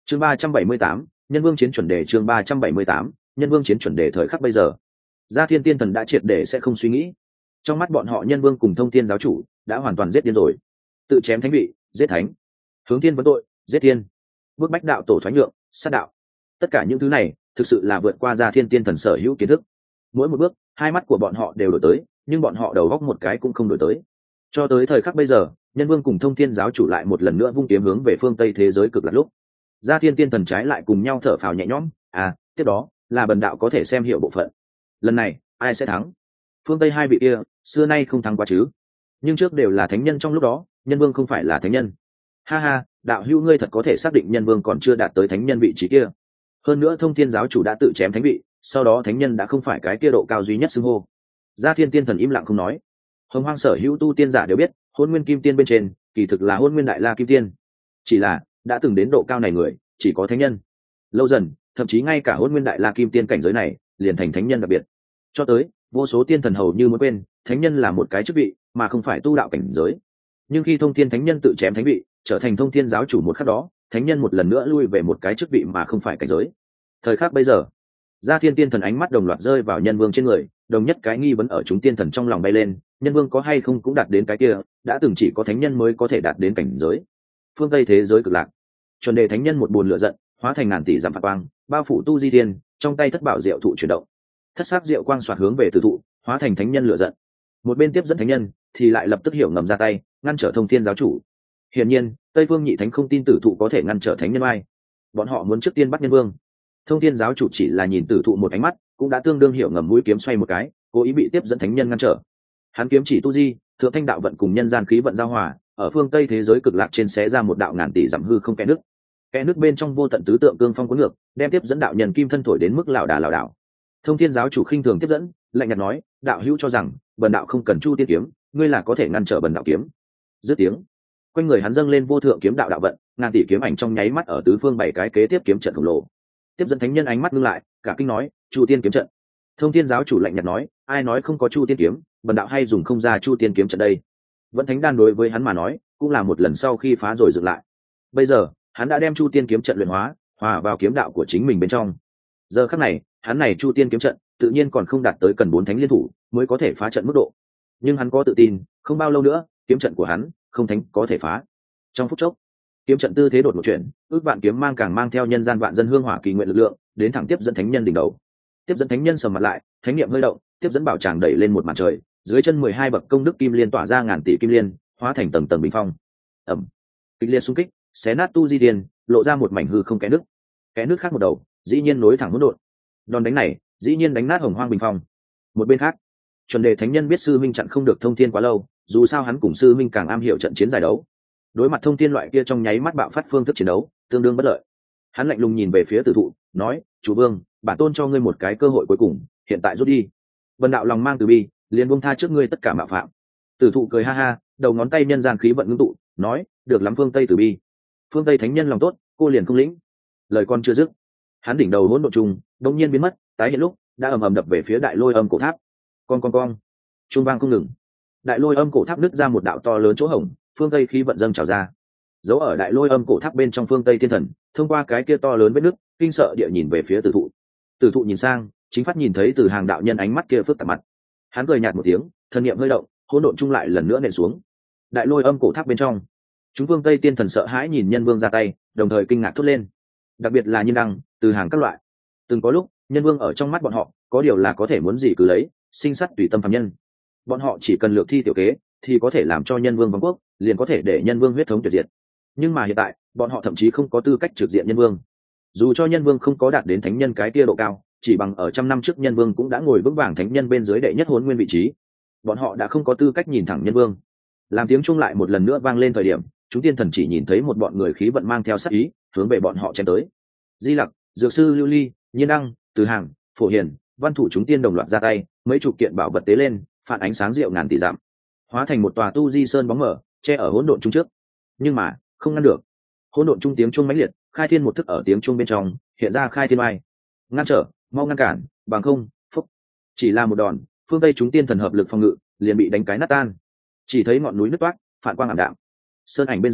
chương 378, nhân vương chiến chuẩn đề. chương 378, nhân vương chiến chuẩn đề. Thời khắc bây giờ, Gia Thiên Tiên Thần đã triệt để sẽ không suy nghĩ. Trong mắt bọn họ, nhân vương cùng thông thiên giáo chủ đã hoàn toàn giết điên rồi. Tự chém thánh vị, giết thánh, hướng thiên vấn tội, giết thiên, bước bách đạo tổ thoái nhượng, sát đạo. Tất cả những thứ này thực sự là vượt qua Gia Thiên Tiên Thần sở hữu kiến thức. Mỗi một bước, hai mắt của bọn họ đều đổi tới, nhưng bọn họ đầu góc một cái cũng không đổi tới. Cho tới thời khắc bây giờ, nhân vương cùng thông thiên giáo chủ lại một lần nữa vung kiếm hướng về phương Tây thế giới cực lạc lúc, Gia Thiên Tiên Thần trái lại cùng nhau thở phào nhẹ nhõm. Tiếp đó là bần đạo có thể xem hiểu bộ phận. Lần này ai sẽ thắng? Phương Tây hai vị kia xưa nay không thắng quá chứ, nhưng trước đều là thánh nhân, trong lúc đó nhân vương không phải là thánh nhân. Ha ha, đạo hữu ngươi thật có thể xác định nhân vương còn chưa đạt tới thánh nhân vị trí kia. Hơn nữa thông thiên giáo chủ đã tự chém thánh vị, sau đó thánh nhân đã không phải cái kia độ cao duy nhất xưng hô. Gia Thiên Tiên Thần im lặng không nói. Hồng Hoang sở hữu tu tiên giả đều biết, Hôn Nguyên Kim Tiên bên trên kỳ thực là Hôn Nguyên Đại La Kim Tiên, chỉ là đã từng đến độ cao này người chỉ có thánh nhân. Lâu dần, thậm chí ngay cả Hôn Nguyên Đại La Kim Tiên cảnh giới này liền thành thánh nhân đặc biệt. Cho tới vô số tiên thần hầu như muốn quên, thánh nhân là một cái chức vị mà không phải tu đạo cảnh giới. Nhưng khi thông thiên thánh nhân tự chém thánh vị, trở thành thông thiên giáo chủ một khắc đó, thánh nhân một lần nữa lui về một cái chức vị mà không phải cảnh giới. Thời khắc bây giờ, Gia Thiên Tiên Thần ánh mắt đồng loạt rơi vào nhân vương trên người, đồng nhất cái nghi vấn ở chúng tiên thần trong lòng bay lên, nhân vương có hay không cũng đạt đến cái kia đã từng chỉ có thánh nhân mới có thể đạt đến cảnh giới. Phương Tây thế giới cực lạc, chuẩn đề thánh nhân một buồn lửa giận hóa thành ngàn tỷ dặm phạt quang, bao phủ tu di thiên, trong tay thất bảo diệu thụ chuyển động, thất sắc diệu quang xoạt hướng về tử thụ, hóa thành thánh nhân lửa giận. Một bên tiếp dẫn thánh nhân thì lại lập tức hiểu ngầm ra tay ngăn trở thông thiên giáo chủ. Hiển nhiên Tây Phương Nhị Thánh không tin tử thụ có thể ngăn trở thánh nhân ai, bọn họ muốn trước tiên bắt nhân vương. Thông thiên giáo chủ chỉ là nhìn tử thụ một ánh mắt cũng đã tương đương hiểu ngầm, mũi kiếm xoay một cái, cố ý bị tiếp dẫn thánh nhân ngăn trở. Hắn kiếm chỉ tu di, thượng thanh đạo vận cùng nhân gian khí vận giao hòa, ở phương Tây thế giới cực lạc trên xé ra một đạo ngàn tỷ dặm hư không kẽ nước. Kẽ nước bên trong vô tận tứ tượng cương phong cuốn ngược, đem tiếp dẫn đạo nhân kim thân thổi đến mức lảo đảo. Thông thiên giáo chủ khinh thường tiếp dẫn, lạnh nhạt nói, đạo hữu cho rằng bần đạo không cần chu tiên kiếm, ngươi là có thể ngăn trở bần đạo kiếm. Dứt tiếng, quanh người hắn dâng lên vô thượng kiếm đạo đạo vận, ngàn tỷ kiếm ảnh trong nháy mắt ở tứ phương bảy cái kế tiếp kiếm trận khổng lồ. Tiếp dẫn thánh nhân ánh mắt ngưng lại, cả kinh nói, chu tiên kiếm trận. Thông thiên giáo chủ lạnh nhạt nói, ai nói không có chu tiên kiếm, bần đạo hay dùng không ra chu tiên kiếm trận đây. Vẫn thánh đan đối với hắn mà nói cũng là một lần sau khi phá rồi dựng lại. Bây giờ hắn đã đem chu tiên kiếm trận luyện hóa, hòa vào kiếm đạo của chính mình bên trong. Giờ khắc này hắn này chu tiên kiếm trận tự nhiên còn không đạt tới cần 4 thánh liên thủ mới có thể phá trận mức độ, nhưng hắn có tự tin không bao lâu nữa kiếm trận của hắn không thánh có thể phá. Trong phút chốc kiếm trận tư thế đột một chuyển, ước vạn kiếm mang càng mang theo nhân gian vạn dân hương hỏa kỳ nguyện lực lượng đến thẳng tiếp dẫn thánh nhân đỉnh đầu. Tiếp dẫn thánh nhân sầm mặt lại, thánh niệm hơi động, tiếp dẫn bảo tràng đẩy lên một màn trời, dưới chân 12 bậc công đức kim liên tỏa ra ngàn tỷ kim liên, hóa thành tầng tầng bình phong. Ẩm, kịch liệt xung kích xé nát tu di tiền, lộ ra một mảnh hư không kẽ nước. Kẽ nước khác một đầu dĩ nhiên nối thẳng hỗn độn. Đòn đánh này dĩ nhiên đánh nát hồng hoang bình phong. Một bên khác, chuẩn đề thánh nhân biết sư minh chặn không được thông thiên quá lâu, dù sao hắn cùng sư minh càng am hiểu trận chiến giải đấu. Đối mặt thông thiên loại kia trong nháy mắt bạo phát phương thức chiến đấu tương đương bất lợi, hắn lạnh lùng nhìn về phía tử thụ, nói, chủ vương, bản tôn cho ngươi một cái cơ hội cuối cùng, hiện tại rút đi. Vân đạo lòng mang từ bi, liền buông tha trước ngươi tất cả mạo phạm. Tử thụ cười ha ha, đầu ngón tay nhân gian khí vận ngưng tụ, nói, được lắm phương Tây từ bi. Phương Tây thánh nhân lòng tốt, cô liền không lĩnh. Lời con chưa dứt, hắn đỉnh đầu hỗn độn trùng đột nhiên biến mất, tái hiện lúc đã ầm ầm đập về phía đại lôi âm cổ tháp. Con trung vang không ngừng, đại lôi âm cổ tháp nứt ra một đạo to lớn chỗ hổng, phương Tây khí vận dâng trào ra. Giấu ở đại lôi âm cổ tháp bên trong phương Tây thiên thần thông qua cái kia to lớn vết nứt, kinh sợ địa nhìn về phía tử thụ. Tử thụ nhìn sang, chính phát nhìn thấy từ hàng đạo nhân ánh mắt kia phức tạp mặt. Hắn cười nhạt một tiếng, thần niệm hơi động, hỗn độn chung lại lần nữa nện xuống. Đại lôi âm cổ tháp bên trong, chúng phương Tây tiên thần sợ hãi nhìn nhân vương ra tay, đồng thời kinh ngạc thốt lên. Đặc biệt là Nhiên Đăng, từ hàng các loại. Từng có lúc, nhân vương ở trong mắt bọn họ, có điều là có thể muốn gì cứ lấy, sinh sát tùy tâm phàm nhân. Bọn họ chỉ cần lược thi tiểu kế, thì có thể làm cho nhân vương vong quốc, liền có thể để nhân vương huyết thống tuyệt diệt. Nhưng mà hiện tại, bọn họ thậm chí không có tư cách trực diện nhân vương. Dù cho nhân vương không có đạt đến thánh nhân cái tia độ cao, chỉ bằng ở 100 năm trước nhân vương cũng đã ngồi vững vàng thánh nhân bên dưới đệ nhất hồn nguyên vị trí, bọn họ đã không có tư cách nhìn thẳng nhân vương. Làm tiếng chuông lại một lần nữa vang lên thời điểm, chúng tiên thần chỉ nhìn thấy một bọn người khí vận mang theo sát ý hướng về bọn họ chém tới. Di Lặc, Dược Sư Lưu Ly, Nhiên Đăng, Từ Hàng, Phổ Hiền, Văn Thủ chúng tiên đồng loạt ra tay, mấy chục kiện bảo vật tế lên, phản ánh sáng rượu ngàn tỷ dặm, hóa thành một tòa tu di sơn bóng mở, che ở hỗn độn trung trước. Nhưng mà không ngăn được. Hỗn độn trung tiếng chuông mãnh liệt, khai thiên một thức ở tiếng chuông bên trong hiện ra khai thiên oai, ngăn trở, mau ngăn cản, bằng không, phúc. Chỉ là một đòn, phương Tây chúng tiên thần hợp lực phòng ngự liền bị đánh cái nát tan. Chỉ thấy ngọn núi nứt toát, phản quang ảm đạm. Sơn ảnh bên dưới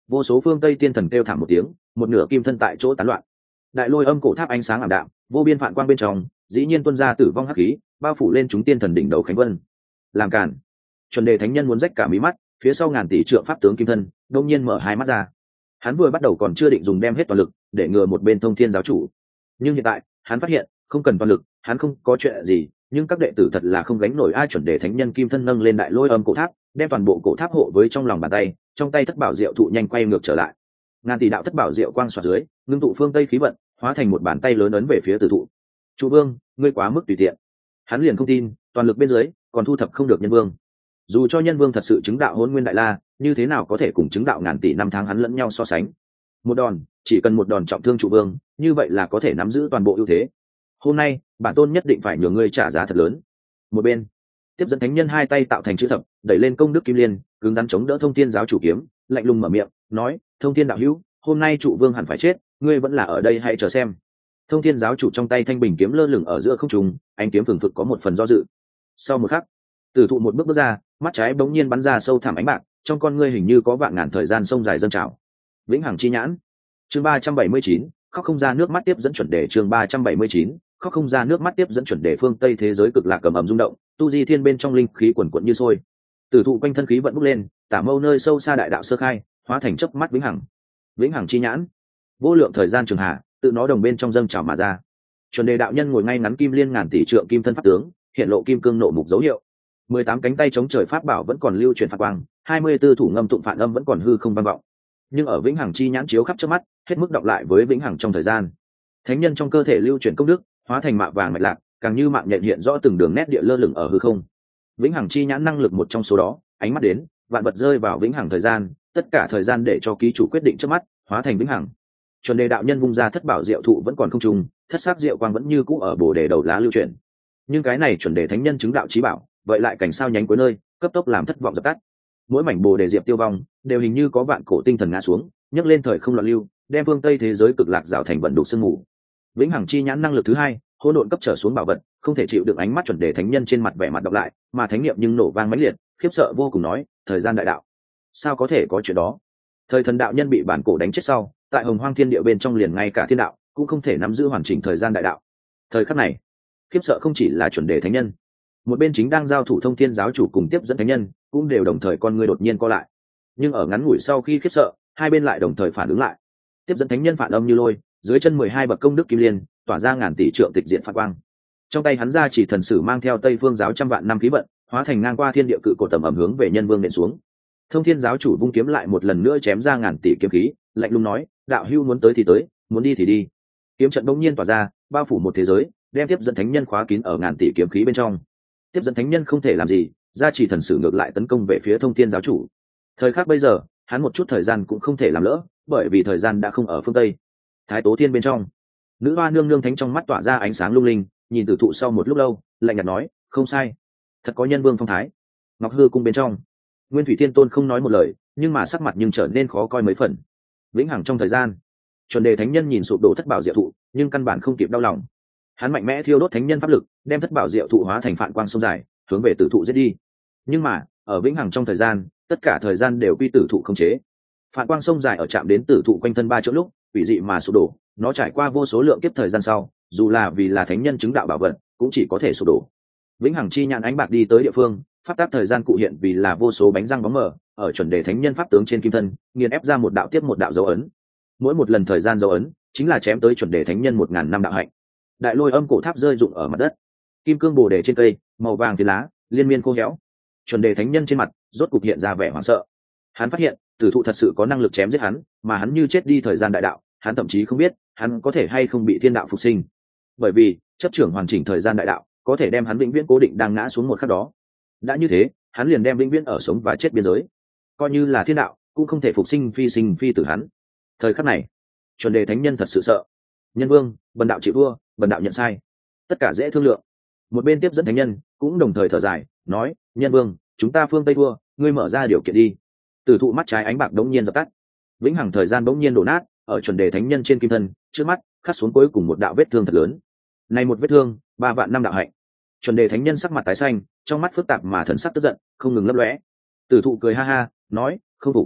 vô số phương tây tiên thần kêu thảm một tiếng, một nửa kim thân tại chỗ tán loạn. Đại lôi âm cổ tháp ánh sáng ảm đạm, vô biên phản quang bên trong dĩ nhiên tuôn ra tử vong hắc khí, bao phủ lên chúng tiên thần đỉnh đầu khánh vân. Làm cản! Chuẩn đề thánh nhân muốn rách cả mí mắt, phía sau ngàn tỷ trượng pháp tướng kim thân đông nhiên mở hai mắt ra. Hắn vừa bắt đầu còn chưa định dùng đem hết toàn lực để ngừa một bên thông thiên giáo chủ, nhưng hiện tại hắn phát hiện không cần toàn lực, hắn không có chuyện gì, nhưng các đệ tử thật là không gánh nổi. Ai chuẩn đề thánh nhân kim thân nâng lên đại lôi âm cổ tháp, đem toàn bộ cổ tháp hộ với trong lòng bàn tay, trong tay thất bảo diệu thụ nhanh quay ngược trở lại. Ngàn tỷ đạo thất bảo diệu quang xoạt dưới, ngưng tụ phương tây khí vận, hóa thành một bàn tay lớn ấn về phía tử thụ. Chủ vương, ngươi quá mức tùy tiện. Hắn liền không tin toàn lực bên dưới còn thu thập không được nhân vương. Dù cho nhân vương thật sự chứng đạo hôn nguyên đại la, như thế nào có thể cùng chứng đạo ngàn tỷ năm tháng hắn lẫn nhau so sánh. Một đòn, chỉ cần một đòn trọng thương chủ vương, như vậy là có thể nắm giữ toàn bộ ưu thế. Hôm nay bản tôn nhất định phải nhường ngươi trả giá thật lớn. Một bên tiếp dẫn thánh nhân hai tay tạo thành chữ thập, đẩy lên công đức kim liên, cứng rắn chống đỡ thông thiên giáo chủ kiếm, lạnh lùng mở miệng nói: thông thiên đạo hữu, hôm nay trụ vương hẳn phải chết, ngươi vẫn là ở đây hay chờ xem. Thông thiên giáo chủ trong tay thanh bình kiếm lơ lửng ở giữa không trung, ánh kiếm phừng phực có một phần do dự. Sau một khắc, tử thụ một bước ra, mắt trái bỗng nhiên bắn ra sâu thẳm ánh bạc, trong con ngươi hình như có vạn ngàn thời gian sông dài dâng trào. Vĩnh hằng chi nhãn. Chương 379, khóc không ra nước mắt tiếp dẫn chuẩn đề. Chương 379, khóc không ra nước mắt tiếp dẫn chuẩn đề. Phương Tây thế giới cực lạc cầm ầm rung động, tu di thiên bên trong linh khí quần quật như sôi. Tử thụ quanh thân khí vận bốc lên, tả mâu nơi sâu xa đại đạo sơ khai, hóa thành chớp mắt vĩnh hằng. Vĩnh hằng chi nhãn, vô lượng thời gian trường hạ, tự nó đồng bên trong dâng trào mà ra. Chuẩn đề đạo nhân ngồi ngay ngắn kim liên ngàn tỷ trượng kim thân pháp tướng, hiện lộ kim cương nộ mục dấu hiệu. 18 cánh tay chống trời pháp bảo vẫn còn lưu truyền phạt quang, 24 thủ ngâm tụng phản âm vẫn còn hư không vang vọng. Nhưng ở vĩnh hằng chi nhãn chiếu khắp trước mắt, hết mức đọc lại với vĩnh hằng trong thời gian. Thánh nhân trong cơ thể lưu chuyển công đức, hóa thành mạ vàng mạch lạc, càng như mạng nhện hiện rõ từng đường nét địa lơ lửng ở hư không. Vĩnh hằng chi nhãn năng lực một trong số đó, ánh mắt đến, vạn vật rơi vào vĩnh hằng thời gian, tất cả thời gian để cho ký chủ quyết định trước mắt, hóa thành vĩnh hằng. Chuẩn đề đạo nhân vung ra thất bảo diệu thụ vẫn còn không trùng, thất sắc diệu quang vẫn như cũ ở bồ đề đầu lá lưu chuyển. Nhưng cái này chuẩn đề thánh nhân chứng đạo chí bảo, vậy lại cảnh sao nhánh cuối nơi, cấp tốc làm thất vọng dập tắt. Mỗi mảnh bồ đề diệp tiêu vong, đều hình như có vạn cổ tinh thần ngã xuống, nhấc lên thời không loạn lưu, đem phương tây thế giới cực lạc rào thành vận đục sương mù. Vĩnh hằng chi nhãn năng lực thứ hai, hỗn độn cấp trở xuống bảo vật, không thể chịu được ánh mắt chuẩn đề thánh nhân trên mặt vẻ mặt đọc lại, mà thánh niệm nhưng nổ vang mãnh liệt, khiếp sợ vô cùng nói: thời gian đại đạo, sao có thể có chuyện đó? Thời thần đạo nhân bị bản cổ đánh chết sau, tại hồng hoang thiên địa bên trong liền ngay cả thiên đạo cũng không thể nắm giữ hoàn chỉnh thời gian đại đạo. Thời khắc này, khiếp sợ không chỉ là chuẩn đề thánh nhân, một bên chính đang giao thủ thông thiên giáo chủ cùng tiếp dẫn thánh nhân cũng đều đồng thời con người đột nhiên co lại. Nhưng ở ngắn ngủi sau khi khiếp sợ, hai bên lại đồng thời phản ứng lại. Tiếp dẫn thánh nhân phản âm như lôi, dưới chân 12 bậc công đức kim liên tỏa ra ngàn tỷ trượng tịch diện phạt quang. Trong tay hắn ra chỉ thần sử mang theo Tây Phương giáo trăm vạn năm khí vận, hóa thành ngang qua thiên địa cự cổ tầm ẩm hướng về nhân vương nện xuống. Thông thiên giáo chủ vung kiếm lại một lần nữa chém ra ngàn tỷ kiếm khí, lạnh lùng nói: đạo hưu muốn tới thì tới, muốn đi thì đi. Kiếm trận bỗng nhiên tỏa ra, bao phủ một thế giới, đem tiếp dẫn thánh nhân khóa kín ở ngàn tỷ kiếm khí bên trong. Tiếp dẫn thánh nhân không thể làm gì, gia trì thần sử ngược lại tấn công về phía thông thiên giáo chủ. Thời khắc bây giờ, hắn một chút thời gian cũng không thể làm lỡ, bởi vì thời gian đã không ở phương tây. Thái tố thiên bên trong, nữ hoa nương nương thánh trong mắt tỏa ra ánh sáng lung linh, nhìn tử thụ sau một lúc lâu, lạnh nhạt nói: không sai, thật có nhân vương phong thái. Ngọc hư cung bên trong, nguyên thủy thiên tôn không nói một lời, nhưng mà sắc mặt nhưng trở nên khó coi mấy phần. Vĩnh hằng trong thời gian, chuẩn đề thánh nhân nhìn sụp đổ thất bảo diệu thụ, nhưng căn bản không kịp đau lòng. Hắn mạnh mẽ thiêu đốt thánh nhân pháp lực, đem thất bảo diệu thụ hóa thành phản quang sông dài, hướng về tử thụ giết đi. Nhưng mà ở vĩnh hằng trong thời gian, tất cả thời gian đều quy tử thụ không chế. Phản quang sông dài ở chạm đến tử thụ quanh thân 3 chỗ lúc, quỷ dị mà sụp đổ. Nó trải qua vô số lượng kiếp thời gian sau, dù là vì là thánh nhân chứng đạo bảo vật, cũng chỉ có thể sụp đổ. Vĩnh hằng chi nhãn ánh bạc đi tới địa phương, pháp tác thời gian cụ hiện vì là vô số bánh răng bóng mờ, ở chuẩn đề thánh nhân pháp tướng trên kim thân, nghiền ép ra một đạo tiếp một đạo dấu ấn. Mỗi một lần thời gian dấu ấn, chính là chém tới chuẩn đề thánh nhân 1000 năm đạo hạnh. Đại lôi âm cổ tháp rơi rụng ở mặt đất, kim cương bồ đề trên cây, màu vàng phiến lá liên miên khô héo. Chuẩn đề thánh nhân trên mặt rốt cục hiện ra vẻ hoảng sợ. Hắn phát hiện tử thụ thật sự có năng lực chém giết hắn, mà hắn như chết đi thời gian đại đạo, hắn thậm chí không biết hắn có thể hay không bị thiên đạo phục sinh, bởi vì chấp trưởng hoàn chỉnh thời gian đại đạo có thể đem hắn vĩnh viễn cố định đang ngã xuống một khắc đó. Đã như thế, hắn liền đem vĩnh viễn ở sống và chết biên giới, coi như là thiên đạo cũng không thể phục sinh phi tử hắn. Thời khắc này, chuẩn đề thánh nhân thật sự sợ. Nhân vương, bần đạo chịu thua, bần đạo nhận sai, tất cả dễ thương lượng. Một bên tiếp dẫn thánh nhân cũng đồng thời thở dài, nói: nhân vương, chúng ta phương tây thua, ngươi mở ra điều kiện đi. Tử thụ mắt trái ánh bạc đống nhiên dập tắt, vĩnh hằng thời gian đống nhiên đổ nát, ở chuẩn đề thánh nhân trên kim thân trước mắt khắc xuống cuối cùng một đạo vết thương thật lớn. Này một vết thương, 3 vạn năm đạo hạnh. Chuẩn đề thánh nhân sắc mặt tái xanh, trong mắt phức tạp mà thần sắc tức giận không ngừng lấp lóe. Tử thụ cười ha ha, nói: không phục.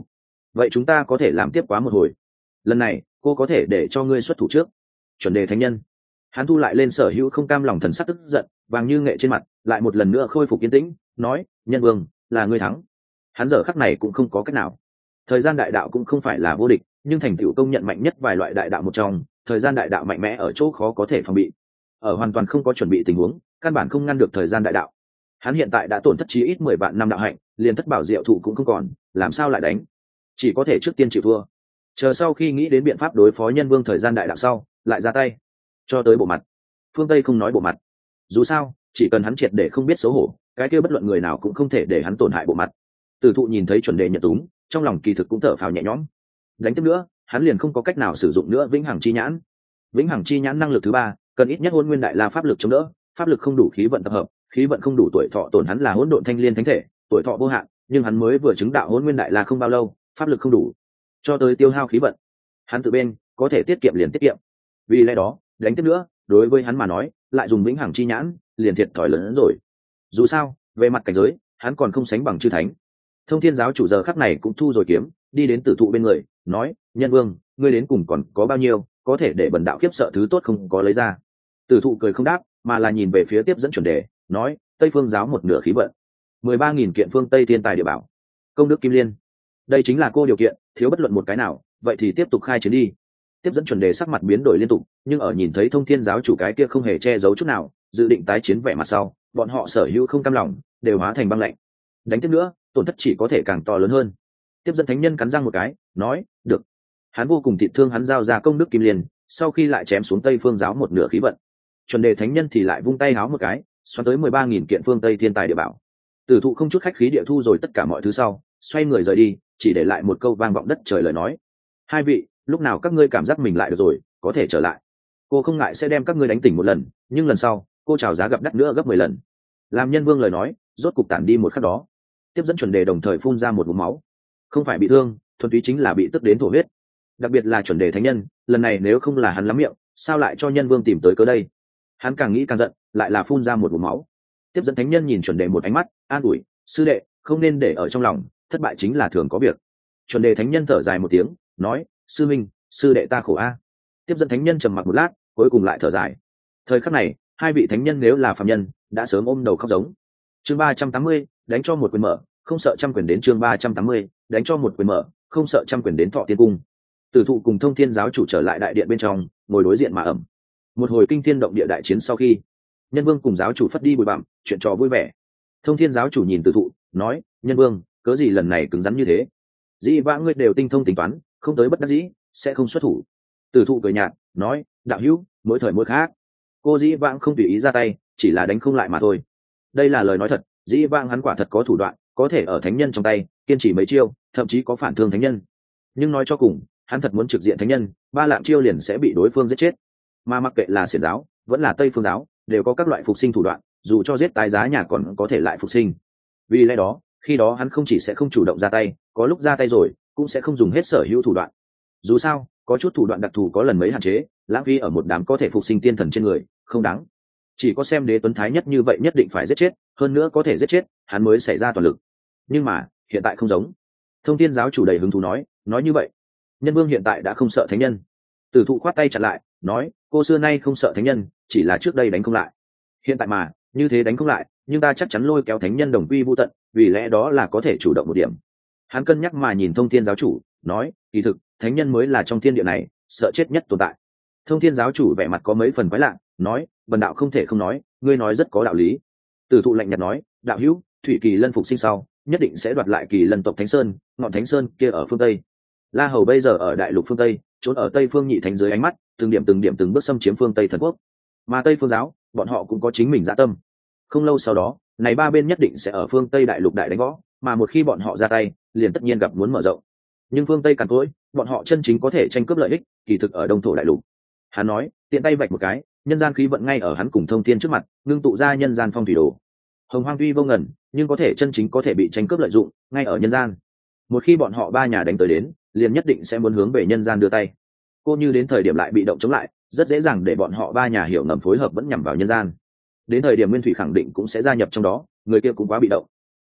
vậy chúng ta có thể làm tiếp quá một hồi. Lần này cô có thể để cho ngươi xuất thủ trước. Chuẩn đề thánh nhân. Hắn thu lại lên sở hữu không cam lòng thần sắc tức giận, vàng như nghệ trên mặt lại một lần nữa khôi phục yên tĩnh, nói: nhân vương, là ngươi thắng. Hắn giờ khắc này cũng không có cách nào. Thời gian đại đạo cũng không phải là vô địch, nhưng thành tựu công nhận mạnh nhất vài loại đại đạo một trong, thời gian đại đạo mạnh mẽ ở chỗ khó có thể phòng bị. Ở hoàn toàn không có chuẩn bị tình huống, căn bản không ngăn được thời gian đại đạo. Hắn hiện tại đã tổn thất chí ít 10 vạn năm đạo hạnh, liền thất bảo diệu thụ cũng không còn, làm sao lại đánh? Chỉ có thể trước tiên chịu thua, chờ sau khi nghĩ đến biện pháp đối phó nhân vương thời gian đại đạo sau lại ra tay. Cho tới bộ mặt, phương Tây không nói bộ mặt, dù sao chỉ cần hắn triệt để không biết xấu hổ, cái kia bất luận người nào cũng không thể để hắn tổn hại bộ mặt. Tử thụ nhìn thấy chuẩn đề nhận túng, trong lòng kỳ thực cũng thở phào nhẹ nhõm. Đánh tiếp nữa hắn liền không có cách nào sử dụng nữa vĩnh hằng chi nhãn. Vĩnh hằng chi nhãn năng lực thứ ba, cần ít nhất hôn nguyên đại la pháp lực chống đỡ, pháp lực không đủ khí vận tập hợp, khí vận không đủ tuổi thọ tổn. Hắn là hỗn độn thanh liên thánh thể, tuổi thọ vô hạn, nhưng hắn mới vừa chứng đạo hôn nguyên đại la không bao lâu, pháp lực không đủ, cho tới tiêu hao khí vận. Hắn tự bên có thể tiết kiệm liền tiết kiệm, vì lẽ đó đánh tiếp nữa đối với hắn mà nói lại dùng vĩnh hằng chi nhãn liền thiệt thòi lớn hơn rồi. Dù sao về mặt cảnh giới hắn còn không sánh bằng chư thánh. Thông thiên giáo chủ giờ khắc này cũng thu rồi kiếm, đi đến tử thụ bên người, nói: nhân vương, ngươi đến cùng còn có bao nhiêu có thể để bần đạo khiếp sợ thứ tốt không có lấy ra? Tử thụ cười không đáp, mà là nhìn về phía tiếp dẫn chuẩn đề, nói: Tây Phương giáo một nửa khí vận, 13.000 kiện phương Tây thiên tài địa bảo, công đức kim liên, đây chính là cô điều kiện, thiếu bất luận một cái nào, vậy thì tiếp tục khai chiến đi. Tiếp dẫn chuẩn đề sắc mặt biến đổi liên tục, nhưng ở nhìn thấy thông thiên giáo chủ cái kia không hề che giấu chút nào dự định tái chiến vẻ mặt sau, bọn họ sở hữu không cam lòng đều hóa thành băng lạnh. Đánh tiếp nữa tổn thất chỉ có thể càng to lớn hơn. Tiếp dẫn thánh nhân cắn răng một cái, nói: được. Hắn vô cùng thịt thương, hắn giao ra công đức kim liên, sau khi lại chém xuống Tây Phương giáo một nửa khí vận. Chuẩn đề thánh nhân thì lại vung tay háo một cái, xoắn tới 13.000 kiện phương Tây thiên tài địa bảo. Tử thụ không chút khách khí địa thu rồi tất cả mọi thứ sau, xoay người rời đi, chỉ để lại một câu vang vọng đất trời lời nói: hai vị, lúc nào các ngươi cảm giác mình lại được rồi, có thể trở lại. Cô không ngại sẽ đem các ngươi đánh tỉnh một lần, nhưng lần sau cô chào giá gặp đắt nữa gấp 10 lần. Làm nhân vương lời nói rốt cục tản đi một khắc đó, tiếp dẫn chuẩn đề đồng thời phun ra một ngụm máu. Không phải bị thương, thuần túy chính là bị tức đến thổ huyết. Đặc biệt là chuẩn đề thánh nhân, lần này nếu không là hắn lắm miệng, sao lại cho nhân vương tìm tới cớ đây? Hắn càng nghĩ càng giận, lại là phun ra một ngụm máu. Tiếp dẫn thánh nhân nhìn chuẩn đề một ánh mắt, an ủi: sư đệ, không nên để ở trong lòng, thất bại chính là thường có việc. Chuẩn đề thánh nhân thở dài một tiếng, nói: sư minh, sư đệ ta khổ a. Tiếp dẫn thánh nhân trầm mặc một lát, cuối cùng lại thở dài. Thời khắc này hai vị thánh nhân nếu là phàm nhân đã sớm ôm đầu khóc giống. Chương 380, đánh cho một quyền mở, không sợ trăm quyền đến. Chương 380, đánh cho một quyền mở, không sợ trăm quyền đến. Thọ Tiên Cung, Tử thụ cùng thông thiên giáo chủ trở lại đại điện bên trong, ngồi đối diện mà ẩm. Một hồi kinh thiên động địa đại chiến sau khi, nhân vương cùng giáo chủ phất đi bụi bặm, chuyện trò vui vẻ. Thông thiên giáo chủ nhìn Tử thụ, nói: nhân vương, cớ gì lần này cứng rắn như thế? Dĩ vãng ngươi đều tinh thông tính toán, không tới bất đắc dĩ sẽ không xuất thủ. Tử thụ cười nhạt, nói: đạo hữu, mỗi thời mỗi khác, cô dĩ vãng không tùy ý ra tay, chỉ là đánh không lại mà thôi. Đây là lời nói thật, dĩ vãng hắn quả thật có thủ đoạn, có thể ở thánh nhân trong tay kiên trì mấy chiêu, thậm chí có phản thương thánh nhân. Nhưng nói cho cùng, hắn thật muốn trực diện thánh nhân, ba lạng chiêu liền sẽ bị đối phương giết chết. Mà mặc kệ là xiển giáo vẫn là Tây Phương giáo, đều có các loại phục sinh thủ đoạn, dù cho giết tái giá nhà còn có thể lại phục sinh. Vì lẽ đó khi đó hắn không chỉ sẽ không chủ động ra tay, có lúc ra tay rồi cũng sẽ không dùng hết sở hữu thủ đoạn. Dù sao có chút thủ đoạn đặc thù có lần mấy hạn chế, lãng phí ở một đám có thể phục sinh tiên thần trên người không đáng. Chỉ có xem Đế Tuấn Thái nhất như vậy nhất định phải giết chết, hơn nữa có thể giết chết hắn mới xảy ra toàn lực. Nhưng mà hiện tại không giống. Thông thiên giáo chủ đầy hứng thú nói như vậy nhân vương hiện tại đã không sợ thánh nhân. Tử thụ khoát tay chặn lại, nói: cô xưa nay không sợ thánh nhân, chỉ là trước đây đánh không lại. Hiện tại mà như thế đánh không lại, nhưng ta chắc chắn lôi kéo thánh nhân đồng quy vô tận, vì lẽ đó là có thể chủ động một điểm. Hắn cân nhắc mà nhìn thông thiên giáo chủ, nói: kỳ thực thánh nhân mới là trong thiên địa này sợ chết nhất tồn tại. Thông thiên giáo chủ vẻ mặt có mấy phần quái lạ, nói: bần đạo không thể không nói, ngươi nói rất có đạo lý. Tử thụ lạnh nhạt nói: đạo hữu, thủy kỳ lân phục sinh sau nhất định sẽ đoạt lại kỳ lân tộc thánh sơn, ngọn thánh sơn kia ở phương Tây. La Hầu bây giờ ở đại lục phương Tây, trốn ở Tây Phương Nhị Thánh dưới ánh mắt, từng điểm từng bước xâm chiếm phương Tây thần quốc. Mà Tây Phương giáo, bọn họ cũng có chính mình dạ tâm. Không lâu sau đó, này ba bên nhất định sẽ ở phương Tây đại lục đại đánh võ, mà một khi bọn họ ra tay, liền tất nhiên gặp muốn mở rộng. Nhưng phương Tây càn cỗi, bọn họ chân chính có thể tranh cướp lợi ích, kỳ thực ở đông thổ đại lục. Hắn nói, tiện tay vạch một cái, nhân gian khí vận ngay ở hắn cùng thông thiên trước mặt, ngưng tụ ra nhân gian phong thủy đồ. Hồng hoang tuy vô ngần, nhưng có thể chân chính có thể bị tranh cướp lợi dụng, ngay ở nhân gian. Một khi bọn họ ba nhà đánh tới đến, liền nhất định sẽ muốn hướng về nhân gian đưa tay. Cô như đến thời điểm lại bị động chống lại, rất dễ dàng để bọn họ ba nhà hiểu ngầm phối hợp vẫn nhằm vào nhân gian. Đến thời điểm Nguyên Thủy khẳng định cũng sẽ gia nhập trong đó, người kia cũng quá bị động.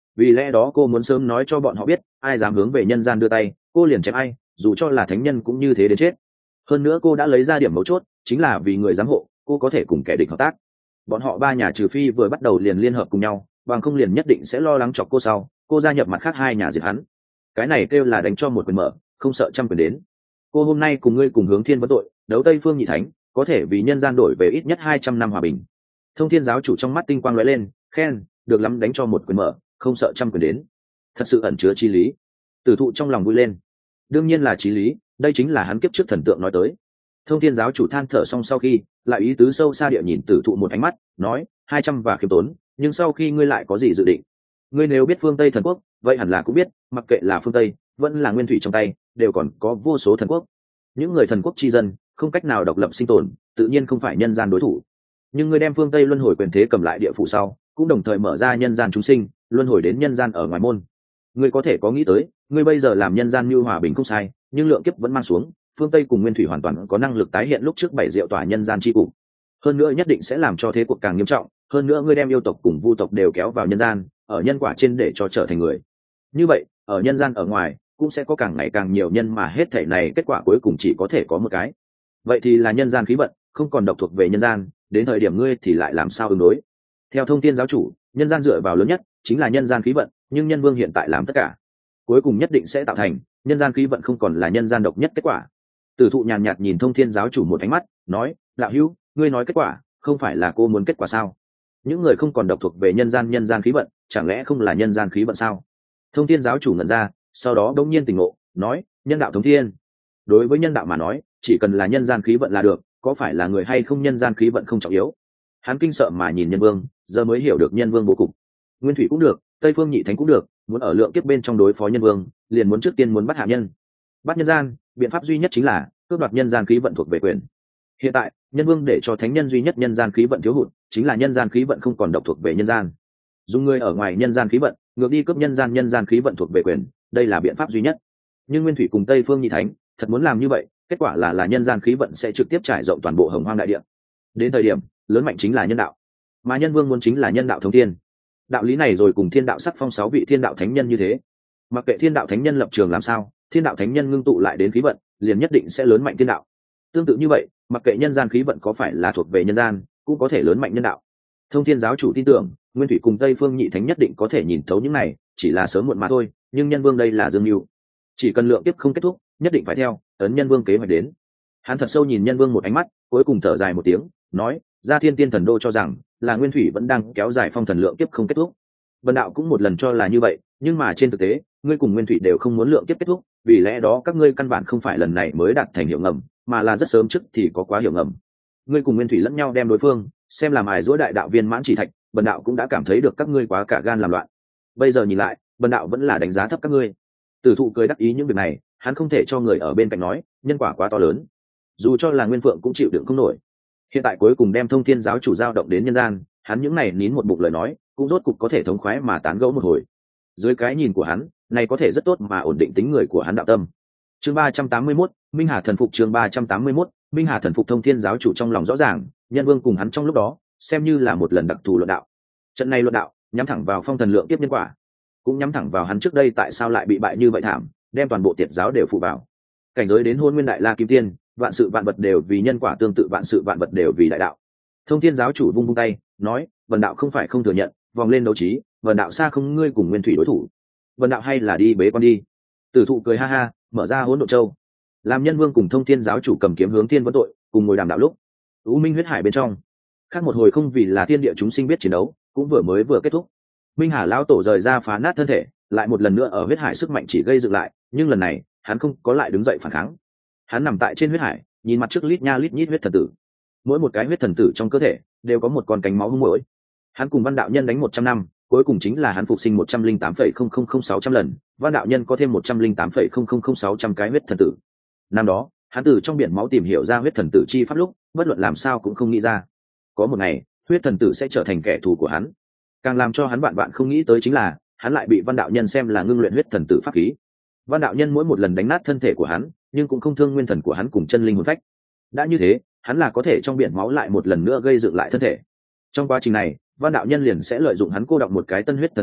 vì lẽ đó cô muốn sớm nói cho bọn họ biết ai dám hướng về nhân gian đưa tay cô liền chém ai, dù cho là thánh nhân cũng như thế đến chết. Hơn nữa cô đã lấy ra điểm mấu chốt, chính là vì người giám hộ cô có thể cùng kẻ địch hợp tác. Bọn họ ba nhà trừ phi vừa bắt đầu liền liên hợp cùng nhau, bằng không liền nhất định sẽ lo lắng chọc cô sau cô gia nhập mặt khác hai nhà diệt hắn. Cái này kêu là đánh cho một quyền mở, không sợ trăm quyền đến. Cô hôm nay cùng ngươi cùng hướng thiên vấn tội, đấu Tây Phương Nhị Thánh, có thể vì nhân gian đổi về ít nhất 200 năm hòa bình. Thông Thiên giáo chủ trong mắt tinh quang lóe lên, khen, được lắm, đánh cho một quyền mở, không sợ trăm quyền đến. Thật sự ẩn chứa chi lý. Tử thụ trong lòng vui lên. Đương nhiên là chí lý, đây chính là hắn kiếp trước thần tượng nói tới. Thông Thiên giáo chủ than thở xong sau khi, lại ý tứ sâu xa địa nhìn Tử thụ một ánh mắt, nói, 200 và khiêm tốn, nhưng sau khi ngươi lại có gì dự định? Ngươi nếu biết phương Tây thần quốc, vậy hẳn là cũng biết, mặc kệ là phương Tây, vẫn là nguyên thủy trong tay, đều còn có vô số thần quốc. Những người thần quốc chi dân, không cách nào độc lập sinh tồn, tự nhiên không phải nhân gian đối thủ. Nhưng ngươi đem phương Tây luân hồi quyền thế cầm lại địa phủ sau, cũng đồng thời mở ra nhân gian chúng sinh, luân hồi đến nhân gian ở ngoài môn. Ngươi có thể có nghĩ tới, ngươi bây giờ làm nhân gian như hòa bình không sai, nhưng lượng kiếp vẫn mang xuống, phương Tây cùng nguyên thủy hoàn toàn có năng lực tái hiện lúc trước 7 diệu tỏa nhân gian chi cục. Hơn nữa nhất định sẽ làm cho thế cuộc càng nghiêm trọng, hơn nữa ngươi đem yêu tộc cùng vu tộc đều kéo vào nhân gian, ở nhân quả trên để cho trở thành người. Như vậy, ở nhân gian ở ngoài, cũng sẽ có càng ngày càng nhiều nhân mà hết thảy này kết quả cuối cùng chỉ có thể có một cái. Vậy thì là nhân gian khí vận, không còn độc thuộc về nhân gian, đến thời điểm ngươi thì lại làm sao ứng đối? Theo Thông Thiên giáo chủ, nhân gian dựa vào lớn nhất chính là nhân gian khí vận, nhưng nhân vương hiện tại làm tất cả, cuối cùng nhất định sẽ tạo thành nhân gian khí vận không còn là nhân gian độc nhất kết quả. Tử thụ nhàn nhạt nhìn Thông Thiên giáo chủ một ánh mắt, nói, đạo hữu, ngươi nói kết quả, không phải là cô muốn kết quả sao? Những người không còn độc thuộc về nhân gian khí vận, chẳng lẽ không là nhân gian khí vận sao? Thông Thiên giáo chủ ngẩn ra, sau đó đống nhiên tỉnh ngộ, nói, nhân đạo thống thiên. Đối với nhân đạo mà nói, chỉ cần là nhân gian khí vận là được, có phải là người hay không nhân gian khí vận không trọng yếu. Hắn kinh sợ mà nhìn nhân vương, giờ mới hiểu được nhân vương bố cục. Nguyên thủy cũng được, Tây Phương Nhị Thánh cũng được, muốn ở lượng kiếp bên trong đối phó nhân vương, liền muốn trước tiên muốn bắt hạ nhân. Bắt nhân gian, biện pháp duy nhất chính là cướp đoạt nhân gian khí vận thuộc về quyền. Hiện tại, nhân vương để cho thánh nhân duy nhất nhân gian khí vận thiếu hụt, chính là nhân gian khí vận không còn độc thuộc về nhân gian. Dùng người ở ngoài nhân gian khí vận, ngược đi cướp nhân gian khí vận thuộc về quyền, đây là biện pháp duy nhất. Nhưng Nguyên thủy cùng Tây Phương Nhị Thánh, thật muốn làm như vậy, kết quả là nhân gian khí vận sẽ trực tiếp trải rộng toàn bộ Hồng Hoang đại địa. Đến thời điểm, lớn mạnh chính là nhân đạo, mà nhân vương muốn chính là nhân đạo thống thiên. Đạo lý này rồi cùng thiên đạo sắc phong 6 vị thiên đạo thánh nhân như thế. Mặc kệ thiên đạo thánh nhân lập trường làm sao, thiên đạo thánh nhân ngưng tụ lại đến khí vận, liền nhất định sẽ lớn mạnh thiên đạo. Tương tự như vậy, mặc kệ nhân gian khí vận có phải là thuộc về nhân gian, cũng có thể lớn mạnh nhân đạo. Thông Thiên giáo chủ tin tưởng, Nguyên thủy cùng Tây Phương Nhị Thánh nhất định có thể nhìn thấu những này, chỉ là sớm muộn mà thôi, nhưng nhân vương đây là dương mưu. Chỉ cần lượng tiếp không kết thúc, nhất định phải theo ấn nhân vương kế hoạch đến. Hắn thật sâu nhìn nhân vương một ánh mắt, cuối cùng thở dài một tiếng, nói, Gia Thiên Tiên Thần Đô cho rằng là Nguyên thủy vẫn đang kéo dài phong thần lượng tiếp không kết thúc. Vân đạo cũng một lần cho là như vậy, nhưng mà trên thực tế, ngươi cùng Nguyên thủy đều không muốn lượng tiếp kết thúc, vì lẽ đó các ngươi căn bản không phải lần này mới đạt thành hiểu ngầm, mà là rất sớm trước thì có quá hiểu ngầm. Ngươi cùng Nguyên thủy lẫn nhau đem đối phương xem làm ải giũa đại đạo viên mãn chỉ thạch, Vân đạo cũng đã cảm thấy được các ngươi quá cả gan làm loạn. Bây giờ nhìn lại, Vân đạo vẫn là đánh giá thấp các ngươi. Tử thụ cười đắc ý những việc này, hắn không thể cho người ở bên cạnh nói, nhân quả quá to lớn, dù cho là Nguyên Phượng cũng chịu đựng không nổi. Hiện tại cuối cùng đem Thông Thiên giáo chủ giao động đến nhân gian, hắn những này nín một bụng lời nói, cũng rốt cục có thể thống khoái mà tán gẫu một hồi. Dưới cái nhìn của hắn, này có thể rất tốt mà ổn định tính người của hắn đạo tâm. Chương 381, Minh Hà thần phục. Chương 381, Minh Hà thần phục. Thông Thiên giáo chủ trong lòng rõ ràng, nhân vương cùng hắn trong lúc đó, xem như là một lần đặc thù luận đạo. Trận này luận đạo, nhắm thẳng vào phong thần lượng tiếp nhân quả, cũng nhắm thẳng vào hắn trước đây tại sao lại bị bại như vậy thảm, đem toàn bộ tiệt giáo đều phụ vào. Cảnh giới đến Hôn Nguyên Đại La Kim Tiên, vạn sự vạn vật đều vì nhân quả, tương tự vạn sự vạn vật đều vì đại đạo. Thông Thiên giáo chủ vung vung tay, nói, Vân đạo không phải không thừa nhận, vòng lên đấu trí, Vân đạo xa không ngươi cùng Nguyên thủy đối thủ. Vân đạo hay là đi bế quan đi. Tử thụ cười ha ha, mở ra Hỗn Độn Châu. Làm nhân vương cùng Thông Thiên giáo chủ cầm kiếm hướng thiên vấn tội, cùng ngồi đàm đạo lúc, U Minh huyết hải bên trong, khác một hồi không vì là thiên địa chúng sinh biết chiến đấu, cũng vừa kết thúc. Minh Hà lão tổ rời ra phá nát thân thể, lại một lần nữa ở huyết hải sức mạnh chỉ gây dựng lại, nhưng lần này, hắn không có lại đứng dậy phản kháng. Hắn nằm tại trên huyết hải, nhìn mặt trước lít nha lít nhít huyết thần tử. Mỗi một cái huyết thần tử trong cơ thể đều có một con cánh máu hung mũi. Hắn cùng Văn đạo nhân đánh 100 năm, cuối cùng chính là hắn phục sinh 108,000,600 lần, Văn đạo nhân có thêm 108,000,600 cái huyết thần tử. Năm đó, hắn từ trong biển máu tìm hiểu ra huyết thần tử chi pháp lúc, bất luận làm sao cũng không nghĩ ra, có một ngày, huyết thần tử sẽ trở thành kẻ thù của hắn. Càng làm cho hắn vạn không nghĩ tới chính là, hắn lại bị Văn đạo nhân xem là ngưng luyện huyết thần tử pháp khí. Văn đạo nhân mỗi một lần đánh nát thân thể của hắn, nhưng cũng không thương nguyên thần của hắn cùng chân linh hồn phách. Đã như thế, hắn là có thể trong biển máu lại một lần nữa gây dựng lại thân thể. Trong quá trình này, Văn đạo nhân liền sẽ lợi dụng hắn cô đọng một cái tân huyết thần tử,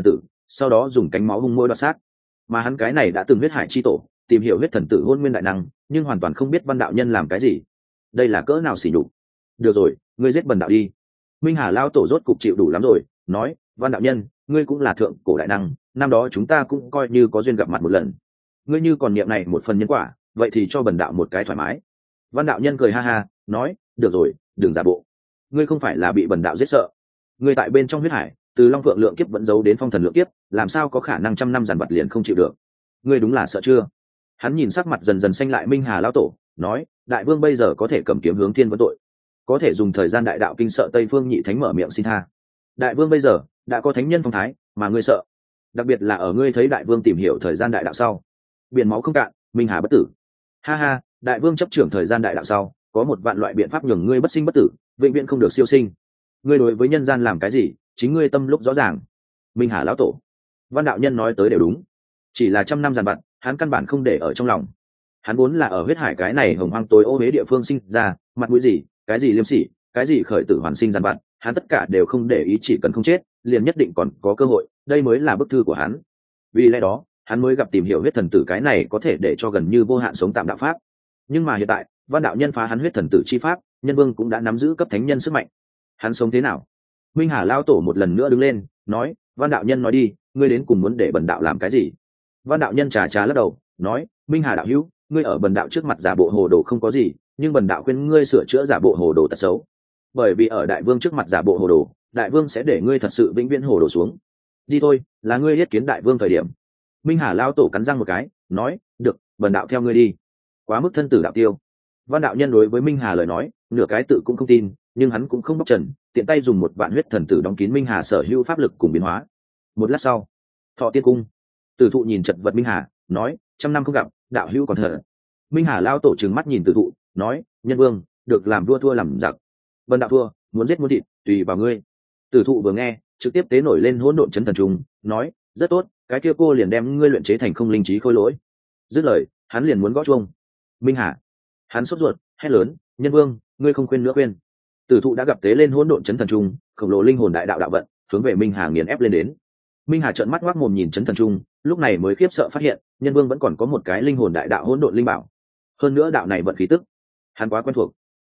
sau đó dùng cánh máu hung môi đoạt xác. Mà hắn cái này đã từng huyết hải chi tổ, tìm hiểu huyết thần tử hôn nguyên đại năng, nhưng hoàn toàn không biết Văn đạo nhân làm cái gì. Đây là cỡ nào sỉ nhục. Được rồi, ngươi giết bần đạo đi. Minh Hà lao tổ rốt cục chịu đủ lắm rồi, nói, Văn đạo nhân, ngươi cũng là thượng cổ đại năng, năm đó chúng ta cũng coi như có duyên gặp mặt một lần. Ngươi như còn niệm này một phần nhân quả, vậy thì cho bần đạo một cái thoải mái. Văn đạo nhân cười ha ha, nói, được rồi, đừng giả bộ. Ngươi không phải là bị bần đạo giết sợ. Ngươi tại bên trong huyết hải, từ Long Phượng lượng kiếp vẫn giấu đến phong thần lượng kiếp, làm sao có khả năng trăm năm giàn vật liền không chịu được. Ngươi đúng là sợ chưa? Hắn nhìn sắc mặt dần dần xanh lại Minh Hà lão tổ, nói, đại vương bây giờ có thể cầm kiếm hướng thiên vấn tội, có thể dùng thời gian đại đạo kinh sợ Tây Phương Nhị Thánh mở miệng xin tha. Đại vương bây giờ đã có thánh nhân phong thái, mà ngươi sợ, đặc biệt là ở ngươi thấy đại vương tìm hiểu thời gian đại đạo sau, biển máu không cạn, Minh Hà bất tử. Ha ha, đại vương chấp trưởng thời gian đại đạo sau, có một vạn loại biện pháp nhường ngươi bất sinh bất tử, vĩnh viễn không được siêu sinh. Ngươi đối với nhân gian làm cái gì, chính ngươi tâm lúc rõ ràng. Minh Hà lão tổ, Văn đạo nhân nói tới đều đúng, chỉ là trăm năm giàn vặt, hắn căn bản không để ở trong lòng. Hắn vốn là ở huyết hải cái này hồng hoang tối ô huế địa phương sinh ra, mặt mũi gì, cái gì liêm sỉ, cái gì khởi tử hoàn sinh giàn vặt, hắn tất cả đều không để ý, chỉ cần không chết, liền nhất định còn có cơ hội, đây mới là bức thư của hắn. Vì lẽ đó, hắn mới gặp tìm hiểu huyết thần tử cái này có thể để cho gần như vô hạn sống tạm đạo pháp. Nhưng mà hiện tại, Văn đạo nhân phá hắn huyết thần tử chi pháp, nhân vương cũng đã nắm giữ cấp thánh nhân sức mạnh. Hắn sống thế nào? Minh Hà lao tổ một lần nữa đứng lên, nói, Văn đạo nhân nói đi, ngươi đến cùng muốn để bần đạo làm cái gì? Văn đạo nhân trà lắc đầu, nói, Minh Hà đạo hữu, ngươi ở bần đạo trước mặt giả bộ hồ đồ không có gì, nhưng bần đạo khuyên ngươi sửa chữa giả bộ hồ đồ tật xấu. Bởi vì ở đại vương trước mặt giả bộ hồ đồ, đại vương sẽ để ngươi thật sự vĩnh viễn hồ đồ xuống. Đi thôi, là ngươi yết kiến đại vương thời điểm. Minh Hà lao tổ cắn răng một cái, nói, được, bần đạo theo ngươi đi. Quá mức thân tử đạo tiêu. Văn đạo nhân đối với Minh Hà lời nói, nửa cái tự cũng không tin, nhưng hắn cũng không bóc trần, tiện tay dùng một vạn huyết thần tử đóng kín Minh Hà sở hữu pháp lực cùng biến hóa. Một lát sau, Thọ Tiên cung, Tử Thụ nhìn chật vật Minh Hà, nói, trăm năm không gặp, đạo hữu còn thở. Minh Hà lao tổ trừng mắt nhìn Tử Thụ, nói, nhân vương, được làm vua thua làm giặc. Vân đạo thua, muốn giết muốn thịt, tùy vào ngươi. Tử Thụ vừa nghe, trực tiếp tế nổi lên hỗn độn chấn thần trùng, nói, rất tốt, cái kia cô liền đem ngươi luyện chế thành không linh trí khôi lỗi. Dứt lời, hắn liền muốn gõ chuông. Minh Hà, hắn sốt ruột, hét lớn, nhân vương, ngươi không khuyên nữa khuyên. Tử Thụ đã gặp tế lên hỗn độn chấn thần trùng, khổng lồ linh hồn đại đạo đạo vận, hướng về Minh Hà nghiền ép lên đến. Minh Hà trợn mắt ngoác mồm nhìn chấn thần trung, lúc này mới khiếp sợ phát hiện, nhân vương vẫn còn có một cái linh hồn đại đạo hỗn độn linh bảo. Hơn nữa đạo này vận khí tức, hắn quá quen thuộc.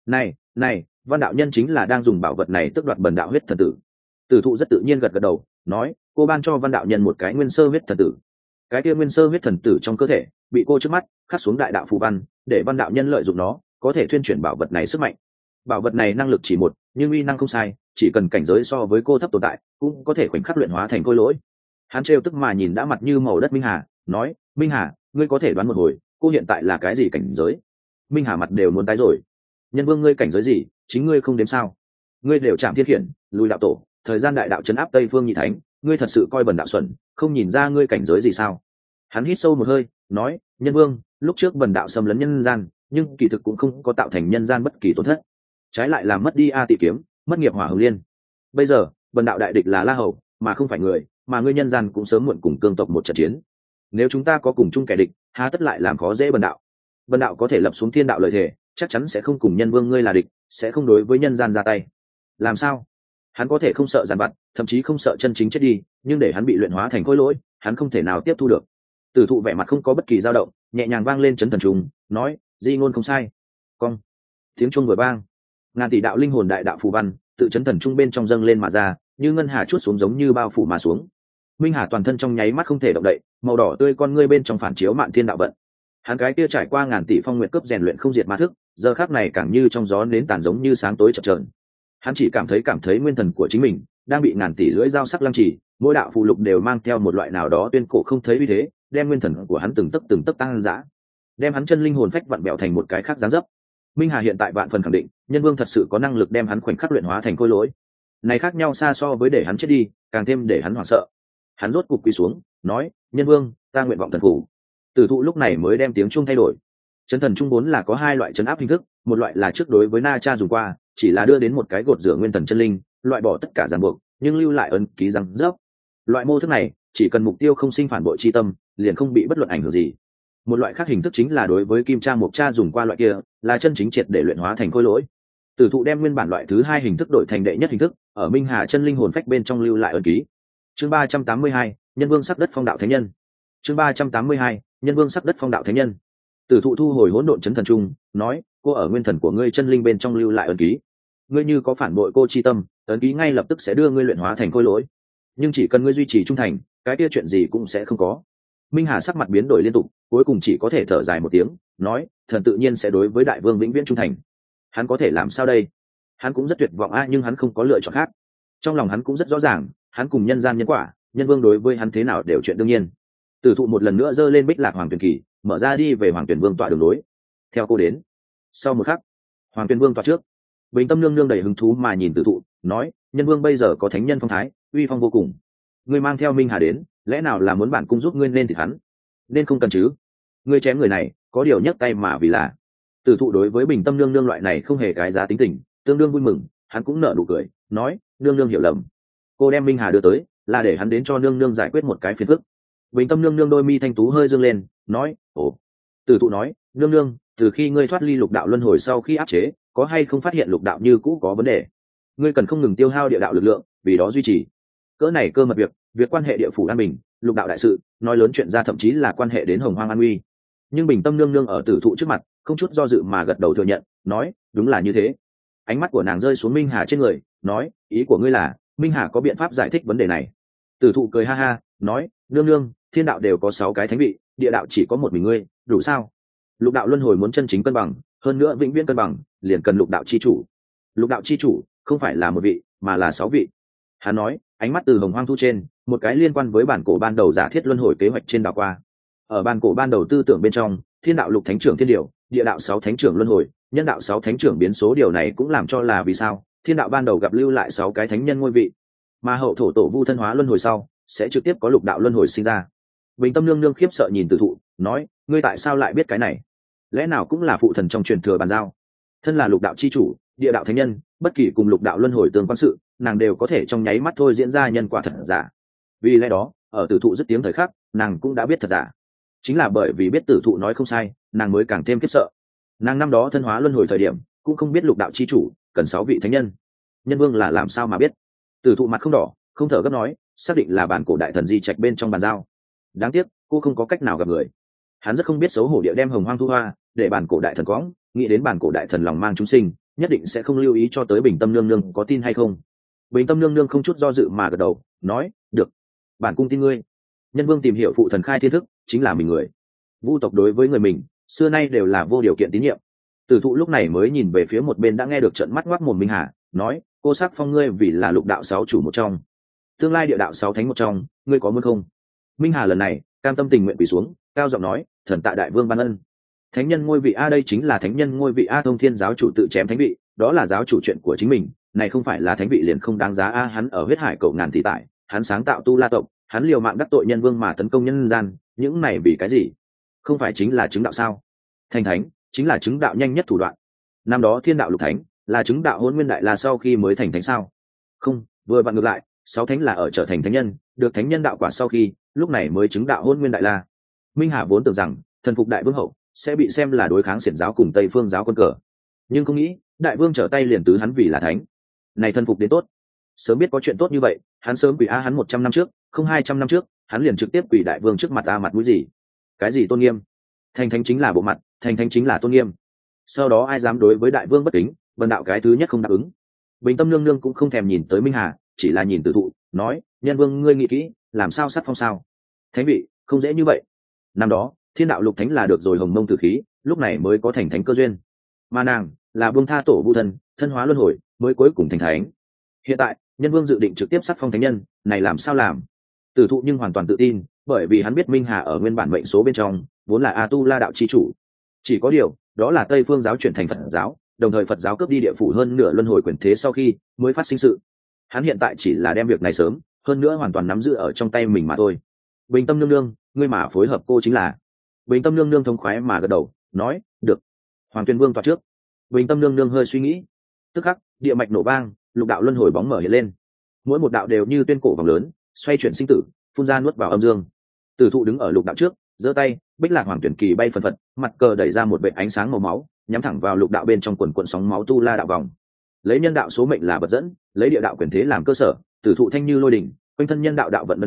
Này, Văn đạo nhân chính là đang dùng bảo vật này tước đoạt bần đạo huyết thần tử. Tử Thụ rất tự nhiên gật gật đầu, nói, cô ban cho Văn đạo nhân một cái nguyên sơ huyết thần tử. Cái kia nguyên sơ huyết thần tử trong cơ thể bị cô trước mắt khắc xuống đại đạo phù văn, để Văn đạo nhân lợi dụng nó, có thể thuyên chuyển bảo vật này sức mạnh. Bảo vật này năng lực chỉ một, nhưng uy năng không sai, chỉ cần cảnh giới so với cô thấp tồn tại, cũng có thể khoảnh khắc luyện hóa thành khôi lỗi. Hắn trêu tức mà nhìn đã mặt như màu đất Minh Hà, nói, Minh Hà, ngươi có thể đoán một hồi, cô hiện tại là cái gì cảnh giới? Minh Hà mặt đều muốn tái rồi. Nhân vương, ngươi cảnh giới gì, chính ngươi không đếm sao? Ngươi đều chạm thiên khiển, lùi đạo tổ, thời gian đại đạo trấn áp Tây Phương Nhị Thánh, ngươi thật sự coi bần đạo xuẩn, không nhìn ra ngươi cảnh giới gì sao? Hắn hít sâu một hơi, nói, nhân vương, lúc trước bần đạo xâm lấn nhân gian, nhưng kỳ thực cũng không có tạo thành nhân gian bất kỳ tổn thất, trái lại làm mất đi A Tị kiếm, mất nghiệp Hỏa Hồng Liên. Bây giờ bần đạo đại địch là La Hầu, mà không phải người, mà ngươi nhân gian cũng sớm muộn cùng cương tộc một trận chiến. Nếu chúng ta có cùng chung kẻ địch, há tất lại làm khó dễ bần đạo. Bần đạo có thể lập xuống thiên đạo lợi thể, chắc chắn sẽ không cùng nhân vương ngươi là địch, sẽ không đối với nhân gian ra tay. Làm sao? Hắn có thể không sợ giàn vặt, thậm chí không sợ chân chính chết đi, nhưng để hắn bị luyện hóa thành khối lỗi, hắn không thể nào tiếp thu được. Tử Thụ vẻ mặt không có bất kỳ dao động, nhẹ nhàng vang lên chấn thần trùng, nói, di ngôn không sai. Cong. Tiếng chuông vừa vang, ngàn tỷ đạo linh hồn đại đạo phù văn tự chấn thần trung bên trong dâng lên mà ra, như ngân hà chuốt xuống giống như bao phủ mà xuống. Minh Hà toàn thân trong nháy mắt không thể động đậy, màu đỏ tươi con ngươi bên trong phản chiếu mạn thiên đạo vận. Hắn cái kia trải qua ngàn tỷ phong nguyện cướp rèn luyện không diệt ma thức, giờ khắc này càng như trong gió nến tàn giống như sáng tối chập chờn. Hắn chỉ cảm thấy nguyên thần của chính mình đang bị ngàn tỷ lưỡi dao sắc lăng trì, mỗi đạo phù lục đều mang theo một loại nào đó tuyên cổ không thấy uy thế, đem nguyên thần của hắn từng tấc tăng dã, đem hắn chân linh hồn phách vặn bẹo thành một cái khác dáng dấp. Minh Hà hiện tại vạn phần khẳng định, nhân vương thật sự có năng lực đem hắn khoảnh khắc luyện hóa thành khối lỗi. Này khác nhau xa so với để hắn chết đi, càng thêm để hắn hoảng sợ. Hắn rốt cục quỳ xuống, nói, nhân vương, ta nguyện vọng thần phủ. Tử Thụ lúc này mới đem tiếng chuông thay đổi. Chấn thần trung vốn là có hai loại chấn áp hình thức, một loại là trước đối với Na Cha dùng qua, chỉ là đưa đến một cái gột rửa nguyên thần chân linh, loại bỏ tất cả ràng buộc, nhưng lưu lại ấn ký răng rớp. Loại mô thức này, chỉ cần mục tiêu không sinh phản bội chi tâm, liền không bị bất luận ảnh hưởng gì. Một loại khác hình thức chính là đối với Kim Cha Mộc Cha dùng qua loại kia, là chân chính triệt để luyện hóa thành khối lỗi. Tử Thụ đem nguyên bản loại thứ hai hình thức đổi thành đệ nhất hình thức, ở Minh Hà chân linh hồn phách bên trong lưu lại ấn ký. Chương 382, nhân vương sắc đất phong đạo thánh nhân. Chương 382, nhân vương sắc đất phong đạo thánh nhân. Tử thụ thu hồi hỗn độn chấn thần trung, nói, cô ở nguyên thần của ngươi chân linh bên trong lưu lại ấn ký. Ngươi như có phản bội cô chi tâm, ấn ký ngay lập tức sẽ đưa ngươi luyện hóa thành khôi lỗi. Nhưng chỉ cần ngươi duy trì trung thành, cái kia chuyện gì cũng sẽ không có. Minh Hà sắc mặt biến đổi liên tục, cuối cùng chỉ có thể thở dài một tiếng, nói, thần tự nhiên sẽ đối với đại vương vĩnh viễn trung thành. Hắn có thể làm sao đây? Hắn cũng rất tuyệt vọng nhưng hắn không có lựa chọn khác. Trong lòng hắn cũng rất rõ ràng, hắn cùng nhân gian nhân quả, nhân vương đối với hắn thế nào đều chuyện đương nhiên. Tử thụ một lần nữa giơ lên bích lạc hoàng tuyển kỳ, mở ra đi về hoàng tuyển vương tọa đường lối. Theo cô đến. Sau một khắc, hoàng tuyển vương tọa trước, Bình Tâm nương nương đầy hứng thú mà nhìn Tử thụ, nói, nhân vương bây giờ có thánh nhân phong thái, uy phong vô cùng. Ngươi mang theo Minh Hà đến, lẽ nào là muốn bản cung giúp ngươi nên thì hắn? Nên không cần chứ? Ngươi chém người này, có điều nhấc tay mà vì là. Tử thụ đối với Bình Tâm nương nương loại này không hề cái giá tính tình, tương đương vui mừng, hắn cũng nở nụ cười, nói, nương nương hiểu lầm. Cô đem Minh Hà đưa tới, là để hắn đến cho nương nương giải quyết một cái phiền phức. Bình Tâm nương nương đôi mi thanh tú hơi dương lên, nói, ồ. Tử thụ nói, nương nương, từ khi ngươi thoát ly lục đạo luân hồi sau khi áp chế, có hay không phát hiện lục đạo như cũ có vấn đề? Ngươi cần không ngừng tiêu hao địa đạo lực lượng, vì đó duy trì. Cỡ này cơ mật việc quan hệ địa phủ an bình, lục đạo đại sự, nói lớn chuyện ra thậm chí là quan hệ đến hồng hoang an uy. Nhưng Bình Tâm nương nương ở Tử thụ trước mặt, không chút do dự mà gật đầu thừa nhận, nói, đúng là như thế. Ánh mắt của nàng rơi xuống Minh Hà trên người, nói, ý của ngươi là Minh Hà có biện pháp giải thích vấn đề này? Tử thụ cười ha ha, nói, nương nương, thiên đạo đều có 6 cái thánh vị, địa đạo chỉ có một mình ngươi, đủ sao? Lục đạo luân hồi muốn chân chính cân bằng, hơn nữa vĩnh viễn cân bằng, liền cần lục đạo chi chủ. Lục đạo chi chủ không phải là một vị, mà là 6 vị. Hắn nói, ánh mắt từ hồng hoang thu trên, một cái liên quan với bản cổ ban đầu giả thiết luân hồi kế hoạch trên đảo qua. Ở bản cổ ban đầu tư tưởng bên trong, thiên đạo lục thánh trưởng thiên điều, địa đạo 6 thánh trưởng luân hồi, nhân đạo 6 thánh trưởng biến số, điều này cũng làm cho là vì sao thiên đạo ban đầu gặp lưu lại 6 cái thánh nhân ngôi vị, mà hậu thổ tổ vu thân hóa luân hồi sau sẽ trực tiếp có lục đạo luân hồi sinh ra. Bình Tâm nương nương khiếp sợ nhìn Tử thụ, nói, ngươi tại sao lại biết cái này? Lẽ nào cũng là phụ thần trong truyền thừa bàn giao? Thân là lục đạo chi chủ, địa đạo thánh nhân, bất kỳ cùng lục đạo luân hồi tương quan sự, nàng đều có thể trong nháy mắt thôi diễn ra nhân quả thật giả. Vì lẽ đó, ở Tử thụ dứt tiếng thời khắc, nàng cũng đã biết thật giả. Chính là bởi vì biết Tử thụ nói không sai, nàng mới càng thêm khiếp sợ. Nàng năm đó thân hóa luân hồi thời điểm, cũng không biết lục đạo chi chủ cần 6 vị thánh nhân. Nhân vương là làm sao mà biết? Tử thụ mặt không đỏ, không thở gấp nói, xác định là bản cổ đại thần di trạch bên trong bàn giao. Đáng tiếc, cô không có cách nào gặp người. Hắn rất không biết xấu hổ địa đem hồng hoang thu hoa, để bản cổ đại thần quõng, nghĩ đến bản cổ đại thần lòng mang chúng sinh, nhất định sẽ không lưu ý cho tới Bình Tâm nương nương có tin hay không. Bình Tâm nương nương không chút do dự mà gật đầu, nói, được, bản cung tin ngươi. Nhân vương tìm hiểu phụ thần khai thiên thức, chính là mình người. Vu tộc đối với người mình, xưa nay đều là vô điều kiện tín nhiệm. Tử thụ lúc này mới nhìn về phía một bên đã nghe được trận mắt ngoác mồm Minh Hà, nói, cô sắc phong ngươi vì là lục đạo 6 chủ một trong, tương lai địa đạo 6 thánh một trong, ngươi có muốn không? Minh Hà lần này cam tâm tình nguyện quỳ xuống, cao giọng nói, thần tạ đại vương ban ân. Thánh nhân ngôi vị a, đây chính là thánh nhân ngôi vị a. Thông thiên giáo chủ tự chém thánh vị, đó là giáo chủ chuyện của chính mình, này không phải là thánh vị liền không đáng giá a. Hắn ở huyết hải cầu ngàn tỷ tại, hắn sáng tạo tu la tộc, hắn liều mạng đắc tội nhân vương mà tấn công nhân gian, những này vì cái gì? Không phải chính là chứng đạo sao? Thành thánh chính là chứng đạo nhanh nhất thủ đoạn. Năm đó thiên đạo lục thánh là chứng đạo hôn nguyên đại la sau khi mới thành thánh sao? Không, vừa vặn ngược lại, 6 thánh là ở trở thành thánh nhân, được thánh nhân đạo quả sau khi, lúc này mới chứng đạo hôn nguyên đại la. Minh Hà vốn tưởng rằng thần phục đại vương hậu sẽ bị xem là đối kháng xiển giáo cùng Tây Phương giáo quân cờ, nhưng không nghĩ đại vương trở tay liền tứ hắn vì là thánh. Này thần phục đến tốt. Sớm biết có chuyện tốt như vậy, hắn sớm quỳ hắn 100 năm trước, không 200 năm trước, hắn liền trực tiếp quỳ đại vương trước mặt mặt mũi gì? Cái gì tôn nghiêm? Thành thánh chính là bộ mặt, thành thánh chính là tôn nghiêm. Sau đó ai dám đối với đại vương bất kính, vân đạo cái thứ nhất không đáp ứng. Bình Tâm nương nương cũng không thèm nhìn tới Minh Hà, chỉ là nhìn Tử thụ, nói, nhân vương ngươi nghĩ kỹ, làm sao sắc phong sao? Thánh vị không dễ như vậy. Năm đó thiên đạo lục thánh là được rồi hồng mông tử khí, lúc này mới có thành thánh cơ duyên, mà nàng là buông tha tổ vu thân, thân hóa luân hồi, mới cuối cùng thành thánh. Hiện tại nhân vương dự định trực tiếp sắc phong thánh nhân, này làm sao làm? Tử thụ nhưng hoàn toàn tự tin, bởi vì hắn biết Minh Hà ở nguyên bản mệnh số bên trong vốn là A Tu La đạo chi chủ. Chỉ có điều đó là Tây Phương giáo chuyển thành Phật giáo, đồng thời Phật giáo cướp đi địa phủ hơn nửa luân hồi quyền thế sau khi mới phát sinh sự. Hắn hiện tại chỉ là đem việc này sớm hơn nữa hoàn toàn nắm giữ ở trong tay mình mà thôi. Bình Tâm nương nương, ngươi mà phối hợp cô chính là. Bình Tâm nương nương thông khoái mà gật đầu, nói, được. Hoàng Tuyên Vương tọa trước. Bình Tâm nương nương hơi suy nghĩ, tức khắc địa mạch nổ vang, lục đạo luân hồi bóng mở hiện lên, mỗi một đạo đều như tuyên cổ vòng lớn, xoay chuyển sinh tử, phun ra nuốt vào âm dương. Tử thụ đứng ở lục đạo trước, giơ tay, bích lạc hoàng tuyển kỳ bay phần phật, mặt cờ đẩy ra một vệt ánh sáng màu máu, nhắm thẳng vào lục đạo bên trong quần quần sóng máu tu la đạo vòng. Lấy nhân đạo số mệnh là vật dẫn, lấy địa đạo quyền thế làm cơ sở, tử thụ thanh như lôi đỉnh, quanh thân nhân đạo đạo vận nấn ná,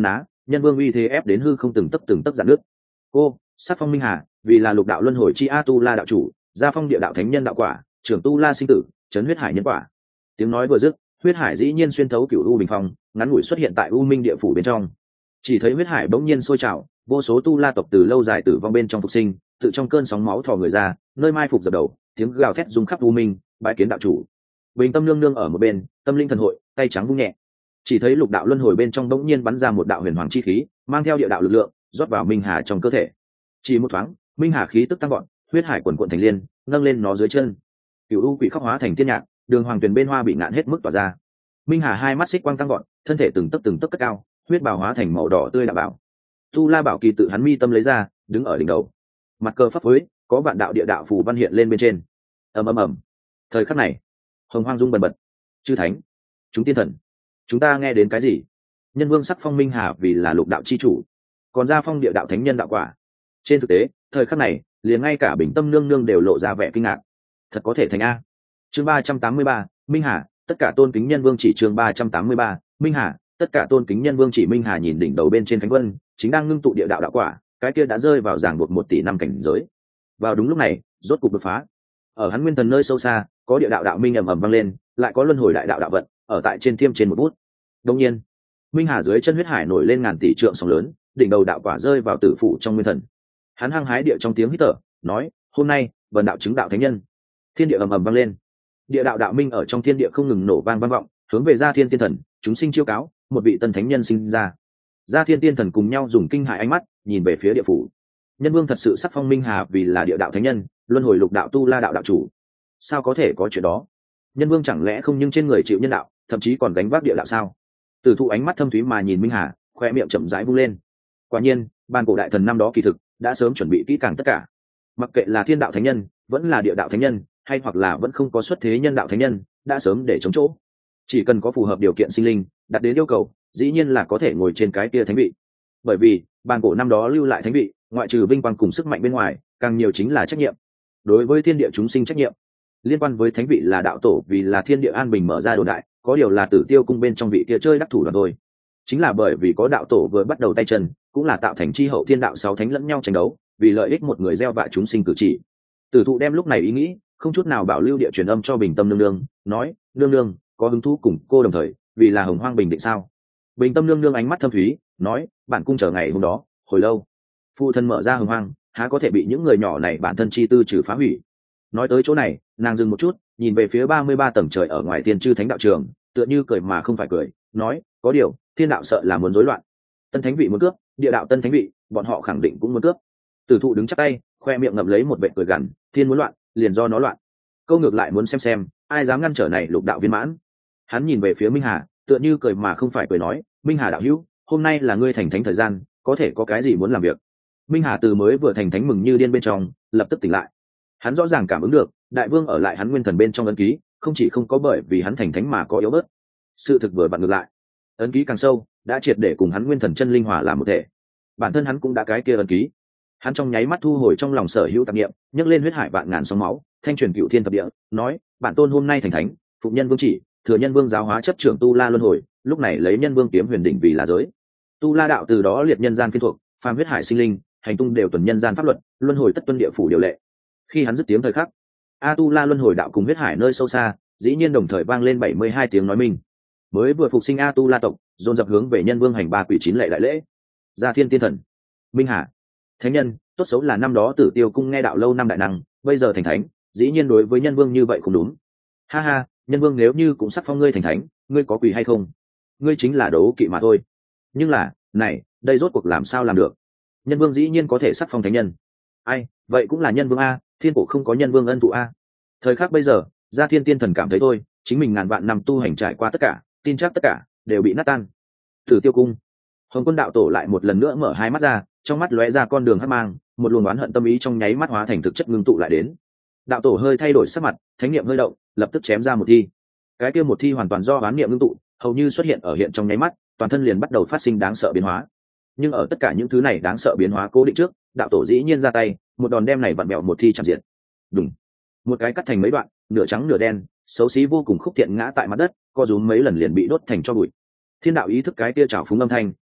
nhân vương uy thế ép đến hư không từng tấc dạn nước. Cô sắc phong minh hà vì là lục đạo luân hồi chi a tu la đạo chủ, gia phong địa đạo thánh nhân đạo quả, trưởng tu la sinh tử, chấn huyết hải nhân quả. Tiếng nói vừa dứt, huyết hải dĩ nhiên xuyên thấu cửu u bình phong, ngắn ngủi xuất hiện tại u minh địa phủ bên trong. Chỉ thấy huyết hải bỗng nhiên sôi trào, vô số tu la tộc từ lâu dài tử vong bên trong phục sinh, tự trong cơn sóng máu thò người ra, nơi mai phục dập đầu, tiếng gào thét rung khắp u minh, bái kiến đạo chủ. Bình tâm nương nương ở một bên, tâm linh thần hội, tay trắng vung nhẹ. Chỉ thấy lục đạo luân hồi bên trong bỗng nhiên bắn ra một đạo huyền hoàng chi khí, mang theo địa đạo lực lượng, rót vào minh hà trong cơ thể. Chỉ một thoáng, minh hà khí tức tăng vọt, huyết hải quần quần thành liên, nâng lên nó dưới chân. Cửu u quỷ khóc hóa thành thiên nhạc, đường hoàng tuyền bên hoa bị ngạn hết mức tỏa ra. Minh hà hai mắt xích quang tăng vọt, thân thể từng tấc cất cao, huyết bào hóa thành màu đỏ tươi đạo bảo. Tu la bảo kỳ tự hắn mi tâm lấy ra, đứng ở đỉnh đầu. Mặt cờ pháp phối, có vạn đạo địa đạo phù văn hiện lên bên trên. Ầm ầm ầm. Thời khắc này, hồng hoang rung bần bật. Chư thánh, chúng tiên thần, chúng ta nghe đến cái gì? Nhân vương sắc phong minh hà vì là lục đạo chi chủ, còn gia phong địa đạo thánh nhân đạo quả. Trên thực tế, thời khắc này, liền ngay cả bình tâm nương nương đều lộ ra vẻ kinh ngạc. Thật có thể thành a. Chương 383, minh hà, tất cả tôn kính nhân vương chỉ. Chương 383, minh hà, tất cả tôn kính nhân vương chỉ. Minh hà nhìn đỉnh đầu bên trên khánh vân, chính đang ngưng tụ địa đạo đạo quả, cái kia đã rơi vào ràng buộc 1 tỷ năm cảnh giới. Vào đúng lúc này, rốt cục đột phá. Ở hắn nguyên thần nơi sâu xa, có địa đạo đạo minh ầm ầm vang lên, lại có luân hồi đại đạo đạo vận ở tại trên thiêm trên một bút. Đương nhiên, minh hà dưới chân huyết hải nổi lên ngàn tỷ trượng sóng lớn, đỉnh đầu đạo quả rơi vào tử phủ trong nguyên thần. Hắn hăng hái địa trong tiếng hít thở, nói: "Hôm nay, vần đạo chứng đạo thánh nhân." Thiên địa ầm ầm vang lên. Địa đạo đạo minh ở trong thiên địa không ngừng nổ vang vang vọng, hướng về Gia Thiên Tiên Thần, chúng sinh chiêu cáo, một vị tân thánh nhân sinh ra. Gia Thiên Tiên Thần cùng nhau dùng kinh hãi ánh mắt nhìn về phía địa phủ. Nhân vương thật sự sắc phong minh hà vì là địa đạo thánh nhân, luân hồi lục đạo tu la đạo đạo chủ. Sao có thể có chuyện đó? Nhân vương chẳng lẽ không nhưng trên người chịu nhân đạo, thậm chí còn gánh vác địa đạo sao? Tử thụ ánh mắt thâm thúy mà nhìn minh hà, khoe miệng chậm rãi vung lên. Quả nhiên, ban cổ đại thần năm đó kỳ thực đã sớm chuẩn bị kỹ càng tất cả. Mặc kệ là thiên đạo thánh nhân, vẫn là địa đạo thánh nhân, hay hoặc là vẫn không có xuất thế nhân đạo thánh nhân, đã sớm để chống chỗ. Chỉ cần có phù hợp điều kiện sinh linh, đạt đến yêu cầu, dĩ nhiên là có thể ngồi trên cái kia thánh vị. Bởi vì ban cổ năm đó lưu lại thánh vị, ngoại trừ vinh quang cùng sức mạnh bên ngoài, càng nhiều chính là trách nhiệm. Đối với thiên địa chúng sinh trách nhiệm, liên quan với thánh vị là đạo tổ vì là thiên địa an bình mở ra đồn đại, có điều là Tử Tiêu cung bên trong vị kia chơi đắc thủ đoàn thôi. Chính là bởi vì có đạo tổ vừa bắt đầu tay chân, cũng là tạo thành chi hậu thiên đạo 6 thánh lẫn nhau tranh đấu, vì lợi ích một người gieo vạ chúng sinh cử chỉ. Tử thụ đem lúc này ý nghĩ không chút nào bảo lưu địa truyền âm cho bình tâm nương nương, nói: "Nương nương, có hứng thú cùng cô đồng thời vì là hồng hoang bình định sao?" Bình tâm nương nương ánh mắt thâm thúy, nói: "Bản cung chờ ngày hôm đó hồi lâu. Phụ thân mở ra hồng hoang, há có thể bị những người nhỏ này bản thân chi tư trừ phá hủy." Nói tới chỗ này, nàng dừng một chút, nhìn về phía 33 tầng trời ở ngoài Tiên Chư Thánh đạo trường, tựa như cười mà không phải cười, nói: "Có điều, thiên đạo sợ là muốn rối loạn. Tân thánh vị muốn cướp, địa đạo tân thánh vị, bọn họ khẳng định cũng muốn cướp." Tử thụ đứng chắp tay, khoe miệng ngậm lấy một vệt cười gằn: "Thiên muốn loạn, liền do nó loạn. Câu ngược lại muốn xem ai dám ngăn trở này lục đạo viên mãn." Hắn nhìn về phía Minh Hà, tựa như cười mà không phải cười, nói: "Minh Hà đạo hữu, hôm nay là ngươi thành thánh thời gian, có thể có cái gì muốn làm việc?" Minh Hà từ mới vừa thành thánh mừng như điên bên trong lập tức tỉnh lại. Hắn rõ ràng cảm ứng được đại vương ở lại hắn nguyên thần bên trong ấn ký, không chỉ không có bởi vì hắn thành thánh mà có yếu bớt, sự thực vừa vặn ngược lại, ấn ký càng sâu, đã triệt để cùng hắn nguyên thần chân linh hòa làm một thể. Bản thân hắn cũng đã cái kia ấn ký. Hắn trong nháy mắt thu hồi trong lòng sở hữu tạp niệm, nhấc lên huyết hải vạn ngàn sóng máu, thanh truyền cựu thiên thập địa, nói: "Bản tôn hôm nay thành thánh, phụng nhân vương chỉ, thừa nhân vương giáo hóa chấp trưởng tu la luân hồi, lúc này lấy nhân vương kiếm huyền đỉnh vì là giới. Tu la đạo từ đó liệt nhân gian phiên thuộc, phàm huyết hải sinh linh, hành tung đều tuần nhân gian pháp luật, luân hồi tất tuân địa phủ điều lệ." Khi hắn dứt tiếng thời khắc, a tu la luân hồi đạo cùng huyết hải nơi sâu xa dĩ nhiên đồng thời vang lên 72 tiếng nói minh. Mới vừa phục sinh a tu la tộc dồn dập hướng về nhân vương hành 3 quỷ 9 lệ đại lễ. Gia Thiên Tiên Thần, Minh Hà thánh nhân, tốt xấu là năm đó Tử Tiêu cung nghe đạo lâu năm đại năng, bây giờ thành thánh, dĩ nhiên đối với nhân vương như vậy không đúng. Ha ha, nhân vương nếu như cũng sắp phong ngươi thành thánh, ngươi có quỳ hay không? Ngươi chính là đấu kỵ mà thôi. Nhưng là, này, đây rốt cuộc làm sao làm được? Nhân vương dĩ nhiên có thể sắp phong thánh nhân. Ai, vậy cũng là nhân vương a, thiên cổ không có nhân vương ân thụ a. Thời khắc bây giờ, Gia Thiên Tiên Thần cảm thấy thôi, chính mình ngàn vạn năm tu hành trải qua tất cả, tin chắc tất cả đều bị nát tan. Tử Tiêu cung, Hồng Quân đạo tổ lại một lần nữa mở hai mắt ra, trong mắt lóe ra con đường hắc mang, một luồng oán hận tâm ý trong nháy mắt hóa thành thực chất ngưng tụ lại đến. Đạo tổ hơi thay đổi sắc mặt, thánh niệm hơi động, lập tức chém ra một thi. Cái kia một thi hoàn toàn do oán niệm ngưng tụ, hầu như xuất hiện ở hiện trong nháy mắt, toàn thân liền bắt đầu phát sinh đáng sợ biến hóa. Nhưng ở tất cả những thứ này đáng sợ biến hóa cố định trước, đạo tổ dĩ nhiên ra tay, một đòn đem này vặn mèo một thi chạm diệt. Đùng, một cái cắt thành mấy đoạn, nửa trắng nửa đen, xấu xí vô cùng khúc thiện ngã tại mặt đất, co rúm mấy lần liền bị đốt thành tro bụi. Thiên đạo ý thức cái kia trào phúng âm thanh,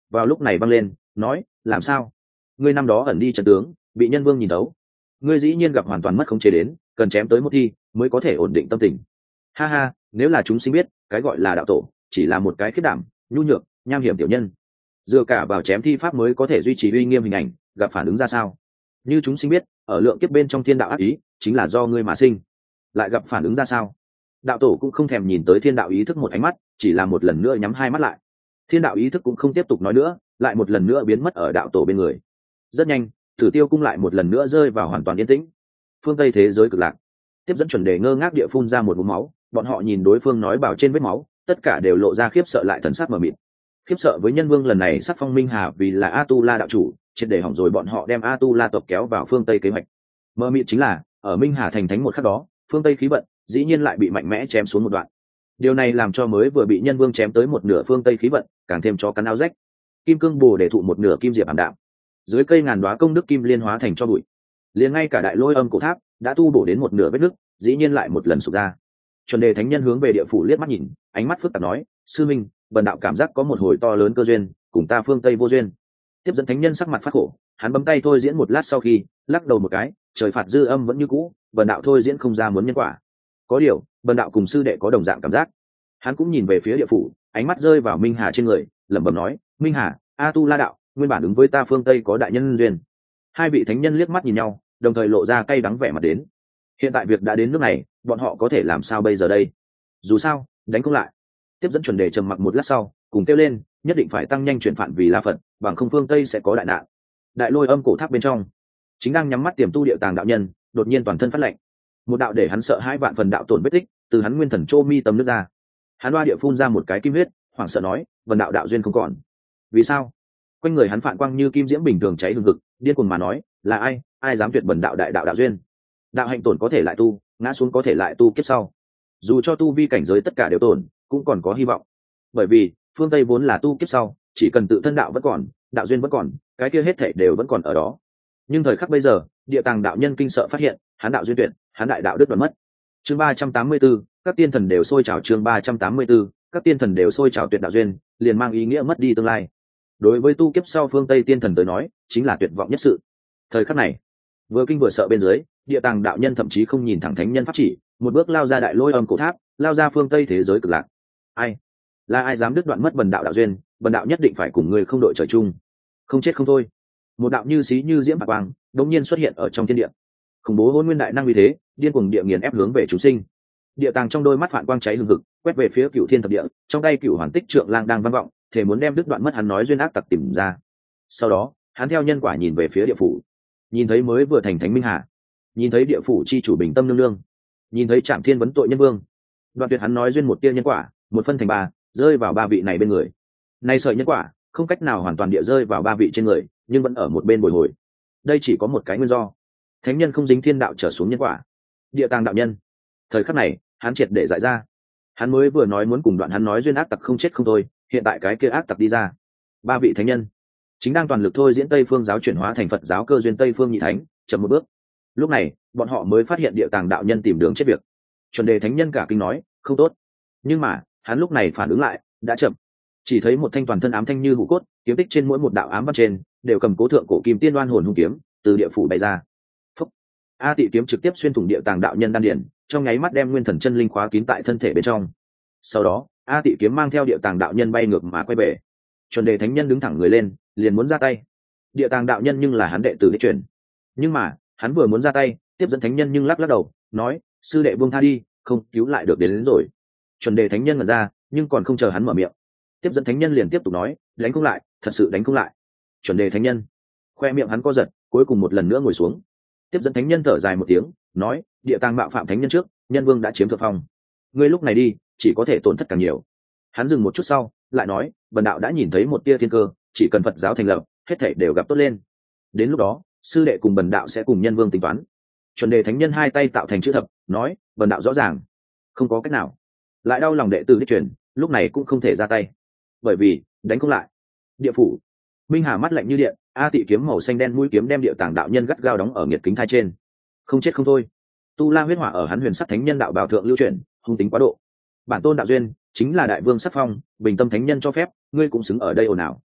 vào lúc này văng lên nói làm sao ngươi năm đó ẩn đi trận tướng bị nhân vương nhìn thấu, ngươi dĩ nhiên gặp hoàn toàn mất khống chế đến cần chém tới một thi mới có thể ổn định tâm tình. Ha ha, nếu là chúng sinh biết cái gọi là đạo tổ chỉ là một cái khiết đảm nhu nhược nham hiểm tiểu nhân, dựa cả vào chém thi pháp mới có thể duy trì uy nghiêm hình ảnh, gặp phản ứng ra sao? Như chúng sinh biết ở lượng kiếp bên trong thiên đạo ác ý chính là do ngươi mà sinh, lại gặp phản ứng ra sao? Đạo tổ cũng không thèm nhìn tới thiên đạo ý thức một ánh mắt, chỉ là một lần nữa nhắm hai mắt lại. Thiên đạo ý thức cũng không tiếp tục nói nữa, lại một lần nữa biến mất ở đạo tổ bên người. Rất nhanh, Tử Tiêu cung lại một lần nữa rơi vào hoàn toàn yên tĩnh. Phương Tây thế giới cực lạc, tiếp dẫn chuẩn đề ngơ ngác địa phun ra một ngụm máu, bọn họ nhìn đối phương nói bảo trên vết máu, tất cả đều lộ ra khiếp sợ lại thần sắc mờ mịt. Khiếp sợ với nhân vương lần này sắc phong Minh Hà vì là A Tu La đạo chủ, triệt để hỏng rồi bọn họ đem A Tu La tộc kéo vào phương Tây kế hoạch. Mờ mịt chính là ở Minh Hà thành thánh một khắc đó, phương Tây khí vận dĩ nhiên lại bị mạnh mẽ chém xuống một đoạn. Điều này làm cho mới vừa bị nhân vương chém tới một nửa phương Tây khí vận càng thêm cho cắn áo rách. Kim cương bồ để thụ một nửa kim diệp ảm đạm, dưới cây ngàn đóa công đức kim liên hóa thành cho bụi. Liền ngay cả đại lôi âm cổ tháp đã tu bổ đến một nửa vết nứt, dĩ nhiên lại một lần sụp ra. Chuẩn đề thánh nhân hướng về địa phủ liếc mắt nhìn, ánh mắt phức tạp nói: sư minh, bần đạo cảm giác có một hồi to lớn cơ duyên cùng ta phương Tây vô duyên. Tiếp dẫn thánh nhân sắc mặt phát khổ, hắn bấm tay thôi diễn một lát sau khi lắc đầu một cái, trời phạt dư âm vẫn như cũ, bần đạo thôi diễn không ra muốn nhân quả. Có điều bần đạo cùng sư đệ có đồng dạng cảm giác. Hắn cũng nhìn về phía địa phủ, ánh mắt rơi vào Minh Hà trên người, lẩm bẩm nói: Minh Hà, A Tu La đạo nguyên bản ứng với ta phương Tây có đại nhân duyên. Hai vị thánh nhân liếc mắt nhìn nhau, đồng thời lộ ra cay đắng vẻ mặt đến. Hiện tại việc đã đến nước này, bọn họ có thể làm sao bây giờ đây? Dù sao đánh không lại. Tiếp dẫn chuẩn đề trầm mặc một lát sau cùng kêu lên, nhất định phải tăng nhanh chuyển phản vì La Phật, bằng không phương Tây sẽ có đại nạn. Đại lôi âm cổ tháp bên trong, chính đang nhắm mắt tiềm tu địa tàng đạo nhân đột nhiên toàn thân phát lạnh, một đạo để hắn sợ hãi vạn phần đạo tổn vết tích từ hắn nguyên thần chô mi tầm nước ra. Hắn đoa địa phun ra một cái kim huyết, hoảng sợ nói: vần đạo đạo duyên không còn. Vì sao? Quanh người hắn phản quang như kim diễm bình thường cháy hừng hực, điên cuồng mà nói: là ai dám tuyệt bần đạo đại đạo đạo duyên? Đạo hạnh tổn có thể lại tu, ngã xuống có thể lại tu kiếp sau. Dù cho tu vi cảnh giới tất cả đều tổn, cũng còn có hy vọng. Bởi vì phương Tây vốn là tu kiếp sau, chỉ cần tự thân đạo vẫn còn, đạo duyên vẫn còn, cái kia hết thảy đều vẫn còn ở đó. Nhưng thời khắc bây giờ, địa tàng đạo nhân kinh sợ phát hiện, hắn đạo duyên tuyệt, hắn đại đạo đứt đoạn mất. Chương 384, các tiên thần đều sôi trào. Chương 384, các tiên thần đều sôi trào tuyệt đạo duyên, liền mang ý nghĩa mất đi tương lai. Đối với tu kiếp sau phương Tây tiên thần tới nói, chính là tuyệt vọng nhất sự. Thời khắc này, vừa kinh vừa sợ bên dưới, địa tàng đạo nhân thậm chí không nhìn thẳng thánh nhân pháp chỉ, một bước lao ra đại lôi âm cổ tháp, lao ra phương Tây thế giới cực lạc. Ai dám đứt đoạn mất bần đạo đạo duyên, bần đạo nhất định phải cùng người không đội trời chung, không chết không thôi. Một đạo như xí như diễm bạc quang đống nhiên xuất hiện ở trong thiên địa, khủng bố hôn nguyên đại năng uy thế điên cuồng địa nghiền ép hướng về chúng sinh. Địa tàng trong đôi mắt phản quang cháy hừng hực, quét về phía cửu thiên thập địa, trong tay cửu hoàn tích trượng lang đang vang vọng, thể muốn đem đứt đoạn mất hắn nói duyên ác tặc tìm ra. Sau đó hắn theo nhân quả nhìn về phía địa phủ, nhìn thấy mới vừa thành thánh Minh Hà, nhìn thấy địa phủ chi chủ bình tâm nương nương, nhìn thấy trạm thiên vấn tội nhân vương. Đoạn tuyệt hắn nói duyên một tia nhân quả, một phân thành ba, rơi vào ba vị này bên người. Nay sợi nhân quả không cách nào hoàn toàn địa rơi vào ba vị trên người, nhưng vẫn ở một bên bồi hồi. Đây chỉ có một cái nguyên do: thánh nhân không dính thiên đạo trở xuống nhân quả. Địa tàng đạo nhân thời khắc này hắn triệt để giải ra. Hắn mới vừa nói muốn cùng đoạn hắn nói duyên ác tặc không chết không thôi, hiện tại cái kia ác tặc đi ra. Ba vị thánh nhân chính đang toàn lực thôi diễn Tây Phương giáo chuyển hóa thành Phật giáo cơ duyên Tây Phương nhị thánh, chậm một bước. Lúc này bọn họ mới phát hiện địa tàng đạo nhân tìm đường chết việc. Chuẩn đề thánh nhân cả kinh nói: không tốt. Nhưng mà hắn lúc này phản ứng lại đã chậm. Chỉ thấy một thanh toàn thân ám thanh như hũ cốt, kiếm tích trên mỗi một đạo ám văn trên đều cầm cố thượng cổ kim tiên đoan hồn hung kiếm từ địa phủ bay ra. Phúc! A Tị kiếm trực tiếp xuyên thủng địa tàng đạo nhân đan điển, trong nháy mắt đem nguyên thần chân linh khóa kín tại thân thể bên trong. Sau đó A Tị kiếm mang theo địa tàng đạo nhân bay ngược mà quay về. Chuẩn đề thánh nhân đứng thẳng người lên, liền muốn ra tay. Địa tàng đạo nhân nhưng là hắn đệ tử đích truyền, nhưng mà hắn vừa muốn ra tay, tiếp dẫn thánh nhân nhưng lắc lắc đầu nói: sư đệ buông tha đi, không cứu lại được đến rồi. Chuẩn đề thánh nhân ngẩn ra, nhưng còn không chờ hắn mở miệng, tiếp dẫn thánh nhân liền tiếp tục nói: đánh không lại, thật sự đánh không lại. Chuẩn đề thánh nhân khoe miệng hắn co giật, cuối cùng một lần nữa ngồi xuống. Tiếp dẫn thánh nhân thở dài một tiếng nói: địa tàng mạo phạm thánh nhân trước, nhân vương đã chiếm thượng phong, ngươi lúc này đi chỉ có thể tổn thất càng nhiều. Hắn dừng một chút sau lại nói: bần đạo đã nhìn thấy một tia thiên cơ, chỉ cần Phật giáo thành lập, hết thảy đều gặp tốt lên. Đến lúc đó sư đệ cùng bần đạo sẽ cùng nhân vương tính toán. Chuẩn đề thánh nhân hai tay tạo thành chữ thập nói: bần đạo rõ ràng, không có cách nào. Lại đau lòng đệ tử đích truyền, lúc này cũng không thể ra tay, bởi vì đánh không lại. Địa phủ, Minh Hà mắt lạnh như điện, A Tị kiếm màu xanh đen mũi kiếm đem địa tàng đạo nhân gắt gao đóng ở nghiệt kính thai trên. Không chết không thôi. Tu La huyết hỏa ở hắn huyền sắc thánh nhân đạo bào thượng lưu truyền, hung tính quá độ. Bản tôn đạo duyên chính là đại vương sắc phong, bình tâm thánh nhân cho phép, ngươi cũng xứng ở đây ồn ào.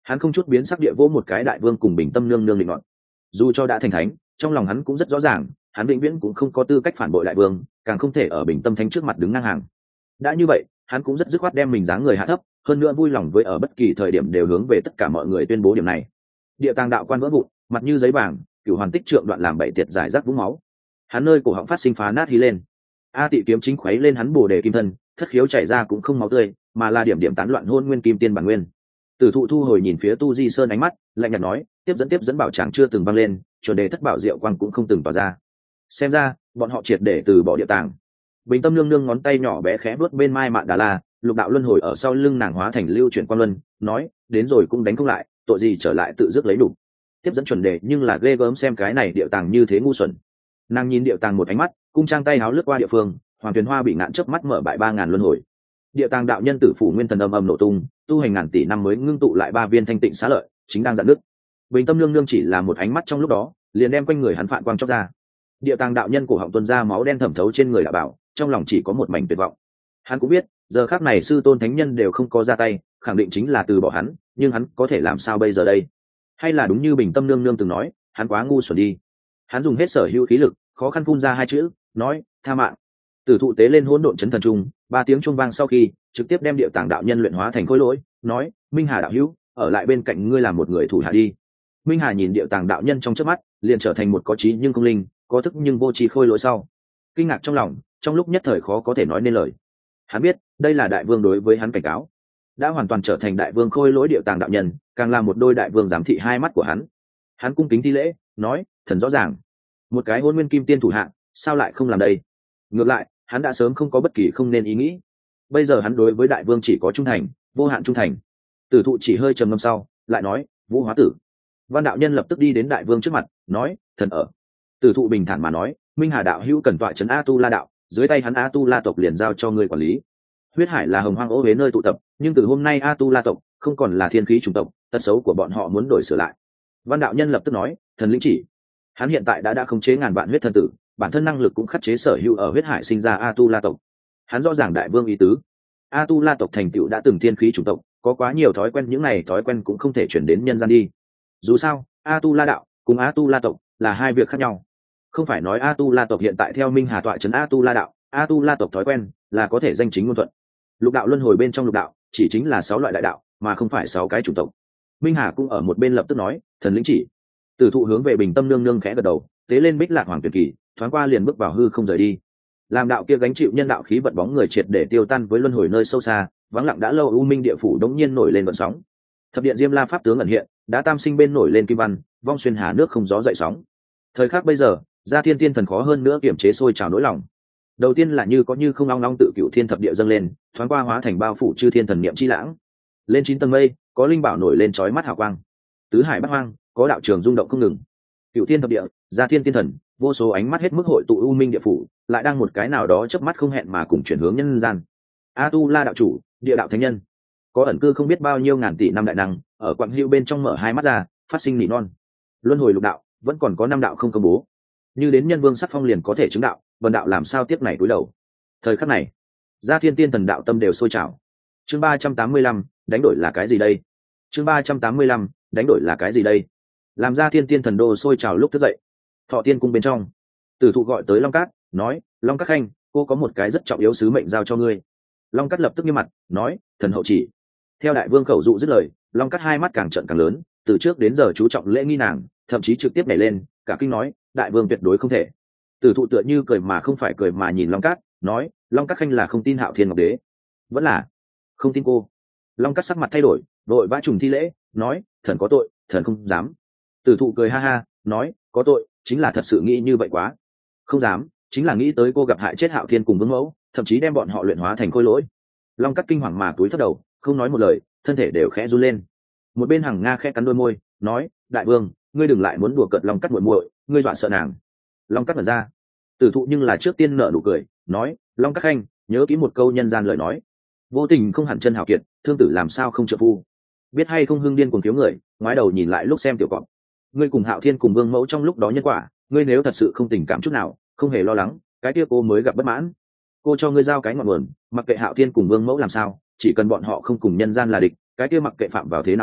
Hắn không chút biến sắc địa vỗ một cái đại vương cùng Bình Tâm nương nương định ngọn. Dù cho đã thành thánh, trong lòng hắn cũng rất rõ ràng, hắn vĩnh viễn cũng không có tư cách phản bội đại vương, càng không thể ở Bình Tâm thánh trước mặt đứng ngang hàng. Đã như vậy, hắn cũng rất dứt khoát đem mình dáng người hạ thấp, hơn nữa vui lòng với ở bất kỳ thời điểm đều hướng về tất cả mọi người tuyên bố điểm này. Địa tàng đạo quan vỡ vụn, mặt như giấy vàng, cửu hoàn tích trượng đoạn làm bảy tiệt giải rác vũng máu. Hắn nơi cổ họng phát sinh phá nát hí lên. A Tị kiếm chính khuấy lên hắn bổ đề kim thân, thất khiếu chảy ra cũng không máu tươi, mà là điểm điểm tán loạn hôn nguyên kim tiên bản nguyên. Tử thụ thu hồi nhìn phía Tu Di Sơn ánh mắt, lạnh nhạt nói, tiếp dẫn bảo tràng chưa từng vang lên, chuẩn đề thất bảo diệu quang cũng không từng tỏa ra. Xem ra, bọn họ triệt để từ bỏ địa tàng. Bình Tâm nương nương ngón tay nhỏ bé khẽ vuốt bên mai mạn đà la, lục đạo luân hồi ở sau lưng nàng hóa thành lưu chuyển quang luân, nói, đến rồi cũng đánh không lại, tội gì trở lại tự dứt lấy đủ. Tiếp dẫn chuẩn đề nhưng là ghê gớm xem cái này địa tàng như thế ngu xuẩn. Nàng nhìn địa tàng một ánh mắt, cung trang tay háo lướt qua địa phương, Hoàng Tuyền Hoa bị ngạn chớp mắt mở bại 3000 luân hồi. Địa tàng đạo nhân tử phủ nguyên thần âm nổ tung, tu hành ngàn tỷ năm mới ngưng tụ lại 3 viên thanh tịnh xá lợi, chính đang dạn nước. Bình Tâm nương nương chỉ là một ánh mắt trong lúc đó, liền đem quanh người hắn phản quang chốc ra. Địa tàng đạo nhân cổ họng tuôn ra máu đen thẩm thấu trên người đạo bảo, trong lòng chỉ có một mảnh tuyệt vọng. Hắn cũng biết, giờ khắc này sư tôn thánh nhân đều không có ra tay, khẳng định chính là từ bỏ hắn, nhưng hắn có thể làm sao bây giờ đây? Hay là đúng như Bình Tâm nương nương từng nói, hắn quá ngu xuẩn đi. Hắn dùng hết sở hữu khí lực, khó khăn phun ra 2 chữ, nói, tha mạng. Tử thụ tế lên hỗn độn chấn thần trung, 3 tiếng chuông vang sau khi, trực tiếp đem địa tàng đạo nhân luyện hóa thành khối lỗi, nói, Minh Hà đạo hữu, ở lại bên cạnh ngươi làm một người thủ hạ đi. Minh Hà nhìn địa tàng đạo nhân trong chớp mắt, liền trở thành một có trí nhưng không linh, có thức nhưng vô trí khôi lỗi sau. Kinh ngạc trong lòng, trong lúc nhất thời khó có thể nói nên lời. Hắn biết, đây là đại vương đối với hắn cảnh cáo. Đã hoàn toàn trở thành đại vương khôi lỗi địa tàng đạo nhân, càng là một đôi đại vương giám thị 2 mắt của hắn. Hắn cung kính thi lễ, nói, thần rõ ràng. Một cái hôn nguyên kim tiên thủ hạ, sao lại không làm đây? Ngược lại, hắn đã sớm không có bất kỳ không nên ý nghĩ. Bây giờ hắn đối với đại vương chỉ có trung thành, vô hạn trung thành. Tử thụ chỉ hơi trầm ngâm sau, lại nói, Vũ Hóa Tử. Văn đạo nhân lập tức đi đến đại vương trước mặt, nói, thần ở. Tử thụ bình thản mà nói, Minh Hà đạo hữu cần tọa trấn A Tu La đạo, dưới tay hắn A Tu La tộc liền giao cho ngươi quản lý. Huyết hải là hồng hoang ô huế nơi tụ tập, nhưng từ hôm nay A Tu La tộc không còn là thiên khí chủng tộc, tật xấu của bọn họ muốn đổi sửa lại. Văn đạo nhân lập tức nói, thần lĩnh chỉ. Hắn hiện tại đã khống chế ngàn vạn huyết thần tử, bản thân năng lực cũng khắc chế sở hữu ở huyết hải sinh ra A Tu La tộc. Hắn rõ ràng đại vương ý tứ. A Tu La tộc thành tựu đã từng thiên khí chủng tộc, có quá nhiều thói quen, những này thói quen cũng không thể chuyển đến nhân gian đi. Dù sao, A Tu La đạo cùng A Tu La tộc là 2 việc khác nhau. Không phải nói A Tu La tộc hiện tại theo Minh Hà tọa trấn A Tu La đạo, A Tu La tộc thói quen là có thể danh chính ngôn thuận. Lục đạo luân hồi bên trong lục đạo chỉ chính là 6 loại đại đạo, mà không phải 6 cái chủng tộc. Minh Hà cũng ở một bên lập tức nói, thần lĩnh chỉ. Tử thụ hướng về Bình Tâm nương nương khẽ gật đầu, tế lên Bích Lạc Hoàng Tuyệt Kỳ, thoáng qua liền bước vào hư không rời đi. Làm đạo kia gánh chịu nhân đạo khí vận bóng người triệt để tiêu tan với luân hồi nơi sâu xa, vắng lặng đã lâu u minh địa phủ đống nhiên nổi lên vận sóng. Thập điện Diêm La pháp tướng ẩn hiện, đã tam sinh bên nổi lên kim văn, vong xuyên hà nước không gió dậy sóng. Thời khắc bây giờ, Gia Thiên Tiên thần khó hơn nữa kiểm chế sôi trào nỗi lòng. Đầu tiên là như có như không long long tự cựu thiên thập địa dâng lên, thoáng qua hóa thành bao phủ chư thiên thần niệm chi lãng. Lên 9 tầng mây, có linh bảo nổi lên chói mắt hào quang. Tứ hải bát hoang, có đạo trường rung động không ngừng. Cựu thiên thập địa, Gia Thiên Tiên thần, vô số ánh mắt hết mức hội tụ u minh địa phủ, lại đang một cái nào đó chớp mắt không hẹn mà cùng chuyển hướng nhân gian. A Tu La đạo chủ, địa đạo thánh nhân, có ẩn cư không biết bao nhiêu ngàn tỷ năm đại năng, ở quặng hữu bên trong mở 2 mắt ra, phát sinh nỉ non. Luân hồi lục đạo, vẫn còn có 5 đạo không công bố. Như đến nhân vương sắc phong liền có thể chứng đạo, vân đạo làm sao tiếp này cúi đầu. Thời khắc này, Gia Thiên Tiên thần đạo tâm đều sôi trào. Chương 385, đánh đổi là cái gì đây? Chương 385, đánh đổi là cái gì đây? Làm Gia Thiên Tiên thần đô sôi trào lúc thức dậy. Thọ Tiên cung bên trong, Tử thụ gọi tới Long Cát, nói, Long Cát khanh, cô có một cái rất trọng yếu sứ mệnh giao cho ngươi. Long Cát lập tức nghiêm mặt, nói, thần hậu chỉ. Theo đại vương khẩu dụ dứt lời, Long Cát 2 mắt càng trợn càng lớn, từ trước đến giờ chú trọng lễ nghi nàng, thậm chí trực tiếp nhảy lên, cả kinh nói, đại vương tuyệt đối không thể. Tử thụ tựa như cười mà không phải cười mà nhìn Long Cát, nói, Long Cát khanh là không tin Hạo Thiên Ngọc Đế, vẫn là không tin cô. Long Cát sắc mặt thay đổi, vội vã trùng thi lễ, nói, thần có tội, thần không dám. Tử thụ cười ha ha, nói, có tội chính là thật sự nghĩ như vậy quá, không dám chính là nghĩ tới cô gặp hại chết Hạo Thiên cùng Vương Mẫu, thậm chí đem bọn họ luyện hóa thành khôi lỗi. Long Cát kinh hoàng mà túi thấp đầu, không nói một lời, thân thể đều khẽ run lên. Một bên Hằng Nga khẽ cắn đôi môi, nói, đại vương, ngươi đừng lại muốn đùa cợt Long Cát muội muội, ngươi dọa sợ nàng. Long Cát mở ra. Tử thụ nhưng là trước tiên nở nụ cười, nói, Long Cát khanh, nhớ kỹ một câu nhân gian lời nói, vô tình không hẳn chân hào kiệt, thương tử làm sao không trợ phu. Biết hay không hưng điên cuồng thiếu người, ngoái đầu nhìn lại lúc xem tiểu cọp. Ngươi cùng Hạo Thiên cùng Vương Mẫu trong lúc đó nhân quả, ngươi nếu thật sự không tình cảm chút nào, không hề lo lắng, cái kia cô mới gặp bất mãn. Cô cho ngươi giao cái ngọn nguồn, mặc kệ Hạo Thiên cùng Vương Mẫu làm sao, chỉ cần bọn họ không cùng nhân gian là địch, cái kia mặc kệ phạm vào thế nào sự,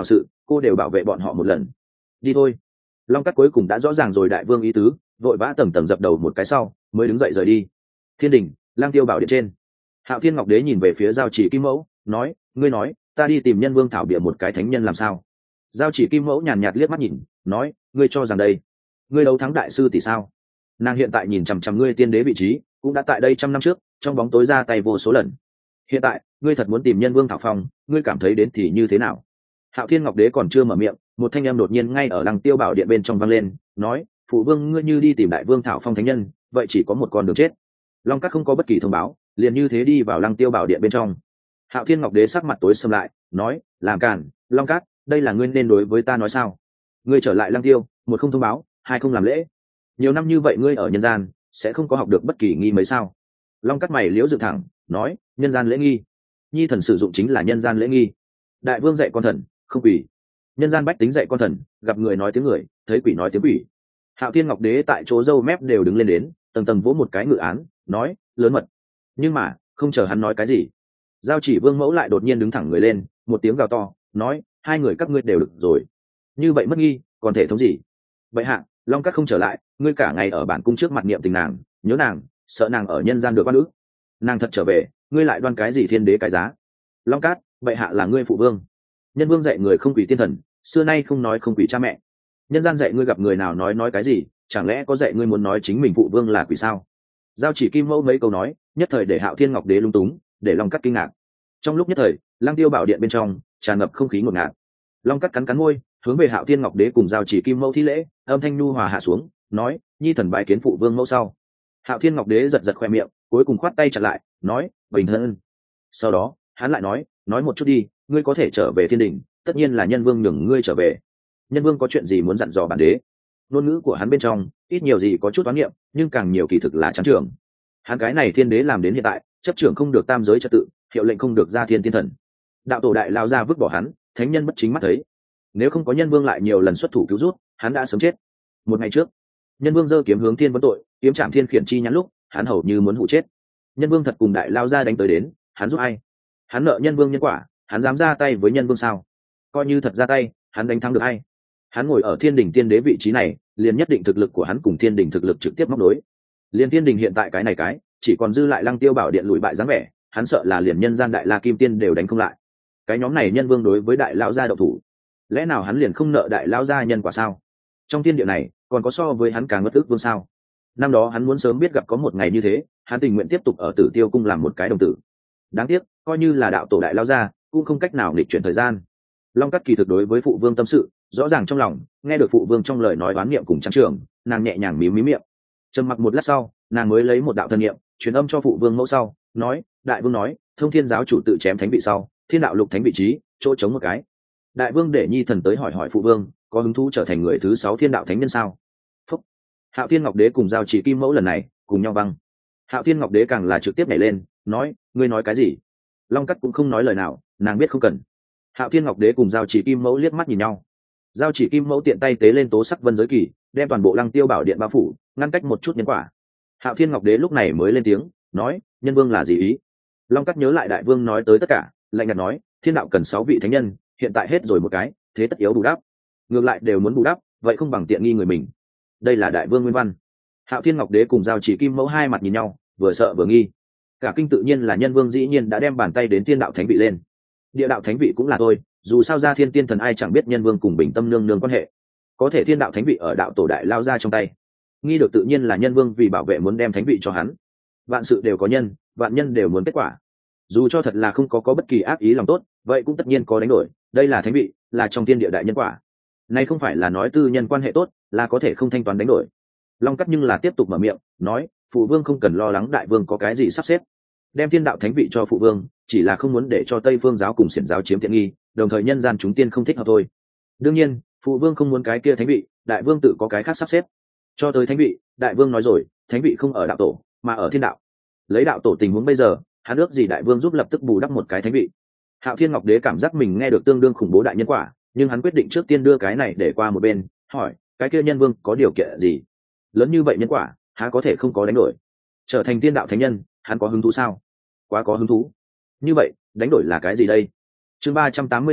cô đều bảo vệ bọn họ một lần. Đi thôi. Long Cát cuối cùng đã rõ ràng rồi đại vương ý tứ, vội vã tầng tầng dập đầu một cái sau mới đứng dậy rời đi. Thiên đình, Lang Tiêu Bảo điện trên, Hạo Thiên Ngọc Đế nhìn về phía Giao Chỉ Kim Mẫu, nói, ngươi nói ta đi tìm Nhân Vương thảo bịa một cái thánh nhân làm sao? Giao Chỉ Kim Mẫu nhàn nhạt liếc mắt nhìn, nói, ngươi cho rằng đây, ngươi đấu thắng đại sư tỷ sao? Nàng hiện tại nhìn chằm chằm ngươi tiên đế vị trí, cũng đã tại đây 100 năm trước trong bóng tối ra tay vô số lần. Hiện tại ngươi thật muốn tìm Nhân Vương thảo phong, ngươi cảm thấy đến thì như thế nào? Hạo Thiên Ngọc Đế còn chưa mở miệng, một thanh âm đột nhiên ngay ở Lăng Tiêu Bảo điện bên trong vang lên, nói, phụ vương ngươi như đi tìm đại vương thảo phong thánh nhân, vậy chỉ có một con đường chết. Long Cát không có bất kỳ thông báo, liền như thế đi vào Lăng Tiêu Bảo điện bên trong. Hạo Thiên Ngọc Đế sắc mặt tối sầm lại, nói, làm cản, Long Cát, đây là ngươi nên đối với ta nói sao? Ngươi trở lại Lăng Tiêu, một không thông báo, hai không làm lễ. Nhiều năm như vậy ngươi ở nhân gian, sẽ không có học được bất kỳ nghi mấy sao? Long Cát mày liễu dựng thẳng, nói, nhân gian lễ nghi, nhi thần sử dụng chính là nhân gian lễ nghi. Đại vương dạy con thần, không quỷ. Nhân gian bách tính dạy con thần, gặp người nói tiếng người, thấy quỷ nói tiếng quỷ. Hạo Thiên Ngọc Đế tại chỗ râu mép đều đứng lên đến, tầng tầng vỗ một cái ngự án, nói, lớn mật. Nhưng mà không chờ hắn nói cái gì, Giao Chỉ Vương mẫu lại đột nhiên đứng thẳng người lên, một tiếng gào to, nói, hai người các ngươi đều được rồi, như vậy mất nghi còn thể thống gì? Vậy hạ, Long Cát không trở lại, ngươi cả ngày ở bản cung trước mặt niệm tình nàng, nhớ nàng, sợ nàng ở nhân gian được oan ức. Nàng thật trở về, ngươi lại đoan cái gì thiên đế cái giá? Long Cát, vậy hạ là ngươi phụ vương. Nhân vương dạy người không quỷ tiên thần, xưa nay không nói không quỷ cha mẹ. Nhân gian dạy ngươi gặp người nào nói cái gì, chẳng lẽ có dạy ngươi muốn nói chính mình phụ vương là quỷ sao? Giao Chỉ Kim Mẫu mấy câu nói, nhất thời để Hạo Thiên Ngọc Đế lung túng, để Long Cát kinh ngạc. Trong lúc nhất thời, Lăng Tiêu Bảo điện bên trong tràn ngập không khí ngột ngạt. Long Cát cắn cắn môi, hướng về Hạo Thiên Ngọc Đế cùng Giao Chỉ Kim Mẫu thi lễ, âm thanh nhu hòa hạ xuống, nói, nhi thần bái kiến phụ vương mẫu sau. Hạo Thiên Ngọc Đế giật giật khoe miệng, cuối cùng khoát tay chặn lại, nói, bình thân. Sau đó hắn lại nói một chút đi, ngươi có thể trở về thiên đình, tất nhiên là Nhân Vương nhường ngươi trở về. Nhân Vương có chuyện gì muốn dặn dò bản đế? Ngôn ngữ của hắn bên trong ít nhiều gì có chút toán niệm, nhưng càng nhiều kỳ thực là trắng trưởng. Hắn cái này thiên đế làm đến hiện tại, chấp trưởng không được tam giới trật tự, hiệu lệnh không được ra thiên tiên thần. Đạo tổ đại lao ra vứt bỏ hắn, thánh nhân bất chính mắt thấy. Nếu không có Nhân Vương lại nhiều lần xuất thủ cứu rút, hắn đã sớm chết. Một ngày trước, Nhân Vương giơ kiếm hướng thiên vấn tội, kiếm chạm thiên khiển chi nhãn lúc, hắn hầu như muốn hụ chết. Nhân Vương thật cùng đại lao ra đánh tới đến, hắn giúp ai? Hắn nợ Nhân Vương nhân quả, hắn dám ra tay với Nhân Vương sao? Coi như thật ra tay, hắn đánh thắng được ai? Hắn ngồi ở thiên đình tiên đế vị trí này, liền nhất định thực lực của hắn cùng thiên đình thực lực trực tiếp móc nối. Liền thiên đình hiện tại cái này chỉ còn dư lại Lăng Tiêu Bảo điện lùi bại dáng vẻ, hắn sợ là liền nhân gian đại la kim tiên đều đánh không lại. Cái nhóm này Nhân Vương đối với đại lão gia độc thủ, lẽ nào hắn liền không nợ đại lão gia nhân quả sao? Trong thiên địa này còn có so với hắn càng ngất ức vương sao? Năm đó hắn muốn sớm biết gặp có một ngày như thế, hắn tình nguyện tiếp tục ở Tử Tiêu cung làm một cái đồng tử. Đáng tiếc, coi như là đạo tổ đại lão gia, cũng không cách nào nghịch chuyển thời gian. Long Cát kỳ thực đối với phụ vương tâm sự rõ ràng trong lòng, nghe được phụ vương trong lời nói đoán niệm cùng trắng trường, nàng nhẹ nhàng mím miệng. Trầm mặc một lát sau, nàng mới lấy một đạo thân niệm truyền âm cho phụ vương mẫu sau, nói, đại vương nói, Thông Thiên giáo chủ tự chém thánh vị sau, thiên đạo lục thánh vị trí chỗ trống một cái. Đại vương để nhi thần tới hỏi phụ vương, có hứng thú trở thành người thứ 6 thiên đạo thánh nhân sao? Phúc. Hạo Thiên Ngọc Đế cùng Giao Chỉ Kim Mẫu lần này cùng nhau văng. Hạo Thiên Ngọc Đế càng là trực tiếp nhảy lên, nói, ngươi nói cái gì? Long Cát cũng không nói lời nào, nàng biết không cần. Hạo Thiên Ngọc Đế cùng Giao Chỉ Kim Mẫu liếc mắt nhìn nhau. Giao Chỉ Kim Mẫu tiện tay tế lên tố sắc vân giới kỳ, đem toàn bộ Lăng Tiêu Bảo điện bao phủ, ngăn cách một chút nhân quả. Hạo Thiên Ngọc Đế lúc này mới lên tiếng, nói, Nhân Vương là gì ý? Long Cát nhớ lại đại vương nói tới tất cả, lạnh nhạt nói, thiên đạo cần 6 vị thánh nhân, hiện tại hết rồi một cái, thế tất yếu bù đắp. Ngược lại đều muốn bù đắp, vậy không bằng tiện nghi người mình. Đây là đại vương nguyên văn. Hạo Thiên Ngọc Đế cùng Giao Chỉ Kim Mẫu hai mặt nhìn nhau, vừa sợ vừa nghi. Cả kinh tự nhiên là Nhân Vương dĩ nhiên đã đem bàn tay đến thiên đạo thánh vị lên. Địa đạo thánh vị cũng là tôi, dù sao ra thiên tiên thần ai chẳng biết Nhân Vương cùng Bình Tâm nương nương quan hệ. Có thể thiên đạo thánh vị ở đạo tổ đại lao ra trong tay, nghi được tự nhiên là Nhân Vương vì bảo vệ muốn đem thánh vị cho hắn. Vạn sự đều có nhân, vạn nhân đều muốn kết quả. Dù cho thật là không có bất kỳ ác ý lòng tốt, vậy cũng tất nhiên có đánh đổi. Đây là thánh vị, là trong thiên địa đại nhân quả. Này không phải là nói tư nhân quan hệ tốt, là có thể không thanh toán đánh đổi. Long Cát nhưng là tiếp tục mở miệng, nói, phụ vương không cần lo lắng đại vương có cái gì sắp xếp. Đem thiên đạo thánh vị cho phụ vương, chỉ là không muốn để cho Tây Phương giáo cùng Xiển giáo chiếm tiện nghi, đồng thời nhân gian chúng tiên không thích hợp thôi. Đương nhiên, phụ vương không muốn cái kia thánh vị, đại vương tự có cái khác sắp xếp. Cho tới thánh vị, đại vương nói rồi, thánh vị không ở đạo tổ, mà ở thiên đạo. Lấy đạo tổ tình huống bây giờ, hắn ước gì đại vương giúp lập tức bù đắp một cái thánh vị. Hạo Thiên Ngọc Đế cảm giác mình nghe được tương đương khủng bố đại nhân quả, nhưng hắn quyết định trước tiên đưa cái này để qua một bên, hỏi, cái kia Nhân Vương có điều kiện gì? Lớn như vậy nhân quả, há có thể không có đánh đổi? Trở thành tiên đạo thánh nhân, hắn có hứng thú sao? Quá có hứng thú. Như vậy, đánh đổi là cái gì đây? Chương 386,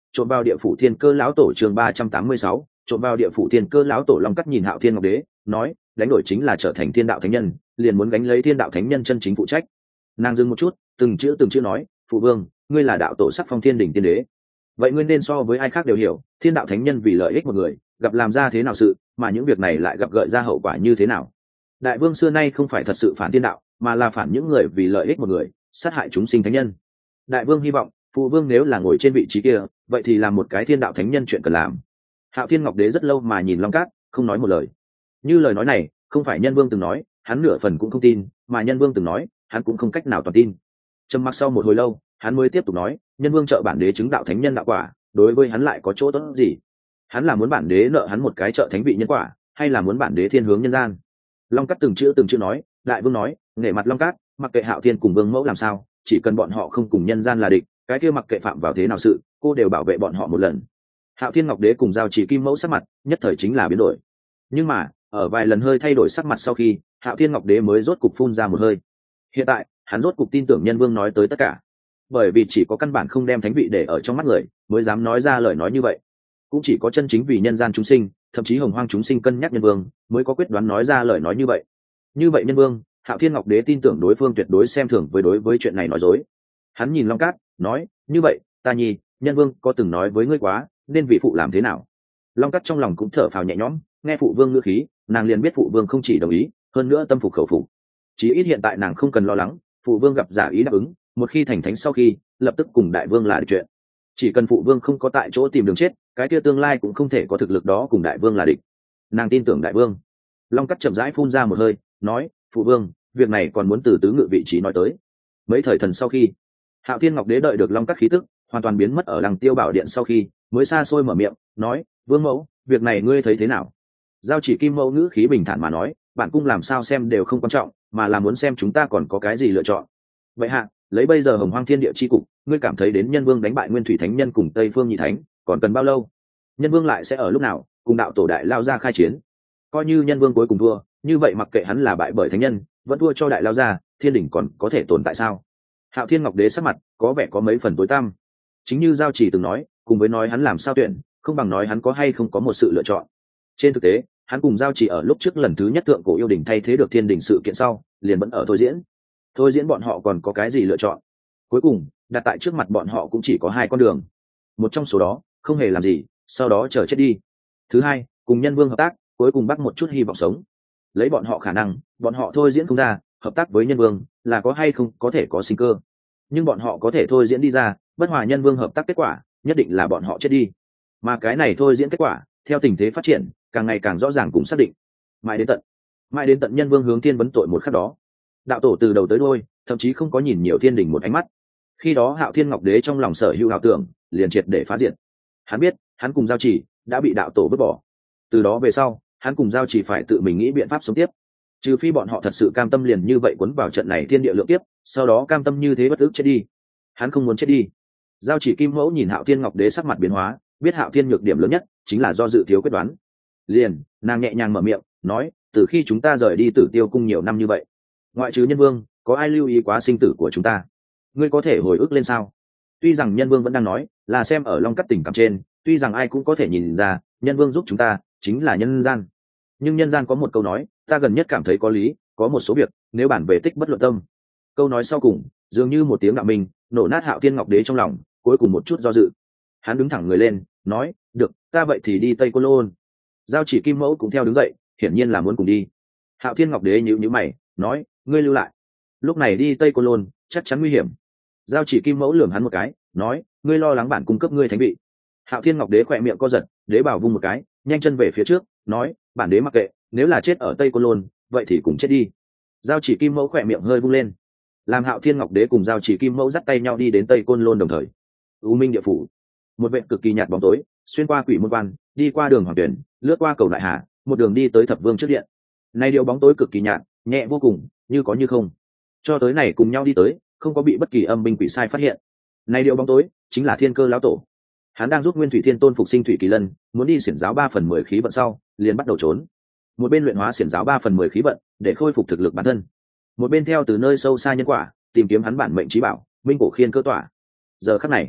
trộn vào địa phủ thiên cơ lão tổ chương 386, trộn vào địa phủ thiên cơ lão tổ. Long Cắt nhìn Hạo Thiên Ngọc Đế nói, đánh đổi chính là trở thành thiên đạo thánh nhân, liền muốn gánh lấy thiên đạo thánh nhân chân chính phụ trách. Nàng dừng một chút, từng chữ nói, phụ vương, ngươi là đạo tổ sắc phong thiên đỉnh tiên đế, vậy ngươi nên so với ai khác đều hiểu thiên đạo thánh nhân vì lợi ích một người gặp làm ra thế nào sự, mà những việc này lại gặp gợi ra hậu quả như thế nào. Đại vương xưa nay không phải thật sự phản thiên đạo, mà là phản những người vì lợi ích một người sát hại chúng sinh thánh nhân. Đại vương hy vọng phụ vương nếu là ngồi trên vị trí kia, vậy thì làm một cái thiên đạo thánh nhân chuyện cần làm. Hạo Thiên Ngọc Đế rất lâu mà nhìn Long Cát, không nói một lời. Như lời nói này không phải nhân vương từng nói, hắn nửa phần cũng không tin, mà nhân vương từng nói, hắn cũng không cách nào toàn tin. Trầm mặc sau một hồi lâu, hắn mới tiếp tục nói, nhân vương trợ bản đế chứng đạo thánh nhân đạo quả, đối với hắn lại có chỗ tốt gì? Hắn là muốn bản đế nợ hắn một cái trợ thánh vị nhân quả, hay là muốn bản đế thiên hướng nhân gian? Long Cát từng chữ nói, đại vương nói, nể mặt Long Cát, mặc kệ Hạo Thiên cùng vương mẫu làm sao, chỉ cần bọn họ không cùng nhân gian là địch, cái kia mặc kệ phạm vào thế nào sự, cô đều bảo vệ bọn họ một lần. Hạo Thiên Ngọc Đế cùng Giao Chỉ Kim Mẫu sắc mặt nhất thời chính là biến đổi, nhưng mà ở vài lần hơi thay đổi sắc mặt sau khi, Hạo Thiên Ngọc Đế mới rốt cục phun ra một hơi. Hiện tại hắn rốt cục tin tưởng nhân vương nói tới tất cả, bởi vì chỉ có căn bản không đem thánh vị để ở trong mắt người mới dám nói ra lời nói như vậy, cũng chỉ có chân chính vì nhân gian chúng sinh, thậm chí hồng hoang chúng sinh cân nhắc nhân vương mới có quyết đoán nói ra lời nói như vậy. Như vậy nhân vương, Hạo Thiên Ngọc Đế tin tưởng đối phương tuyệt đối xem thường với đối với chuyện này nói dối. Hắn nhìn Long Cát nói, như vậy ta nhi, nhân vương có từng nói với ngươi quá nên vị phụ làm thế nào? Long Cát trong lòng cũng thở phào nhẹ nhõm, nghe phụ vương ngữ khí, nàng liền biết phụ vương không chỉ đồng ý, hơn nữa tâm phục khẩu phục. Chí ít hiện tại nàng không cần lo lắng, phụ vương gặp giả ý đáp ứng, một khi thành thánh sau khi, lập tức cùng đại vương là chuyện. Chỉ cần phụ vương không có tại chỗ tìm đường chết, cái kia tương lai cũng không thể có thực lực đó cùng đại vương là địch. Nàng tin tưởng đại vương. Long Cát chậm rãi phun ra một hơi, nói, phụ vương, việc này còn muốn từ tứ ngự vị trí nói tới. Mấy thời thần sau khi, Hạo Thiên Ngọc Đế đợi được Long Cát khí tức hoàn toàn biến mất ở Lăng Tiêu Bảo Điện sau khi, mới xa xôi mở miệng nói, vương mẫu, việc này ngươi thấy thế nào? Giao Chỉ Kim Mẫu ngữ khí bình thản mà nói, bản cung làm sao xem đều không quan trọng, mà là muốn xem chúng ta còn có cái gì lựa chọn. Vậy hạ, lấy bây giờ hồng hoang thiên địa chi cục, ngươi cảm thấy đến nhân vương đánh bại nguyên thủy thánh nhân cùng Tây Phương Nhị Thánh còn cần bao lâu? Nhân vương lại sẽ ở lúc nào cùng đạo tổ đại lao ra khai chiến? Coi như nhân vương cuối cùng thua, như vậy mặc kệ hắn là bại bởi thánh nhân vẫn thua cho đại lao ra, thiên đỉnh còn có thể tồn tại sao? Hạo Thiên Ngọc Đế sắc mặt có vẻ có mấy phần tối tăm. Chính như Giao Chỉ từng nói, cùng với nói hắn làm sao tuyển, không bằng nói hắn có hay không có một sự lựa chọn. Trên thực tế, hắn cùng Giao Chỉ ở lúc trước lần thứ nhất thượng cổ yêu đình thay thế được thiên đình sự kiện sau, liền vẫn ở thôi diễn bọn họ còn có cái gì lựa chọn. Cuối cùng đặt tại trước mặt bọn họ cũng chỉ có hai con đường, một trong số đó không hề làm gì, sau đó chờ chết đi. Thứ hai, cùng nhân vương hợp tác, cuối cùng bắt một chút hy vọng sống. Lấy bọn họ khả năng, bọn họ thôi diễn không ra hợp tác với nhân vương là có hay không có thể có sinh cơ, nhưng bọn họ có thể thôi diễn đi ra bất hòa nhân vương hợp tác kết quả nhất định là bọn họ chết đi. Mà cái này thôi diễn kết quả theo tình thế phát triển càng ngày càng rõ ràng cùng xác định. Mãi đến tận nhân vương hướng thiên vấn tội một khắc đó, đạo tổ từ đầu tới đuôi thậm chí không có nhìn nhiều thiên đình một ánh mắt. Khi đó Hạo Thiên Ngọc Đế trong lòng sở hữu ảo tưởng liền triệt để phá diệt. Hắn biết hắn cùng Giao Chỉ đã bị đạo tổ vứt bỏ, từ đó về sau hắn cùng Giao Chỉ phải tự mình nghĩ biện pháp sống tiếp, trừ phi bọn họ thật sự cam tâm liền như vậy cuốn vào trận này thiên địa lượng tiếp, sau đó cam tâm như thế bất ức chết đi. Hắn không muốn chết đi. Giao Chỉ Kim Mẫu nhìn Hạo Thiên Ngọc Đế sắc mặt biến hóa, biết Hạo Thiên nhược điểm lớn nhất chính là do dự thiếu quyết đoán. Liền nàng nhẹ nhàng mở miệng nói, từ khi chúng ta rời đi Tử Tiêu cung nhiều năm như vậy, ngoại trừ nhân vương có ai lưu ý quá sinh tử của chúng ta? Ngươi có thể hồi ức lên sao? Tuy rằng nhân vương vẫn đang nói là xem ở Long Cát tình cảm trên, tuy rằng ai cũng có thể nhìn ra nhân vương giúp chúng ta chính là nhân gian, nhưng nhân gian có một câu nói ta gần nhất cảm thấy có lý, có một số việc nếu bản về tích bất luận tâm. Câu nói sau cùng dường như một tiếng đạo minh nổ nát Hạo Thiên Ngọc Đế trong lòng cuối cùng một chút do dự. Hắn đứng thẳng người lên nói, được, ta vậy thì đi Tây Côn Lôn. Giao Chỉ Kim Mẫu cũng theo đứng dậy, hiển nhiên là muốn cùng đi. Hạo Thiên Ngọc Đế nhíu nhíu mày nói, ngươi lưu lại. Lúc này đi Tây Côn Lôn chắc chắn nguy hiểm. Giao Chỉ Kim Mẫu lườm hắn một cái nói, ngươi lo lắng bản cung cấp ngươi thánh vị. Hạo Thiên Ngọc Đế khỏe miệng co giật, đế bảo vung một cái nhanh chân về phía trước nói, bản đế mặc kệ, nếu là chết ở Tây Côn Lôn vậy thì cùng chết đi. Giao Chỉ Kim Mẫu khỏe miệng hơi vung lên, làm Hạo Thiên Ngọc Đế cùng Giao Chỉ Kim Mẫu dắt tay nhau đi đến Tây Côn Lôn đồng thời. U Minh địa phủ, một vệt cực kỳ nhạt bóng tối xuyên qua Quỷ Môn Quan, đi qua đường Hoàng Tuyển, lướt qua cầu Đại Hà, một đường đi tới Thập Vương trước điện. Này điều bóng tối cực kỳ nhạt, nhẹ vô cùng, như có như không. Cho tới này cùng nhau đi tới, không có bị bất kỳ âm binh quỷ sai phát hiện. Này điều bóng tối chính là Thiên Cơ lão tổ. Hắn đang giúp Nguyên Thủy Thiên Tôn phục sinh Thủy Kỳ Lân, muốn đi xiển giáo 3/10 khí vận sau, liền bắt đầu trốn. Một bên luyện hóa xiển giáo 3/10 khí vận để khôi phục thực lực bản thân, một bên theo từ nơi sâu xa nhân quả tìm kiếm hắn bản mệnh trí bảo Minh Cổ Khiên Cơ Tỏa. Giờ khắc này,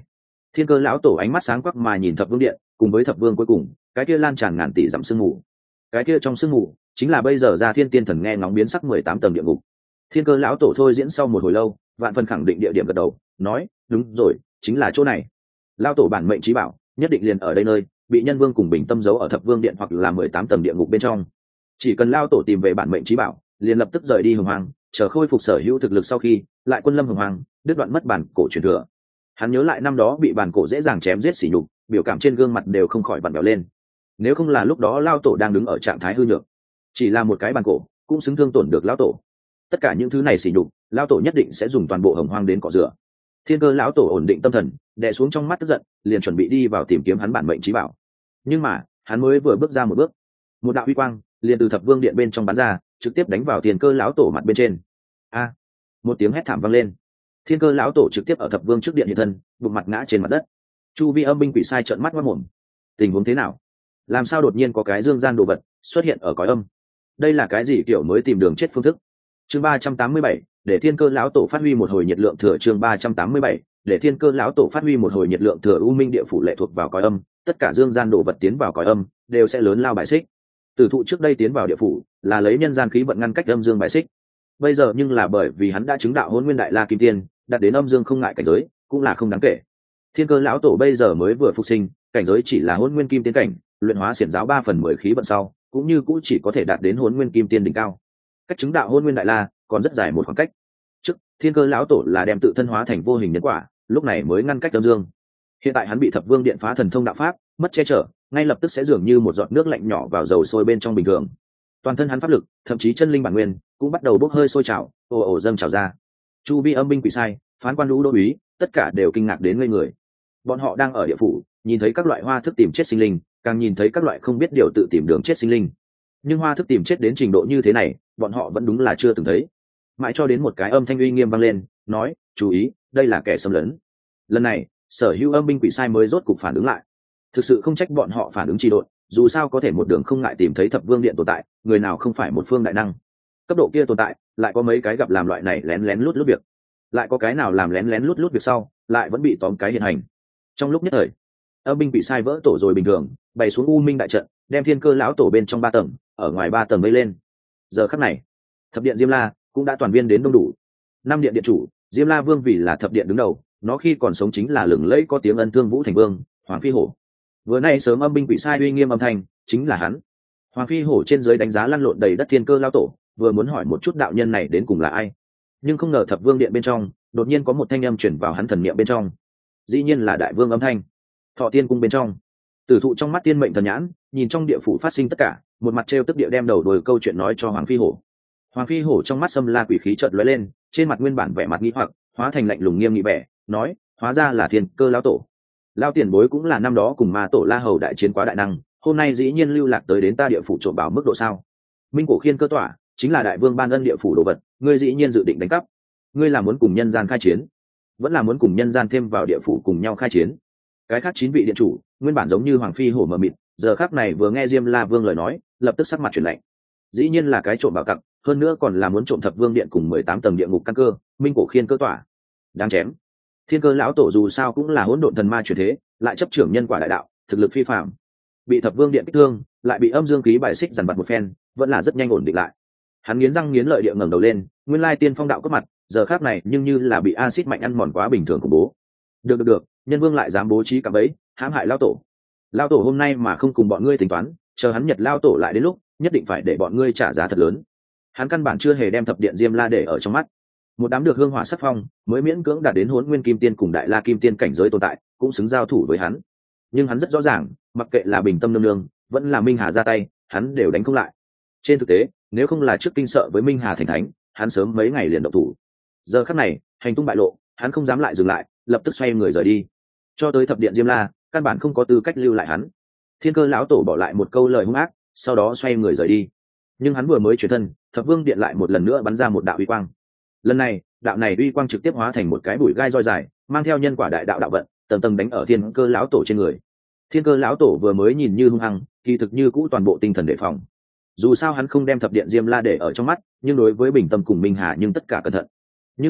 Thiên Cơ lão tổ ánh mắt sáng quắc mà nhìn thập vương điện, cùng với thập vương cuối cùng, cái kia lan tràn ngàn tỷ dặm sương mù. Cái kia trong sương mù chính là bây giờ Gia Thiên Tiên Thần nghe ngóng biến sắc 18 tầng địa ngục. Thiên Cơ lão tổ thôi diễn sau một hồi lâu, vạn phần khẳng định địa điểm gật đầu, nói, đúng rồi, chính là chỗ này. Lão tổ bản mệnh trí bảo, nhất định liền ở đây nơi, bị Nhân Vương cùng Bình Tâm giấu ở thập vương điện hoặc là 18 tầng địa ngục bên trong. Chỉ cần lão tổ tìm về bản mệnh trí bảo, liền lập tức rời đi Hồng Hoang, chờ khôi phục sở hữu thực lực sau khi, lại quân lâm Hồng Hoang, đứt đoạn mất bản cổ truyền thừa. Hắn nhớ lại năm đó bị bản cổ dễ dàng chém giết sỉ nhục, biểu cảm trên gương mặt đều không khỏi vặn vẹo lên. Nếu không là lúc đó lão tổ đang đứng ở trạng thái hư nhược, chỉ là một cái bản cổ cũng xứng thương tổn được lão tổ. Tất cả những thứ này sỉ nhục, lão tổ nhất định sẽ dùng toàn bộ Hồng Hoang đến cọ rửa. Thiên Cơ lão tổ ổn định tâm thần, đè xuống trong mắt tức giận, liền chuẩn bị đi vào tìm kiếm hắn bản mệnh trí bảo. Nhưng mà hắn mới vừa bước ra một bước, một đạo uy quang liền từ thập vương điện bên trong bắn ra, trực tiếp đánh vào Thiên Cơ lão tổ mặt bên trên. A! Một tiếng hét thảm vang lên. Thiên Cơ lão tổ trực tiếp ở thập vương trước điện hiện thân, bụng mặt ngã trên mặt đất. Chu vi âm binh quỷ sai trợn mắt ngoác mồm. Tình huống thế nào? Làm sao đột nhiên có cái dương gian đồ vật xuất hiện ở cõi âm? Đây là cái gì kiểu mới tìm đường chết phương thức? Chương 387, để Thiên Cơ lão tổ phát huy một hồi nhiệt lượng thừa. Chương 387, để Thiên Cơ lão tổ phát huy một hồi nhiệt lượng thừa. U minh địa phủ lệ thuộc vào cõi âm, tất cả dương gian đồ vật tiến vào cõi âm đều sẽ lớn lao bài xích. Tử thụ trước đây tiến vào địa phủ là lấy nhân gian khí vận ngăn cách âm dương bài xích, bây giờ nhưng là bởi vì hắn đã chứng đạo Hỗn Nguyên Đại La Kim Tiên, đạt đến âm dương không ngại cảnh giới, cũng là không đáng kể. Thiên Cơ lão tổ bây giờ mới vừa phục sinh, cảnh giới chỉ là Hỗn Nguyên Kim Tiên cảnh, luyện hóa xiển giáo 3/10 khí vận sau, cũng như cũ chỉ có thể đạt đến Hỗn Nguyên Kim Tiên đỉnh cao. Cách chứng đạo Hỗn Nguyên Đại La còn rất dài một khoảng cách. Trước, Thiên Cơ lão tổ là đem tự thân hóa thành vô hình nhân quả, lúc này mới ngăn cách âm dương. Hiện tại hắn bị Thập Vương Điện phá thần thông đạo pháp, mất che chở, ngay lập tức sẽ dường như một giọt nước lạnh nhỏ vào dầu sôi bên trong bình thường. Toàn thân hắn pháp lực, thậm chí chân linh bản nguyên, cũng bắt đầu bốc hơi sôi trào, ồ ồ dâng trào ra. Chu vi âm binh quỷ sai, phán quan lũ đô úy, tất cả đều kinh ngạc đến ngây người. Bọn họ đang ở địa phủ, nhìn thấy các loại hoa thức tìm chết sinh linh, càng nhìn thấy các loại không biết điều tự tìm đường chết sinh linh. Nhưng hoa thức tìm chết đến trình độ như thế này, bọn họ vẫn đúng là chưa từng thấy. Mãi cho đến một cái âm thanh uy nghiêm vang lên, nói, chú ý, đây là kẻ xâm lấn. Lần này, sở hữu âm binh quỷ sai mới rốt cục phản ứng lại. Thực sự không trách bọn họ phản ứng trì độn, dù sao có thể một đường không ngại tìm thấy Thập Vương Điện tồn tại, người nào không phải một phương đại năng. Cấp độ kia tồn tại, lại có mấy cái gặp làm loại này lén lén lút lút việc, lại có cái nào làm lén lén lút lút việc sau, lại vẫn bị tóm cái hiện hành. Trong lúc nhất thời, âm binh bị sai vỡ tổ rồi bình thường, bày xuống u minh đại trận, đem Thiên Cơ lão tổ bên trong 3 tầng, ở ngoài 3 tầng vây lên. Giờ khắc này, thập điện Diêm La cũng đã toàn viên đến đông đủ. 5 điện điện chủ, Diêm La Vương vì là thập điện đứng đầu, nó khi còn sống chính là lừng lẫy có tiếng ân thương Vũ Thành Vương, Hoàng Phi Hổ. Vừa nay sớm âm binh bị sai uy nghiêm âm thanh, chính là hắn. Hoàng Phi Hổ trên dưới đánh giá lăn lộn đầy đất Thiên Cơ lão tổ, vừa muốn hỏi một chút đạo nhân này đến cùng là ai, nhưng không ngờ Thập Vương Điện bên trong đột nhiên có một thanh âm truyền vào hắn thần niệm bên trong. Dĩ nhiên là Đại Vương âm thanh. Thọ Tiên cung bên trong, Tử Thụ trong mắt tiên mệnh thần nhãn, nhìn trong địa phủ phát sinh tất cả, một mặt trêu tức địa đem đầu đuôi câu chuyện nói cho Hoàng Phi Hổ. Hoàng Phi Hổ trong mắt xâm la quỷ khí chợt lóe lên, trên mặt nguyên bản vẻ mặt nghi hoặc hóa thành lạnh lùng nghiêm nghị vẻ, nói, hóa ra là Thiên Cơ lão tổ. Lão tiền bối cũng là năm đó cùng ma tổ La Hầu đại chiến quá đại năng, hôm nay dĩ nhiên lưu lạc tới đến ta địa phủ trộm bảo mức độ sao? Minh cổ khiên cơ tỏa chính là đại vương ban ân địa phủ đồ vật, ngươi dĩ nhiên dự định đánh cắp. Ngươi là muốn cùng nhân gian khai chiến, vẫn là muốn cùng nhân gian thêm vào địa phủ cùng nhau khai chiến? Cái khác 9 vị điện chủ nguyên bản giống như Hoàng Phi Hổ mờ mịt, giờ khắc này vừa nghe Diêm La Vương lời nói, lập tức sắc mặt chuyển lạnh. Dĩ nhiên là cái trộm bảo tặc, hơn nữa còn là muốn trộm Thập Vương Điện cùng 18 tầng địa ngục căn cơ, Minh cổ khiên cơ tỏa. Đáng chém. Thiên Cơ lão tổ dù sao cũng là hỗn độn thần ma chuyển thế, lại chấp trưởng nhân quả đại đạo, thực lực phi phàm. Bị Thập Vương Điện kích thương, lại bị âm dương khí bài xích dằn vặt một phen, vẫn là rất nhanh ổn định lại. Hắn nghiến răng nghiến lợi địa ngẩng đầu lên, nguyên lai tiên phong đạo cấp mặt, giờ khắc này nhưng như là bị axit mạnh ăn mòn quá bình thường khủng bố. Được, Nhân Vương lại dám bố trí cạm bẫy, hãm hại lão tổ. Lão tổ hôm nay mà không cùng bọn ngươi tính toán, chờ hắn Nhật lão tổ lại đến lúc, nhất định phải để bọn ngươi trả giá thật lớn. Hắn căn bản chưa hề đem thập điện Diêm La để ở trong mắt. Một đám được hương hỏa sắc phong, mới miễn cưỡng đạt đến Hỗn Nguyên Kim Tiên cùng Đại La Kim Tiên cảnh giới tồn tại, cũng xứng giao thủ với hắn. Nhưng hắn rất rõ ràng, mặc kệ là Bình Tâm nương nương, vẫn là Minh Hà ra tay, hắn đều đánh không lại. Trên thực tế, nếu không là trước kinh sợ với Minh Hà thành thánh, hắn sớm mấy ngày liền động thủ. Giờ khắc này, hành tung bại lộ, hắn không dám lại dừng lại, lập tức xoay người rời đi. Cho tới thập điện Diêm La, căn bản không có tư cách lưu lại hắn. Thiên Cơ lão tổ bỏ lại một câu lời hung ác, sau đó xoay người rời đi. Nhưng hắn vừa mới chuyển thân, Thập Vương Điện lại một lần nữa bắn ra một đạo uy quang. Lần này, đạo này uy quang trực tiếp hóa thành một cái bụi gai roi dài, mang theo nhân quả đại đạo đạo vận, tầng tầng đánh ở Thiên Cơ lão tổ trên người. Thiên Cơ lão tổ vừa mới nhìn như hung hăng, kỳ thực như cũ toàn bộ tinh thần đề phòng. Dù sao hắn không đem thập điện Diêm La để ở trong mắt, nhưng đối với Bình Tâm cùng Minh Hà nhưng tất cả cẩn thận. Nhưng mà,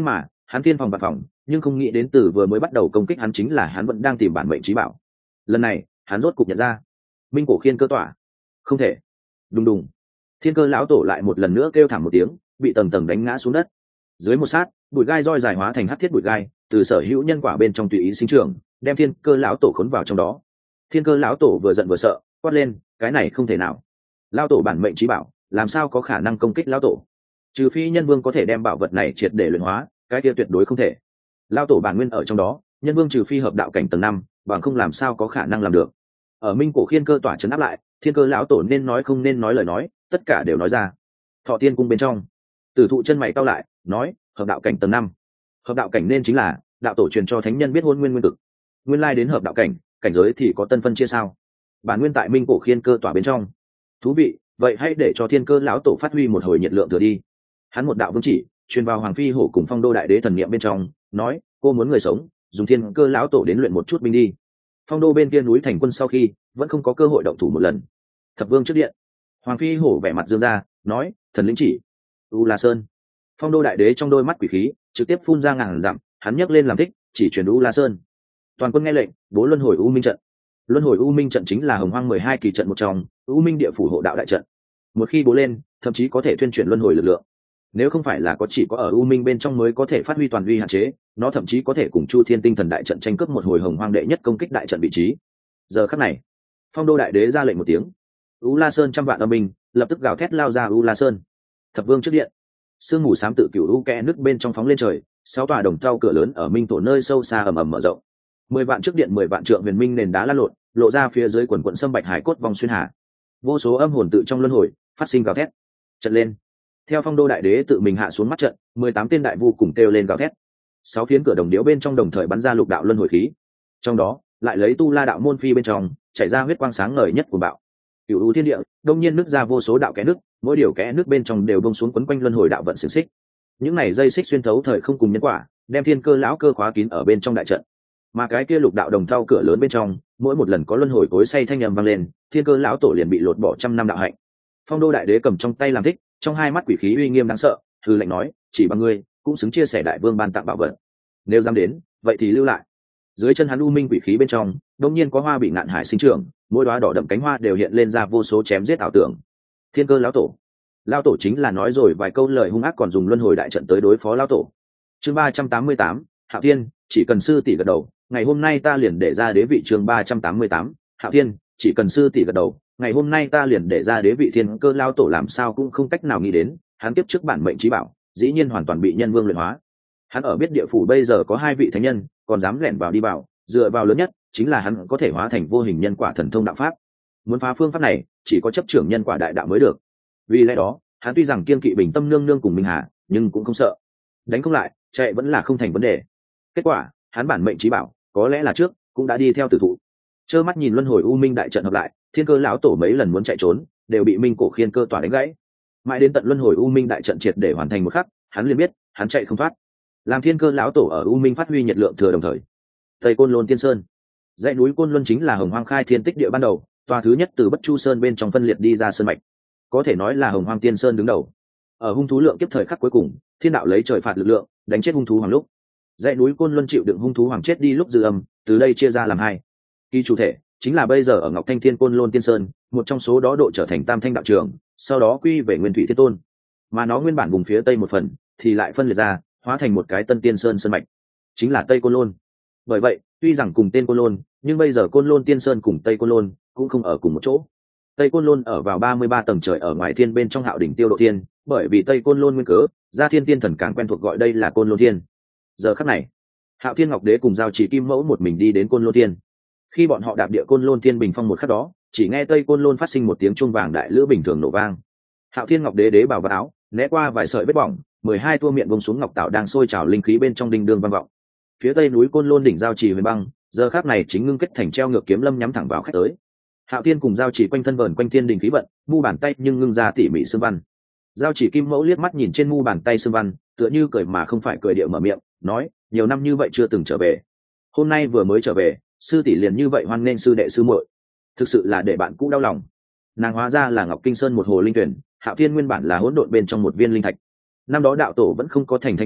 Hắn tiên phòng bạt phòng, nhưng không nghĩ đến từ vừa mới bắt đầu công kích hắn chính là hắn vẫn đang tìm bản mệnh trí bảo. Lần này hắn rốt cục nhận ra minh cổ khiên cơ tỏa. Không thể. Đùng đùng. Thiên cơ lão tổ lại một lần nữa kêu thảm một tiếng, bị tầng tầng đánh ngã xuống đất. Dưới một sát, bụi gai roi dài hóa thành hắc thiết bụi gai, từ sở hữu nhân quả bên trong tùy ý sinh trưởng, đem thiên cơ lão tổ khốn vào trong đó. Thiên cơ lão tổ vừa giận vừa sợ, quát lên, cái này không thể nào. Lão tổ bản mệnh trí bảo, làm sao có khả năng công kích lão tổ? Trừ phi nhân vương có thể đem bảo vật này triệt để luyện hóa, cái kia tuyệt đối không thể. Lão tổ bản nguyên ở trong đó, nhân vương trừ phi hợp đạo cảnh tầng 5, bằng không làm sao có khả năng làm được. Ở minh cổ khiên cơ tỏa trấn áp lại, thiên cơ lão tổ nên nói không nên nói lời nói, tất cả đều nói ra. Thọ tiên cung bên trong, Tử thụ chân mày cau lại, nói, hợp đạo cảnh tầng 5. Hợp đạo cảnh nên chính là đạo tổ truyền cho thánh nhân biết hôn nguyên nguyên cực. Nguyên lai đến hợp đạo cảnh, cảnh giới thì có tân phân chia sao? Bản nguyên tại minh cổ khiên cơ tỏa bên trong. Thú vị, vậy hãy để cho thiên cơ lão tổ phát huy một hồi nhiệt lượng thừa đi. Hắn một đạo vương chỉ truyền vào hoàng phi hổ cùng phong đô đại đế thần niệm bên trong, nói, cô muốn người sống, dùng thiên cơ lão tổ đến luyện một chút binh đi. Phong đô bên kia núi thành quân sau khi vẫn không có cơ hội động thủ một lần. Thập vương trước điện, hoàng phi hổ vẻ mặt dương ra, nói, thần lĩnh chỉ. U La Sơn. Phong đô đại đế trong đôi mắt quỷ khí trực tiếp phun ra ngàn dặm, hắn nhấc lên làm thích, chỉ truyền U La Sơn. Toàn quân nghe lệnh, bố luân hồi U Minh trận. Luân hồi U Minh trận chính là hồng hoang 12 kỳ trận một trong, U Minh địa phủ hộ đạo đại trận. Một khi bố lên, thậm chí có thể thuyên chuyển luân hồi lực lượng. Nếu không phải là chỉ có ở U Minh bên trong mới có thể phát huy toàn uy hạn chế, nó thậm chí có thể cùng Chu Thiên Tinh Thần đại trận tranh cướp một hồi hồng hoang đệ nhất công kích đại trận vị trí. Giờ khắc này, Phong đô đại đế ra lệnh một tiếng, U La Sơn trăm vạn âm binh lập tức gào thét lao ra U La Sơn. Thập vương trước điện, sương mù xám tự cửu u kẽ nước bên trong phóng lên trời, 6 tòa đồng thau cửa lớn ở minh thổ nơi sâu xa ầm ầm mở rộng. 10 vạn trước điện 10 vạn trượng huyền minh nền đá lăn lộn, lộ ra phía dưới quần quần sâm bạch hải cốt vòng xuyên hà. Vô số âm hồn tự trong luân hồi phát sinh gào thét. Trận lên. Theo phong đô đại đế tự mình hạ xuống mắt trận, 18 tên đại vu cùng kêu lên gào thét. 6 phiến cửa đồng điếu bên trong đồng thời bắn ra lục đạo luân hồi khí. Trong đó, lại lấy tu la đạo môn phi bên trong, chảy ra huyết quang sáng ngời nhất của bạo. Cửu u thiên địa, đông nhiên nứt ra vô số đạo kẽ nước, mỗi điều kẽ nước bên trong đều bông xuống quấn quanh luân hồi đạo vận xiềng xích. Những này dây xích xuyên thấu thời không cùng nhân quả, đem thiên cơ lão cơ khóa kín ở bên trong đại trận. Mà cái kia lục đạo đồng thau cửa lớn bên trong, mỗi một lần có luân hồi cối say thanh âm vang lên, thiên cơ lão tổ liền bị lột bỏ trăm năm đạo hạnh. Phong đô đại đế cầm trong tay làm thích, trong hai mắt quỷ khí uy nghiêm đáng sợ, hư lệnh nói, chỉ bằng ngươi cũng xứng chia sẻ đại vương ban tặng bảo vật. Nếu dám đến, vậy thì lưu lại. Dưới chân hắn u minh quỷ khí bên trong, đột nhiên có hoa bị ngạn hải sinh trưởng, mỗi đóa đỏ đậm cánh hoa đều hiện lên ra vô số chém giết ảo tưởng. Thiên cơ lão tổ, lão tổ chính là nói rồi vài câu lời hung ác còn dùng luân hồi đại trận tới đối phó lão tổ. Chương 388, Hạo Thiên, chỉ cần sư tỷ gật đầu, ngày hôm nay ta liền để ra đế vị. Chương 388, Hạo Thiên, chỉ cần sư tỷ gật đầu, ngày hôm nay ta liền để ra đế vị. Thiên cơ lão tổ làm sao cũng không cách nào nghĩ đến, hắn tiếp trước bản mệnh trí bảo, dĩ nhiên hoàn toàn bị nhân vương luyện hóa. Hắn ở biết địa phủ bây giờ có 2 vị thánh nhân, còn dám lẻn vào đi vào, dựa vào lớn nhất chính là hắn có thể hóa thành vô hình nhân quả thần thông đạo pháp. Muốn phá phương pháp này, chỉ có chấp trưởng nhân quả đại đạo mới được. Vì lẽ đó, hắn tuy rằng kiên kỵ bình tâm nương nương cùng minh hà, nhưng cũng không sợ. Đánh không lại, chạy vẫn là không thành vấn đề. Kết quả, hắn bản mệnh trí bảo, có lẽ là trước cũng đã đi theo tử thụ. Trơ mắt nhìn luân hồi u minh đại trận hợp lại, thiên cơ lão tổ mấy lần muốn chạy trốn, đều bị minh cổ khiên cơ tỏa đánh gãy. Mãi đến tận luân hồi u minh đại trận triệt để hoàn thành một khắc, hắn liền biết, hắn chạy không thoát. Làm thiên cơ lão tổ ở u minh phát huy nhiệt lượng thừa đồng thời, tây côn lôn tiên sơn, dãy núi côn luân chính là hồng hoang khai thiên tích địa ban đầu, tòa thứ nhất từ bất chu sơn bên trong phân liệt đi ra sơn mạch, có thể nói là hồng hoang tiên sơn đứng đầu. Ở hung thú lượng kiếp thời khắc cuối cùng, thiên đạo lấy trời phạt lực lượng đánh chết hung thú hoàng lúc, dãy núi côn luân chịu đựng hung thú hoàng chết đi lúc dư âm, từ đây chia ra làm 2. Kỳ chủ thể chính là bây giờ ở ngọc thanh thiên côn lôn tiên sơn, một trong số đó độ trở thành tam thanh đạo trường, sau đó quy về nguyên thủy thiên tôn. Mà nó nguyên bản vùng phía tây một phần thì lại phân liệt ra, hóa thành một cái tân tiên sơn sơn mạch, chính là tây côn lôn. Bởi vậy, tuy rằng cùng tên côn lôn, nhưng bây giờ côn lôn tiên sơn cùng tây côn lôn cũng không ở cùng một chỗ. Tây côn lôn ở vào 33 tầng trời ở ngoài thiên bên trong hạo đỉnh tiêu độ thiên, bởi vì tây côn lôn nguyên cớ, gia thiên tiên thần càng quen thuộc gọi đây là côn lôn thiên. Giờ khắc này, Hạo Thiên Ngọc Đế cùng Giao Chỉ Kim Mẫu một mình đi đến côn lôn thiên. Khi bọn họ đạp địa côn lôn thiên bình phong một khắc đó, chỉ nghe tây côn lôn phát sinh một tiếng chuông vàng đại lữ bình thường nổ vang. Hạo Thiên Ngọc Đế đế bảo vào áo, né qua vài sợi vết bỏng, 12 tua miệng bông xuống ngọc tạo đang sôi trào linh khí bên trong đinh đương vang vọng. Phía tây núi côn lôn đỉnh Giao Chỉ huyền băng, giờ khắc này chính ngưng kết thành treo ngược kiếm lâm nhắm thẳng vào khách tới. Hạo Thiên cùng Giao Chỉ quanh thân vờn quanh thiên đình khí vận, mu bàn tay nhưng ngưng ra tỉ mỉ xương văn. Giao Chỉ Kim Mẫu liếc mắt nhìn trên mu bàn tay xương văn, tựa như cười mà không phải cười, địa mở miệng nói, nhiều năm như vậy chưa từng trở về, hôm nay vừa mới trở về, sư tỷ liền như vậy hoan nghênh sư đệ sư muội, thực sự là để bạn cũ đau lòng. Nàng hóa ra là Ngọc Kinh Sơn một hồ linh tuyển, Hạo Thiên nguyên bản là hỗn độn bên trong một viên linh thạch. Năm đó đạo tổ vẫn không có thành thánh lúc,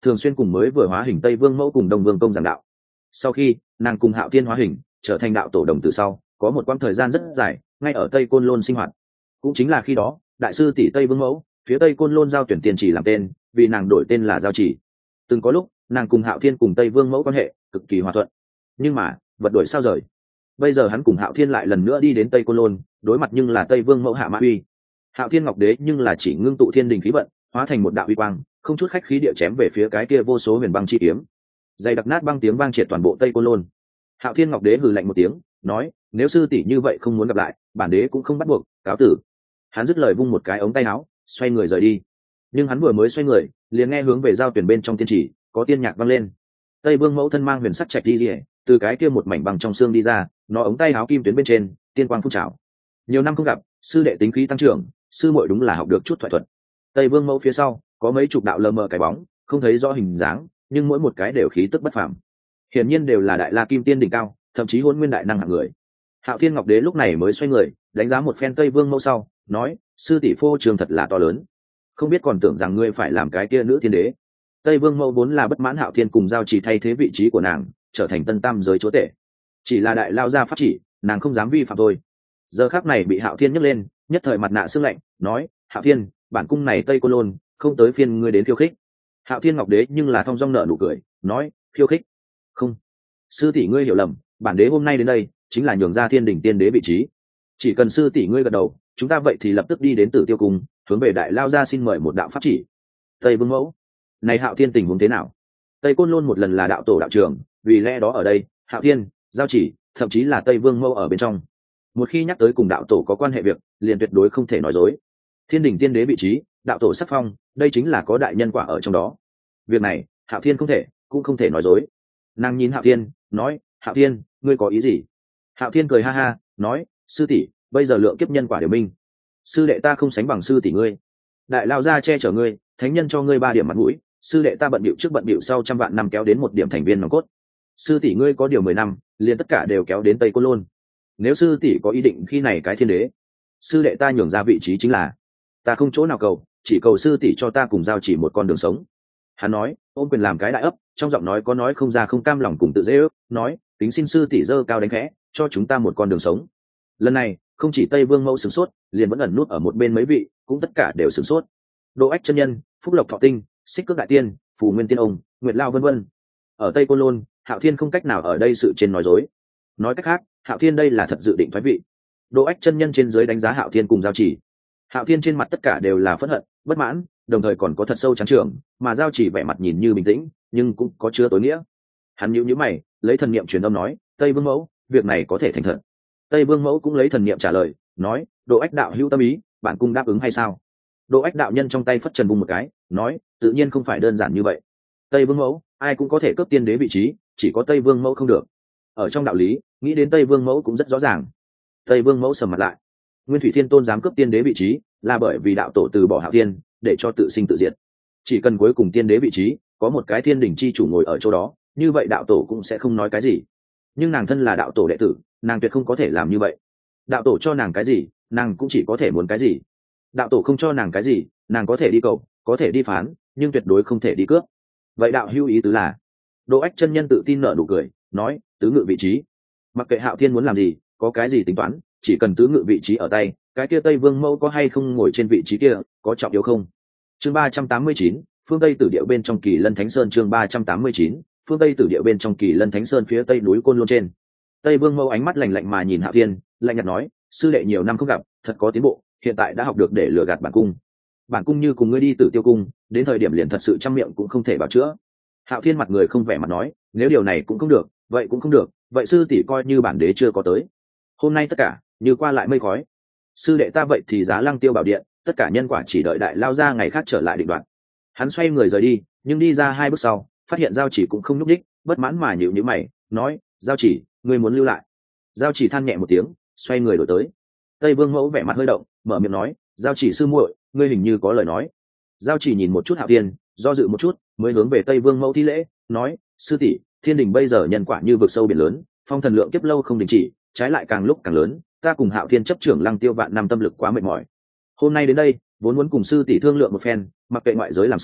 thường xuyên cùng mới vừa hóa hình Tây Vương Mẫu cùng Đông Vương Công giảng đạo. Sau khi nàng cùng Hạo Thiên hóa hình trở thành đạo tổ đồng từ sau, có một quãng thời gian rất dài ngay ở Tây Côn Lôn sinh hoạt. Cũng chính là khi đó, đại sư tỷ Tây Vương Mẫu, phía Tây Côn Lôn giao tuyển tiền chỉ làm tên, vì nàng đổi tên là Giao Chỉ. Từng có lúc, nàng cùng Hạo Thiên cùng Tây Vương Mẫu quan hệ cực kỳ hòa thuận. Nhưng mà, vật đổi sao rời. Bây giờ hắn cùng Hạo Thiên lại lần nữa đi đến Tây Côn Lôn, đối mặt nhưng là Tây Vương Mẫu Hạ Mã Uy. Hạo Thiên Ngọc Đế nhưng là chỉ ngưng tụ thiên đình khí vận, hóa thành một đạo uy quang, không chút khách khí địa chém về phía cái kia vô số huyền băng chi kiếm. Dày đặc nát băng tiếng vang triệt toàn bộ Tây Côn Lôn. Hạo Thiên Ngọc Đế hừ lạnh một tiếng, nói: nếu sư tỷ như vậy không muốn gặp lại, bản đế cũng không bắt buộc, cáo tử. Hắn dứt lời vung một cái ống tay áo, xoay người rời đi. Nhưng hắn vừa mới xoay người, liền nghe hướng về giao tuyển bên trong tiên chỉ có tiên nhạc vang lên. Tây Vương Mẫu thân mang huyền sắc trạch đi rỉa, từ cái kia một mảnh bằng trong xương đi ra, nó ống tay áo kim tuyến bên trên, tiên quang phun trào. Nhiều năm không gặp, sư đệ tính khí tăng trưởng, sư muội đúng là học được chút thoại thuật. Tây Vương Mẫu phía sau có mấy chục đạo lờ mờ cái bóng, không thấy rõ hình dáng, nhưng mỗi một cái đều khí tức bất phàm. Hiển nhiên đều là đại la kim tiên đỉnh cao, thậm chí hôn nguyên đại năng hạng người. Hạo Thiên Ngọc Đế lúc này mới xoay người, đánh giá một phen Tây Vương Mẫu sau, nói: sư tỷ phô trường thật là to lớn, không biết còn tưởng rằng ngươi phải làm cái kia nữ thiên đế. Tây Vương Mẫu vốn là bất mãn Hạo Thiên cùng Giao Chỉ thay thế vị trí của nàng, trở thành tân tam giới chúa tể. Chỉ là đại lao ra pháp chỉ, nàng không dám vi phạm thôi. Giờ khắc này bị Hạo Thiên nhấc lên, nhất thời mặt nạ sương lạnh, nói: Hạo Thiên, bản cung này Tây Côn Lôn không tới phiên ngươi đến khiêu khích. Hạo Thiên Ngọc Đế nhưng là thong dong nở nụ cười, nói: khiêu khích? Không, sư tỷ ngươi hiểu lầm, bản đế hôm nay đến đây chính là nhường ra thiên đỉnh tiên đế vị trí. Chỉ cần sư tỷ ngươi gật đầu, chúng ta vậy thì lập tức đi đến Tử Tiêu Cung, hướng về đại lao ra xin mời một đạo pháp chỉ. Tây Vương Mẫu, này Hạo Thiên tình huống thế nào? Tây Côn Lôn một lần là đạo tổ đạo trường, vì lẽ đó ở đây Hạo Thiên, Giao Chỉ, thậm chí là Tây Vương Mẫu ở bên trong. Một khi nhắc tới cùng đạo tổ có quan hệ việc, liền tuyệt đối không thể nói dối. Thiên đỉnh tiên đế vị trí, đạo tổ sắc phong, đây chính là có đại nhân quả ở trong đó. Việc này Hạo Thiên không thể, cũng không thể nói dối. Nàng nhìn Hạo Thiên, nói: Hạo Thiên, ngươi có ý gì? Hạo Thiên cười ha ha, nói: sư tỷ, bây giờ lượng kiếp nhân quả đều minh, sư đệ ta không sánh bằng sư tỷ ngươi. Đại lao ra che chở ngươi, thánh nhân cho ngươi 3 điểm mặt mũi, sư đệ ta bận bịu trước bận bịu sau, trăm vạn năm kéo đến 1 điểm thành viên nòng cốt. Sư tỷ ngươi có điều 10 năm, liền tất cả đều kéo đến Tây Côn Lôn. Nếu sư tỷ có ý định khi này cái thiên đế, sư đệ ta nhường ra vị trí chính là. Ta không chỗ nào cầu, chỉ cầu sư tỷ cho ta cùng Giao Chỉ một con đường sống. Hắn nói, ôm quyền làm cái đại ấp, trong giọng nói có nói không ra không cam lòng cùng tự dễ ước, nói: kính xin sư tỷ dơ cao đánh khẽ, cho chúng ta một con đường sống. Lần này không chỉ Tây Vương Mẫu sửng sốt, liền vẫn ẩn nút ở một bên mấy vị cũng tất cả đều sửng sốt. Đỗ Ách chân nhân, Phúc Lộc Thọ Tinh, Xích Cước Đại Tiên, Phù Nguyên Tiên Ông, Nguyệt Lao vân vân. Ở Tây Côn Lôn, Hạo Thiên không cách nào ở đây sự trên nói dối. Nói cách khác, Hạo Thiên đây là thật dự định thoái vị. Đỗ Ách chân nhân trên dưới đánh giá Hạo Thiên cùng Giao Chỉ. Hạo Thiên trên mặt tất cả đều là phẫn hận, bất mãn, đồng thời còn có thật sâu chán trường, mà Giao Chỉ vẻ mặt nhìn như bình tĩnh, nhưng cũng có chứa tối nghĩa. Hắn nhíu mày, lấy thần niệm truyền âm nói: Tây Vương Mẫu, việc này có thể thành thật. Tây Vương Mẫu cũng lấy thần niệm trả lời, nói: Đỗ Ách đạo hữu tâm ý, bản cung đáp ứng hay sao? Đỗ Ách đạo nhân trong tay phất trần bung một cái, nói: tự nhiên không phải đơn giản như vậy. Tây Vương Mẫu, ai cũng có thể cướp tiên đế vị trí, chỉ có Tây Vương Mẫu không được. Ở trong đạo lý, nghĩ đến Tây Vương Mẫu cũng rất rõ ràng. Tây Vương Mẫu sầm mặt lại. Nguyên Thủy Thiên Tôn dám cướp tiên đế vị trí, là bởi vì đạo tổ từ bỏ Hạo Thiên, để cho tự sinh tự diệt. Chỉ cần cuối cùng tiên đế vị trí có một cái thiên đỉnh chi chủ ngồi ở chỗ đó, như vậy đạo tổ cũng sẽ không nói cái gì. Nhưng nàng thân là đạo tổ đệ tử, nàng tuyệt không có thể làm như vậy. Đạo tổ cho nàng cái gì, nàng cũng chỉ có thể muốn cái gì. Đạo tổ không cho nàng cái gì, nàng có thể đi cầu, có thể đi phán, nhưng tuyệt đối không thể đi cướp. Vậy đạo hữu ý tứ là? Đỗ Ách chân nhân tự tin nở nụ cười, nói: tứ ngự vị trí. Mặc kệ Hạo Thiên muốn làm gì, có cái gì tính toán, chỉ cần tứ ngự vị trí ở tay, cái kia Tây Vương Mẫu có hay không ngồi trên vị trí kia, có trọng yếu không? Chương 389, phương Tây Tử Địa bên trong Kỳ Lân Thánh Sơn. Chương 389, phương Tây Tử Địa bên trong Kỳ Lân Thánh Sơn phía tây núi Côn Lôn trên. Tây Vương Mẫu ánh mắt lạnh lạnh mà nhìn Hạo Thiên, lạnh nhạt nói: sư đệ nhiều năm không gặp, thật có tiến bộ, hiện tại đã học được để lừa gạt bản cung. Bản cung như cùng ngươi đi Tử Tiêu Cung, đến thời điểm liền thật sự trăm miệng cũng không thể bảo chữa. Hạo Thiên mặt người không vẻ mặt nói: nếu điều này cũng không được, vậy cũng không được, vậy sư tỷ coi như bản đế chưa có tới. Hôm nay tất cả như qua lại mây khói. Sư đệ ta vậy thì giá Lăng Tiêu bảo điện, tất cả nhân quả chỉ đợi đại lao ra ngày khác trở lại định đoạt. Hắn xoay người rời đi, nhưng đi ra 2 bước sau, phát hiện Giao Chỉ cũng không nhúc nhích, bất mãn mà nhíu mày, nói: Giao Chỉ, ngươi muốn lưu lại? Giao Chỉ than nhẹ một tiếng, xoay người đổi tới. Tây Vương Mẫu vẻ mặt hơi động, mở miệng nói: Giao Chỉ sư muội, ngươi hình như có lời nói. Giao Chỉ nhìn một chút Hạo Thiên, do dự một chút, mới hướng về Tây Vương Mẫu thi lễ, nói: sư tỷ, thiên đình bây giờ nhân quả như vực sâu biển lớn, phong thần lượng kiếp lâu không đình chỉ, trái lại càng lúc càng lớn, ta cùng Hạo Thiên chấp trưởng Lăng Tiêu vạn năm tâm lực quá mệt mỏi. Hôm nay đến đây, vốn muốn cùng sư tỷ thương lượng một phen, mặc kệ ngoại giới làm sao,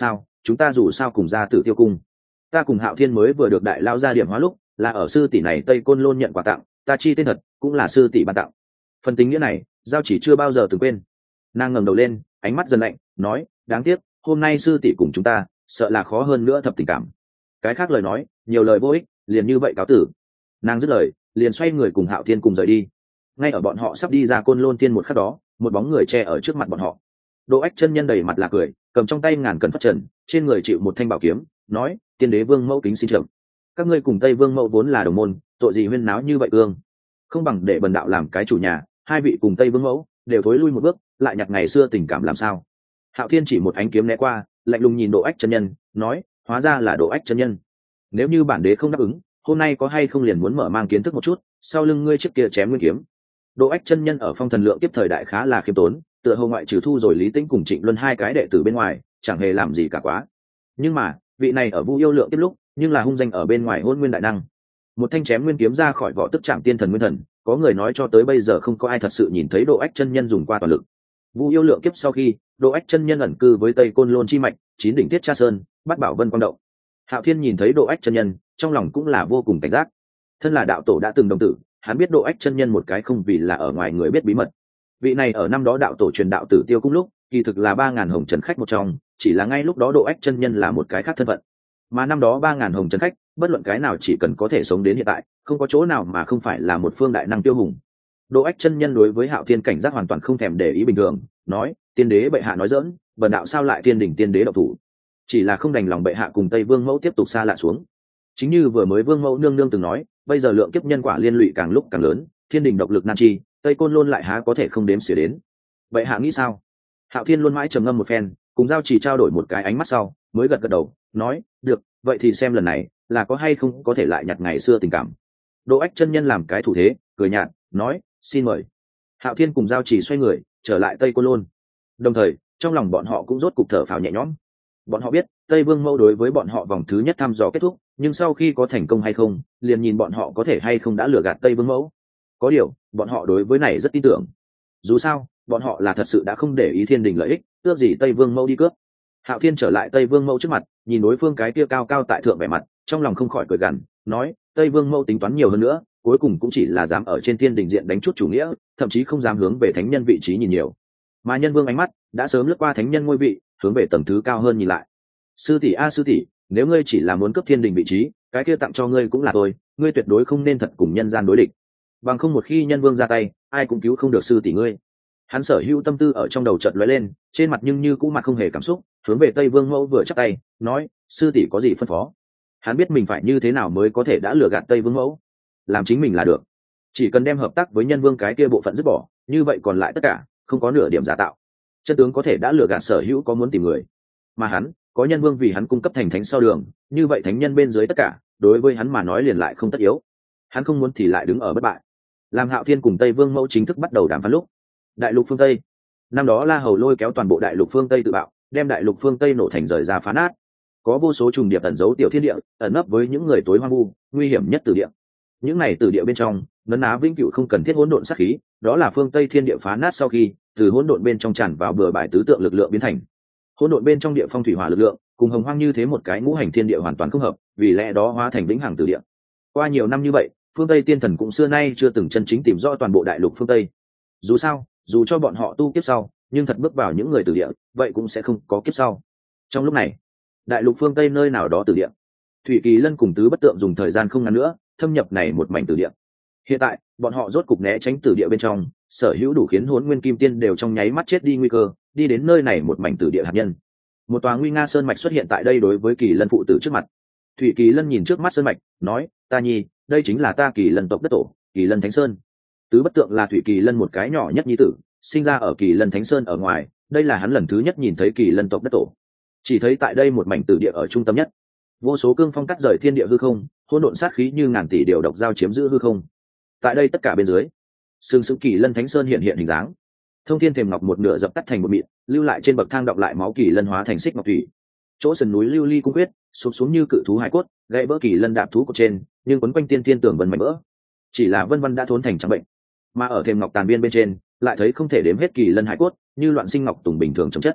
chúng ta dù sao cùng ra Tử Tiêu cung. Ta cùng Hạo Thiên mới vừa được đại lao ra điểm hóa lúc là ở sư tỷ này Tây Côn Lôn nhận quà tặng, ta chi tên thật cũng là sư tỷ ban tặng. Phần tình nghĩa này giao chỉ chưa bao giờ từng quên. Nàng ngẩng đầu lên, ánh mắt dần lạnh, nói đáng tiếc hôm nay sư tỷ cùng chúng ta sợ là khó hơn nữa thập tình cảm. Cái khác lời nói nhiều lời vô ích, liền như vậy cáo tử. Nàng dứt lời liền xoay người cùng Hạo Thiên cùng rời đi. Ngay ở bọn họ sắp đi ra Côn Lôn Tiên một khắc đó, một bóng người che ở trước mặt bọn họ. Đỗ Ách chân nhân đầy mặt là cười, cầm trong tay ngàn cân phất trần, trên người chịu một thanh bảo kiếm, nói tiên đế vương mẫu kính xin trưởng. Các ngươi cùng Tây vương mẫu vốn là đồng môn, tội gì huyên náo như vậy ương, không bằng để bần đạo làm cái chủ nhà, hai vị cùng Tây vương mẫu đều thối lui một bước, lại nhặt ngày xưa tình cảm làm sao. Hạo Thiên chỉ một ánh kiếm né qua, lạnh lùng nhìn Đỗ Ách chân nhân, nói hóa ra là Đỗ Ách chân nhân. Nếu như bản đế không đáp ứng, hôm nay có hay không liền muốn mở mang kiến thức một chút sau lưng ngươi trước kia chém nguyên kiếm. Đỗ Ách chân nhân ở Phong Thần Lượng Kiếp thời đại khá là khiêm tốn, tựa hồ ngoại trừ thu rồi Lý Tĩnh cùng Trịnh Luân hai cái đệ tử bên ngoài chẳng hề làm gì cả quá. Nhưng mà vị này ở Vu Yêu Lượng Kiếp lúc nhưng là hung danh ở bên ngoài Hôn Nguyên đại năng, một thanh chém nguyên kiếm ra khỏi vỏ tức chạm tiên thần nguyên thần, có người nói cho tới bây giờ không có ai thật sự nhìn thấy Đỗ Ách chân nhân dùng qua toàn lực. Vu Yêu Lượng Kiếp sau khi, Đỗ Ách chân nhân ẩn cư với Tây Côn Lôn chi mạch, chín đỉnh Tiết Tra Sơn, Bát Bảo Vân Quang Động. Hạo Thiên nhìn thấy Đỗ Ách chân nhân, trong lòng cũng là vô cùng cảnh giác. Thân là đạo tổ đã từng đồng tử, hắn biết Đỗ Ách chân nhân một cái không vì là ở ngoài người biết bí mật. Vị này ở năm đó đạo tổ truyền đạo Tử Tiêu cung lúc, kỳ thực là 3000 hồng trần khách một trong, chỉ là ngay lúc đó Đỗ Ách chân nhân là một cái khác thân phận. Mà năm đó 3000 hồng trần khách, bất luận cái nào chỉ cần có thể sống đến hiện tại, không có chỗ nào mà không phải là một phương đại năng tiêu hùng. Đỗ Ách chân nhân đối với Hạo Thiên cảnh giác hoàn toàn không thèm để ý bình thường, nói: "Tiên đế bệ hạ nói giỡn, bần đạo sao lại tiên đỉnh tiên đế độc thủ? Chỉ là không đành lòng bệ hạ cùng Tây Vương mẫu tiếp tục xa lạ xuống. Chính như vừa mới Vương mẫu nương nương từng nói, bây giờ lượng kiếp nhân quả liên lụy càng lúc càng lớn, thiên đình độc lực nan chi, Tây Côn Lôn lại há có thể không đếm xỉa đến. Bệ hạ nghĩ sao?" Hạo Thiên luôn mãi trầm ngâm một phen, cùng Giao Chỉ trao đổi một cái ánh mắt sau, mới gật gật đầu, nói: "Được, vậy thì xem lần này là có hay không có thể lại nhặt ngày xưa tình cảm." Đỗ Ách chân nhân làm cái thủ thế, cười nhạt, nói: "Xin mời." Hạo Thiên cùng Giao Chỉ xoay người trở lại Tây Côn Lôn. Đồng thời trong lòng bọn họ cũng rốt cục thở phào nhẹ nhõm. Bọn họ biết Tây Vương mẫu đối với bọn họ vòng thứ nhất thăm dò kết thúc, nhưng sau khi có thành công hay không liền nhìn bọn họ có thể hay không đã lừa gạt Tây Vương mẫu. Có điều bọn họ đối với này rất tin tưởng, dù sao bọn họ là thật sự đã không để ý thiên đình lợi ích, ước gì Tây Vương mẫu đi cướp. Hạo Thiên trở lại Tây Vương mẫu trước mặt, nhìn đối phương cái kia cao cao tại thượng vẻ mặt, trong lòng không khỏi cười gằn, nói: Tây Vương mẫu tính toán nhiều hơn nữa, cuối cùng cũng chỉ là dám ở trên thiên đình diện đánh chút chủ nghĩa, thậm chí không dám hướng về thánh nhân vị trí nhìn nhiều. Mà Nhân Vương ánh mắt đã sớm lướt qua thánh nhân ngôi vị, hướng về tầng thứ cao hơn nhìn lại. Sư tỷ a sư tỷ, nếu ngươi chỉ là muốn cướp thiên đình vị trí, cái kia tặng cho ngươi cũng là thôi, ngươi tuyệt đối không nên thật cùng nhân gian đối địch. Bằng không một khi Nhân Vương ra tay, ai cũng cứu không được sư tỷ ngươi. Hắn sở hữu tâm tư ở trong đầu chợt lóe lên, trên mặt nhưng như cũ mặt không hề cảm xúc, hướng về Tây Vương mẫu vừa chắp tay, nói: sư tỷ có gì phân phó. Hắn biết mình phải như thế nào mới có thể đã lừa gạt Tây Vương mẫu, làm chính mình là được. Chỉ cần đem hợp tác với Nhân Vương cái kia bộ phận dứt bỏ, như vậy còn lại tất cả không có nửa điểm giả tạo. Chân tướng có thể đã lừa gạt sở hữu có muốn tìm người, mà hắn có Nhân Vương vì hắn cung cấp thành thánh sau đường, như vậy thánh nhân bên dưới tất cả đối với hắn mà nói liền lại không tất yếu. Hắn không muốn thì lại đứng ở bất bại. Làm Hạo Thiên cùng Tây Vương mẫu chính thức bắt đầu đàm phán lúc, đại lục phương Tây, năm đó La Hầu lôi kéo toàn bộ đại lục phương Tây tự bạo, đem đại lục phương Tây nổ thành rời ra phá nát. Có vô số trùng điệp ẩn giấu tiểu thiên địa, ẩn nấp với những người tối hoang vu, nguy hiểm nhất tử địa. Những này tử địa bên trong nấn ná vĩnh cửu không cần thiết hỗn độn sát khí, đó là phương Tây thiên địa phá nát sau khi từ hỗn độn bên trong tràn vào bừa bãi tứ tượng lực lượng biến thành. Hỗn độn bên trong địa phong thủy hỏa lực lượng cùng hồng hoang như thế một cái ngũ hành thiên địa hoàn toàn không hợp, vì lẽ đó hóa thành vĩnh hằng tử địa. Qua nhiều năm như vậy, phương Tây tiên thần cũng xưa nay chưa từng chân chính tìm rõ toàn bộ đại lục phương Tây. Dù sao, dù cho bọn họ tu kiếp sau, nhưng thật bước vào những người tử địa, vậy cũng sẽ không có kiếp sau. Trong lúc này, đại lục phương Tây nơi nào đó tử địa, Thủy Kỳ Lân cùng Tứ Bất Tượng dùng thời gian không ngắn nữa thâm nhập này một mảnh tử địa. Hiện tại bọn họ rốt cục né tránh tử địa bên trong sở hữu đủ khiến Hỗn Nguyên Kim Tiên đều trong nháy mắt chết đi nguy cơ, đi đến nơi này một mảnh tử địa hạt nhân. Một tòa nguy nga sơn mạch xuất hiện tại đây đối với Kỳ Lân phụ tử trước mặt. Thủy Kỳ Lân nhìn trước mắt sơn mạch, nói: ta nhi, đây chính là ta Kỳ Lân tộc đất tổ, Kỳ Lân Thánh Sơn. Tứ Bất Tượng là Thủy Kỳ Lân một cái nhỏ nhất nhi tử, sinh ra ở Kỳ Lân Thánh Sơn ở ngoài, đây là hắn lần thứ nhất nhìn thấy Kỳ Lân tộc đất tổ. Chỉ thấy tại đây một mảnh tử địa ở trung tâm nhất, vô số cương phong cắt rời thiên địa hư không, hỗn độn sát khí như ngàn tỷ điều độc giao chiếm giữ hư không. Tại đây tất cả bên dưới, sừng sững Kỳ Lân Thánh Sơn hiện hiện hình dáng. Thông thiên thềm ngọc một nửa dập tắt thành một mịn, lưu lại trên bậc thang đọng lại máu Kỳ Lân hóa thành xích ngọc thủy. Chỗ sườn núi lưu ly cung quyết sụp xuống như cự thú hải cốt, gãy vỡ Kỳ Lân đạp thú cột trên, nhưng quấn quanh tiên tiên tường vân mảnh vỡ. Chỉ là vân vân đã thốn thành trắng bệnh. Mà ở thềm ngọc tàn biên bên trên, lại thấy không thể đếm hết Kỳ Lân hải cốt, như loạn sinh ngọc tùng bình thường chống chất.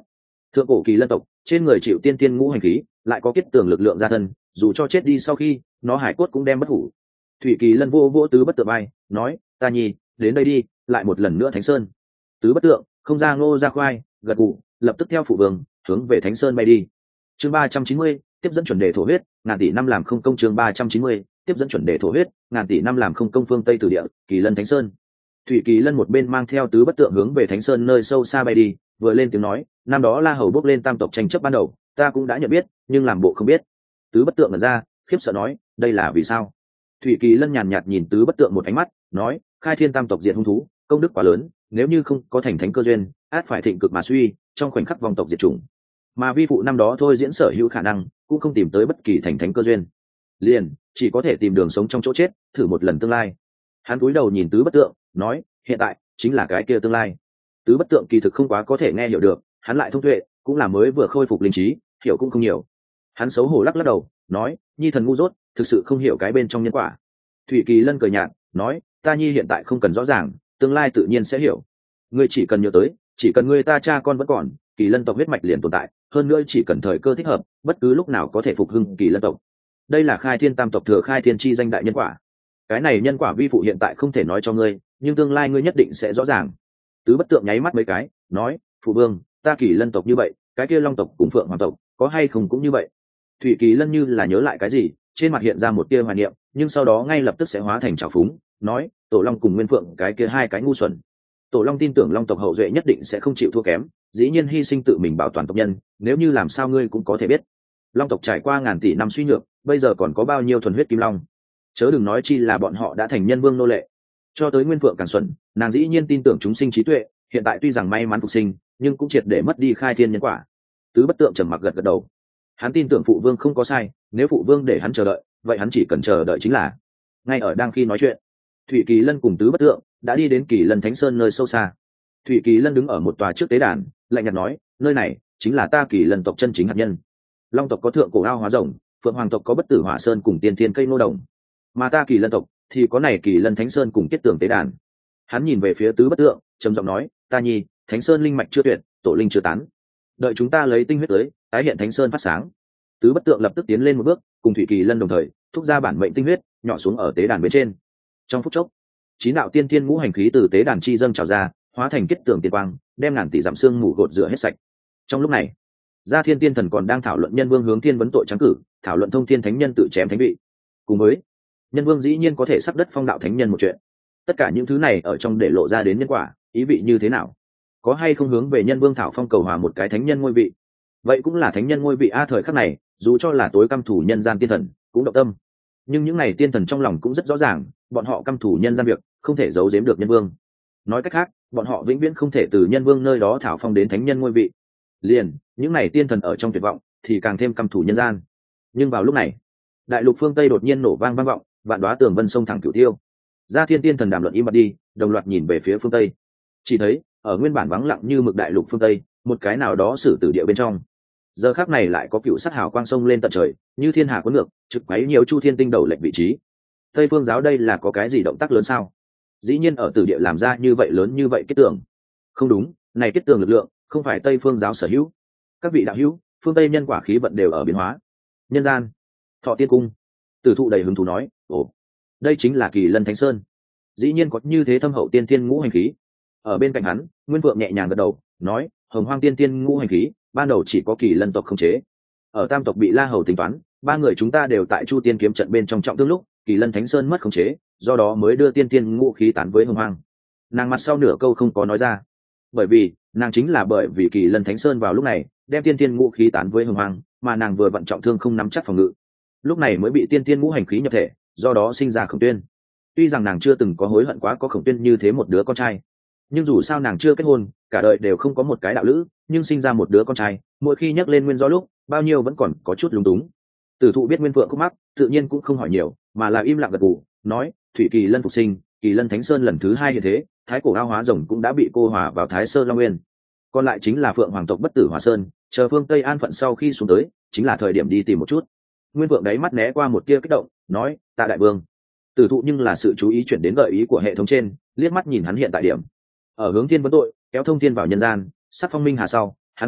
thượng cổ kỳ lân tộc trên người chịu tiên tiên ngũ hành khí, lại có kết tường lực lượng gia thân, dù cho chết đi sau khi nó hải cốt cũng đem bất hủ. Thủy kỳ lân vô vô tứ bất tượng bay, nói, ta nhi đến đây đi, lại một lần nữa Thánh Sơn. Tứ bất tượng không ra ngô ra khoai, gật gù, lập tức theo phụ vương hướng về Thánh Sơn bay đi. Chương 390, tiếp dẫn chuẩn đề thổ huyết, ngàn tỷ năm làm không công. Chương 390, tiếp dẫn chuẩn đề thổ huyết, ngàn tỷ năm làm không công. Phương Tây Tử Địa, Kỳ Lân Thánh Sơn. Thủy Kỳ Lân một bên mang theo tứ bất tượng hướng về Thánh Sơn nơi sâu xa bay đi, vừa lên tiếng nói, năm đó La Hầu bước lên tam tộc tranh chấp ban đầu, ta cũng đã nhận biết, nhưng làm bộ không biết. Tứ bất tượng ngẩn ra, khiếp sợ nói, đây là vì sao? Thủy Kỳ Lân nhàn nhạt nhìn tứ bất tượng một ánh mắt, nói, khai thiên tam tộc diệt hung thú, công đức quá lớn, nếu như không có thành thánh cơ duyên, át phải thịnh cực mà suy, trong khoảnh khắc vòng tộc diệt chủng. Mà vi phụ năm đó thôi diễn sở hữu khả năng, cũng không tìm tới bất kỳ thành thánh cơ duyên, liền chỉ có thể tìm đường sống trong chỗ chết, thử một lần tương lai. Hắn cúi đầu nhìn tứ bất tượng, nói, hiện tại chính là cái kia tương lai. Tứ bất tượng kỳ thực không quá có thể nghe hiểu được, hắn lại thông tuệ, cũng là mới vừa khôi phục linh trí, hiểu cũng không nhiều. Hắn xấu hổ lắc lắc đầu, nói, nhi thần ngu dốt, thực sự không hiểu cái bên trong nhân quả. Thủy Kỳ Lân cười nhạt, nói, ta nhi hiện tại không cần rõ ràng, tương lai tự nhiên sẽ hiểu. Ngươi chỉ cần nhớ tới, chỉ cần ngươi ta cha con vẫn còn, Kỳ Lân tộc huyết mạch liền tồn tại, hơn nữa chỉ cần thời cơ thích hợp, bất cứ lúc nào có thể phục hưng Kỳ Lân tộc. Đây là khai thiên tam tộc thừa khai thiên chi danh đại nhân quả. Cái này nhân quả vi phụ hiện tại không thể nói cho ngươi, nhưng tương lai ngươi nhất định sẽ rõ ràng. Tứ bất tượng nháy mắt mấy cái, nói, phụ vương, ta Kỳ Lân tộc như vậy, cái kia Long tộc cùng Phượng Hoàng tộc có hay không cũng như vậy? Thủy Kỳ Lân như là nhớ lại cái gì, trên mặt hiện ra một tia hoài niệm, nhưng sau đó ngay lập tức sẽ hóa thành trào phúng, nói, Tổ Long cùng Nguyên Phượng cái kia hai cái ngu xuẩn. Tổ Long tin tưởng Long tộc hậu duệ nhất định sẽ không chịu thua kém, dĩ nhiên hy sinh tự mình bảo toàn tộc nhân, nếu như làm sao ngươi cũng có thể biết. Long tộc trải qua ngàn tỷ năm suy nhược, bây giờ còn có bao nhiêu thuần huyết kim long, chớ đừng nói chi là bọn họ đã thành nhân vương nô lệ. Cho tới Nguyên Phượng càng xuẩn, nàng dĩ nhiên tin tưởng chúng sinh trí tuệ, hiện tại tuy rằng may mắn phục sinh, nhưng cũng triệt để mất đi khai thiên nhân quả. Tứ bất tượng trầm mặc gật gật đầu. Hắn tin tưởng phụ vương không có sai, nếu phụ vương để hắn chờ đợi, vậy hắn chỉ cần chờ đợi chính là. Ngay ở đang khi nói chuyện, Thủy Kỳ Lân cùng tứ bất tượng đã đi đến Kỳ Lân Thánh Sơn nơi sâu xa. Thủy Kỳ Lân đứng ở một tòa trước tế đàn, lạnh nhạt nói, nơi này chính là ta Kỳ Lân tộc chân chính hạt nhân. Long tộc có thượng cổ ao hóa rồng, Phượng Hoàng tộc có bất tử hỏa sơn cùng tiên thiên cây nô đồng, mà ta Kỳ Lân tộc thì có này Kỳ Lân Thánh Sơn cùng kết tường tế đàn. Hắn nhìn về phía tứ bất tượng, trầm giọng nói, ta nhi, Thánh Sơn linh mạch chưa tuyệt, tổ linh chưa tán, đợi chúng ta lấy tinh huyết tới tái hiện Thánh Sơn phát sáng. Tứ bất tượng lập tức tiến lên một bước, cùng Thủy Kỳ Lân đồng thời thúc ra bản mệnh tinh huyết, nhỏ xuống ở tế đàn bên trên. Trong phút chốc, chín đạo tiên thiên ngũ hành khí từ tế đàn chi dâng trào ra, hóa thành kết tường tiên quang, đem ngàn tỷ dặm xương mù gột rửa hết sạch. Trong lúc này, Gia Thiên Tiên Thần còn đang thảo luận nhân vương hướng thiên vấn tội trắng cử, thảo luận thông thiên thánh nhân tự chém thánh vị, cùng với nhân vương dĩ nhiên có thể sắc đất phong đạo thánh nhân một chuyện. Tất cả những thứ này ở trong để lộ ra đến nhân quả, ý vị như thế nào? Có hay không hướng về nhân vương thảo phong cầu hòa một cái thánh nhân ngôi vị? Vậy cũng là thánh nhân ngôi vị a. Thời khắc này, dù cho là tối căm thủ nhân gian tiên thần cũng động tâm, nhưng những này tiên thần trong lòng cũng rất rõ ràng, bọn họ căm thủ nhân gian việc không thể giấu giếm được nhân vương. Nói cách khác, bọn họ vĩnh viễn không thể từ nhân vương nơi đó thảo phong đến thánh nhân ngôi vị. Liền những này tiên thần ở trong tuyệt vọng thì càng thêm căm thủ nhân gian. Nhưng vào lúc này, đại lục phương Tây đột nhiên nổ vang vang vọng, vạn đoá tường vân sông thẳng cửu tiêu. Gia Thiên Tiên Thần đàm luận im bặt đi, đồng loạt nhìn về phía phương Tây. Chỉ thấy ở nguyên bản vắng lặng như mực đại lục phương Tây, một cái nào đó sử tử địa bên trong, giờ khắc này lại có cựu sát hào quang sông lên tận trời, như thiên hà cuốn ngược, trực quấy nhiều chu thiên tinh đầu lệnh vị trí. Tây phương giáo đây là có cái gì động tác lớn sao? Dĩ nhiên ở tử địa làm ra như vậy lớn như vậy kết tường. Không đúng, này kết tường lực lượng không phải Tây phương giáo sở hữu. Các vị đạo hữu, phương Tây nhân quả khí vận đều ở biến hóa. Nhân gian, Thọ Tiên Cung, Tử Thụ đầy hứng thú nói, ồ, đây chính là Kỳ Lân Thánh Sơn. Dĩ nhiên có như thế thâm hậu tiên thiên ngũ hành khí. Ở bên cạnh hắn, Nguyên Vượng nhẹ nhàng gật đầu, nói, Hồng Hoang tiên thiên ngũ hành khí ban đầu chỉ có Kỳ Lân tộc khống chế. Ở Tam tộc bị La Hầu tính toán, ba người chúng ta đều tại Chu Tiên kiếm trận bên trong trọng thương lúc, Kỳ Lân Thánh Sơn mất khống chế, do đó mới đưa tiên thiên ngũ khí tán với Hồng Hoang. Nàng mặt sau nửa câu không có nói ra, bởi vì nàng chính là bởi vì Kỳ Lân Thánh Sơn vào lúc này đem tiên thiên ngũ khí tán với Hồng Hoang, mà nàng vừa vận trọng thương không nắm chắc phòng ngự, lúc này mới bị tiên thiên ngũ hành khí nhập thể, do đó sinh ra Khổng Tuyên. Tuy rằng nàng chưa từng có hối hận quá có Khổng Tuyên như thế một đứa con trai, nhưng dù sao nàng chưa kết hôn, cả đời đều không có một cái đạo lữ, nhưng sinh ra một đứa con trai, mỗi khi nhắc lên nguyên do lúc, bao nhiêu vẫn còn có chút lúng túng. Tử Thụ biết Nguyên Phượng khúc mắc, tự nhiên cũng không hỏi nhiều, mà là im lặng gật gù, nói, Thủy Kỳ Lân phục sinh, Kỳ Lân Thánh Sơn lần thứ hai hiện thế, thái cổ ao hóa rồng cũng đã bị cô hòa vào Thái Sơn Long Nguyên. Còn lại chính là Phượng Hoàng tộc bất tử Hỏa Sơn, chờ phương Tây an phận sau khi xuống tới, chính là thời điểm đi tìm một chút. Nguyên Vượng đáy mắt né qua một tia kích động, nói, tạ đại vương. Tử Thụ nhưng là sự chú ý chuyển đến gợi ý của hệ thống trên, liếc mắt nhìn hắn hiện tại điểm. Ở hướng thiên vấn tội, kéo thông thiên vào nhân gian, sắc phong minh hà sau, hắn điểm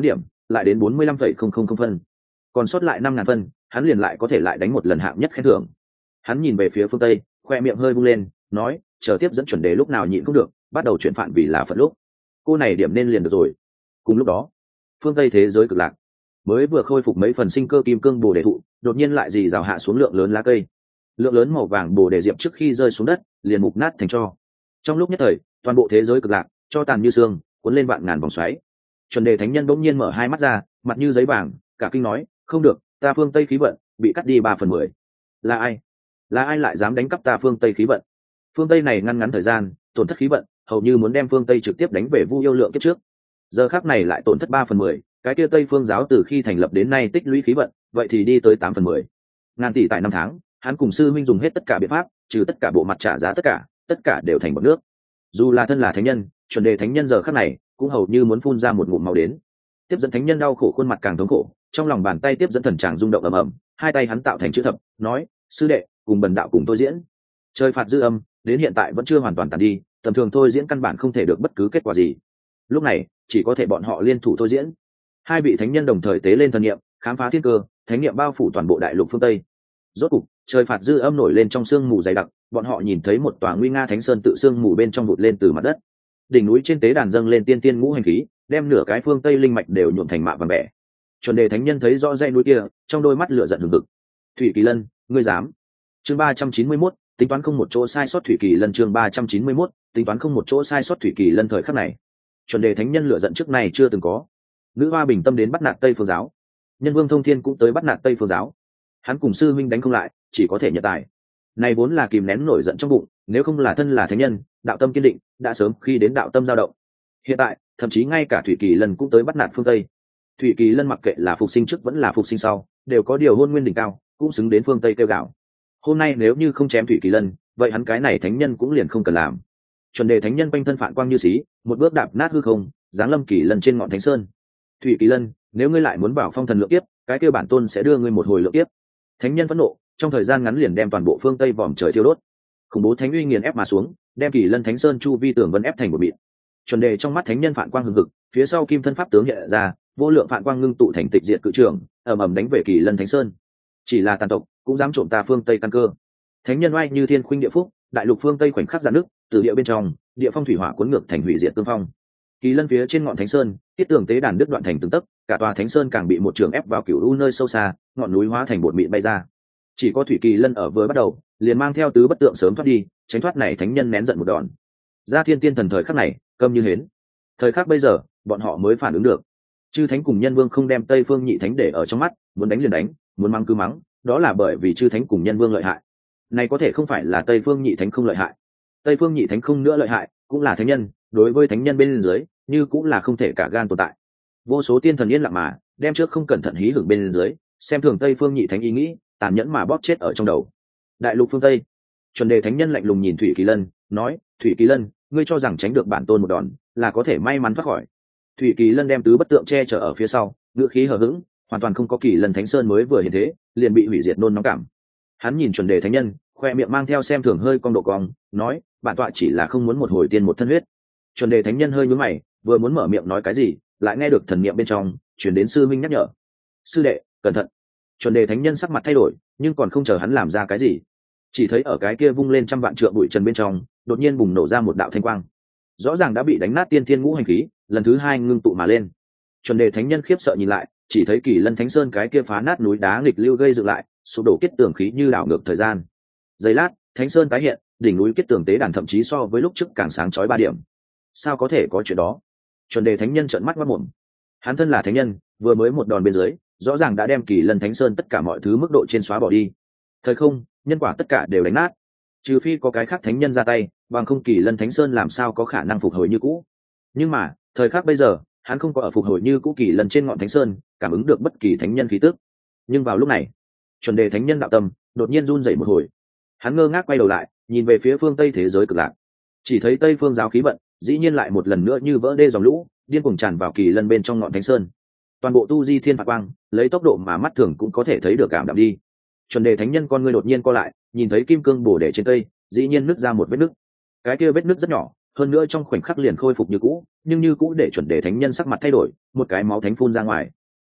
lại đến 45,000 phân. Còn sót lại 5.000 phân, hắn liền lại có thể lại đánh một lần hạng nhất khen thưởng. Hắn nhìn về phía phương Tây, khoe miệng hơi vung lên, nói, chờ tiếp dẫn chuẩn đề lúc nào nhịn không được, bắt đầu chuyển phản vì là phật lúc. Cô này điểm nên liền được rồi. Cùng lúc đó, phương Tây thế giới cực lạc mới vừa khôi phục mấy phần sinh cơ kim cương bồ đề thụ, đột nhiên lại dì rào hạ xuống lượng lớn lá cây. Lượng lớn màu vàng bồ đề diệp trước khi rơi xuống đất, liền mục nát thành tro. Trong lúc nhất thời, toàn bộ thế giới cực lạc cho tàn như xương, cuốn lên vạn ngàn vòng xoáy. Chuẩn đề thánh nhân bỗng nhiên mở hai mắt ra, mặt như giấy vàng, cả kinh nói, không được, ta phương Tây khí vận bị cắt đi 3/10. Là ai? Là ai lại dám đánh cắp ta phương Tây khí vận? Phương Tây này ngăn ngắn thời gian, tổn thất khí vận, hầu như muốn đem phương Tây trực tiếp đánh về Vu Yêu Lượng kiếp trước. Giờ khắc này lại tổn thất 3/10, cái kia Tây Phương giáo từ khi thành lập đến nay tích lũy khí vận, vậy thì đi tới 8/10. Ngàn tỷ tại 5 tháng, hắn cùng sư minh dùng hết tất cả biện pháp, trừ tất cả bộ mặt trả giá tất cả đều thành bọt nước. Dù là thân là thánh nhân, chuẩn đề thánh nhân giờ khắc này cũng hầu như muốn phun ra một ngụm máu đến. Tiếp dẫn thánh nhân đau khổ khuôn mặt càng thống khổ, trong lòng bàn tay tiếp dẫn thần tràng rung động ầm ầm, hai tay hắn tạo thành chữ thập, nói, sư đệ, cùng bần đạo cùng tôi diễn. Trời phạt dư âm, đến hiện tại vẫn chưa hoàn toàn tàn đi, tầm thường thôi diễn căn bản không thể được bất cứ kết quả gì. Lúc này, chỉ có thể bọn họ liên thủ thôi diễn. Hai vị thánh nhân đồng thời tế lên thần niệm, khám phá thiên cơ, thánh niệm bao phủ toàn bộ đại lục phương Tây. Rốt cục, trời phạt dư âm nổi lên trong sương mù dày đặc, bọn họ nhìn thấy một tòa nguy nga thánh sơn tự sương mù bên trong vụt lên từ mặt đất. Đỉnh núi trên tế đàn dâng lên tiên tiên ngũ hành khí, đem nửa cái phương Tây linh mạch đều nhuộm thành mạ vàng bẻ. Chuẩn đề thánh nhân thấy rõ dãy núi kia, trong đôi mắt lửa giận hừng hực. Thủy Kỳ Lân, ngươi dám? Chương 391, tính toán không một chỗ sai sót. Thủy Kỳ Lân. Chương 391, tính toán không một chỗ sai sót. Thủy Kỳ Lân. Thời khắc này, chuẩn đề thánh nhân lửa giận trước này chưa từng có. Nữ hoa bình tâm đến bắt nạt Tây Phương giáo, nhân vương thông thiên cũng tới bắt nạt Tây Phương giáo. Hắn cùng sư minh đánh không lại, chỉ có thể nhận tài. Này vốn là kìm nén nổi giận trong bụng, nếu không là thân là thánh nhân, đạo tâm kiên định, đã sớm khi đến đạo tâm dao động. Hiện tại, thậm chí ngay cả Thủy Kỳ Lân cũng tới bắt nạt phương Tây. Thủy Kỳ Lân mặc kệ là phục sinh trước vẫn là phục sinh sau, đều có điều hôn nguyên đỉnh cao, cũng xứng đến phương Tây kêu gạo. Hôm nay nếu như không chém Thủy Kỳ Lân, vậy hắn cái này thánh nhân cũng liền không cần làm. Chuẩn đề thánh nhân quanh thân phản quang như xí, một bước đạp nát hư không, giáng lâm Kỳ Lân trên ngọn thánh sơn. Thủy Kỳ Lân, nếu ngươi lại muốn bảo phong thần lượng tiếp, cái kia bản tôn sẽ đưa ngươi một hồi lượng tiếp. Thánh nhân phẫn nộ, trong thời gian ngắn liền đem toàn bộ phương Tây vòm trời thiêu đốt. Khủng bố thánh uy nghiền ép mà xuống, đem Kỳ Lân thánh sơn chu vi tường vân ép thành một mịn. Chuẩn đề trong mắt thánh nhân phản quang hừng hực, phía sau kim thân pháp tướng hiện ra, vô lượng phản quang ngưng tụ thành tịch diệt cự trường, ầm ầm đánh về Kỳ Lân thánh sơn. Chỉ là tàn tộc, cũng dám trộm ta phương Tây căn cơ. Thánh nhân oai như thiên khuynh địa phúc, đại lục phương Tây khoảnh khắc giãn nước, từ địa bên trong, địa phong thủy hỏa cuốn ngược thành hủy diệt tương phong. Kỳ Lân phía trên ngọn thánh sơn, tiết tường tế đàn đứt đoạn thành từng tấc, cả tòa thánh sơn càng bị một trường ép vào cửu u nơi sâu xa, ngọn núi hóa thành bột mịn bay ra. Chỉ có Thủy Kỳ Lân ở vừa bắt đầu, liền mang theo tứ bất tượng sớm thoát đi, tránh thoát này thánh nhân nén giận một đòn. Gia Thiên Tiên Thần thời khắc này, câm như hến. Thời khắc bây giờ, bọn họ mới phản ứng được. Chư thánh cùng nhân vương không đem Tây Phương Nhị Thánh để ở trong mắt, muốn đánh liền đánh, muốn mắng cứ mắng, đó là bởi vì chư thánh cùng nhân vương lợi hại. Này có thể không phải là Tây Phương Nhị Thánh không lợi hại. Tây Phương Nhị Thánh không nữa lợi hại, cũng là thánh nhân, đối với thánh nhân bên dưới, như cũng là không thể cả gan tồn tại. Vô số tiên thần yên lặng mà, đem trước không cẩn thận hí hưởng bên dưới, xem thường Tây Phương Nhị Thánh ý nghĩ, tàn nhẫn mà bóp chết ở trong đầu. Đại lục phương Tây, chuẩn đề thánh nhân lạnh lùng nhìn Thủy Kỳ Lân, nói, Thủy Kỳ Lân, ngươi cho rằng tránh được bản tôn một đòn là có thể may mắn thoát khỏi? Thủy Kỳ Lân đem tứ bất tượng che chở ở phía sau, ngữ khí hờ hững, hoàn toàn không có Kỳ Lân thánh sơn mới vừa hiện thế, liền bị hủy diệt nôn nóng cảm. Hắn nhìn chuẩn đề thánh nhân, khoe miệng mang theo xem thường hơi cong độ cong, nói, bản tọa chỉ là không muốn một hồi tiên một thân huyết. Chuẩn đề thánh nhân hơi nhướng mày, vừa muốn mở miệng nói cái gì, lại nghe được thần niệm bên trong truyền đến sư minh nhắc nhở, sư đệ cẩn thận. Chuẩn đề thánh nhân sắc mặt thay đổi, nhưng còn không chờ hắn làm ra cái gì, chỉ thấy ở cái kia vung lên trăm vạn trượng bụi trần bên trong, đột nhiên bùng nổ ra một đạo thanh quang, rõ ràng đã bị đánh nát tiên thiên ngũ hành khí, lần thứ hai ngưng tụ mà lên. Chuẩn đề thánh nhân khiếp sợ nhìn lại, chỉ thấy Kỳ Lân thánh sơn cái kia phá nát núi đá nghịch lưu gây dựng lại, sụp đổ kết tường khí như đảo ngược thời gian. Giây lát, thánh sơn tái hiện, đỉnh núi kết tường tế đàn thậm chí so với lúc trước càng sáng chói 3 điểm. Sao có thể có chuyện đó? Chuẩn đề thánh nhân trợn mắt mắt mồm. Hắn thân là thánh nhân, vừa mới một đòn bên dưới, rõ ràng đã đem Kỳ Lân thánh sơn tất cả mọi thứ mức độ trên xóa bỏ đi. Thời không, nhân quả tất cả đều đánh nát. Trừ phi có cái khác thánh nhân ra tay, bằng không Kỳ Lân thánh sơn làm sao có khả năng phục hồi như cũ. Nhưng mà, thời khắc bây giờ, hắn không có ở phục hồi như cũ Kỳ Lân trên ngọn thánh sơn, cảm ứng được bất kỳ thánh nhân khí tức. Nhưng vào lúc này, chuẩn đề thánh nhân đạo tâm đột nhiên run rẩy một hồi. Hắn ngơ ngác quay đầu lại, nhìn về phía phương Tây thế giới cực lạc. Chỉ thấy Tây phương giáo khí vận, dĩ nhiên lại một lần nữa như vỡ đê dòng lũ, điên cuồng tràn vào Kỳ Lân bên trong ngọn thánh sơn. Toàn bộ tu di thiên phạt quang, lấy tốc độ mà mắt thường cũng có thể thấy được cảm đạm đi. Chuẩn đề thánh nhân con ngươi đột nhiên co lại, nhìn thấy kim cương bổ để trên cây, dĩ nhiên nứt ra một vết nứt. Cái kia vết nứt rất nhỏ, hơn nữa trong khoảnh khắc liền khôi phục như cũ, nhưng như cũ để chuẩn đề thánh nhân sắc mặt thay đổi, một cái máu thánh phun ra ngoài.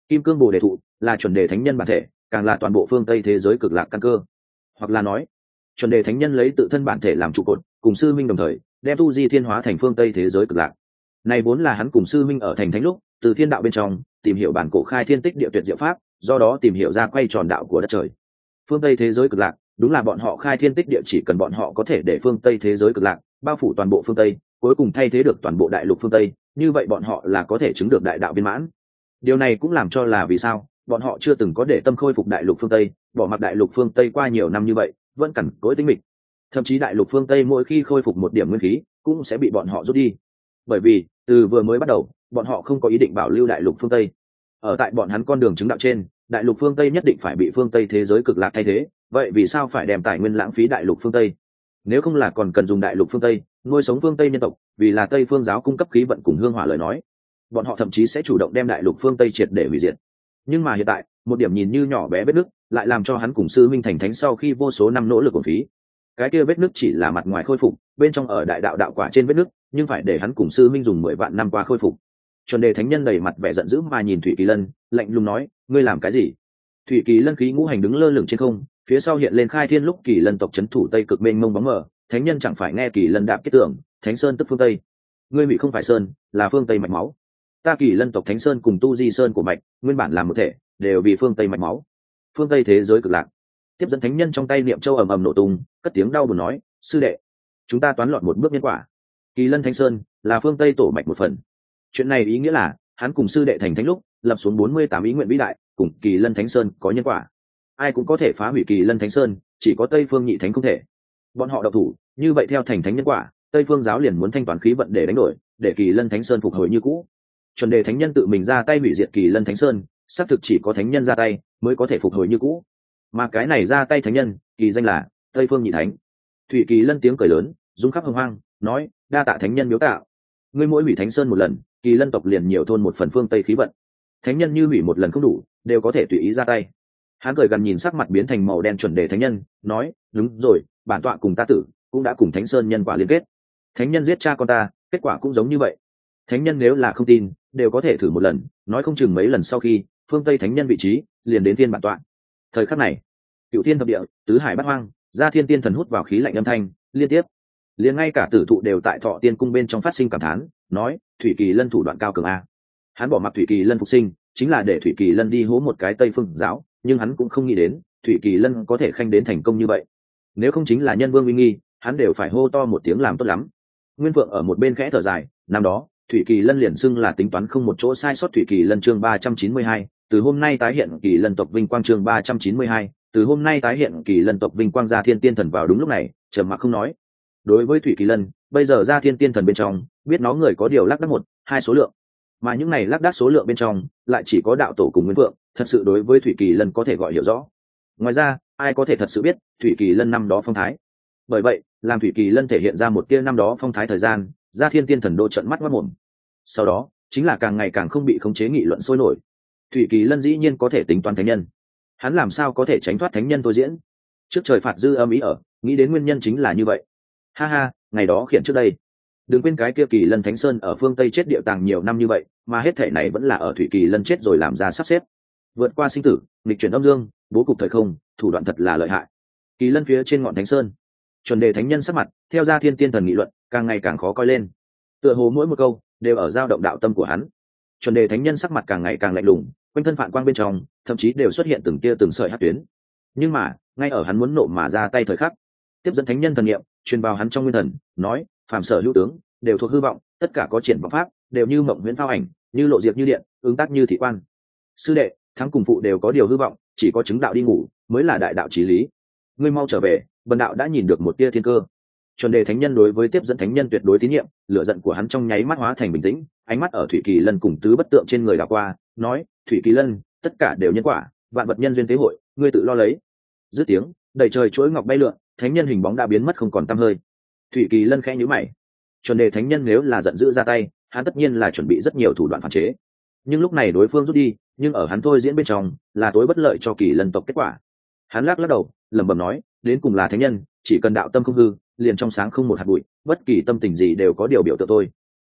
Kim cương bồ đề thụ là chuẩn đề thánh nhân bản thể, càng là toàn bộ phương Tây thế giới cực lạc căn cơ. Hoặc là nói, chuẩn đề thánh nhân lấy tự thân bản thể làm trụ cột, cùng sư minh đồng thời đem tu di thiên hóa thành phương Tây thế giới cực lạc. Này vốn là hắn cùng sư minh ở thành thánh lúc từ thiên đạo bên trong tìm hiểu bản cổ khai thiên tích địa tuyệt diệu pháp, do đó tìm hiểu ra quay tròn đạo của đất trời. Phương Tây thế giới cực lạc đúng là bọn họ khai thiên tích địa, chỉ cần bọn họ có thể để phương Tây thế giới cực lạc bao phủ toàn bộ phương Tây, cuối cùng thay thế được toàn bộ đại lục phương Tây, như vậy bọn họ là có thể chứng được đại đạo viên mãn. Điều này cũng làm cho là vì sao bọn họ chưa từng có để tâm khôi phục đại lục phương Tây, bỏ mặc đại lục phương Tây qua nhiều năm như vậy vẫn cằn cỗi tính mịch. Thậm chí đại lục phương Tây mỗi khi khôi phục một điểm nguyên khí cũng sẽ bị bọn họ rút đi, bởi vì từ vừa mới bắt đầu bọn họ không có ý định bảo lưu đại lục phương Tây. Ở tại bọn hắn con đường chứng đạo trên, đại lục phương Tây nhất định phải bị phương Tây thế giới cực lạc thay thế, vậy vì sao phải đem tài nguyên lãng phí đại lục phương Tây? Nếu không là còn cần dùng đại lục phương Tây nuôi sống phương Tây nhân tộc, vì là Tây phương giáo cung cấp khí vận cùng hương hỏa lời nói, bọn họ thậm chí sẽ chủ động đem đại lục phương Tây triệt để hủy diệt. Nhưng mà hiện tại một điểm nhìn như nhỏ bé vết nứt lại làm cho hắn cùng sư minh thành thánh sau khi vô số năm nỗ lực uổng phí. Cái kia vết nứt chỉ là mặt ngoài khôi phục, bên trong ở đại đạo đạo quả trên vết nứt nhưng phải để hắn cùng sư minh dùng 10 vạn năm qua khôi phục. Chuẩn đề thánh nhân đầy mặt vẻ giận dữ mà nhìn Thủy Kỳ Lân, lạnh lùng nói: ngươi làm cái gì? Thủy Kỳ Lân khí ngũ hành đứng lơ lửng trên không, phía sau hiện lên khai thiên lúc Kỳ Lân tộc trấn thủ Tây cực mênh mông bóng mờ, thánh nhân chẳng phải nghe Kỳ Lân đạp kết tưởng, Thánh Sơn tức phương Tây. Ngươi bị không phải sơn, là phương Tây mạch máu. Ta Kỳ Lân tộc Thánh Sơn cùng Tu Di Sơn của mạch, nguyên bản làm một thể, đều vì phương Tây mạch máu. Phương Tây thế giới cực lạc. Tiếp dẫn thánh nhân trong tay niệm châu ầm ầm nổ tung, cất tiếng đau buồn nói: sư đệ, chúng ta toán loạn một bước nhân quả. Kỳ Lân Thánh Sơn là phương Tây tổ mạch một phần. Chuyện này ý nghĩa là hắn cùng sư đệ thành thánh lúc lập xuống 48 ý nguyện vĩ đại, cùng Kỳ Lân Thánh Sơn có nhân quả. Ai cũng có thể phá hủy Kỳ Lân Thánh Sơn, chỉ có Tây Phương Nhị Thánh không thể. Bọn họ độc thủ, như vậy theo thành thánh nhân quả, Tây Phương giáo liền muốn thanh toán khí vận để đánh đổi, để Kỳ Lân Thánh Sơn phục hồi như cũ. Chuẩn đề thánh nhân tự mình ra tay hủy diệt Kỳ Lân Thánh Sơn, xác thực chỉ có thánh nhân ra tay mới có thể phục hồi như cũ. Mà cái này ra tay thánh nhân, kỳ danh là Tây Phương Nhị Thánh. Thủy Kỳ Lân tiếng cười lớn, rung khắp hồng hoang, nói: đa tạ thánh nhân miếu tạo. Ngươi mỗi hủy Thánh Sơn một lần, Kỳ Lân tộc liền nhiều thôn một phần phương Tây khí vận. Thánh nhân như hủy một lần không đủ, đều có thể tùy ý ra tay. Hắn cười gần nhìn sắc mặt biến thành màu đen chuẩn đề thánh nhân, nói: đúng rồi, bản tọa cùng ta tử cũng đã cùng Thánh Sơn nhân quả liên kết. Thánh nhân giết cha con ta, kết quả cũng giống như vậy. Thánh nhân nếu là không tin, đều có thể thử một lần, nói không chừng mấy lần sau khi phương Tây thánh nhân vị trí liền đến thiên bản tọa. Thời khắc này, cựu thiên thập địa, tứ hải bát hoang, gia thiên tiên thần hút vào khí lạnh âm thanh liên tiếp, liền ngay cả tử thụ đều tại Thọ Tiên cung bên trong phát sinh cảm thán, nói: Thủy Kỳ Lân thủ đoạn cao cường a. Hắn bỏ mặc Thủy Kỳ Lân phục sinh, chính là để Thủy Kỳ Lân đi hố một cái Tây Phương giáo, nhưng hắn cũng không nghĩ đến Thủy Kỳ Lân có thể khanh đến thành công như vậy. Nếu không chính là nhân vương uy nghi, hắn đều phải hô to một tiếng làm tốt lắm. Nguyên Phượng ở một bên khẽ thở dài, năm đó Thủy Kỳ Lân liền xưng là tính toán không một chỗ sai sót. Thủy Kỳ Lân chương 392, từ hôm nay tái hiện Kỳ Lân tộc vinh quang chương 392, từ hôm nay tái hiện Kỳ Lân tộc vinh quang. Gia Thiên Tiên Thần vào đúng lúc này, trầm mặc không nói. Đối với Thủy Kỳ Lân, bây giờ Gia Thiên Tiên Thần bên trong, biết nó người có điều lác đác 1, 2 số lượng, mà những này lác đác số lượng bên trong, lại chỉ có đạo tổ cùng Nguyên Phượng, thật sự đối với Thủy Kỳ Lân có thể gọi hiểu rõ. Ngoài ra, ai có thể thật sự biết Thủy Kỳ Lân năm đó phong thái? Bởi vậy, làm Thủy Kỳ Lân thể hiện ra một tia năm đó phong thái thời gian, Gia Thiên Tiên Thần đô trợn mắt ngoác mồm. Sau đó, chính là càng ngày càng không bị khống chế nghị luận sôi nổi. Thủy Kỳ Lân dĩ nhiên có thể tính toán thánh nhân, hắn làm sao có thể tránh thoát thánh nhân thôi diễn? Trước trời phạt dư âm ý ở, nghĩ đến nguyên nhân chính là như vậy. Ha ha, ngày đó khiển trước đây. Đừng quên cái kia Kỳ Lân Thánh Sơn ở phương Tây chết địa tàng nhiều năm như vậy, mà hết thể này vẫn là ở Thủy Kỳ Lân chết rồi làm ra sắp xếp. Vượt qua sinh tử, nghịch chuyển âm dương, bố cục thời không, thủ đoạn thật là lợi hại. Kỳ Lân phía trên ngọn Thánh Sơn, chuẩn đề thánh nhân sắc mặt theo Gia Thiên Tiên Thần nghị luận càng ngày càng khó coi lên, tựa hồ mỗi một câu đều ở dao động đạo tâm của hắn. Chuẩn đề thánh nhân sắc mặt càng ngày càng lạnh lùng, quanh thân phản quang bên trong thậm chí đều xuất hiện từng tia từng sợi hắc tuyến. Nhưng mà ngay ở hắn muốn nộ mà ra tay thời khắc, tiếp dẫn thánh nhân thần niệm truyền vào hắn trong nguyên thần, nói: phàm sở hữu tướng đều thuộc hư vọng, tất cả có triển vọng pháp đều như mộng huyễn phao ảnh, như lộ diệt như điện, ứng tác như thị quan. Sư đệ, thắng cùng phụ đều có điều hư vọng, chỉ có chứng đạo đi ngủ mới là đại đạo chí lý. Ngươi mau trở về, bần đạo đã nhìn được một tia thiên cơ. Chuẩn đề thánh nhân đối với tiếp dẫn thánh nhân tuyệt đối tín nhiệm, lửa giận của hắn trong nháy mắt hóa thành bình tĩnh, ánh mắt ở Thủy Kỳ Lân cùng tứ bất tượng trên người đảo qua, nói: Thủy Kỳ Lân, tất cả đều nhân quả, vạn vật nhân duyên tế hội, ngươi tự lo lấy. Dứt tiếng, đầy trời chuỗi ngọc bay lượn, thánh nhân hình bóng đã biến mất không còn tăm hơi. Thủy Kỳ Lân khẽ nhíu mày. Chuẩn đề thánh nhân nếu là giận dữ ra tay, hắn tất nhiên là chuẩn bị rất nhiều thủ đoạn phản chế. Nhưng lúc này đối phương rút đi, nhưng ở hắn thôi diễn bên trong, là tối bất lợi cho Kỳ Lân tộc kết quả. Hắn lắc lắc đầu, lẩm bẩm nói: đến cùng là thánh nhân, chỉ cần đạo tâm không hư, liền trong sáng không một hạt bụi, bất kỳ tâm tình gì đều có điều biểu tượng thôi.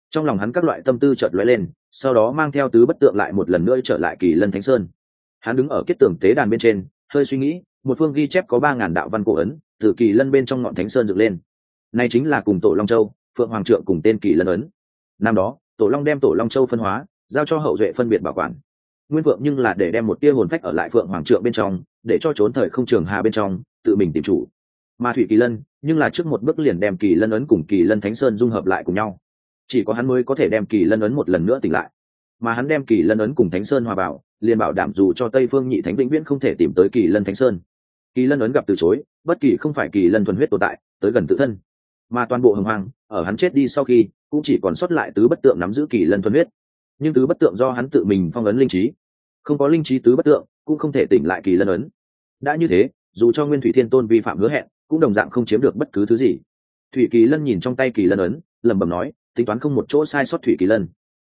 Trong lòng hắn các loại tâm tư chợt lóe lên, sau đó mang theo tứ bất tượng lại một lần nữa trở lại Kỳ Lân Thánh Sơn. Hắn đứng ở kết tường tế đàn bên trên, hơi suy nghĩ, một phương ghi chép có 3.000 đạo văn cổ ấn, từ Kỳ Lân bên trong ngọn Thánh Sơn dựng lên. Này chính là cùng Tổ Long Châu, Phượng Hoàng Trượng cùng tên Kỳ Lân ấn. Năm đó, Tổ Long đem Tổ Long Châu phân hóa, giao cho hậu duệ phân biệt bảo quản. Nguyên Phượng nhưng là để đem một tia hồn phách ở lại Phượng Hoàng Trượng bên trong, để cho trốn thời không trường hà bên trong, tự mình tìm chủ. Mà Thủy Kỳ Lân, nhưng là trước một bước liền đem Kỳ Lân ấn cùng Kỳ Lân Thánh Sơn dung hợp lại cùng nhau. Chỉ có hắn mới có thể đem Kỳ Lân ấn một lần nữa tỉnh lại. Mà hắn đem Kỳ Lân ấn cùng Thánh Sơn hòa bảo, liền bảo đảm dù cho Tây Phương Nhị Thánh vĩnh viễn không thể tìm tới Kỳ Lân Thánh Sơn. Kỳ Lân ấn gặp từ chối, bất kỳ không phải Kỳ Lân thuần huyết tồn tại, tới gần tự thân. Mà toàn bộ Hồng Hoang, ở hắn chết đi sau khi, cũng chỉ còn sót lại tứ bất tượng nắm giữ Kỳ Lân thuần huyết. Nhưng tứ bất tượng do hắn tự mình phong ấn linh trí, không có linh trí tứ bất tượng cũng không thể tỉnh lại Kỳ Lân ấn. Đã như thế, dù cho Nguyên Thủy Thiên Tôn vi phạm hứa hẹn, cũng đồng dạng không chiếm được bất cứ thứ gì. Thủy Kỳ Lân nhìn trong tay Kỳ Lân ấn, lẩm bẩm nói, tính toán không một chỗ sai sót. Thủy Kỳ Lân,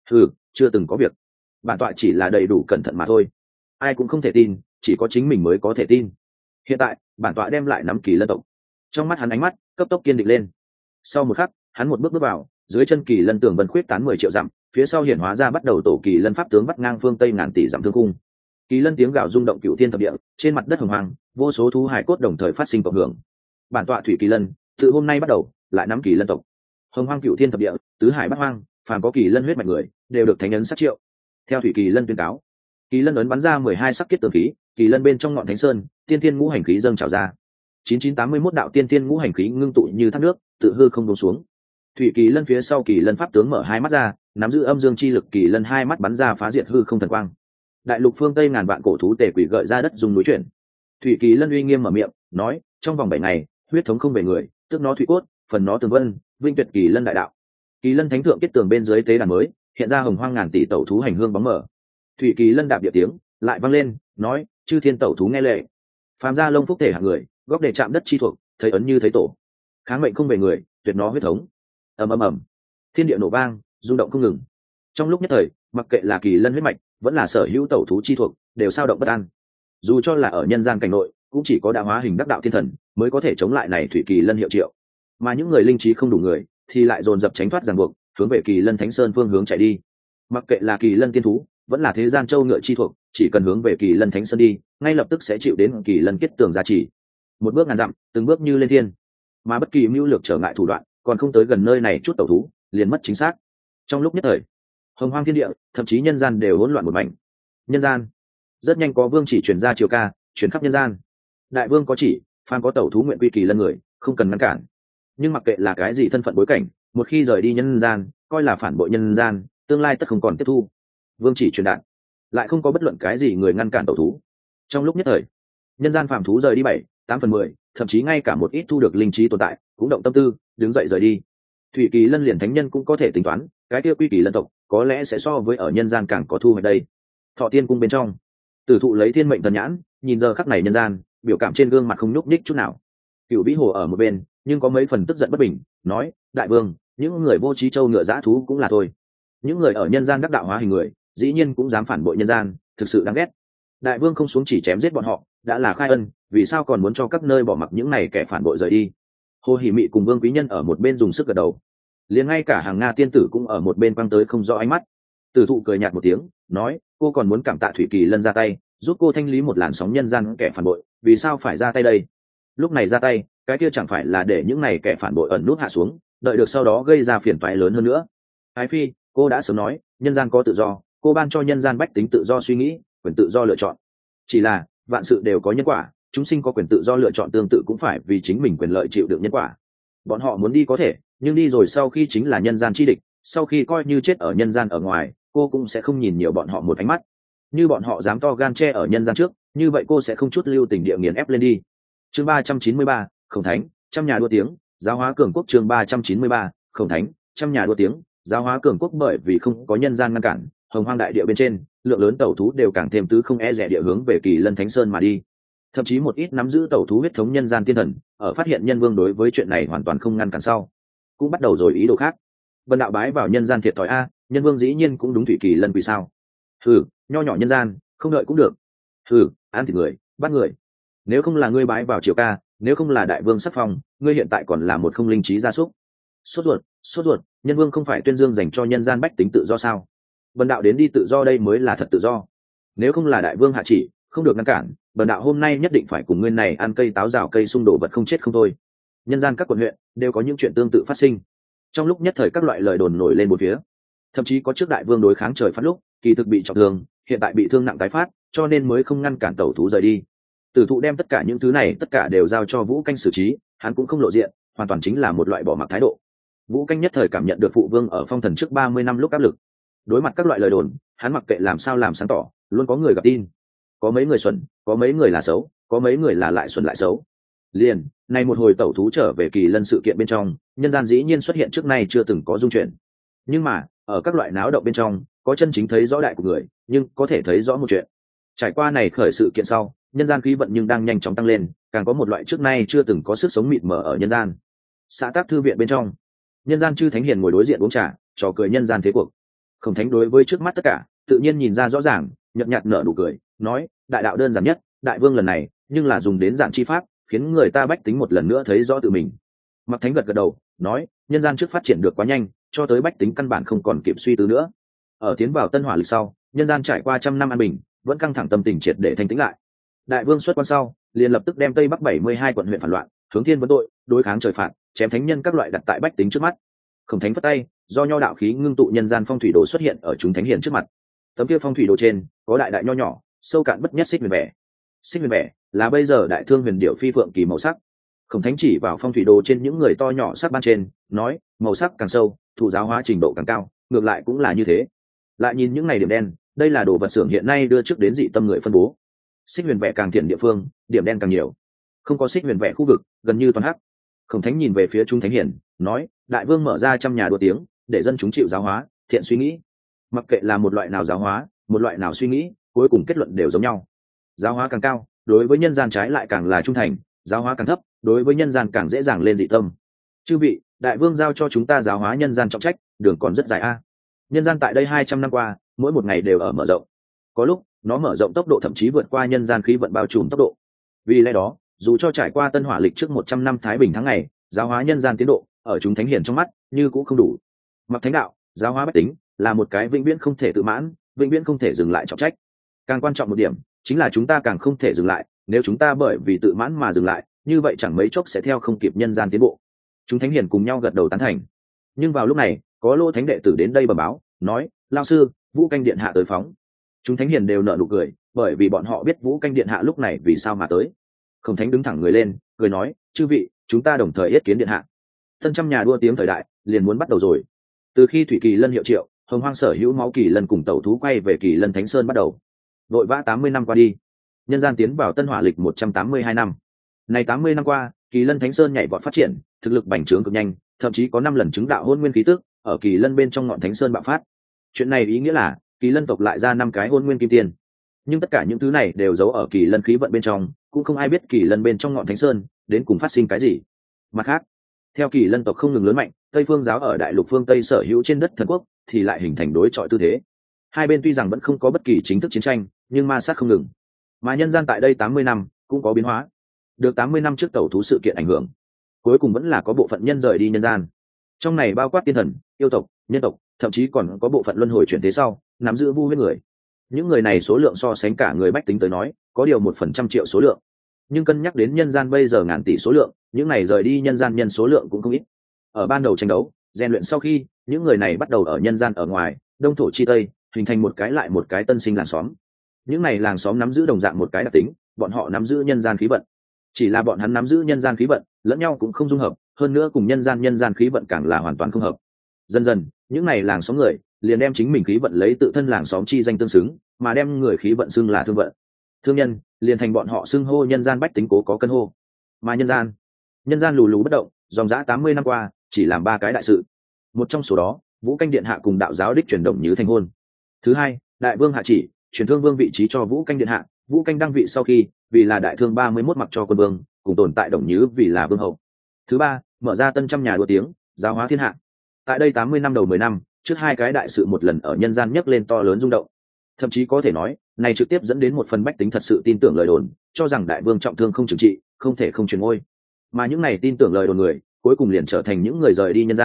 chưa từng có việc, bản tọa chỉ là đầy đủ cẩn thận mà thôi. Ai cũng không thể tin, chỉ có chính mình mới có thể tin. Hiện tại, bản tọa đem lại nắm Kỳ Lân tộc. Trong mắt hắn ánh mắt cấp tốc kiên định lên. Sau một khắc, hắn một bước bước vào, dưới chân Kỳ Lân tường vân khuyết tán 10 triệu dặm, phía sau hiển hóa ra bắt đầu tổ Kỳ Lân pháp tướng bắt ngang phương tây ngàn tỷ dặm thương cung. Kỳ Lân tiếng gào rung động cửu thiên thập địa, trên mặt đất hồng hoang, vô số thú hải cốt đồng thời phát sinh cộng hưởng. Bản tọa Thủy Kỳ Lân, từ hôm nay bắt đầu, lại nắm Kỳ Lân tộc. Hồng hoang cửu thiên thập địa, tứ hải bát hoang, phàm có Kỳ Lân huyết mạch người, đều được thánh ấn sát triệu. Theo Thủy Kỳ Lân tuyên cáo, Kỳ Lân ấn bắn ra 12 sắc kết tường khí, Kỳ Lân bên trong ngọn Thánh Sơn, tiên thiên ngũ hành khí dâng trào ra. 9981 đạo tiên thiên ngũ hành khí ngưng tụ như thác nước, tự hư không đổ xuống. Thủy Kỳ Lân phía sau Kỳ Lân pháp tướng mở hai mắt ra, nắm giữ âm dương chi lực, Kỳ Lân hai mắt bắn ra phá diệt hư không thần quang. Đại lục phương tây ngàn vạn cổ thú tề quỷ gợi ra đất dùng núi chuyển. Thủy Kỳ Lân uy nghiêm mở miệng, nói, trong vòng 7 ngày, huyết thống không về người, tước nó thủy cốt, phần nó tường vân, vinh tuyệt Kỳ Lân đại đạo. Kỳ Lân thánh thượng kết tường bên dưới tế đàn mới, hiện ra hồng hoang ngàn tỷ tẩu thú hành hương bóng mở. Thủy Kỳ Lân đạp địa tiếng, lại vang lên, nói, chư thiên tẩu thú nghe lệ. Phàm gia lông phúc thể hạng người, góc để chạm đất chi thuộc, thấy ấn như thấy tổ. Kháng mệnh không về người, tuyệt nó huyết thống. Ầm ầm ầm. Thiên địa nổ vang, rung động không ngừng. Trong lúc nhất thời, mặc kệ là Kỳ Lân huyết mạch, vẫn là sở hữu tẩu thú chi thuộc, đều sao động bất an. Dù cho là ở nhân gian cảnh nội, cũng chỉ có đạo hóa hình đắc đạo thiên thần mới có thể chống lại này Thủy Kỳ Lân hiệu triệu. Mà những người linh trí không đủ người, thì lại dồn dập tránh thoát ràng buộc, hướng về Kỳ Lân Thánh Sơn phương hướng chạy đi. Mặc kệ là Kỳ Lân tiên thú, vẫn là thế gian châu ngựa chi thuộc, chỉ cần hướng về Kỳ Lân Thánh Sơn đi, ngay lập tức sẽ chịu đến Kỳ Lân kết tường gia trì. Một bước ngàn dặm, từng bước như lên thiên. Mà bất kỳ mưu lược trở ngại thủ đoạn, còn không tới gần nơi này chút tẩu thú, liền mất chính xác. Trong lúc nhất thời, hồng hoang thiên địa, thậm chí nhân gian đều hỗn loạn một mảnh. Nhân gian, rất nhanh có vương chỉ truyền ra triều ca, truyền khắp nhân gian. Đại vương có chỉ, phàm có tẩu thú nguyện quy Kỳ Lân người, không cần ngăn cản. Nhưng mặc kệ là cái gì thân phận bối cảnh, một khi rời đi nhân gian, coi là phản bội nhân gian, tương lai tất không còn tiếp thu. Vương chỉ truyền đạt, lại không có bất luận cái gì người ngăn cản tẩu thú. Trong lúc nhất thời, nhân gian phàm thú rời đi 7-8/10, thậm chí ngay cả một ít thu được linh trí tồn tại cũng động tâm tư, đứng dậy rời đi. Thủy Kỳ Lân liền thánh nhân cũng có thể tính toán, cái kia quy Kỳ Lân tộc có lẽ sẽ so với ở nhân gian càng có thu hoạch đây. Thọ Tiên cung bên trong, Tử Thụ lấy thiên mệnh thần nhãn, nhìn giờ khắc này nhân gian, biểu cảm trên gương mặt không nhúc nhích chút nào. Cửu Vĩ Hồ ở một bên, nhưng có mấy phần tức giận bất bình, nói, đại vương, những người vô trí châu ngựa dã thú cũng là thôi. Những người ở nhân gian đắc đạo hóa hình người, dĩ nhiên cũng dám phản bội nhân gian, thực sự đáng ghét. Đại vương không xuống chỉ chém giết bọn họ, đã là khai ân, vì sao còn muốn cho các nơi bỏ mặc những này kẻ phản bội rời đi? Hồ Hỉ Mị cùng Vương Quý Nhân ở một bên dùng sức gật đầu, liền ngay cả hàng Nga tiên tử cũng ở một bên quăng tới không rõ ánh mắt. Tử Thụ cười nhạt một tiếng, nói, cô còn muốn cảm tạ Thủy Kỳ Lân ra tay, giúp cô thanh lý một làn sóng nhân gian kẻ phản bội, vì sao phải ra tay đây? Lúc này ra tay, cái kia chẳng phải là để những này kẻ phản bội ẩn nút hạ xuống, đợi được sau đó gây ra phiền toái lớn hơn nữa. Ái phi, cô đã sớm nói, nhân gian có tự do, cô ban cho nhân gian bách tính tự do suy nghĩ, quyền tự do lựa chọn. Chỉ là vạn sự đều có nhân quả, chúng sinh có quyền tự do lựa chọn tương tự cũng phải vì chính mình quyền lợi chịu đựng nhân quả. Bọn họ muốn đi có thể, nhưng đi rồi sau khi chính là nhân gian chi địch, sau khi coi như chết ở nhân gian ở ngoài, cô cũng sẽ không nhìn nhiều bọn họ một ánh mắt. Như bọn họ dám to gan che ở nhân gian trước, như vậy cô sẽ không chút lưu tình địa nghiền ép lên đi. Chương 393, Khổng Thánh, trăm nhà đua tiếng, giáo hóa cường quốc. Chương 393, Khổng Thánh, trăm nhà đua tiếng, giáo hóa cường quốc. Bởi vì không có nhân gian ngăn cản, hồng hoang đại địa bên trên, lượng lớn tẩu thú đều càng thêm tứ không e rẻ địa hướng về Kỳ Lân Thánh Sơn mà đi. Thậm chí một ít nắm giữ tẩu thú huyết thống nhân gian tiên thần, ở phát hiện nhân vương đối với chuyện này hoàn toàn không ngăn cản sau, cũng bắt đầu rồi ý đồ khác. Vân đạo bái vào nhân gian thiệt thòi a, nhân vương dĩ nhiên cũng đúng Thủy Kỳ Lân vì sao? Nho nhỏ nhân gian, không đợi cũng được. Ăn thịt người, bắt người. Nếu không là ngươi bái vào triều ca, nếu không là đại vương sắc phong, ngươi hiện tại còn là một không linh trí gia súc. Sốt ruột, nhân vương không phải tuyên dương dành cho nhân gian bách tính tự do sao? Bần đạo đến đi tự do đây mới là thật tự do. Nếu không là đại vương hạ chỉ không được ngăn cản, bần đạo hôm nay nhất định phải cùng nguyên này ăn cây táo rào cây xung đổ vật không chết không thôi. Nhân gian các quận huyện đều có những chuyện tương tự phát sinh. Trong lúc nhất thời các loại lời đồn nổi lên một phía, thậm chí có trước đại vương đối kháng trời phát lúc kỳ thực bị trọng thương, hiện tại bị thương nặng tái phát, cho nên mới không ngăn cản tẩu thú rời đi. Tử thụ đem tất cả những thứ này tất cả đều giao cho Vũ Canh xử trí, hắn cũng không lộ diện, hoàn toàn chính là một loại bỏ mặc thái độ. Vũ Canh nhất thời cảm nhận được phụ vương ở phong thần trước 30 năm lúc áp lực. Đối mặt các loại lời đồn, hắn mặc kệ làm sao làm sáng tỏ, luôn có người gặp tin. Có mấy người xuẩn, có mấy người là xấu, có mấy người là lại xuẩn lại xấu. Liền, nay một hồi tẩu thú trở về Kỳ Lân sự kiện bên trong, nhân gian dĩ nhiên xuất hiện trước nay chưa từng có dung chuyển. Nhưng mà, ở các loại náo động bên trong, có chân chính thấy rõ đại của người, nhưng có thể thấy rõ một chuyện. Trải qua này khởi sự kiện sau, nhân gian khí vận nhưng đang nhanh chóng tăng lên, càng có một loại trước nay chưa từng có sức sống mịt mờ ở nhân gian. Xã tác thư viện bên trong, nhân gian chư thánh hiền ngồi đối diện uống trà, trò cười nhân gian thế cuộc. Khổng Thánh đối với trước mắt tất cả, tự nhiên nhìn ra rõ ràng, nhợt nhạt nở nụ cười, nói: đại đạo đơn giản nhất, đại vương lần này, nhưng là dùng đến giản chi pháp, khiến người ta bách tính một lần nữa thấy rõ tự mình. Mặc Thánh gật gật đầu, nói: nhân gian trước phát triển được quá nhanh, cho tới bách tính căn bản không còn kịp suy tư nữa. Ở tiến vào tân hỏa lịch sau, nhân gian trải qua trăm năm an bình, vẫn căng thẳng tâm tình triệt để thanh tĩnh lại. Đại vương xuất quan sau, liền lập tức đem tây bắc 72 quận huyện phản loạn, hướng thiên vấn tội, đối kháng trời phạt, chém thánh nhân các loại đặt tại bách tính trước mắt. Khổng Thánh phất tay, do nho đạo khí ngưng tụ nhân gian phong thủy đồ xuất hiện ở chúng thánh hiền trước mặt. Tấm kia phong thủy đồ trên có đại đại nho nhỏ, sâu cạn bất nhất xích huyền vẻ. Xích huyền vẻ là bây giờ đại thương huyền điệu phi phượng kỳ màu sắc. Khổng Thánh chỉ vào phong thủy đồ trên những người to nhỏ sắc ban trên, nói: màu sắc càng sâu, thụ giáo hóa trình độ càng cao, ngược lại cũng là như thế. Lại nhìn những này điểm đen, đây là đồ vật xưởng hiện nay đưa trước đến dị tâm người phân bố. Xích huyền vẻ càng thiện địa phương, điểm đen càng nhiều. Không có xích huyền vẻ khu vực, gần như toàn hắc. Khổng Thánh nhìn về phía chúng thánh hiền, nói: đại vương mở ra trăm nhà đua tiếng, để dân chúng chịu giáo hóa, thiện suy nghĩ. Mặc kệ là một loại nào giáo hóa, một loại nào suy nghĩ, cuối cùng kết luận đều giống nhau. Giáo hóa càng cao, đối với nhân gian trái lại càng là trung thành, giáo hóa càng thấp, đối với nhân gian càng dễ dàng lên dị tâm. Chư vị, đại vương giao cho chúng ta giáo hóa nhân gian trọng trách, đường còn rất dài a. Nhân gian tại đây 200 năm qua, mỗi một ngày đều ở mở rộng. Có lúc, nó mở rộng tốc độ thậm chí vượt qua nhân gian khí vận bao trùm tốc độ. Vì lẽ đó, dù cho trải qua tân hỏa lịch trước 100 năm thái bình tháng ngày, giáo hóa nhân gian tiến độ ở chúng thánh hiền trong mắt như cũng không đủ. Mặc Thánh đạo, giáo hóa bách tính là một cái vĩnh viễn không thể tự mãn, vĩnh viễn không thể dừng lại trọng trách. Càng quan trọng một điểm chính là chúng ta càng không thể dừng lại, nếu chúng ta bởi vì tự mãn mà dừng lại, như vậy chẳng mấy chốc sẽ theo không kịp nhân gian tiến bộ. Chúng thánh hiền cùng nhau gật đầu tán thành. Nhưng vào lúc này, có Lô Thánh đệ tử đến đây bẩm báo, nói: lao sư, Vũ Canh điện hạ tới phóng. Chúng thánh hiền đều nở nụ cười, bởi vì bọn họ biết Vũ Canh điện hạ lúc này vì sao mà tới. Khổng Thánh đứng thẳng người lên, cười nói: chư vị, chúng ta đồng thời yết kiến điện hạ. Tân trăm nhà đua tiếng thời đại liền muốn bắt đầu rồi. Từ khi Thủy Kỳ Lân hiệu triệu, Hồng Hoang sở hữu máu Kỳ Lân cùng tẩu thú quay về Kỳ Lân Thánh Sơn bắt đầu. Vội vã 80 năm qua đi, nhân gian tiến vào tân hỏa lịch 182 năm. Này 80 năm qua, Kỳ Lân Thánh Sơn nhảy vọt phát triển, thực lực bành trướng cực nhanh, thậm chí có 5 lần chứng đạo hôn nguyên khí tức ở Kỳ Lân bên trong ngọn Thánh Sơn bạo phát. Chuyện này ý nghĩa là Kỳ Lân tộc lại ra 5 cái hôn nguyên kim tiền. Nhưng tất cả những thứ này đều giấu ở Kỳ Lân khí vận bên trong, cũng không ai biết Kỳ Lân bên trong ngọn Thánh Sơn đến cùng phát sinh cái gì. Mặt khác, theo Kỳ Lân tộc không ngừng lớn mạnh, Tây Phương giáo ở đại lục phương Tây sở hữu trên đất thần quốc thì lại hình thành đối chọi tư thế. Hai bên tuy rằng vẫn không có bất kỳ chính thức chiến tranh, nhưng ma sát không ngừng. Mà nhân gian tại đây 80 năm cũng có biến hóa. Được 80 năm trước tẩu thú sự kiện ảnh hưởng, cuối cùng vẫn là có bộ phận nhân rời đi nhân gian. Trong này bao quát tiên thần, yêu tộc, nhân tộc, thậm chí còn có bộ phận luân hồi chuyển thế sau, nắm giữ vu huyết người. Những người này số lượng so sánh cả người bách tính tới nói, có điều 1% triệu số lượng. Nhưng cân nhắc đến nhân gian bây giờ ngàn tỷ số lượng, những này rời đi nhân gian nhân số lượng cũng không ít. Ở ban đầu tranh đấu, rèn luyện sau khi, những người này bắt đầu ở nhân gian ở ngoài, đông thổ chi tây, hình thành một cái lại một cái tân sinh làng xóm. Những này làng xóm nắm giữ đồng dạng một cái đặc tính, bọn họ nắm giữ nhân gian khí vận. Chỉ là bọn hắn nắm giữ nhân gian khí vận, lẫn nhau cũng không dung hợp, hơn nữa cùng nhân gian khí vận càng là hoàn toàn không hợp. Dần dần, những này làng xóm người liền đem chính mình khí vận lấy tự thân làng xóm chi danh tương xứng, mà đem người khí vận xưng là thương vận. Thương nhân liền thành bọn họ xưng hô nhân gian bách tính cố có cân hô. Mà nhân gian lù lù bất động, dòng dã 80 năm qua, chỉ làm 3 cái đại sự. Một trong số đó, Vũ Canh điện hạ cùng đạo giáo đích chuyển động như thành hôn. Thứ hai, đại vương hạ chỉ chuyển thương vương vị trí cho Vũ Canh điện hạ, Vũ Canh đăng vị sau khi, vì là đại thương 31 mặc cho quân vương, cùng tồn tại đồng nhứ vì là vương hậu. Thứ ba, mở ra tân trăm nhà đua tiếng, giáo hóa thiên hạ. Tại đây 80 năm đầu 10 năm, trước 2 cái đại sự một lần ở nhân gian nhấc lên to lớn rung động. Thậm chí có thể nói, này trực tiếp dẫn đến một phần bách tính thật sự tin tưởng lời đồn, cho rằng đại vương trọng thương không trừng trị, không thể không truyền ngôi. Mà những này tin tưởng lời đồn người, cuối cùng liền trở thành những người rời đi nhân gian,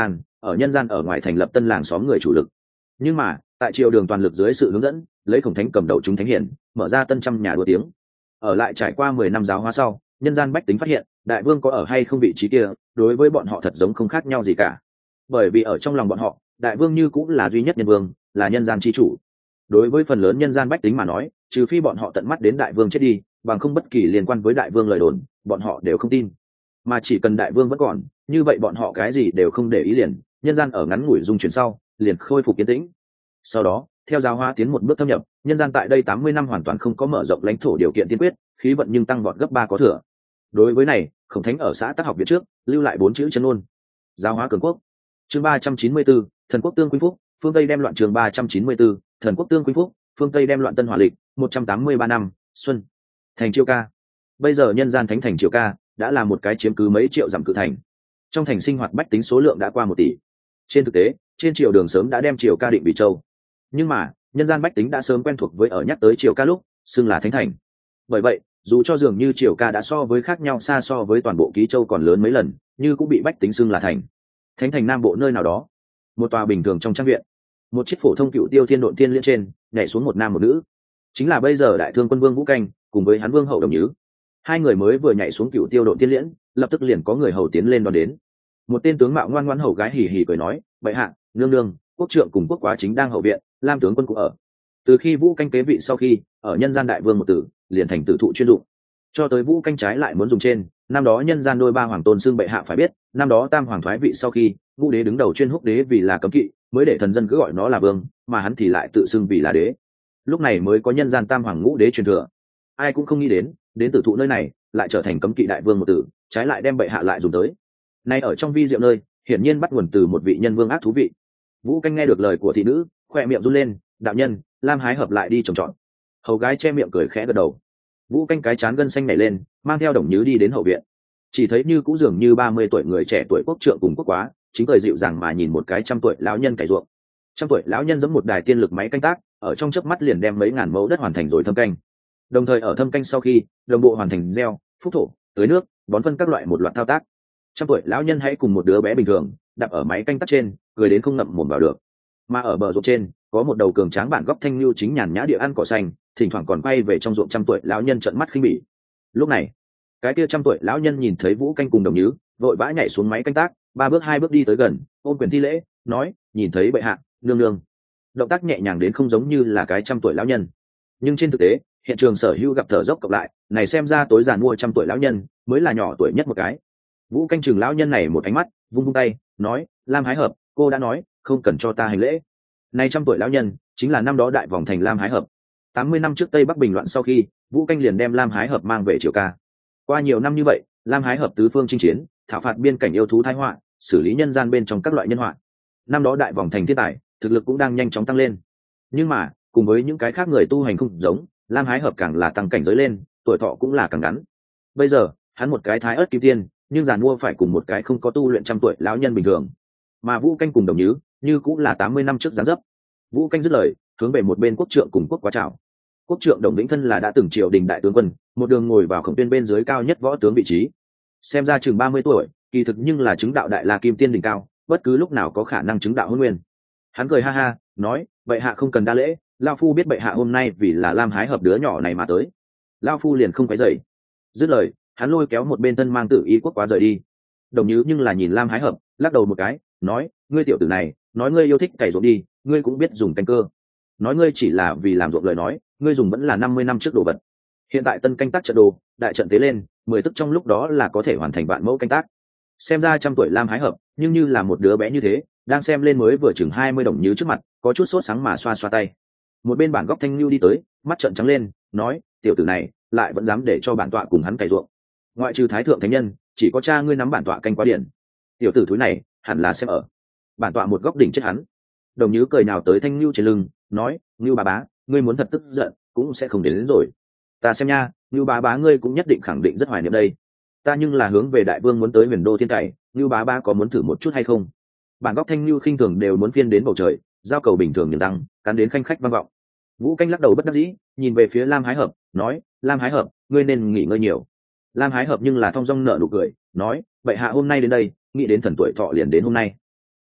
ở nhân gian ở ngoài thành lập tân làng xóm người chủ lực. Nhưng mà tại triều đường toàn lực dưới sự hướng dẫn, lấy Khổng Thánh cầm đầu chúng thánh hiển, mở ra tân trăm nhà đua tiếng. Ở lại trải qua 10 năm giáo hóa sau, nhân gian bách tính phát hiện đại vương có ở hay không vị trí kia đối với bọn họ thật giống không khác nhau gì cả, bởi vì ở trong lòng bọn họ đại vương như cũng là duy nhất nhân vương, là nhân gian chi chủ. Đối với phần lớn nhân gian bách tính mà nói, trừ phi bọn họ tận mắt đến đại vương chết đi, bằng không bất kỳ liên quan với đại vương lời đồn bọn họ đều không tin. Mà chỉ cần đại vương vẫn còn, như vậy bọn họ cái gì đều không để ý liền. Nhân gian ở ngắn ngủi dung chuyển sau liền khôi phục yên tĩnh. Sau đó theo giáo hóa tiến một bước thâm nhập, nhân gian tại đây 80 năm hoàn toàn không có mở rộng lãnh thổ điều kiện tiên quyết, khí vận nhưng tăng vọt gấp 3 có thừa. Đối với này, Khổng Thánh ở xã Tác Học viện trước lưu lại 4 chữ chân ngôn: giáo hóa cường quốc. Chương 394, thần quốc tương quy phúc, phương Tây đem loạn. Chương 394, thần quốc tương quy phúc, phương Tây đem loạn. Tân Hỏa lịch 183 năm xuân. Thành Chiêu Ca. Bây giờ nhân gian thánh thành Chiêu Ca đã là một cái chiếm cứ mấy triệu dặm cự thành. Trong thành sinh hoạt bách tính số lượng đã qua 1 tỷ. Trên thực tế, trên triều đường sớm đã đem Chiêu Ca định vì châu. Nhưng mà, nhân gian bách tính đã sớm quen thuộc với ở nhắc tới Chiêu Ca lúc xưng là thánh thành. Bởi vậy, dù cho dường như Chiêu Ca đã so với khác nhau xa so với toàn bộ Ký Châu còn lớn mấy lần, nhưng cũng bị bách tính xưng là thành. Thánh thành nam bộ nơi nào đó, một tòa bình thường trong trang viện, một chiếc phổ thông cựu tiêu thiên độn tiên liên trên nhảy xuống một nam một nữ, chính là bây giờ đại thương quân vương Vũ Canh cùng với hắn vương hậu Đồng Nhứ. Hai người mới vừa nhảy xuống cựu tiêu độn tiên liễn, lập tức liền có người hầu tiến lên đón đến. Một tên tướng mạo ngoan ngoãn hầu gái hì hì cười nói: bệ hạ, nương nương, quốc trượng cùng quốc quá chính đang hậu viện, Lam tướng quân cũng ở. Từ khi Vũ Canh kế vị sau khi ở nhân gian đại vương một tử liền thành tử thụ chuyên dụng, cho tới Vũ Canh trái lại muốn dùng trên. Năm đó nhân gian đôi ba hoàng tôn xưng bệ hạ phải biết, năm đó tam hoàng thoái vị sau khi Vũ đế đứng đầu chuyên húc đế vì là cấm kỵ, mới để thần dân cứ gọi nó là vương, mà hắn thì lại tự xưng vì là đế. Lúc này mới có nhân gian tam hoàng ngũ đế truyền thừa. Ai cũng không nghĩ đến tử thụ nơi này lại trở thành cấm kỵ đại vương một tử, trái lại đem bệ hạ lại dùng tới. Nay ở trong vi diệu nơi, hiển nhiên bắt nguồn từ một vị nhân vương ác thú vị. Vũ Canh nghe được lời của thị nữ, khoe miệng run lên: đạo nhân, Lam hái hợp lại đi trồng trọt. Hầu gái che miệng cười khẽ gật đầu. Vũ Canh cái chán gân xanh nảy lên, mang theo Đồng Nhứ đi đến hậu viện. Chỉ thấy như cũ dường như 30 tuổi người trẻ tuổi quốc trượng cùng quốc quá chính cười dịu dàng mà nhìn một cái 100 tuổi lão nhân cày ruộng. 100 tuổi lão nhân giẫm một đài tiên lực máy canh tác, ở trong chớp mắt liền đem mấy ngàn mẫu đất hoàn thành rồi thâm canh. Đồng thời ở thâm canh sau khi đồng bộ hoàn thành gieo, phúc thổ, tưới nước, bón phân các loại một loạt thao tác. 100 tuổi lão nhân hãy cùng một đứa bé bình thường đạp ở máy canh tác trên, cười đến không ngậm mồm vào được. Mà ở bờ ruộng trên có một đầu cường tráng bản góc thanh lưu chính nhàn nhã địa ăn cỏ xanh, thỉnh thoảng còn quay về trong ruộng 100 tuổi lão nhân trợn mắt khinh bỉ. Lúc này cái kia 100 tuổi lão nhân nhìn thấy Vũ Canh cùng Đồng Nhứ, vội vã nhảy xuống máy canh tác, 3 bước 2 bước đi tới gần, ôm quyền thi lễ, nói: nhìn thấy bệ hạ, nương nương. Động tác nhẹ nhàng đến không giống như là cái 100 tuổi lão nhân, nhưng trên thực tế hiện trường sở hữu gặp thở dốc cộng lại, này xem ra tối giàn mua 100 tuổi lão nhân mới là nhỏ tuổi nhất một cái. Vũ Canh chừng lão nhân này một ánh mắt, vung vung tay, nói: Lam hái hợp, cô đã nói không cần cho ta hành lễ. Này 100 tuổi lão nhân chính là năm đó đại vòng thành Lam hái hợp. 80 năm trước Tây Bắc bình loạn sau khi, Vũ Canh liền đem Lam hái hợp mang về Chiêu Ca. Qua nhiều năm như vậy, Lam hái hợp tứ phương chinh chiến, thảo phạt biên cảnh yêu thú thái họa, xử lý nhân gian bên trong các loại nhân họa. Năm đó đại vòng thành thiên tài, thực lực cũng đang nhanh chóng tăng lên. Nhưng mà cùng với những cái khác người tu hành không giống, Lam hái hợp càng là tăng cảnh giới lên, tuổi thọ cũng là càng ngắn. Bây giờ hắn một cái thái ớt kim tiên, nhưng giàn mua phải cùng một cái không có tu luyện 100 tuổi lão nhân bình thường. Mà Vũ Canh cùng Đồng Nhứ như cũng là 80 năm trước dáng dấp. Vũ Canh dứt lời, hướng về một bên quốc trượng cùng quốc quá chào. Quốc trượng Đồng Vĩnh thân là đã từng triều đình đại tướng quân, một đường ngồi vào Khổng Tuyên bên dưới cao nhất võ tướng vị trí. Xem ra chừng 30 tuổi, kỳ thực nhưng là chứng đạo đại la kim tiên đỉnh cao, bất cứ lúc nào có khả năng chứng đạo hôn nguyên. Hắn cười ha ha, nói: bệ hạ không cần đa lễ, lao phu biết bệ hạ hôm nay vì là Lam hái hợp đứa nhỏ này mà tới, lao phu liền không quấy rầy. Dứt lời, hắn lôi kéo một bên thân mang tử y quốc quá rời đi. Đồng Nhứ nhưng là nhìn Lam hái hợp, lắc đầu một cái, nói: ngươi tiểu tử này, nói ngươi yêu thích cày ruộng đi, ngươi cũng biết dùng canh cơ. Nói ngươi chỉ là vì làm ruộng lời nói, ngươi dùng vẫn là 50 năm trước đồ vật. Hiện tại tân canh tác trận đồ, đại trận tế lên, 10 tức trong lúc đó là có thể hoàn thành vạn mẫu canh tác. Xem ra 100 tuổi Lam hái hợp, nhưng như là một đứa bé như thế, đang xem lên mới vừa chừng 20 Đồng Nhứ trước mặt, có chút sốt sáng mà xoa xoa tay. Một bên bản góc thanh lưu đi tới, mắt trợn trắng lên, nói: tiểu tử này lại vẫn dám để cho bản tọa cùng hắn cày ruộng. Ngoại trừ thái thượng thánh nhân, chỉ có cha ngươi nắm bản tọa canh quá điển. Tiểu tử thúi này hẳn là xem ở bản tọa một góc đỉnh chết hắn. Đồng Nhứ cười nào tới thanh lưu trên lưng, nói: Ngưu bá bá, ngươi muốn thật tức giận cũng sẽ không đến rồi. Ta xem nha, Ngưu bá bá ngươi cũng nhất định khẳng định rất hoài niệm đây. Ta nhưng là hướng về đại vương muốn tới huyền đô thiên cày, Ngưu bá bá có muốn thử một chút hay không? Bản góc thanh lưu khinh thường đều muốn phiên đến bầu trời, giao cầu bình thường nhường răng cắn đến khanh khách vang vọng. Vũ Canh lắc đầu bất đắc dĩ, nhìn về phía Lam hái hợp, nói: Lam hái hợp, ngươi nên nghỉ ngơi nhiều. Lam hái hợp nhưng là thong dong nở nụ cười, nói: bệ hạ hôm nay đến đây, nghĩ đến thần tuổi thọ liền đến hôm nay.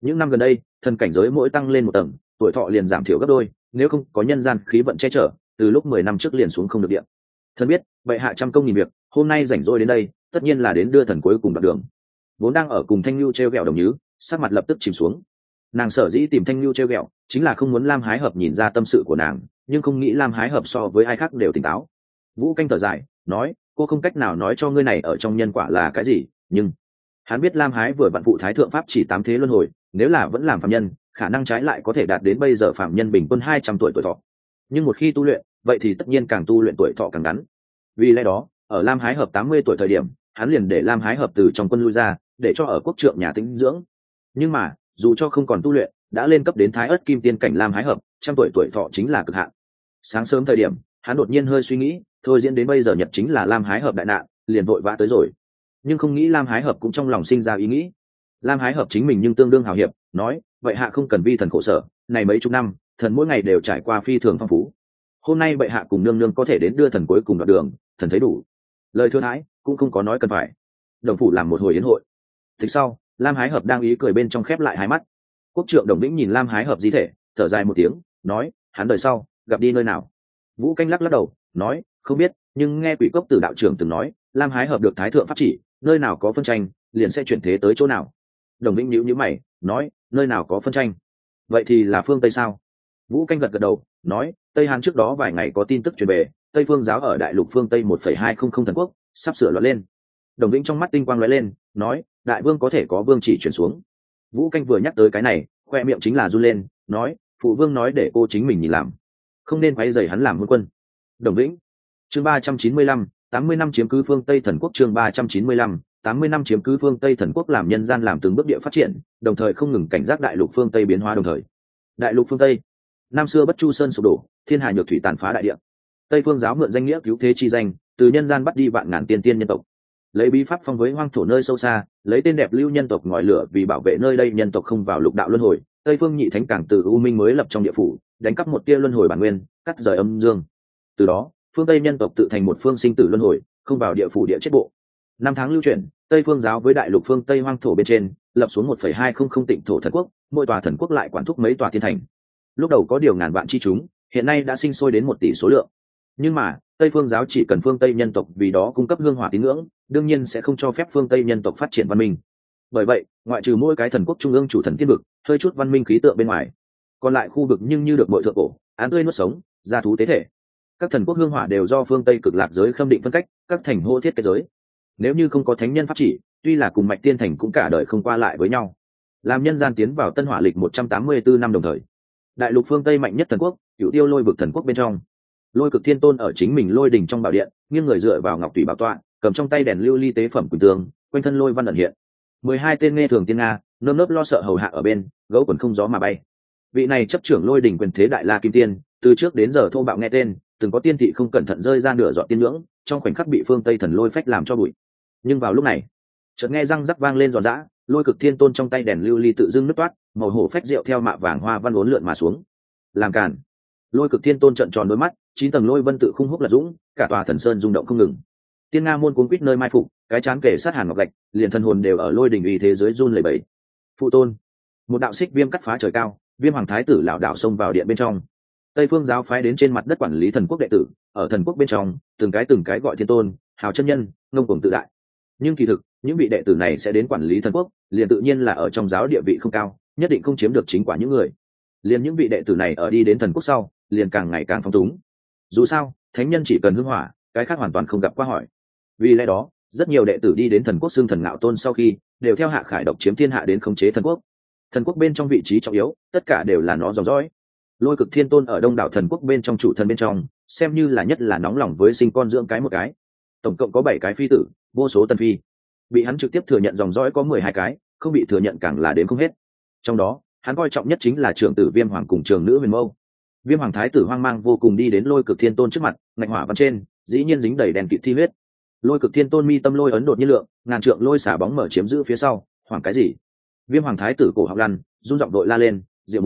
những năm gần đây thần cảnh giới mỗi tăng lên một tầng, tuổi thọ liền giảm thiểu gấp đôi, nếu không có nhân gian khí vận che chở, từ lúc 10 năm trước liền xuống không được điện. Thần biết vậy hạ trăm công nghìn việc, hôm nay rảnh rỗi đến đây tất nhiên là đến đưa thần cuối cùng đoạn đường. Vốn đang ở cùng Thanh Nhu treo gẹo Đồng Nhứ sắc mặt lập tức chìm xuống. Nàng sở dĩ tìm Thanh Nhu treo gẹo chính là không muốn Lam Hái Hợp nhìn ra tâm sự của nàng, nhưng không nghĩ Lam Hái Hợp so với ai khác đều tỉnh táo. Vũ Canh thở dài nói, cô không cách nào nói cho ngươi này ở trong nhân quả là cái gì, nhưng hắn biết Lam Hái vừa vặn phụ thái thượng pháp chỉ 8 thế luân hồi, nếu là vẫn làm phạm nhân khả năng trái lại có thể đạt đến bây giờ phạm nhân bình quân 200 tuổi tuổi thọ, nhưng một khi tu luyện vậy thì tất nhiên càng tu luyện tuổi thọ càng ngắn. Vì lẽ đó ở Lam Hái Hợp 80 tuổi thời điểm, hắn liền để Lam Hái Hợp từ trong quân lui ra, để cho ở quốc trượng nhà tĩnh dưỡng. Nhưng mà dù cho không còn tu luyện, đã lên cấp đến thái ớt kim tiên cảnh Lam Hái Hợp, trăm tuổi tuổi thọ chính là cực hạn. Sáng sớm thời điểm hắn đột nhiên hơi suy nghĩ, thôi diễn đến bây giờ nhật chính là Lam Hái Hợp đại nạn, liền vội vã tới rồi. Nhưng không nghĩ Lam Hái Hợp cũng trong lòng sinh ra ý nghĩ. Lam Hái Hợp chính mình nhưng tương đương hào hiệp, nói vậy hạ không cần vi thần khổ sở, này mấy chục năm thần mỗi ngày đều trải qua phi thường phong phú, hôm nay bệ hạ cùng nương nương có thể đến đưa thần cuối cùng đoạn đường, thần thấy đủ. Lời thưa thái cũng không có nói cần phải. Đồng phủ làm một hồi yến hội. Thích sau Lam Hái Hợp đang ý cười bên trong khép lại hai mắt. Quốc trượng Đồng Vĩnh nhìn Lam Hái Hợp di thể, thở dài một tiếng, nói hắn đời sau gặp đi nơi nào. Vũ Canh lắc lắc đầu, nói không biết, nhưng nghe Quỷ Cốc Tử đạo trưởng từng nói Lam Hái Hợp được thái thượng pháp chỉ, nơi nào có phân tranh liền sẽ chuyển thế tới chỗ nào. Đồng Vĩnh nhíu nhíu mày, nói nơi nào có phân tranh, vậy thì là phương Tây sao? Vũ Canh gật gật đầu, nói Tây Hàn trước đó vài ngày có tin tức truyền về, Tây Phương giáo ở đại lục phương Tây 1,200 thần quốc sắp sửa loạn lên. Đồng Vĩnh trong mắt tinh quang lóe lên, nói đại vương có thể có vương chỉ chuyển xuống. Vũ Canh vừa nhắc tới cái này, khoe miệng chính là run lên, nói phụ vương nói để cô chính mình nhìn làm, không nên quấy rầy hắn làm hôn quân. Đồng Vĩnh. Chương 395, 80 năm chiếm cứ phương Tây thần quốc. Chương 395, 80 năm chiếm cứ phương Tây thần quốc, làm nhân gian làm từng bước địa phát triển, đồng thời không ngừng cảnh giác đại lục phương Tây biến hóa. Đồng thời đại lục phương Tây, năm xưa Bất Chu Sơn sụp đổ, thiên hà nhược thủy tàn phá đại địa, Tây Phương giáo mượn danh nghĩa cứu thế chi danh, từ nhân gian bắt đi vạn ngàn tiên tiên nhân tộc, lấy bí pháp phong với hoang thổ nơi sâu xa, lấy tên đẹp lưu nhân tộc ngòi lửa vì bảo vệ nơi đây nhân tộc không vào lục đạo luân hồi. Tây Phương nhị thánh càng từ u minh mới lập trong địa phủ, đánh cắp một tia luân hồi bản nguyên, cắt rời âm dương. Từ đó phương Tây nhân tộc tự thành một phương sinh tử luân hồi, không vào địa phủ địa chết bộ. Năm tháng lưu chuyển, Tây Phương giáo với đại lục phương Tây hoang thổ bên trên lập xuống 1,200 tịnh thổ thần quốc, mỗi tòa thần quốc lại quản thúc mấy tòa thiên thành. Lúc đầu có điều ngàn vạn chi chúng, hiện nay đã sinh sôi đến 1 tỷ số lượng. Nhưng mà Tây Phương giáo chỉ cần phương Tây nhân tộc vì đó cung cấp hương hỏa tín ngưỡng, đương nhiên sẽ không cho phép phương Tây nhân tộc phát triển văn minh. Bởi vậy ngoại trừ mỗi cái thần quốc trung ương chủ thần tiên vực hơi chút văn minh khí tượng bên ngoài, còn lại khu vực nhưng như được bội thượng cổ, án tươi nuốt sống, gia thú tế thể. Các thần quốc hương hỏa đều do phương Tây cực lạc giới khâm định phân cách, các thành hô thiết kết giới. Nếu như không có thánh nhân pháp chỉ, tuy là cùng mạch tiên thành cũng cả đời không qua lại với nhau. Làm nhân gian tiến vào tân hỏa lịch 184 năm đồng thời, đại lục phương Tây mạnh nhất thần quốc, Cửu Tiêu Lôi vực thần quốc bên trong, Lôi Cực Thiên Tôn ở chính mình lôi đỉnh trong bảo điện, nghiêng người dựa vào ngọc thủy bảo tọa, cầm trong tay đèn lưu ly tế phẩm quỳnh tường, quanh thân lôi văn ẩn hiện. 12 tên nghe thường tiên nga, nơm nớp lo sợ hầu hạ ở bên, gấu quần không gió mà bay. Vị này chấp trưởng lôi đỉnh quyền thế đại la kim tiên, từ trước đến giờ thô bạo nghe tên, từng có tiên thị không cẩn thận rơi ra nửa giọt tiên nhưỡng, trong khoảnh khắc bị phương Tây thần lôi phách làm cho bụi. Nhưng vào lúc này, chợt nghe răng rắc vang lên giòn giã, Lôi Cực Thiên Tôn trong tay đèn lưu ly tự dưng nứt toát, màu hổ phách rượu theo mạ vàng hoa văn uốn lượn mà xuống. Làm cản! Lôi Cực Thiên Tôn trợn tròn đôi mắt, 9 tầng lôi vân tự khung húc lật dũng, cả tòa thần sơn rung động không ngừng. Tiên nga môn cuốn quýt nơi mai phục, cái chán kể sát hàn ngọc gạch, liền thần hồn đều ở lôi đỉnh uy thế giới run lẩy bẩy. Phụ tôn! Một đạo xích viêm cắt phá trời cao, Viêm Hoàng Thái tử lão đảo xông vào điện bên trong. Tây Phương giáo phái đến trên mặt đất quản lý thần quốc đệ tử, ở thần quốc bên trong, từng cái gọi Thiên Tôn, hào chân nhân, ngông cuồng tự đại. Nhưng kỳ thực, những vị đệ tử này sẽ đến quản lý thần quốc, liền tự nhiên là ở trong giáo địa vị không cao, nhất định không chiếm được chính quả những người. Liền những vị đệ tử này ở đi đến thần quốc sau, liền càng ngày càng phóng túng. Dù sao, thánh nhân chỉ cần hưng hỏa, cái khác hoàn toàn không gặp qua hỏi. Vì lẽ đó, rất nhiều đệ tử đi đến thần quốc xưng thần ngạo tôn sau khi, đều theo Hạ Khải độc chiếm thiên hạ đến khống chế thần quốc. Thần quốc bên trong vị trí trọng yếu, tất cả đều là nó dòng dõi. Lôi Cực Thiên Tôn ở đông đảo thần quốc bên trong chủ thần bên trong, xem như là nhất là nóng lòng với sinh con dưỡng cái một cái. Tổng cộng có 7 cái phi tử, vô số tân phi. Bị hắn trực tiếp thừa nhận dòng dõi có 12 cái, không bị thừa nhận càng là đến không hết. Trong đó, hắn coi trọng nhất chính là trưởng tử Viêm Hoàng cùng trưởng nữ Huyền Mâu. Viêm Hoàng Thái tử hoang mang vô cùng đi đến Lôi Cực Thiên Tôn trước mặt, ngạch hỏa văn trên, dĩ nhiên dính đầy đèn kịt thi huyết. Lôi Cực Thiên Tôn mi tâm lôi ấn đột nhiên lượng, ngàn trượng lôi xả bóng mở chiếm giữ phía sau, hoảng cái gì? Viêm Hoàng Thái tử cổ họng lăn, run giọng đội la lên,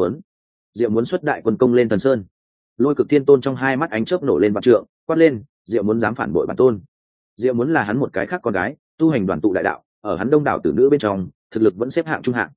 Diệu muốn xuất đại quân công lên Thần Sơn. Lôi Cực Thiên Tôn trong hai mắt ánh chớp nổ lên vạn trượng, quát lên, Diệu muốn dám phản bội bản tôn. Diệu muốn là hắn một cái khác con gái, tu hành đoàn tụ đại đạo, ở hắn đông đảo tử nữ bên trong, thực lực vẫn xếp hạng trung hạng.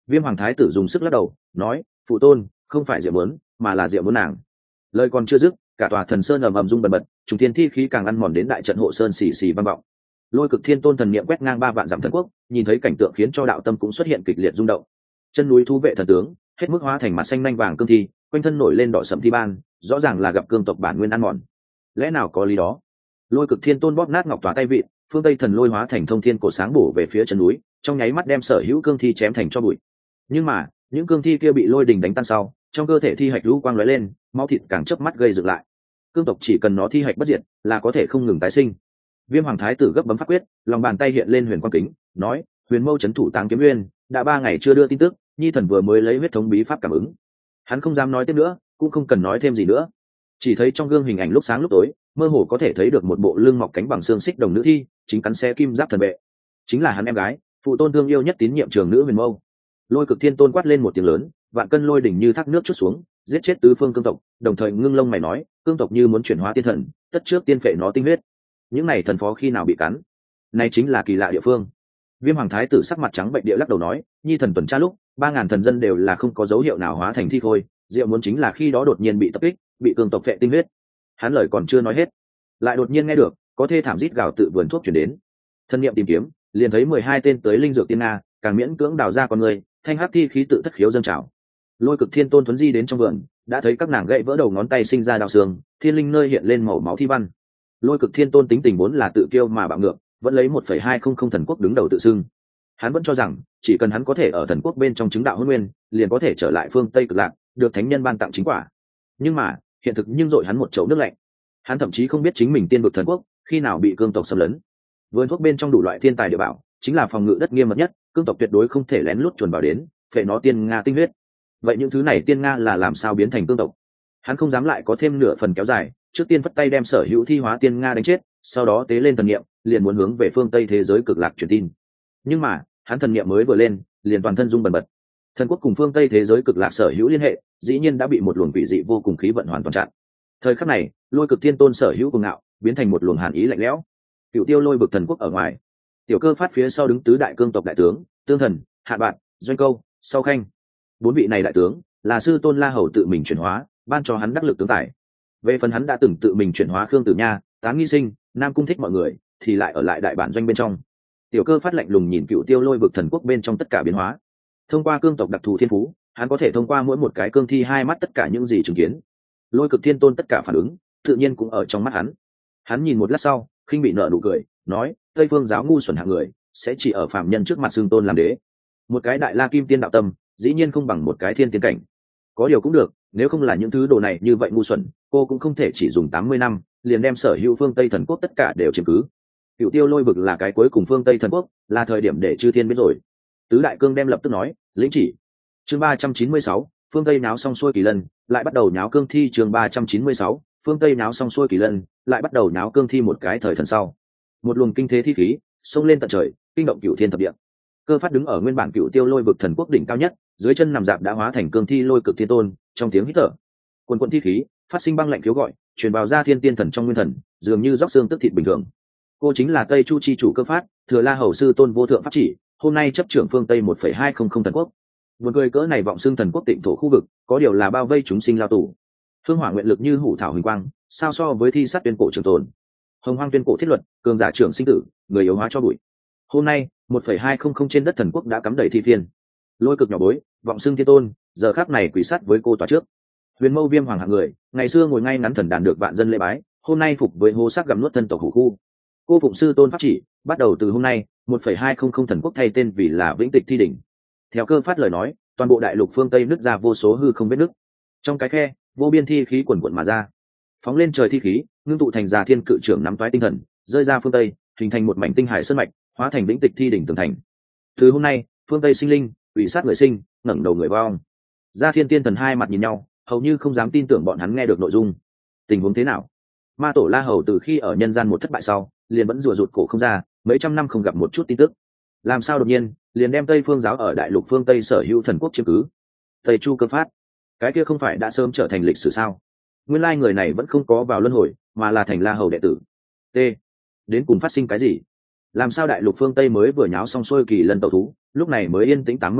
Viêm hoàng thái tử dùng sức lắc đầu nói, phụ tôn, không phải diệu muốn mà là diệu muốn nàng. Lời còn chưa dứt, cả tòa thần sơn ầm ầm rung bần bật, trùng thiên thi khí càng ăn mòn đến đại trận hộ sơn xì xì vang vọng. Lôi cực thiên tôn thần niệm quét ngang 3 vạn dặm thần quốc, nhìn thấy cảnh tượng khiến cho đạo tâm cũng xuất hiện kịch liệt rung động. Chân núi thú vệ thần tướng hết mức hóa thành mặt xanh nhanh vàng cương thi, quanh thân nổi lên đỏ sẫm thi ban, rõ ràng là gặp cương tộc bản nguyên ăn mòn. Lẽ nào có lý đó? Lôi cực thiên tôn bóp nát ngọc tòa tay vị, phương tây thần lôi hóa thành thông thiên cổ sáng bổ về phía chân núi, trong nháy mắt đem sở hữu cương thi chém thành cho bụi. Nhưng mà những cương thi kia bị lôi đình đánh tan sau, trong cơ thể thi hạch lũ quang lóe lên, máu thịt càng chớp mắt gây dựng lại. Cương tộc chỉ cần nó thi hạch bất diệt là có thể không ngừng tái sinh. Viêm hoàng thái tử gấp bấm pháp quyết, lòng bàn tay hiện lên huyền quang kính, nói, huyền mâu chấn thủ táng kiếm nguyên, đã 3 ngày chưa đưa tin tức, nhi thần vừa mới lấy huyết thống bí pháp cảm ứng. Hắn không dám nói tiếp nữa, cũng không cần nói thêm gì nữa. Chỉ thấy trong gương hình ảnh lúc sáng lúc tối, mơ hồ có thể thấy được một bộ lưng mọc cánh bằng xương xích đồng nữ thi, chính cắn xé kim giáp thần vệ. Chính là hắn em gái, phụ tôn thương yêu nhất tín nhiệm trường nữ huyền mâu. Lôi cực thiên tôn quát lên một tiếng lớn, vạn cân lôi đỉnh như thác nước chút xuống, giết chết tứ phương cương tộc, đồng thời ngưng lông mày nói, cương tộc như muốn chuyển hóa tiên thần, tất trước tiên phệ nó tinh huyết. Những này thần phó khi nào bị cắn? Này chính là kỳ lạ địa phương. Viêm hoàng thái tử sắc mặt trắng bệnh địa lắc đầu nói, nhi thần tuần tra lúc 3.000 thần dân đều là không có dấu hiệu nào hóa thành thi khôi, diệu muốn chính là khi đó đột nhiên bị tập kích, bị cương tộc phệ tinh huyết. Hắn lời còn chưa nói hết, lại đột nhiên nghe được có thê thảm rít gào tự vườn thuốc chuyển đến. Thân niệm tìm kiếm, liền thấy 12 tên tới linh dược tiên nga, càng miễn cưỡng đào ra con người, thanh hắc thi khí tự thất khiếu dâng trào. Lôi cực thiên tôn thuấn di đến trong vườn, đã thấy các nàng gãy vỡ đầu ngón tay sinh ra đào xương, thiên linh nơi hiện lên màu máu thi văn. Lôi cực thiên tôn tính tình vốn là tự kiêu mà bạo ngược, vẫn lấy 1,200 thần quốc đứng đầu tự xưng. Hắn vẫn cho rằng chỉ cần hắn có thể ở thần quốc bên trong chứng đạo hôn nguyên, liền có thể trở lại phương Tây Cực Lạc, được thánh nhân ban tặng chính quả. Nhưng mà hiện thực nhưng dội hắn một chậu nước lạnh. Hắn thậm chí không biết chính mình tiên vực thần quốc khi nào bị cương tộc xâm lấn. Vườn thuốc bên trong đủ loại thiên tài địa bảo, chính là phòng ngự đất nghiêm mật nhất, cương tộc tuyệt đối không thể lén lút chuồn vào đến, phệ nó tiên nga tinh huyết. Vậy những thứ này tiên nga là làm sao biến thành cương tộc? Hắn không dám lại có thêm nửa phần kéo dài, trước tiên phất tay đem sở hữu thi hóa tiên nga đánh chết, sau đó tế lên thần niệm, liền muốn hướng về phương Tây thế giới Cực Lạc truyền tin. Nhưng mà hắn thần niệm mới vừa lên, liền toàn thân rung bần bật. Thần quốc cùng phương Tây thế giới Cực Lạc sở hữu liên hệ, dĩ nhiên đã bị một luồng quỷ dị vô cùng khí vận hoàn toàn chặn. Thời khắc này, Lôi Cực Thiên Tôn sở hữu cuồng ngạo biến thành một luồng hàn ý lạnh lẽo. Cựu Tiêu Lôi vực thần quốc ở ngoài, Tiểu Cơ Phát phía sau đứng tứ đại cương tộc đại tướng, Tương Thần, Hạ Bạn, Doanh Câu, Sau Khanh. 4 vị này đại tướng là sư tôn La Hầu tự mình chuyển hóa, ban cho hắn đắc lực tướng tài. Về phần hắn đã từng tự mình chuyển hóa Khương Tử Nha, Tán Nghi Sinh, Nam Cung Thích mọi người, thì lại ở lại đại bản doanh bên trong. Tiểu Cơ Phát lạnh lùng nhìn Cựu Tiêu Lôi vực thần quốc bên trong tất cả biến hóa. Thông qua cương tộc đặc thù thiên phú, hắn có thể thông qua mỗi một cái cương thi hai mắt tất cả những gì chứng kiến. Lôi Cực Thiên Tôn tất cả phản ứng, tự nhiên cũng ở trong mắt hắn. Hắn nhìn một lát sau, khinh bị nở nụ cười, nói, Tây Phương giáo ngu xuẩn hạng người, sẽ chỉ ở phạm nhân trước mặt xưng tôn làm đế. Một cái đại la kim tiên đạo tâm, dĩ nhiên không bằng một cái thiên tiên cảnh. Có điều cũng được, nếu không là những thứ đồ này như vậy ngu xuẩn, cô cũng không thể chỉ dùng 80 năm liền đem sở hữu phương Tây thần quốc tất cả đều chiếm cứ. Cựu Tiêu Lôi vực là cái cuối cùng phương Tây thần quốc, là thời điểm để chư thiên biết rồi. Tứ đại cương đem lập tức nói, lĩnh chỉ. Chương 396, phương Tây náo xong xuôi kỳ lân, lại bắt đầu nháo cương thi. Chương 396, phương Tây náo xong xuôi kỳ lân, lại bắt đầu nháo cương thi. Một cái thời thần sau, một luồng kinh thế thi khí xông lên tận trời, kinh động cửu thiên thập địa. Cơ Phát đứng ở nguyên bản Cựu Tiêu Lôi vực thần quốc đỉnh cao nhất, dưới chân nằm dạp đã hóa thành cương thi Lôi Cực Thiên Tôn, trong tiếng hít thở, quần quần thi khí phát sinh băng lạnh khiếu gọi, truyền vào ra thiên tiên thần trong nguyên thần, dường như róc xương tức thịt bình thường. Cô chính là Tây Chu chi chủ Cơ Phát, thừa La Hầu sư tôn vô thượng pháp chỉ, hôm nay chấp trưởng phương Tây 1,200 thần quốc. Một người cỡ này vọng xưng thần quốc tịnh thổ khu vực, có điều là bao vây chúng sinh lao tù. Hương hỏa nguyện lực như hủ thảo huỳnh quang, sao so với thi sát tuyên cổ trường tồn. Hồng hoang tuyên cổ thiết luật, cường giả trưởng sinh tử, người yếu hóa cho bụi. Hôm nay 1,200 trên đất thần quốc đã cắm đầy thi phiên. Lôi Cực nhỏ bối, vọng xưng thiên tôn, giờ khắc này quỷ sát với cô tòa trước. Huyền Mâu Viêm hoàng hạng người, ngày xưa ngồi ngay ngắn thần đàn được vạn dân lễ bái, hôm nay phục với hô sắc gặm nuốt thân tộc hủ khu. Cô phụng sư tôn pháp chỉ, bắt đầu từ hôm nay 1,200 thần quốc thay tên vì là Vĩnh Tịch Thi Đỉnh. Theo Cơ Phát lời nói, toàn bộ đại lục phương Tây nứt ra vô số hư không vết nứt. Trong cái khe, vô biên thi khí quần quận mà ra, phóng lên trời thi khí, ngưng tụ thành già thiên cự trưởng nắm toái tinh thần, rơi ra phương Tây, hình thành một mảnh tinh hải sơn mạch, hóa thành Vĩnh Tịch Thi Đỉnh tường thành. Từ hôm nay, phương Tây sinh linh, ủy sát người sinh, ngẩng đầu người vong. Gia Thiên Tiên Thần hai mặt nhìn nhau, hầu như không dám tin tưởng bọn hắn nghe được nội dung. Tình huống thế nào? Ma tổ La Hầu từ khi ở nhân gian một thất bại sau, liền vẫn rùa rụt cổ không ra, mấy trăm năm không gặp một chút tin tức. Làm sao đột nhiên liền đem Tây Phương giáo ở đại lục phương Tây sở hữu thần quốc chiếm cứ? Tây Chu Cơ Phát, cái kia không phải đã sớm trở thành lịch sử sao? Nguyên lai người này vẫn không có vào luân hồi, mà là thành La Hầu đệ tử. T. Đến cùng phát sinh cái gì? Làm sao đại lục phương Tây mới vừa nháo xong xuôi kỳ lân tẩu thú, lúc này mới yên tĩnh 80 năm,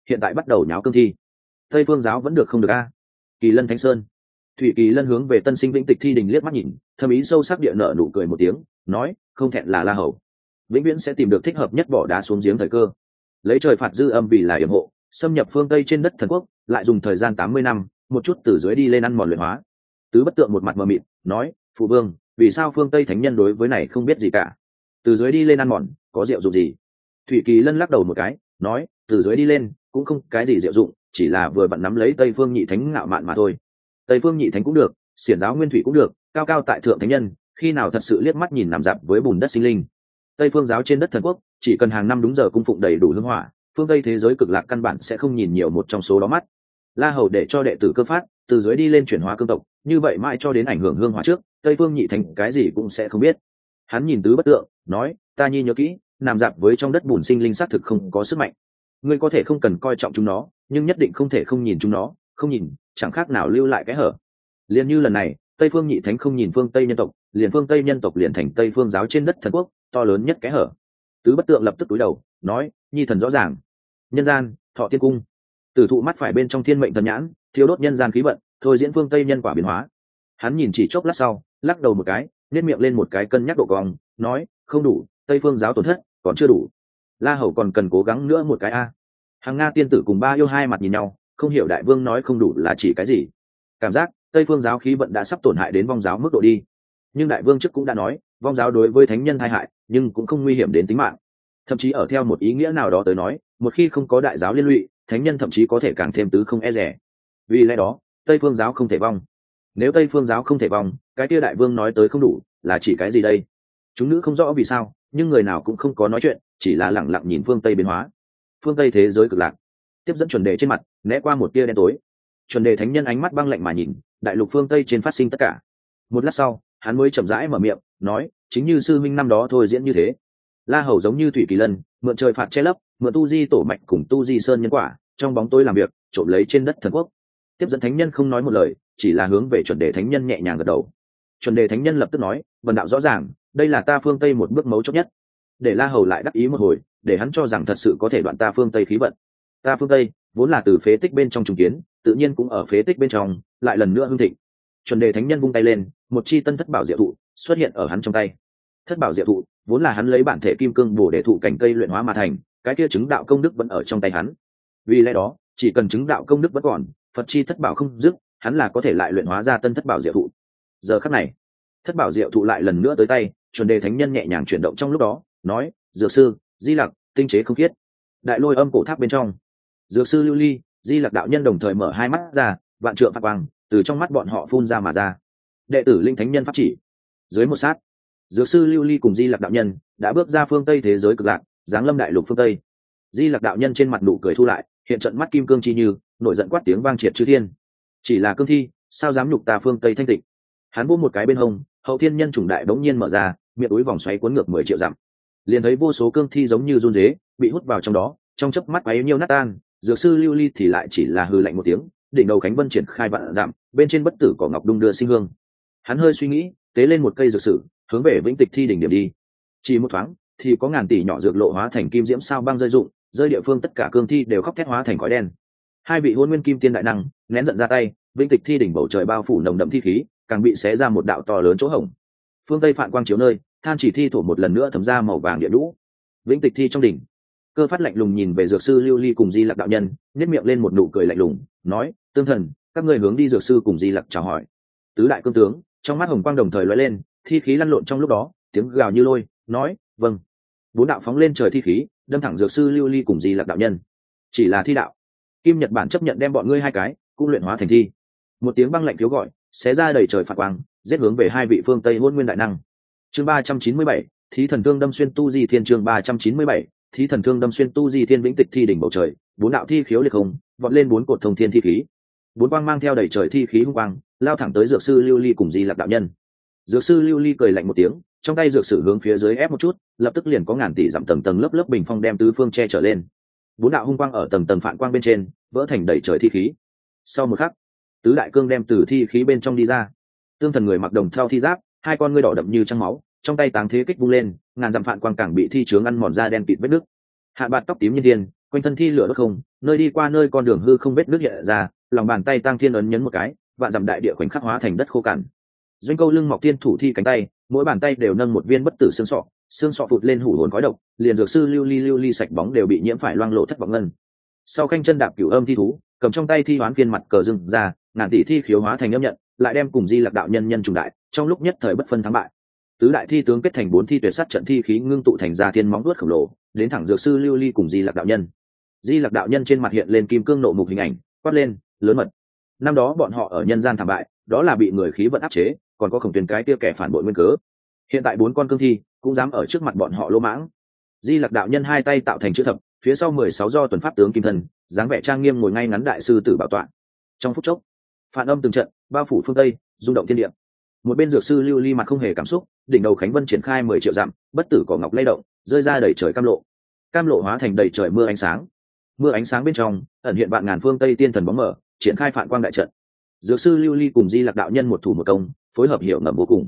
hiện tại bắt đầu nháo cương thi. Tây phương giáo vẫn được không được a? Kỳ Lân Thánh Sơn. Thủy Kỳ Lân hướng về tân sinh Vĩnh Tịch Thi Đình liếc mắt nhìn, thâm ý sâu sắc địa nở nụ cười một tiếng, nói, không thẹn là La Hầu, vĩnh viễn sẽ tìm được thích hợp nhất bỏ đá xuống giếng thời cơ. Lấy trời phạt dư âm vì là yểm hộ, xâm nhập phương Tây trên đất thần quốc, lại dùng thời gian 80 năm, một chút từ dưới đi lên ăn mòn luyện hóa. Tứ Bất Tượng một mặt mờ mịt, nói, phụ vương, vì sao phương Tây thánh nhân đối với này không biết gì cả? Từ dưới đi lên ăn mòn, có diệu dụng gì? Thủy Kỳ Lân lắc đầu một cái, nói, từ dưới đi lên cũng không cái gì diệu dụng, chỉ là vừa vặn nắm lấy Tây Phương Nhị Thánh ngạo mạn mà thôi. Tây Phương Nhị Thánh cũng được, xiển giáo Nguyên Thủy cũng được, cao cao tại thượng thánh nhân, khi nào thật sự liếc mắt nhìn nằm dạp với bùn đất sinh linh. Tây Phương giáo trên đất thần quốc, chỉ cần hàng năm đúng giờ cung phụng đầy đủ hương hỏa, phương Tây thế giới cực lạc căn bản sẽ không nhìn nhiều một trong số đó mắt. La Hầu để cho đệ tử cơ phát, từ dưới đi lên chuyển hóa cương tộc, như vậy mãi cho đến ảnh hưởng hương hỏa trước, Tây Phương Nhị Thánh cái gì cũng sẽ không biết. Hắn nhìn Tứ Bất Tượng, nói, ta nhi nhớ kỹ, nằm dạp với trong đất bùn sinh linh xác thực không có sức mạnh. Ngươi có thể không cần coi trọng chúng nó, nhưng nhất định không thể không nhìn chúng nó, không nhìn, chẳng khác nào lưu lại cái hở. Liên như lần này, Tây Phương Nhị Thánh không nhìn phương Tây nhân tộc, liền phương Tây nhân tộc liền thành Tây Phương giáo trên đất thần quốc, to lớn nhất cái hở. Tứ Bất Tượng lập tức cúi đầu, nói, nhi thần rõ ràng. Nhân gian, Thọ Tiên Cung. Tử thụ mắt phải bên trong thiên mệnh thần nhãn, thiêu đốt nhân gian khí vận, thôi diễn phương Tây nhân quả biến hóa. Hắn nhìn chỉ chốc lát sau, lắc đầu một cái, nhếch miệng lên một cái cân nhắc độ cong, nói, không đủ, Tây Phương giáo tổn thất, còn chưa đủ. La Hầu còn cần cố gắng nữa một cái a. Hàng Nga tiên tử cùng Ba Yêu hai mặt nhìn nhau, không hiểu đại vương nói không đủ là chỉ cái gì. Cảm giác Tây Phương giáo khí vận đã sắp tổn hại đến vong giáo mức độ đi. Nhưng đại vương trước cũng đã nói, vong giáo đối với thánh nhân tai hại, nhưng cũng không nguy hiểm đến tính mạng. Thậm chí ở theo một ý nghĩa nào đó tới nói, một khi không có đại giáo liên lụy, thánh nhân thậm chí có thể càng thêm tứ không e rẻ. Vì lẽ đó, Tây Phương giáo không thể vong. Nếu Tây Phương giáo không thể vong, cái kia đại vương nói tới không đủ, là chỉ cái gì đây? Chúng nữ không rõ vì sao, nhưng người nào cũng không có nói chuyện, chỉ là lẳng lặng nhìn phương Tây biến hóa. Phương Tây thế giới cực lạc, tiếp dẫn chuẩn đề trên mặt né qua một tia đen tối. Chuẩn đề thánh nhân ánh mắt băng lạnh mà nhìn đại lục phương Tây trên phát sinh tất cả. Một lát sau, hắn mới chậm rãi mở miệng, nói, chính như sư minh năm đó thôi diễn như thế. La Hầu giống như Thủy Kỳ Lân, mượn trời phạt che lấp, mượn tu di tổ mạch cùng tu di sơn nhân quả, trong bóng tối làm việc, trộm lấy trên đất thần quốc. Tiếp dẫn thánh nhân không nói một lời, chỉ là hướng về chuẩn đề thánh nhân nhẹ nhàng gật đầu. Chuẩn đề thánh nhân lập tức nói, vần đạo rõ ràng, đây là ta phương Tây một bước mấu chốt nhất. Để La Hầu lại đắc ý một hồi, để hắn cho rằng thật sự có thể đoạn ta phương Tây khí vận. Ta phương Tây vốn là từ phế tích bên trong trùng kiến, tự nhiên cũng ở phế tích bên trong lại lần nữa hưng thịnh. Chuẩn đề thánh nhân vung tay lên, một chi tân thất bảo diệu thụ xuất hiện ở hắn trong tay. Thất bảo diệu thụ vốn là hắn lấy bản thể kim cương bổ để thụ cảnh cây luyện hóa mà thành, cái kia chứng đạo công đức vẫn ở trong tay hắn. Vì lẽ đó, chỉ cần chứng đạo công đức vẫn còn, Phật chi thất bảo không dứt, hắn là có thể lại luyện hóa ra tân thất bảo diệu thụ. Giờ khắc này, thất bảo diệu thụ lại lần nữa tới tay, chuẩn đề thánh nhân nhẹ nhàng chuyển động trong lúc đó, nói, dược sư, Di Lặc, tinh chế không khiết. Đại lôi âm cổ tháp bên trong, dược sư Lưu Ly, Di Lặc đạo nhân đồng thời mở hai mắt ra, vạn trượng phát quang từ trong mắt bọn họ phun ra mà ra. Đệ tử linh thánh nhân pháp chỉ. Dưới một sát, dược sư Lưu Ly cùng Di Lặc đạo nhân đã bước ra phương Tây thế giới cực lạc, giáng lâm đại lục phương Tây. Di Lặc đạo nhân trên mặt nụ cười thu lại, hiện trận mắt kim cương chi như, nổi giận quát tiếng vang triệt chư thiên. Chỉ là cương thi, sao dám nhục ta phương Tây thanh tịnh? Hắn buông một cái bên hông, hậu thiên nhân chủng đại đống nhiên mở ra, miệng túi vòng xoáy cuốn ngược 10 triệu dặm. Liền thấy vô số cương thi giống như run rế, bị hút vào trong đó, trong chớp mắt bấy nhiêu nát tan. Dược sư Lưu Ly thì lại chỉ là hừ lạnh một tiếng, đỉnh đầu cánh vân triển khai vạn dặm, bên trên bất tử cỏ ngọc đung đưa sinh hương. Hắn hơi suy nghĩ, tế lên một cây dược sử, hướng về Vĩnh Tịch Thi đỉnh điểm đi. Chỉ một thoáng, thì có ngàn tỷ nhỏ dược lộ hóa thành kim diễm sao băng rơi rụng, rơi địa phương tất cả cương thi đều khóc thét hóa thành khói đen. Hai vị hôn nguyên kim tiên đại năng nén giận ra tay, Vĩnh Tịch Thi đỉnh bầu trời bao phủ nồng đậm thi khí, càng bị xé ra một đạo to lớn chỗ hổng. Phương Tây phản quang chiếu nơi, than chỉ thi thổ một lần nữa thấm ra màu vàng địa lũ. Vĩnh Tịch Thi trong đỉnh, Cơ Phát lạnh lùng nhìn về dược sư Lưu Ly cùng Di Lặc đạo nhân, nhếch miệng lên một nụ cười lạnh lùng, nói, tương thần, các ngươi hướng đi dược sư cùng Di Lặc chào hỏi. Tứ đại cương tướng trong mắt hồng quang đồng thời lóe lên, thi khí lăn lộn trong lúc đó, tiếng gào như lôi, nói, vâng. Bốn đạo phóng lên trời thi khí, đâm thẳng dược sư Lưu Ly cùng Di Lặc đạo nhân. Chỉ là thi đạo, Kim Nhật Bản chấp nhận đem bọn ngươi hai cái cũng luyện hóa thành thi. Một tiếng băng lạnh thiếu gọi, xé ra đầy trời phạt quang, giết hướng về hai vị phương Tây hôn nguyên đại năng. Chương 397, Thí thần thương đâm xuyên tu di thiên. Chương 397, Thí thần thương đâm xuyên tu di thiên. Vĩnh Tịch Thi đỉnh bầu trời, bốn đạo thi khiếu liệt hùng vọt lên bốn cột thông thiên thi khí. Bốn quang mang theo đầy trời thi khí hung quang, lao thẳng tới dược sư Lưu Ly cùng Di Lặc đạo nhân. Dược sư Lưu Ly cười lạnh một tiếng, trong tay dược sử hướng phía dưới ép một chút, lập tức liền có ngàn tỷ dặm tầng tầng lớp lớp bình phong đem tứ phương che trở lên. Bốn đạo hung quang ở tầng tầng phản quang bên trên, vỡ thành đầy trời thi khí. Sau một khắc, tứ đại cương đem từ thi khí bên trong đi ra. Tương thần người mặc đồng thau thi giáp, hai con ngươi đỏ đậm như trăng máu, trong tay táng thế kích vung lên, ngàn dặm phản quang càng bị thi chướng ăn mòn ra đen kịt vết nước. Hạ bạt tóc tím như tiên, quanh thân thi lửa đốt không, nơi đi qua nơi con đường hư không vết nước hiện ra, lòng bàn tay tăng thiên ấn nhấn một cái, vạn dặm đại địa khoảnh khắc hóa thành đất khô cằn. Doanh câu lưng mọc thiên thủ thi cánh tay, mỗi bàn tay đều nâng một viên bất tử xương sọ phụt lên hủ hồn khói độc, liền dược sư lưu ly sạch bóng đều bị nhiễm phải loang lộ thất vọng ngân. Sau khanh chân đạp cửu âm thi thú, cầm trong tay thi hoán phiên mặt cờ dưng ra, ngàn tỷ thi khiếu hóa thành âm nhận, lại đem cùng Di Lặc đạo nhân nhân trùng đại, trong lúc nhất thời bất phân thắng bại. Tứ đại thi tướng kết thành 4 thi tuyệt sát trận thi khí ngưng tụ thành ra thiên móng vuốt khổng lồ, đến thẳng dược sư lưu ly cùng Di Lặc đạo nhân. Di Lặc đạo nhân trên mặt hiện lên kim cương nộ mục hình ảnh, quát lên, lớn mật. Năm đó bọn họ ở nhân gian thảm bại, đó là bị người khí vận áp chế, còn có Khổng Tuyền cái kia kẻ phản bội nguyên cớ. Hiện tại 4 con cương thi cũng dám ở trước mặt bọn họ lỗ mãng. Di Lặc đạo nhân hai tay tạo thành chữ thập, phía sau 16 do tuần pháp tướng kim thần, dáng vẻ trang nghiêm ngồi ngay ngắn đại sư tử bảo tọa. Trong phút chốc, phản âm từng trận, bao phủ phương tây, rung động thiên địa. Một bên dược sư lưu ly mặt không hề cảm xúc, đỉnh đầu khánh vân triển khai 10 triệu dặm, bất tử cỏ ngọc lay động, rơi ra đầy trời cam lộ hóa thành đầy trời mưa ánh sáng bên trong ẩn hiện vạn ngàn phương tây tiên thần bóng mở, triển khai phản quang đại trận. Dược sư lưu ly cùng Di Lặc đạo nhân một thủ một công, phối hợp hiểu ngầm vô cùng.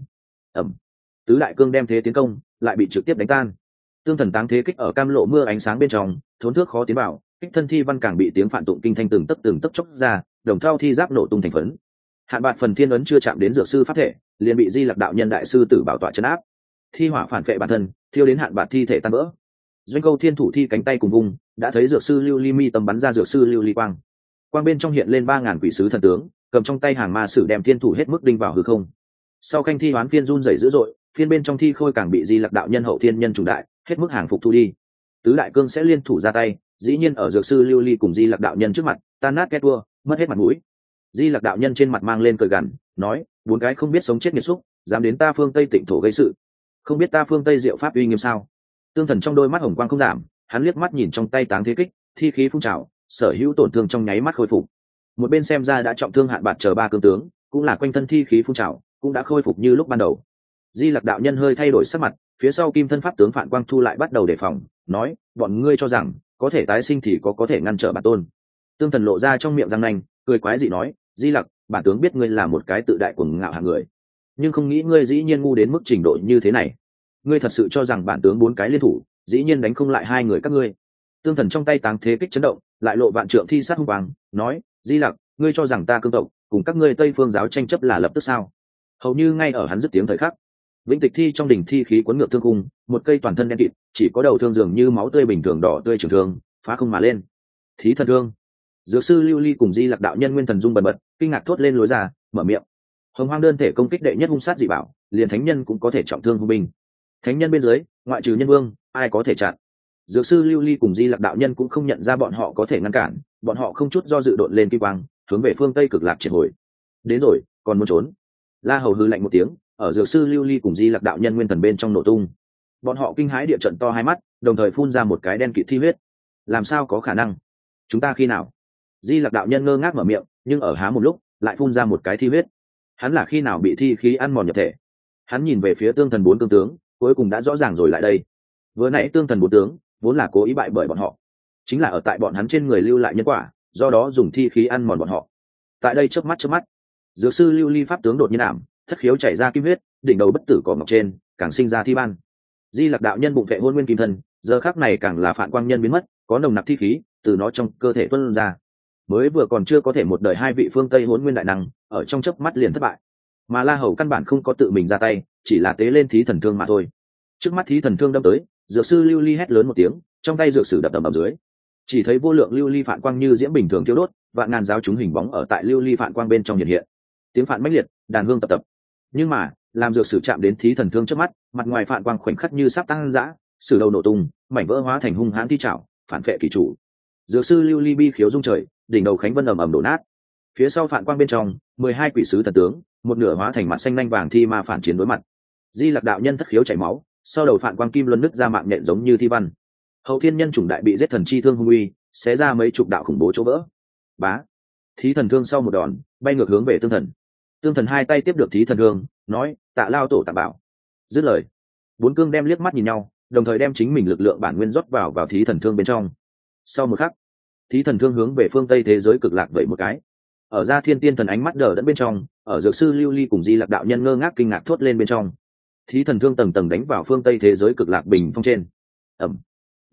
Tứ đại cương đem thế tiến công, lại bị trực tiếp đánh tan. Tương thần táng thế kích ở cam lộ mưa ánh sáng bên trong, thốn thước khó tiến vào, kích thân thi văn càng bị tiếng phản tụng kinh thanh từng tấc chốc ra, đồng thao thi giáp nổ tung thành phấn. Hạn bạt phần thiên ấn chưa chạm đến dược sư pháp thể, liền bị Di Lặc đạo nhân đại sư tử bảo tọa trấn áp. Thi hỏa phản vệ bản thân, thiêu đến hạn bạt thi thể tan vỡ. Doanh câu thiên thủ thi cánh tay cùng vùng, đã thấy dược sư lưu ly mi tâm bắn ra dược sư lưu ly quang bên trong hiện lên 3000 quỷ sứ thần tướng, cầm trong tay hàng ma sử đem thiên thủ hết mức đinh vào hư không. Sau khanh thi hoán phiên run rẩy dữ dội, phiên bên trong thi khôi càng bị Di Lặc đạo nhân hậu thiên nhân trùng đại, hết mức hàng phục thu đi. Tứ đại cương sẽ liên thủ ra tay, dĩ nhiên ở dược sư lưu ly cùng Di Lặc đạo nhân trước mặt tan nát két tua, mất hết mặt mũi. Di Lặc đạo nhân trên mặt mang lên cười gằn, nói: 4 cái không biết sống chết nghiệt xúc, dám đến ta phương tây tịnh thổ gây sự, không biết ta phương tây diệu pháp uy nghiêm sao? Tương thần trong đôi mắt hồng quang không giảm, hắn liếc mắt nhìn trong tay táng thế kích, thi khí phun trào, sở hữu tổn thương trong nháy mắt khôi phục. Một bên xem ra đã trọng thương hạn bạt chờ 3 cương tướng, cũng là quanh thân thi khí phun trào, cũng đã khôi phục như lúc ban đầu. Di Lặc đạo nhân hơi thay đổi sắc mặt, phía sau kim thân pháp tướng phản quang thu lại bắt đầu đề phòng, nói: bọn ngươi cho rằng có thể tái sinh thì có thể ngăn trở bản tôn? Tương thần lộ ra trong miệng răng nanh, cười quái dị nói: Di Lặc, bản tướng biết ngươi là một cái tự đại cuồng ngạo hạng người, nhưng không nghĩ ngươi dĩ nhiên ngu đến mức trình độ như thế này. Ngươi thật sự cho rằng bản tướng 4 cái liên thủ dĩ nhiên đánh không lại 2 người các ngươi? Tương thần trong tay táng thế kích chấn động, lại lộ vạn trượng thi sát hung quang, nói: Di Lặc, ngươi cho rằng ta cương tộc cùng các ngươi tây phương giáo tranh chấp là lập tức sao? Hầu như ngay ở hắn dứt tiếng thời khắc, vĩnh tịch thi trong đỉnh thi khí cuốn ngược thương cung, một cây toàn thân đen kịt, chỉ có đầu thương dường như máu tươi bình thường đỏ tươi trường thương phá không mà lên. Thí thần thương. Dược sư lưu ly cùng Di Lặc đạo nhân nguyên thần dung bần bật, kinh ngạc thốt lên lối ra, mở miệng. Hồng hoang đơn thể công kích đệ nhất hung sát dị bảo, liền thánh nhân cũng có thể trọng thương hung binh. Thánh nhân bên dưới, ngoại trừ nhân vương, ai có thể chặn? Dược sư lưu ly cùng Di Lặc đạo nhân cũng không nhận ra bọn họ có thể ngăn cản, bọn họ không chút do dự độn lên kim quang, hướng về phương tây cực lạc triệt hồi. Đến rồi, còn muốn trốn? La Hầu hư lạnh một tiếng, ở dược sư lưu ly cùng Di Lặc đạo nhân nguyên thần bên trong nổ tung. Bọn họ kinh hãi địa trận to hai mắt, đồng thời phun ra một cái đen kịt thi huyết. Làm sao có khả năng? Chúng ta khi nào? Di Lặc đạo nhân ngơ ngác mở miệng, nhưng ở há một lúc lại phun ra một cái thi huyết. Hắn là khi nào bị thi khí ăn mòn nhập thể? Hắn nhìn về phía tương thần 4 cương tướng, cuối cùng đã rõ ràng rồi lại đây. Vừa nãy tương thần 4 tướng vốn là cố ý bại bởi bọn họ, chính là ở tại bọn hắn trên người lưu lại nhân quả, do đó dùng thi khí ăn mòn bọn họ. Tại đây chớp mắt, dược sư lưu ly pháp tướng đột nhiên ảm, thất khiếu chảy ra kim huyết, đỉnh đầu bất tử cỏ ngọc trên càng sinh ra thi ban. Di Lặc đạo nhân bụng vệ hôn nguyên kim thân, giờ khắc này càng là phản quang nhân biến mất, có nồng nặc thi khí từ nó trong cơ thể tuôn ra. Mới vừa còn chưa có thể một đời 2 vị phương tây hỗn nguyên đại năng, ở trong chớp mắt liền thất bại. Mà La Hầu căn bản không có tự mình ra tay, chỉ là tế lên thí thần thương mà thôi. Trước mắt thí thần thương đâm tới, dược sư lưu ly hét lớn một tiếng, trong tay dược sử đập ầm dưới. Chỉ thấy vô lượng lưu ly phản quang như diễm bình thường thiêu đốt, vạn ngàn giáo chúng hình bóng ở tại lưu ly phản quang bên trong hiện hiện. Tiếng phản mãnh liệt, đàn hương tập. Nhưng mà, làm dược sử chạm đến thí thần thương trước mắt, mặt ngoài phản quang khoảnh khắc như sắp tăng dã, sử đầu nổ tung, mảnh vỡ hóa thành hung hãn thi trảo, phản phệ kỳ chủ. Dược sư lưu ly bi khiếu rung trời, đỉnh đầu khánh vân ầm đổ nát. Phía sau phản quang bên trong, 12 quỷ sứ thần tướng, một nửa hóa thành mặt xanh nhanh vàng thi ma phản chiến đối mặt. Di Lặc đạo nhân thất khiếu chảy máu, sau đầu phản quang kim luân nứt ra mạng nhện giống như thi văn. Hậu thiên nhân chủng đại bị giết thần chi thương hung uy, xé ra mấy chục đạo khủng bố chỗ vỡ. Bá. Thí thần thương sau một đòn, bay ngược hướng về tương thần. Tương thần hai tay tiếp được thí thần thương, nói: Tạ lao tổ tạ bảo. Dứt lời, 4 cương đem liếc mắt nhìn nhau, đồng thời đem chính mình lực lượng bản nguyên rót vào thí thần thương bên trong. Sau một khắc, thí thần thương hướng về phương tây thế giới cực lạc vậy một cái. Ở ra thiên tiên thần ánh mắt đờ đẫn bên trong, ở dược sư lưu ly cùng Di Lặc đạo nhân ngơ ngác kinh ngạc thốt lên bên trong. Thí thần thương tầng tầng đánh vào phương tây thế giới cực lạc bình phong trên.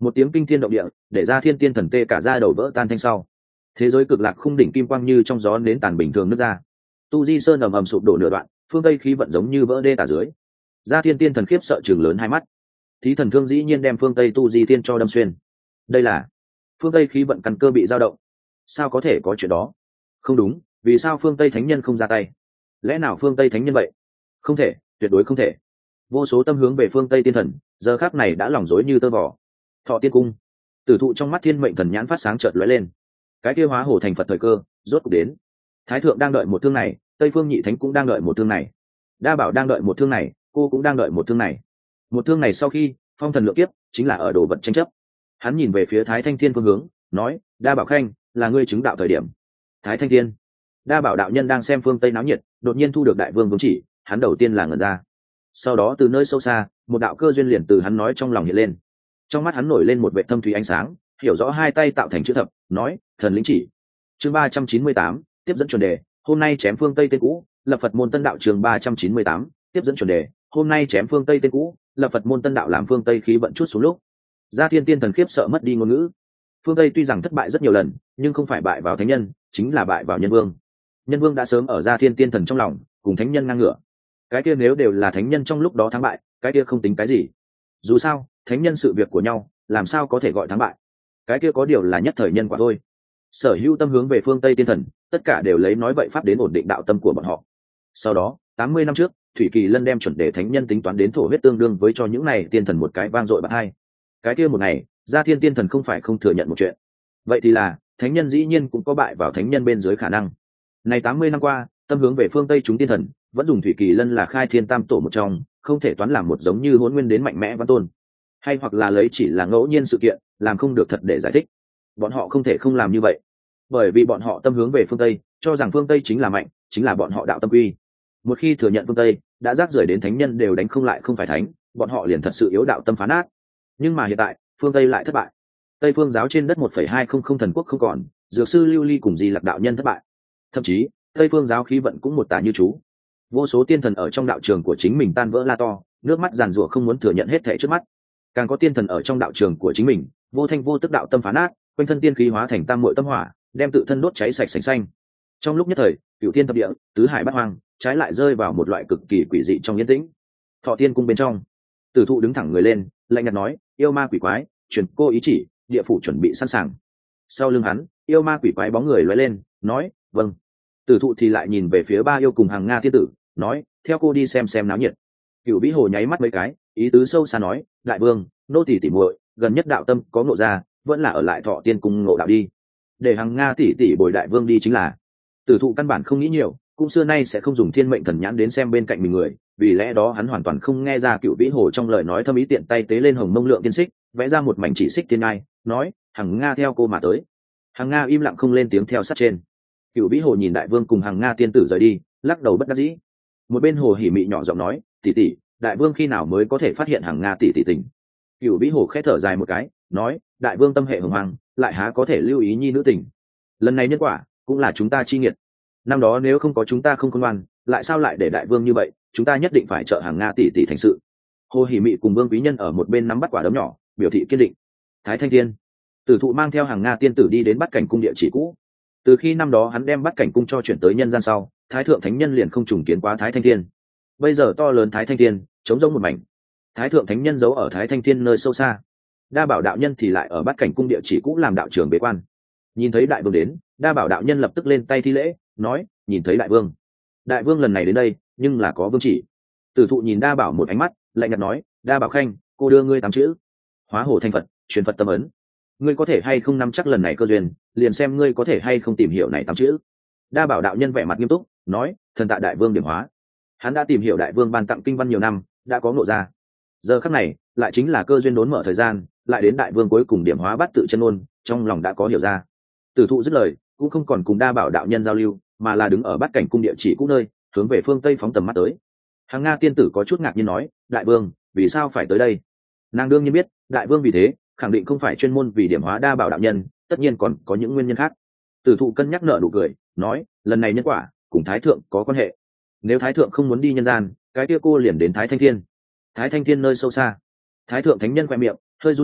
một tiếng kinh thiên động địa để ra thiên tiên thần tê cả da đầu vỡ tan thanh sau, thế giới cực lạc khung đỉnh kim quang như trong gió nến tàn bình thường nứt ra, tu di sơn ầm ầm sụp đổ nửa đoạn, phương tây khí vận giống như vỡ đê tả dưới. Ra thiên tiên thần khiếp sợ chừng lớn hai mắt, thí thần thương dĩ nhiên đem phương tây tu di thiên cho đâm xuyên. Đây là phương tây khí vận căn cơ bị dao động. Sao có thể có chuyện đó? Không đúng, vì sao phương tây thánh nhân không ra tay? Lẽ nào phương tây thánh nhân vậy? Không thể, tuyệt đối không thể. Vô số tâm hướng về phương tây tiên thần giờ khắc này đã lỏng rối như tơ vỏ. Thọ tiên cung, tử thụ trong mắt thiên mệnh thần nhãn phát sáng chợt lóe lên. Cái kia hóa hổ thành phật thời cơ rốt cục đến. Thái thượng đang đợi một thương này, tây phương nhị thánh cũng đang đợi một thương này, đa bảo đang đợi một thương này, cô cũng đang đợi một thương này. Một thương này sau khi phong thần lượng kiếp chính là ở đồ vật tranh chấp. Hắn nhìn về phía Thái Thanh Thiên phương hướng, nói: đa bảo khanh, là ngươi chứng đạo thời điểm. Thái Thanh Thiên, đa bảo đạo nhân đang xem phương tây náo nhiệt, đột nhiên thu được đại vương vương chỉ, hắn đầu tiên là ngẩn ra. Sau đó từ nơi sâu xa, một đạo cơ duyên liền từ hắn nói trong lòng hiện lên. Trong mắt hắn nổi lên một vệ thâm thúy ánh sáng, hiểu rõ hai tay tạo thành chữ thập, nói: thần lĩnh chỉ. Chương 398, tiếp dẫn chuẩn đề, hôm nay chém phương tây tên cũ, lập Phật môn tân đạo. Chương 398, tiếp dẫn chuẩn đề, hôm nay chém phương tây tên cũ, lập Phật môn tân đạo. Làm phương tây khí vận chút xuống lúc, Gia Thiên tiên thần khiếp sợ mất đi ngôn ngữ. Phương tây tuy rằng thất bại rất nhiều lần, nhưng không phải bại vào thánh nhân, chính là bại vào nhân vương. Nhân vương đã sớm ở Gia Thiên tiên thần trong lòng cùng thánh nhân ngang ngửa. Cái kia nếu đều là thánh nhân trong lúc đó thắng bại, cái kia không tính cái gì. Dù sao thánh nhân sự việc của nhau, làm sao có thể gọi thắng bại. Cái kia có điều là nhất thời nhân quả thôi. Sở hữu tâm hướng về phương tây tiên thần, tất cả đều lấy nói vậy pháp đến ổn định đạo tâm của bọn họ. Sau đó 80 năm trước, Thủy Kỳ Lân đem chuẩn đề thánh nhân tính toán đến thổ huyết tương đương với cho những này tiên thần một cái vang dội bạc hai. Cái kia một ngày, Gia Thiên tiên thần không phải không thừa nhận một chuyện. Vậy thì là thánh nhân dĩ nhiên cũng có bại vào thánh nhân bên dưới khả năng. Này 80 năm qua, tâm hướng về phương tây chúng tiên thần vẫn dùng Thủy Kỳ Lân là khai thiên tam tổ một trong, không thể toán làm một giống như Hỗn Nguyên đến mạnh mẽ văn tôn, hay hoặc là lấy chỉ là ngẫu nhiên sự kiện, làm không được thật để giải thích. Bọn họ không thể không làm như vậy, bởi vì bọn họ tâm hướng về phương tây, cho rằng phương tây chính là mạnh, chính là bọn họ đạo tâm quy. Một khi thừa nhận phương tây đã rác rưởi đến thánh nhân đều đánh không lại không phải thánh, bọn họ liền thật sự yếu đạo tâm phá nát. Nhưng mà hiện tại phương tây lại thất bại. Tây phương giáo trên đất 1,200 thần quốc không còn, dược sư Lưu Ly cùng Di Lặc đạo nhân thất bại. Thậm chí Tây phương giáo khí vận cũng một tả như chú. Vô số tiên thần ở trong đạo trường của chính mình tan vỡ la to, nước mắt giàn rủa không muốn thừa nhận hết thảy trước mắt. Càng có tiên thần ở trong đạo trường của chính mình vô thanh vô tức đạo tâm phá nát, quanh thân tiên khí hóa thành tam muội tâm hỏa, đem tự thân đốt cháy sạch sành xanh. Trong lúc nhất thời, cửu thiên thập địa, tứ hải bát hoang, trái lại rơi vào một loại cực kỳ quỷ dị trong yên tĩnh. Thọ tiên cung bên trong, Tử thụ đứng thẳng người lên, lạnh nhạt nói: yêu ma quỷ quái, truyền cô ý chỉ, địa phủ chuẩn bị sẵn sàng. Sau lưng hắn, yêu ma quỷ quái bóng người lóe lên, nói: vâng. Tử thụ thì lại nhìn về phía ba yêu cùng hàng Nga tiên tử, nói: theo cô đi xem náo nhiệt. Cửu Vĩ Hồ nháy mắt mấy cái, ý tứ sâu xa nói: đại vương, nô tỳ tỉ muội gần nhất đạo tâm có ngộ ra, vẫn là ở lại Thọ tiên cung ngộ đạo đi, để hàng Nga tỷ tỷ bồi đại vương đi chính là. Tử thụ căn bản không nghĩ nhiều, cũng xưa nay sẽ không dùng thiên mệnh thần nhãn đến xem bên cạnh mình người, vì lẽ đó hắn hoàn toàn không nghe ra Cửu Vĩ Hồ trong lời nói thâm ý, tiện tay tế lên hồng mông lượng tiên xích, vẽ ra một mảnh chỉ xích thiên ai, nói: hàng Nga theo cô mà tới. Hàng Nga im lặng không lên tiếng theo sát trên. Cửu Vĩ Hồ nhìn đại vương cùng hàng Nga tiên tử rời đi, lắc đầu bất đắc dĩ. Một bên Hồ Hỉ Mị nhỏ giọng nói: tỷ tỷ, đại vương khi nào mới có thể phát hiện hàng Nga tỷ tỷ tình? Cửu Vĩ Hồ khẽ thở dài một cái, nói: đại vương tâm hệ hồng hoàng, lại há có thể lưu ý nhi nữ tình. Lần này nhân quả cũng là chúng ta chi nghiệt. Năm đó nếu không có chúng ta không khôn ngoan, lại sao lại để đại vương như vậy? Chúng ta nhất định phải trợ hàng Nga tỷ tỷ thành sự. Hồ Hỉ Mị cùng Vương Quý Nhân ở một bên nắm bắt quả đấm nhỏ, biểu thị kiên định. Thái Thanh Thiên, Tử thụ mang theo hàng Nga tiên tử đi đến Bát Cảnh cung địa chỉ cũ. Từ khi năm đó hắn đem Bát Cảnh cung cho chuyển tới nhân gian sau, Thái thượng thánh nhân liền không trùng kiến quá Thái Thanh Thiên. Bây giờ to lớn Thái Thanh Thiên trống rỗng một mảnh. Thái thượng thánh nhân giấu ở Thái Thanh Thiên nơi sâu xa, đa bảo đạo nhân thì lại ở Bát Cảnh cung địa chỉ cũ làm đạo trưởng bế quan. Nhìn thấy đại vương đến, đa bảo đạo nhân lập tức lên tay thi lễ, nói: nhìn thấy đại vương. Đại vương lần này đến đây nhưng là có vương chỉ. Tử thụ nhìn đa bảo một ánh mắt, lạnh nhạt nói: đa bảo khanh, cô đưa ngươi 8 chữ: hóa hồ thành Phật, truyền Phật tâm ấn. Ngươi có thể hay không nắm chắc lần này cơ duyên, liền xem ngươi có thể hay không tìm hiểu này 8 chữ. Đa bảo đạo nhân vẻ mặt nghiêm túc, nói: thần tạ đại vương điểm hóa. Hắn đã tìm hiểu đại vương ban tặng kinh văn nhiều năm, đã có ngộ ra. Giờ khắc này lại chính là cơ duyên đốn mở thời gian, lại đến đại vương cuối cùng điểm hóa bát tự chân ngôn, trong lòng đã có hiểu ra. Tử thụ dứt lời, cũng không còn cùng đa bảo đạo nhân giao lưu, mà là đứng ở Bát Cảnh cung địa chỉ cũ nơi, hướng về phương tây phóng tầm mắt tới. Hàng Nga tiên tử có chút ngạc nhiên nói: đại vương, vì sao phải tới đây? Nàng đương nhiên biết, đại vương vì thế khẳng định không phải chuyên môn vì điểm hóa đa bảo đạo nhân, tất nhiên còn có những nguyên nhân khác. Tử thụ cân nhắc nở nụ cười, nói: lần này nhân quả cùng thái thượng có quan hệ. Nếu thái thượng không muốn đi nhân gian, cái kia cô liền đến Thái Thanh Thiên. Thái Thanh Thiên nơi sâu xa, thái thượng thánh nhân khoe miệng hơi run lên,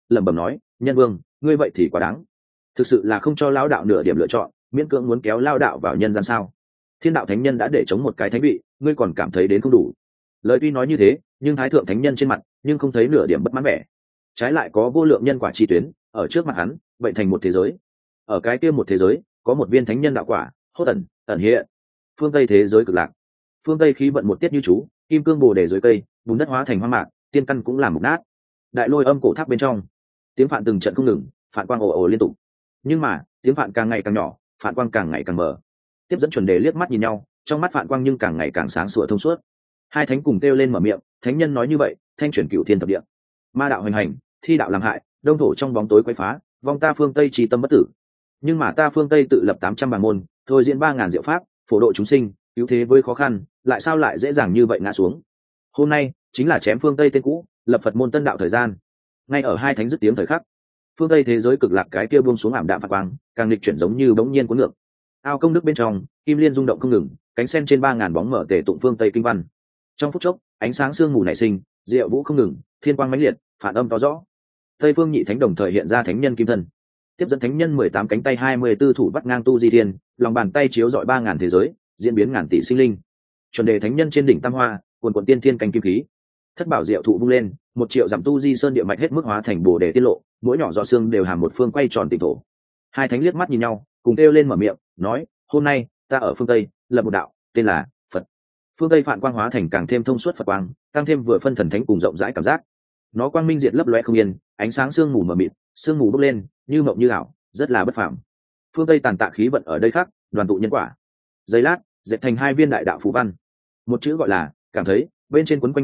lẩm bẩm nói, nhân vương, ngươi vậy thì quá đáng, thực sự là không cho lao đạo nửa điểm lựa chọn, miễn cưỡng muốn kéo lao đạo vào nhân gian sao? Thiên đạo thánh nhân đã để chống một cái thánh vị, ngươi còn cảm thấy đến không đủ? Lời tuy nói như thế, nhưng thái thượng thánh nhân trên mặt nhưng không thấy nửa điểm bất mãn vẻ, trái lại có vô lượng nhân quả chi tuyến ở trước mặt hắn vậy thành một thế giới. Ở cái kia một thế giới có một viên thánh nhân đạo quả hốt ẩn hiện. Phương tây thế giới cực lạc, phương tây khí vận một tiết như chú, kim cương bồ đề dưới cây, bùn đất hóa thành hoang mạc, tiên căn cũng làm mục nát. Đại lôi âm cổ tháp bên trong, tiếng phạn từng trận không ngừng, phạn quang ồ ồ liên tục. Nhưng mà tiếng phạn càng ngày càng nhỏ, phạn quang càng ngày càng mờ. Tiếp dẫn chuẩn đề liếc mắt nhìn nhau, trong mắt phạn quang nhưng càng ngày càng sáng sủa thông suốt. Hai thánh cùng kêu lên mở miệng, thánh nhân nói như vậy, thanh chuyển cửu thiên thập địa. Ma đạo hành hành, thi đạo làm hại, đông thổ trong bóng tối quấy phá, vong ta phương tây trì tâm bất tử. Nhưng mà ta phương tây tự lập 800 bản môn, thôi diễn 3000 diệu pháp, phổ độ chúng sinh, cứu thế với khó khăn, lại sao lại dễ dàng như vậy ngã xuống. Hôm nay chính là chém phương tây tên cũ, lập Phật môn tân đạo thời gian. Ngay ở hai thánh dứt tiếng thời khắc, phương tây thế giới cực lạc cái kia buông xuống ảm đạm phật quang, càng nghịch chuyển giống như bỗng nhiên cuốn ngược. Ao công đức bên trong, kim liên rung động không ngừng, cánh sen trên 3000 bóng mở tề tụng phương tây kinh văn. Trong phút chốc, ánh sáng sương mù nảy sinh, diệu vũ không ngừng, thiên quang mãnh liệt, phản âm to rõ. Tây phương nhị thánh đồng thời hiện ra thánh nhân kim thân, tiếp dẫn thánh nhân 18 cánh tay 24 thủ vắt ngang tu di thiên, lòng bàn tay chiếu rọi 3000 thế giới, diễn biến ngàn tỷ sinh linh. Chuẩn đề thánh nhân trên đỉnh tam hoa, cuồn cuộn tiên thiên canh kim khí. Thất bảo diệu thụ vung lên, 1 triệu dặm tu di sơn địa mạch hết mức hóa thành bồ đề tiết lộ, mỗi nhỏ giọt xương đều hàm một phương quay tròn tịnh thổ. Hai thánh liếc mắt nhìn nhau, cùng kêu lên mở miệng, nói: hôm nay ta ở phương tây lập một đạo, tên là Phật. Phương tây phản quang hóa thành càng thêm thông suốt Phật quang, tăng thêm vừa phân thần thánh cùng rộng rãi cảm giác. Nó quang minh diệt lấp loe không yên, ánh sáng sương mù mờ mịt, sương mù bốc lên, như mộng như ảo, rất là bất phàm. Phương tây tàn tạ khí vận ở đây khác, đoàn tụ nhân quả. Giây lát, dệt thành hai viên đại đạo phù văn. Một chữ gọi là cảm thấy, bên trên quấn quanh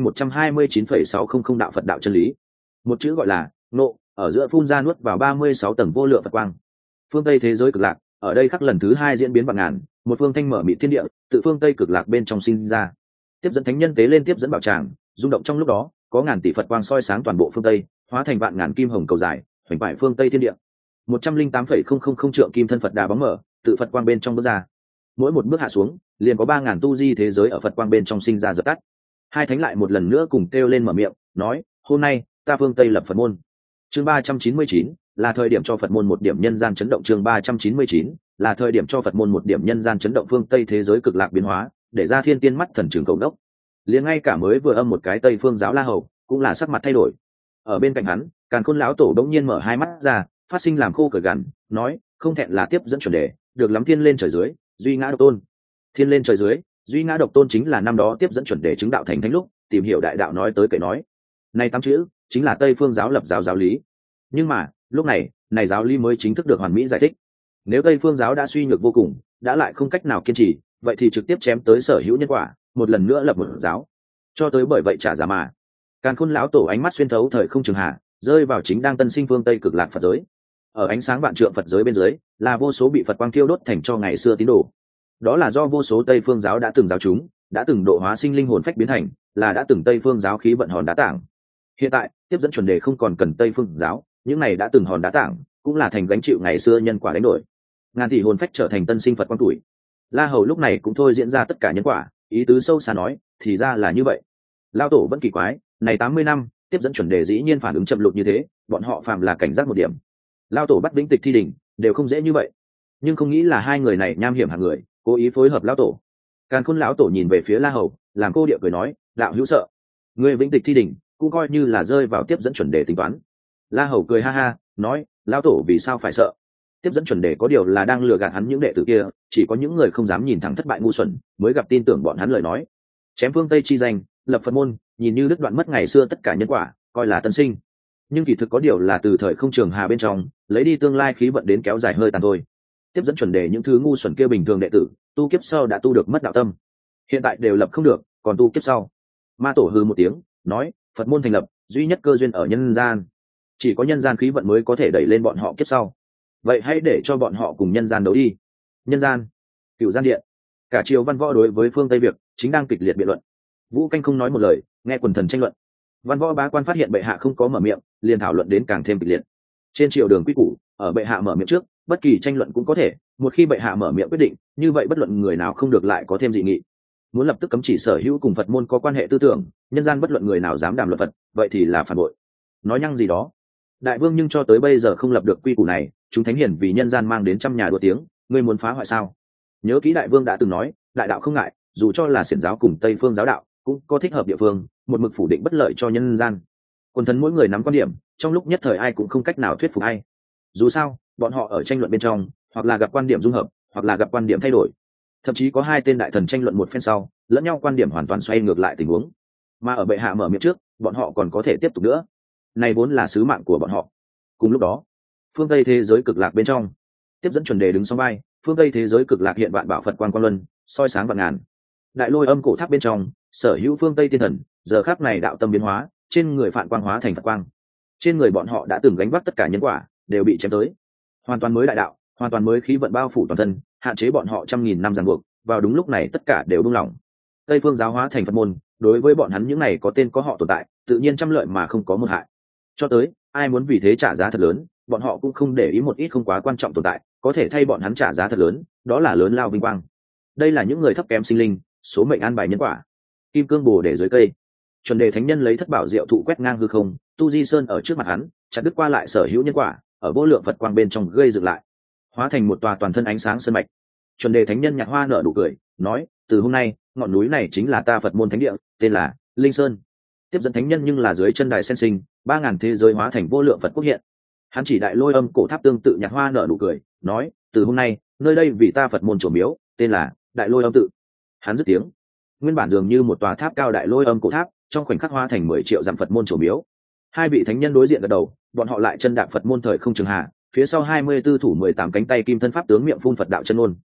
129,600 đạo Phật đạo chân lý. Một chữ gọi là nộ, ở giữa phun ra nuốt vào 36 tầng vô lượng Phật quang. Phương tây thế giới cực lạc, ở đây khắc lần thứ 2 diễn biến vạn ngàn, một phương thanh mở mịt thiên địa, tự phương tây cực lạc bên trong sinh ra. Tiếp dẫn thánh nhân tế lên tiếp dẫn bảo tràng, rung động trong lúc đó, có ngàn tỷ Phật quang soi sáng toàn bộ phương tây, hóa thành vạn ngàn kim hồng cầu dài, hoành bại phương tây thiên địa. 108,000 trượng kim thân Phật đà bóng mở, tự Phật quang bên trong bước ra. Mỗi một bước hạ xuống, liền có 3000 tu di thế giới ở Phật quang bên trong sinh ra dập tắt. Hai thánh lại một lần nữa cùng kêu lên mở miệng, nói: hôm nay ta phương tây lập Phật môn. Chương 399 là thời điểm cho Phật môn một điểm nhân gian chấn động. Chương 399 là thời điểm cho Phật môn một điểm nhân gian chấn động. Phương tây thế giới cực lạc biến hóa, để ra thiên tiên mắt thần trường cầu đốc. Liền ngay cả mới vừa âm một cái tây phương giáo La Hầu cũng là sắc mặt thay đổi. Ở bên cạnh hắn, Càn Khôn lão tổ đống nhiên mở hai mắt ra, phát sinh làm khô cởi gằn, nói: không thẹn là tiếp dẫn chuẩn đề, được lắm thiên lên trời dưới, duy ngã độc tôn. Thiên lên trời dưới, duy ngã độc tôn chính là năm đó tiếp dẫn chuẩn đề chứng đạo thành thánh lúc tìm hiểu đại đạo nói tới kể nói. Này 8 chữ chính là tây phương giáo lập giáo lý. Nhưng mà lúc này này giáo lý mới chính thức được hoàn mỹ giải thích. Nếu tây phương giáo đã suy nhược vô cùng, đã lại không cách nào kiên trì, vậy thì trực tiếp chém tới sở hữu nhân quả, một lần nữa lập một giáo, cho tới bởi vậy trả giá mà. Càn Khôn lão tổ ánh mắt xuyên thấu thời không trường hạ, rơi vào chính đang tân sinh phương tây cực lạc Phật giới. Ở ánh sáng vạn trượng Phật giới bên dưới là vô số bị Phật quang thiêu đốt thành cho ngày xưa tín đồ. Đó là do vô số tây phương giáo đã từng giáo chúng, đã từng độ hóa sinh linh hồn phách biến thành, là đã từng tây phương giáo khí vận hòn đá tảng. Hiện tại tiếp dẫn chuẩn đề không còn cần tây phương giáo, những này đã từng hòn đá tảng cũng là thành gánh chịu ngày xưa nhân quả đánh đổi. Ngàn tỷ hồn phách trở thành tân sinh Phật quang tuổi. La Hầu lúc này cũng thôi diễn ra tất cả nhân quả, ý tứ sâu xa nói, thì ra là như vậy. Lao tổ vẫn kỳ quái, này 80 năm tiếp dẫn chuẩn đề dĩ nhiên phản ứng chậm lụt như thế, bọn họ phàm là cảnh giác một điểm. Lao tổ bắt Vĩnh Tịch Thi Đỉnh đều không dễ như vậy, nhưng không nghĩ là hai người này nham hiểm hạng người, cố ý phối hợp lão tổ. Càn Khôn lão tổ nhìn về phía La Hầu, làm cô địa cười nói: đạo hữu sợ, người Vĩnh Tịch Thi Đỉnh cũng coi như là rơi vào tiếp dẫn chuẩn đề tính toán. La Hầu cười ha ha, nói: lão tổ vì sao phải sợ? Tiếp dẫn chuẩn đề có điều là đang lừa gạt hắn những đệ tử kia, chỉ có những người không dám nhìn thẳng thất bại ngu xuẩn mới gặp tin tưởng bọn hắn lời nói. Chém phương Tây chi danh, lập Phật môn, nhìn như đứt đoạn mất ngày xưa tất cả nhân quả, coi là tân sinh, nhưng kỳ thực có điều là từ thời không trường hà bên trong lấy đi tương lai khí vận đến kéo dài hơi tàn thôi. Tiếp dẫn chuẩn đề những thứ ngu xuẩn kia bình thường đệ tử tu kiếp sau đã tu được mất đạo tâm, hiện tại đều lập không được, còn tu kiếp sau. Ma tổ hư một tiếng nói: Phật môn thành lập duy nhất cơ duyên ở nhân gian, chỉ có nhân gian khí vận mới có thể đẩy lên bọn họ kiếp sau, vậy hãy để cho bọn họ cùng nhân gian đấu đi. Nhân gian, Cửu Gian Điện, cả triều văn võ đối với phương Tây Việt chính đang kịch liệt biện luận. Vũ Canh không nói một lời, nghe quần thần tranh luận. Văn võ bá quan phát hiện bệ hạ không có mở miệng, liền thảo luận đến càng thêm kịch liệt. Trên triều đường quy củ, ở bệ hạ mở miệng trước, bất kỳ tranh luận cũng có thể, một khi bệ hạ mở miệng quyết định, như vậy bất luận người nào không được lại có thêm dị nghị. Muốn lập tức cấm chỉ sở hữu cùng Phật môn có quan hệ tư tưởng, nhân gian bất luận người nào dám đàm luận Phật, vậy thì là phản bội. Nói nhăng gì đó. đại vương nhưng cho tới bây giờ không lập được quy củ này, chúng thánh hiển vì nhân gian mang đến trăm nhà đua tiếng, ngươi muốn phá hoại sao? Nhớ kỹ đại vương đã từng nói, đại đạo không ngại, dù cho là xiển giáo cùng tây phương giáo đạo cũng có thích hợp địa phương, một mực phủ định bất lợi cho nhân gian. Quân thần mỗi người nắm quan điểm, trong lúc nhất thời ai cũng không cách nào thuyết phục ai. Dù sao bọn họ ở tranh luận bên trong, hoặc là gặp quan điểm dung hợp, hoặc là gặp quan điểm thay đổi. Thậm chí có hai tên đại thần tranh luận một phen sau, lẫn nhau quan điểm hoàn toàn xoay ngược lại tình huống. Mà ở bệ hạ mở miệng trước, bọn họ còn có thể tiếp tục nữa. Này vốn là sứ mạng của bọn họ. Cùng lúc đó, phương Tây thế giới cực lạc bên trong, tiếp dẫn chuẩn đề đứng sau vai, phương Tây thế giới cực lạc hiện vạn bảo Phật quang luân, soi sáng vạn ngàn. Đại lôi âm cổ tháp bên trong, sở hữu phương Tây tiên thần, giờ khắc này đạo tâm biến hóa, trên người phản quang hóa thành Phật quang. Trên người bọn họ đã từng gánh vác tất cả nhân quả, đều bị chém tới. Hoàn toàn mới đại đạo, hoàn toàn mới khí vận bao phủ toàn thân, hạn chế bọn họ trăm nghìn năm ràng buộc, vào đúng lúc này tất cả đều buông lỏng. Tây phương giáo hóa thành Phật môn, đối với bọn hắn những này có tên có họ tồn tại, tự nhiên trăm lợi mà không có một hại. Cho tới, ai muốn vì thế trả giá thật lớn, bọn họ cũng không để ý một ít không quá quan trọng tồn tại, có thể thay bọn hắn trả giá thật lớn, đó là lớn lao vinh quang. Đây là những người thấp kém sinh linh, số mệnh an bài nhân quả. Kim cương bồ để dưới cây, chuẩn đề thánh nhân lấy thất bảo diệu thụ quét ngang hư không, tu di sơn ở trước mặt hắn, chặt đứt qua lại sở hữu nhân quả, ở vô lượng Phật quang bên trong gây dựng lại, hóa thành một tòa toàn thân ánh sáng sơn mạch. Chuẩn đề thánh nhân nhạc hoa nở nụ cười, nói: từ hôm nay, ngọn núi này chính là ta Phật môn thánh địa, tên là Linh Sơn. Tiếp dẫn thánh nhân nhưng là dưới chân đài sen sinh, 3000 thế giới hóa thành vô lượng Phật quốc hiện. Hắn chỉ đại lôi âm cổ tháp tương tự nhạc hoa nở nụ cười, nói: từ hôm nay, nơi đây vì ta Phật môn chùa miếu, tên là Đại Lôi Âm tự. Hắn dứt tiếng, nguyên bản dường như một tòa tháp cao đại lôi âm cổ tháp, trong khoảnh khắc hóa thành 10 triệu dặm Phật môn chùa miếu. Hai vị thánh nhân đối diện gật đầu, bọn họ lại chân đạp Phật môn thời không trường hạ, phía sau 24 thủ 18 cánh tay kim thân pháp tướng miệng phun Phật đạo chân ngôn.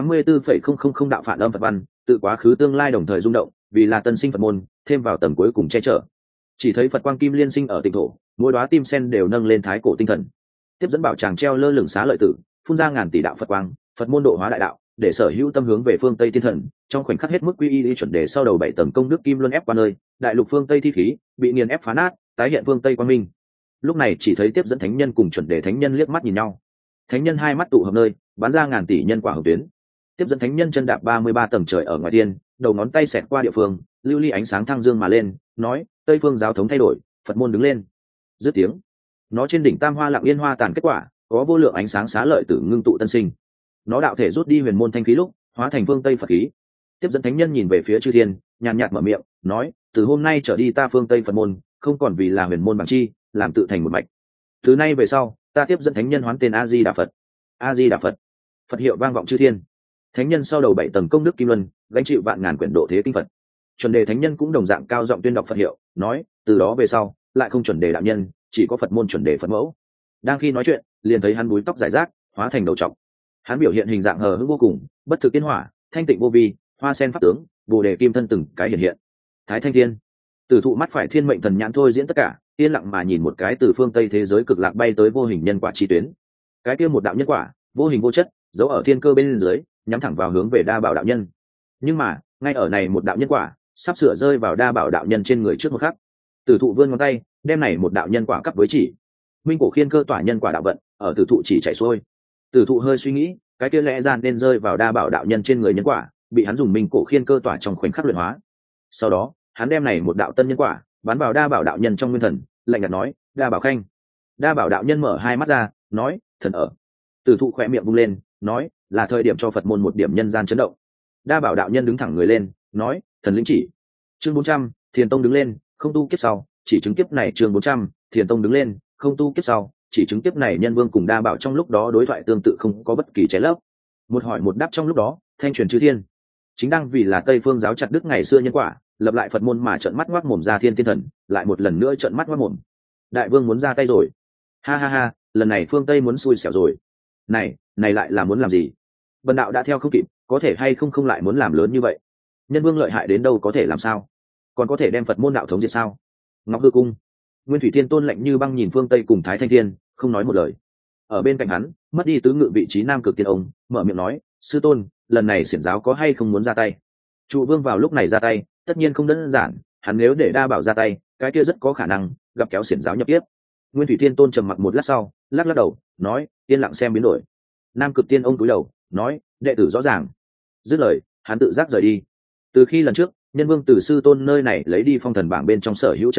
84,000 đạo phản âm Phật văn, tự quá khứ tương lai đồng thời rung động, vì là tân sinh Phật môn, thêm vào tầng cuối cùng che chở. Chỉ thấy Phật quang kim liên sinh ở tịnh thổ, mỗi đóa tim sen đều nâng lên thái cổ tinh thần. Tiếp dẫn bảo tràng treo lơ lửng xá lợi tử, phun ra ngàn tỷ đạo Phật quang, Phật môn độ hóa đại đạo, để sở hữu tâm hướng về phương Tây tiên thần, trong khoảnh khắc hết mức quy y chuẩn đề sau đầu 7 tầng công đức kim luân ép qua nơi, đại lục phương Tây thi khí bị nghiền ép phá nát, tái hiện phương Tây quang minh. Lúc này chỉ thấy tiếp dẫn thánh nhân cùng chuẩn đề thánh nhân liếc mắt nhìn nhau. Thánh nhân hai mắt tụ hợp nơi, bắn ra ngàn tỷ nhân quả hồng tuyến. Tiếp dẫn thánh nhân chân đạp 33 tầng trời ở ngoài tiên, đầu ngón tay xẹt qua địa phương, lưu ly ánh sáng thăng dương mà lên, nói: Tây phương giáo thống thay đổi, Phật môn đứng lên. Dứt tiếng, nó trên đỉnh tam hoa lặng yên hoa tàn kết quả, có vô lượng ánh sáng xá lợi tử ngưng tụ tân sinh. Nó đạo thể rút đi huyền môn thanh khí lúc, hóa thành phương Tây Phật khí. Tiếp dẫn thánh nhân nhìn về phía chư thiên, nhàn nhạt mở miệng, nói: từ hôm nay trở đi ta phương Tây Phật môn, không còn vì là huyền môn bằng chi, làm tự thành một mạch. Từ nay về sau, ta tiếp dẫn thánh nhân hoán tên A Di Đà Phật. A Di Đà Phật. Phật hiệu vang vọng chư thiên. Thánh nhân sau đầu 7 tầng công đức kim luân, gánh chịu vạn ngàn quyển độ thế kinh Phật. Chuẩn đề thánh nhân cũng đồng dạng cao giọng tuyên đọc Phật hiệu, nói: từ đó về sau, lại không chuẩn đề đạo nhân, chỉ có Phật môn chuẩn đề Phật mẫu. Đang khi nói chuyện, liền thấy hắn búi tóc rải rác, hóa thành đầu trọc. Hắn biểu hiện hình dạng hờ hững vô cùng, bất thực tiên hỏa, thanh tịnh vô vi, hoa sen pháp tướng, bồ đề kim thân từng cái hiện hiện. Thái Thanh Thiên, Tử thụ mắt phải thiên mệnh thần nhãn thôi diễn tất cả, yên lặng mà nhìn một cái từ phương Tây thế giới cực lạc bay tới vô hình nhân quả chi tuyến. Cái kia một đạo nhân quả, vô hình vô chất, giấu ở thiên cơ bên dưới, nhắm thẳng vào hướng về đa bảo đạo nhân. Nhưng mà, ngay ở này một đạo nhân quả, sắp sửa rơi vào đa bảo đạo nhân trên người trước một khắc. Tử thụ vươn ngón tay, đem này một đạo nhân quả cấp với chỉ. Minh cổ khiên cơ tỏa nhân quả đạo vận, ở tử thụ chỉ chạy xuôi. Tử thụ hơi suy nghĩ, cái kia lẽ ra nên rơi vào đa bảo đạo nhân trên người nhân quả, bị hắn dùng minh cổ khiên cơ tỏa trong khoảnh khắc luyện hóa. Sau đó, hắn đem này một đạo tân nhân quả bắn vào đa bảo đạo nhân trong nguyên thần, lạnh nhạt nói: đa bảo khanh. Đa bảo đạo nhân mở hai mắt ra, nói: thần ở. Tử thụ khỏe miệng vung lên, nói: là thời điểm cho Phật môn một điểm nhân gian chấn động. Đa bảo đạo nhân đứng thẳng người lên, nói: thần lĩnh chỉ. Chương 400, Thiền Tông đứng lên, không tu kiếp sau, chỉ chứng kiếp này. Chương 400, Thiền Tông đứng lên, không tu kiếp sau, chỉ chứng kiếp này. Nhân vương cùng đa bảo trong lúc đó đối thoại tương tự, không có bất kỳ trái lấp. Một hỏi một đáp trong lúc đó, thanh truyền chư thiên. Chính đang vì là Tây phương giáo chặt đứt ngày xưa nhân quả, lập lại Phật môn mà trợn mắt ngoác mồm ra thiên tiên thần, lại một lần nữa trợn mắt ngoác mồm. Đại vương muốn ra tay rồi. Ha ha ha, lần này phương Tây muốn xui xẻo rồi. Này lại là muốn làm gì? Bần đạo đã theo không kịp, có thể hay không lại muốn làm lớn như vậy. Nhân vương lợi hại đến đâu có thể làm sao? Còn có thể đem Phật môn đạo thống diệt sao? Ngọc Hư Cung, Nguyên Thủy Thiên Tôn lạnh như băng nhìn phương Tây cùng Thái Thanh Thiên, không nói một lời. Ở bên cạnh hắn, mất đi tứ ngự vị trí Nam Cực Tiên ông, mở miệng nói: sư tôn, lần này xiển giáo có hay không muốn ra tay? Trụ vương vào lúc này ra tay, tất nhiên không đơn giản, hắn nếu để đa bảo ra tay, cái kia rất có khả năng gặp kéo xiển giáo nhập tiếp. Nguyên Thủy Thiên Tôn trầm mặc một lát sau, lắc đầu, nói: yên lặng xem biến đổi. Nam Cực Tiên ông cúi đầu, nói: đệ tử rõ ràng. Dứt lời, hắn tự giác rời đi. Từ khi lần trước, Nhân vương từ sư tôn nơi này lấy đi phong thần bảng bên trong sở hữu chân linh,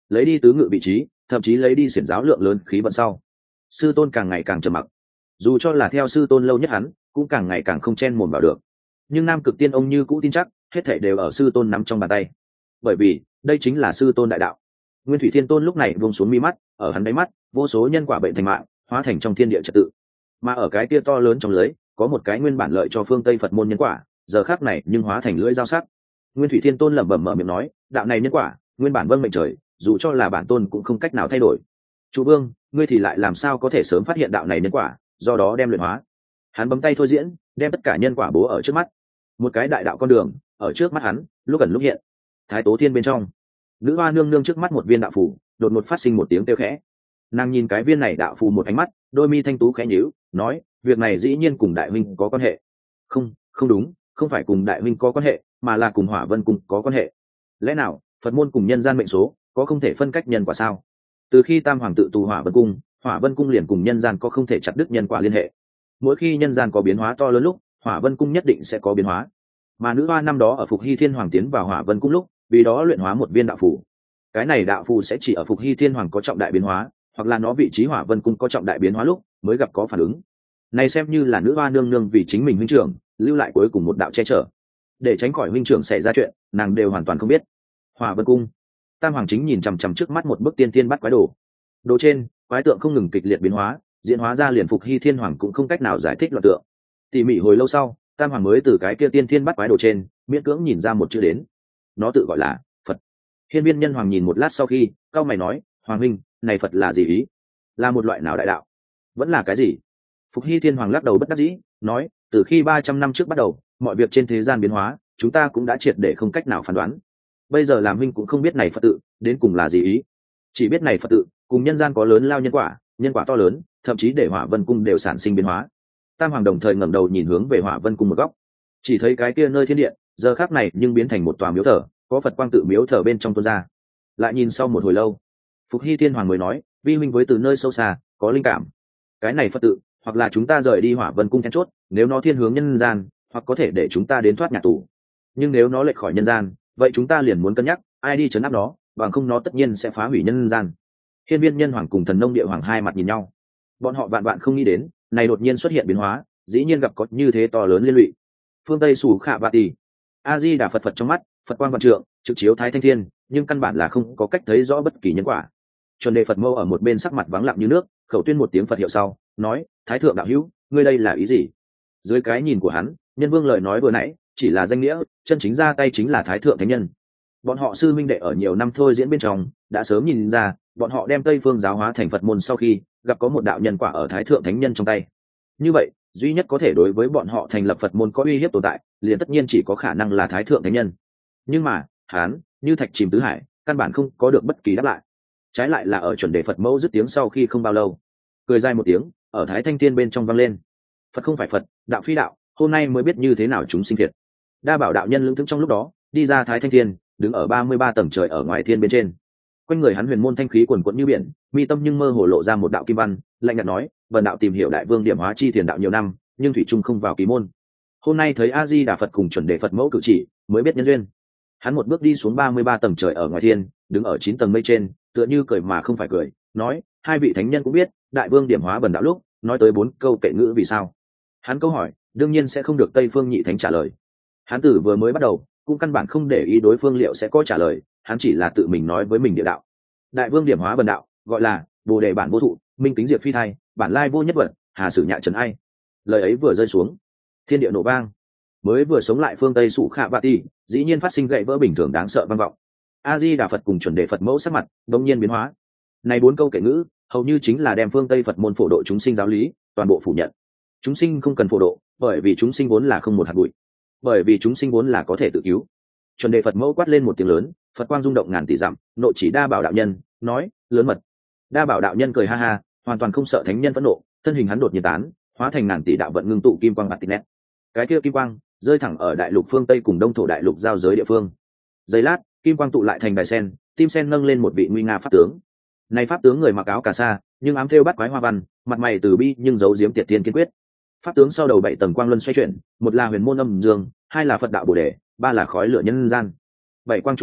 lấy đi tứ ngự vị trí, thậm chí lấy đi xiển giáo lượng lớn khí vận sau, sư tôn càng ngày càng trầm mặc. Dù cho là theo sư tôn lâu nhất hắn cũng càng ngày càng không chen mồm vào được. Nhưng Nam Cực Tiên ông như cũ tin chắc hết thảy đều ở sư tôn nắm trong bàn tay, bởi vì đây chính là sư tôn đại đạo. Nguyên Thủy Thiên Tôn lúc này buông xuống mi mắt, ở hắn đáy mắt vô số nhân quả bệnh thành mạng, hóa thành trong thiên địa trật tự. Mà ở cái kia to lớn trong lưới có một cái nguyên bản lợi cho phương Tây Phật môn nhân quả, giờ khắc này nhưng hóa thành lưỡi dao sắc. Nguyên Thủy Thiên Tôn lẩm bẩm mở miệng nói, đạo này nhân quả nguyên bản vâng mệnh trời, dù cho là bản tôn cũng không cách nào thay đổi. Chủ vương, ngươi thì lại làm sao có thể sớm phát hiện đạo này nhân quả, do đó đem luyện hóa? Hắn bấm tay thôi diễn, đem tất cả nhân quả bố ở trước mắt. Một cái đại đạo con đường ở trước mắt hắn, lúc gần lúc hiện. Thái Tố Thiên bên trong, nữ hoa nương nương trước mắt một viên đạo phù, đột ngột phát sinh một tiếng kêu khẽ. Nàng nhìn cái viên này đạo phù một ánh mắt, đôi mi thanh tú khẽ nhíu, nói, việc này dĩ nhiên cùng đại huynh có quan hệ. Không, không đúng, không phải cùng đại huynh có quan hệ, mà là cùng Hỏa Vân cung có quan hệ. Lẽ nào Phật môn cùng nhân gian mệnh số có không thể phân cách nhân quả sao? Từ khi Tam Hoàng tự tù Hỏa Vân cung liền cùng nhân gian có không thể chặt đứt nhân quả liên hệ. Mỗi khi nhân gian có biến hóa to lớn lúc, Hỏa Vân cung nhất định sẽ có biến hóa. Mà nữ hoa năm đó ở Phục Hy Thiên Hoàng tiến vào Hỏa Vân cung lúc, vì đó luyện hóa một viên đạo phù. Cái này đạo phù sẽ chỉ ở Phục Hy Thiên Hoàng có trọng đại biến hóa, hoặc là nó vị trí Hỏa Vân cung có trọng đại biến hóa lúc mới gặp có phản ứng. Này xem như là nữ hoa nương nương vì chính mình huynh trưởng lưu lại cuối cùng một đạo che chở, để tránh khỏi huynh trưởng xảy ra chuyện, nàng đều hoàn toàn không biết. Hỏa Vân cung, Tam Hoàng chính nhìn chằm chằm trước mắt một bức tiên tiên bắt quái đồ. Đồ trên, quái tượng không ngừng kịch liệt biến hóa, diễn hóa ra liền Phục Hy Thiên Hoàng cũng không cách nào giải thích loạn tượng. Tỉ mỉ hồi lâu sau, Tam Hoàng mới từ cái kia tiên tiên bắt quái đồ trên miễn cưỡng nhìn ra một chữ đến. Nó tự gọi là Phật. Hiên Viên Nhân Hoàng nhìn một lát sau khi, cau mày nói, Hoàng huynh, này Phật là gì ý? Là một loại nào đại đạo? Vẫn là cái gì? Phục Hy Thiên Hoàng lắc đầu bất đắc dĩ, nói, từ khi 300 năm trước bắt đầu, mọi việc trên thế gian biến hóa, chúng ta cũng đã triệt để không cách nào phán đoán. Bây giờ làm huynh cũng không biết này Phật tự đến cùng là gì ý, chỉ biết này Phật tự cùng nhân gian có lớn lao nhân quả to lớn, thậm chí để Hỏa Vân cung đều sản sinh biến hóa. Tam Hoàng đồng thời ngẩng đầu nhìn hướng về Hỏa Vân cung một góc, chỉ thấy cái kia nơi thiên điện giờ khắc này nhưng biến thành một tòa miếu thờ, có Phật quang tự miếu thờ bên trong tuôn ra. Lại nhìn sau một hồi lâu, Phục Hy Thiên Hoàng mới nói, vi huynh với từ nơi sâu xa có linh cảm, cái này Phật tự hoặc là chúng ta rời đi Hỏa Vân cung then chốt, nếu nó thiên hướng nhân gian, hoặc có thể để chúng ta đến thoát nhà tù. Nhưng nếu nó lệch khỏi nhân gian, vậy chúng ta liền muốn cân nhắc ai đi trấn áp nó, bằng không nó tất nhiên sẽ phá hủy nhân gian. Hiên Viên Nhân Hoàng cùng Thần Nông Địa Hoàng hai mặt nhìn nhau, bọn họ vạn vạn không nghĩ đến này đột nhiên xuất hiện biến hóa, dĩ nhiên gặp có như thế to lớn liên lụy. Phương Tây Sủ Khạ Bạ Tỳ, A Di Đà Phật, Phật trong mắt Phật quang vạn trượng, trực chiếu Thái Thanh Thiên, nhưng căn bản là không có cách thấy rõ bất kỳ nhân quả. Chuẩn Đề Phật Mâu ở một bên sắc mặt vắng lặng như nước, khẩu tuyên một tiếng Phật hiệu sau, nói, Thái thượng đạo hữu, ngươi đây là ý gì? Dưới cái nhìn của hắn, Nhân Vương lời nói vừa nãy chỉ là danh nghĩa, chân chính ra tay chính là Thái thượng thánh nhân. Bọn họ sư minh đệ ở nhiều năm thôi diễn bên trong đã sớm nhìn ra, bọn họ đem Tây Phương giáo hóa thành Phật môn sau khi gặp có một đạo nhân quả ở Thái thượng thánh nhân trong tay. Như vậy, duy nhất có thể đối với bọn họ thành lập Phật môn có uy hiếp tồn tại, liền tất nhiên chỉ có khả năng là Thái thượng thánh nhân. Nhưng mà, hắn như thạch chìm tứ hải, căn bản không có được bất kỳ đáp lại. Trái lại là ở Chuẩn Đề Phật Mẫu dứt tiếng sau khi không bao lâu, cười dài một tiếng ở Thái Thanh Thiên bên trong vang lên, Phật không phải Phật, đạo phi đạo, hôm nay mới biết như thế nào chúng sinh thiệt. Đa Bảo đạo nhân lững thững trong lúc đó đi ra Thái Thanh Thiên, đứng ở 33 tầng trời ở ngoài thiên bên trên. Quanh người hắn huyền môn thanh khí quần quẫn như biển, mi tâm nhưng mơ hồ lộ ra một đạo kim văn, lạnh nhạt nói, vần đạo tìm hiểu đại vương điểm hóa chi thiền đạo nhiều năm, nhưng thủy trung không vào kỳ môn. Hôm nay thấy A Di Đà Phật cùng Chuẩn Đề Phật Mẫu cử chỉ, mới biết nhân duyên. Hắn một bước đi xuống 33 tầng trời ở ngoài thiên, đứng ở 9 tầng mây trên, tựa như cười mà không phải cười, nói, hai vị thánh nhân cũng biết, đại vương điểm hóa vần đạo lúc, nói tới 4 câu kệ ngữ vì sao. Hắn câu hỏi, đương nhiên sẽ không được Tây Phương Nhị Thánh trả lời. Hắn tử vừa mới bắt đầu, cũng căn bản không để ý đối phương liệu sẽ có trả lời, hắn chỉ là tự mình nói với mình địa đạo. Đại vương điểm hóa vần đạo, gọi là Bồ đề bản vô thụ, minh tính diệt phi thai, bản lai vô nhất vật, hà sử nhạ trần ai. Lời ấy vừa rơi xuống, thiên địa nổ vang, mới vừa sống lại phương Tây Sủ Khạ Bạ Tỳ, dĩ nhiên phát sinh gậy vỡ bình thường đáng sợ vang vọng. A Di Đà Phật cùng Chuẩn Đề Phật Mẫu sắc mặt đột nhiên biến hóa. Này 4 câu kệ ngữ, hầu như chính là đem phương Tây Phật môn phổ độ chúng sinh giáo lý toàn bộ phủ nhận. Chúng sinh không cần phổ độ, bởi vì chúng sinh vốn là không một hạt bụi, bởi vì chúng sinh vốn là có thể tự cứu. Chuẩn Đề Phật Mẫu quát lên một tiếng lớn, Phật quang rung động ngàn tỷ dặm, nộ chỉ Đa Bảo đạo nhân, nói, lớn mật. Đa Bảo đạo nhân cười ha ha, hoàn toàn không sợ thánh nhân phẫn nộ, thân hình hắn đột nhiên tán, hóa thành ngàn tỷ đạo vận ngưng tụ kim quang bạt tịt nét. Cái kia kim quang rơi thẳng ở đại lục phương Tây cùng Đông thổ đại lục giao giới địa phương. Giây lát, kim quang tụ lại thành đài sen, tim sen nâng lên một vị nguy nga pháp tướng. Này pháp tướng người mặc áo cà sa, nhưng ám thêu bắt quái hoa văn, mặt mày từ bi nhưng giấu giếm tiệt tiên kiên quyết. Pháp tướng sau đầu 7 tầng quang luân xoay chuyển, một là huyền môn âm dương, hai là Phật đạo Bồ đề, ba là khói lửa nhân gian. 7 quang trung điệp,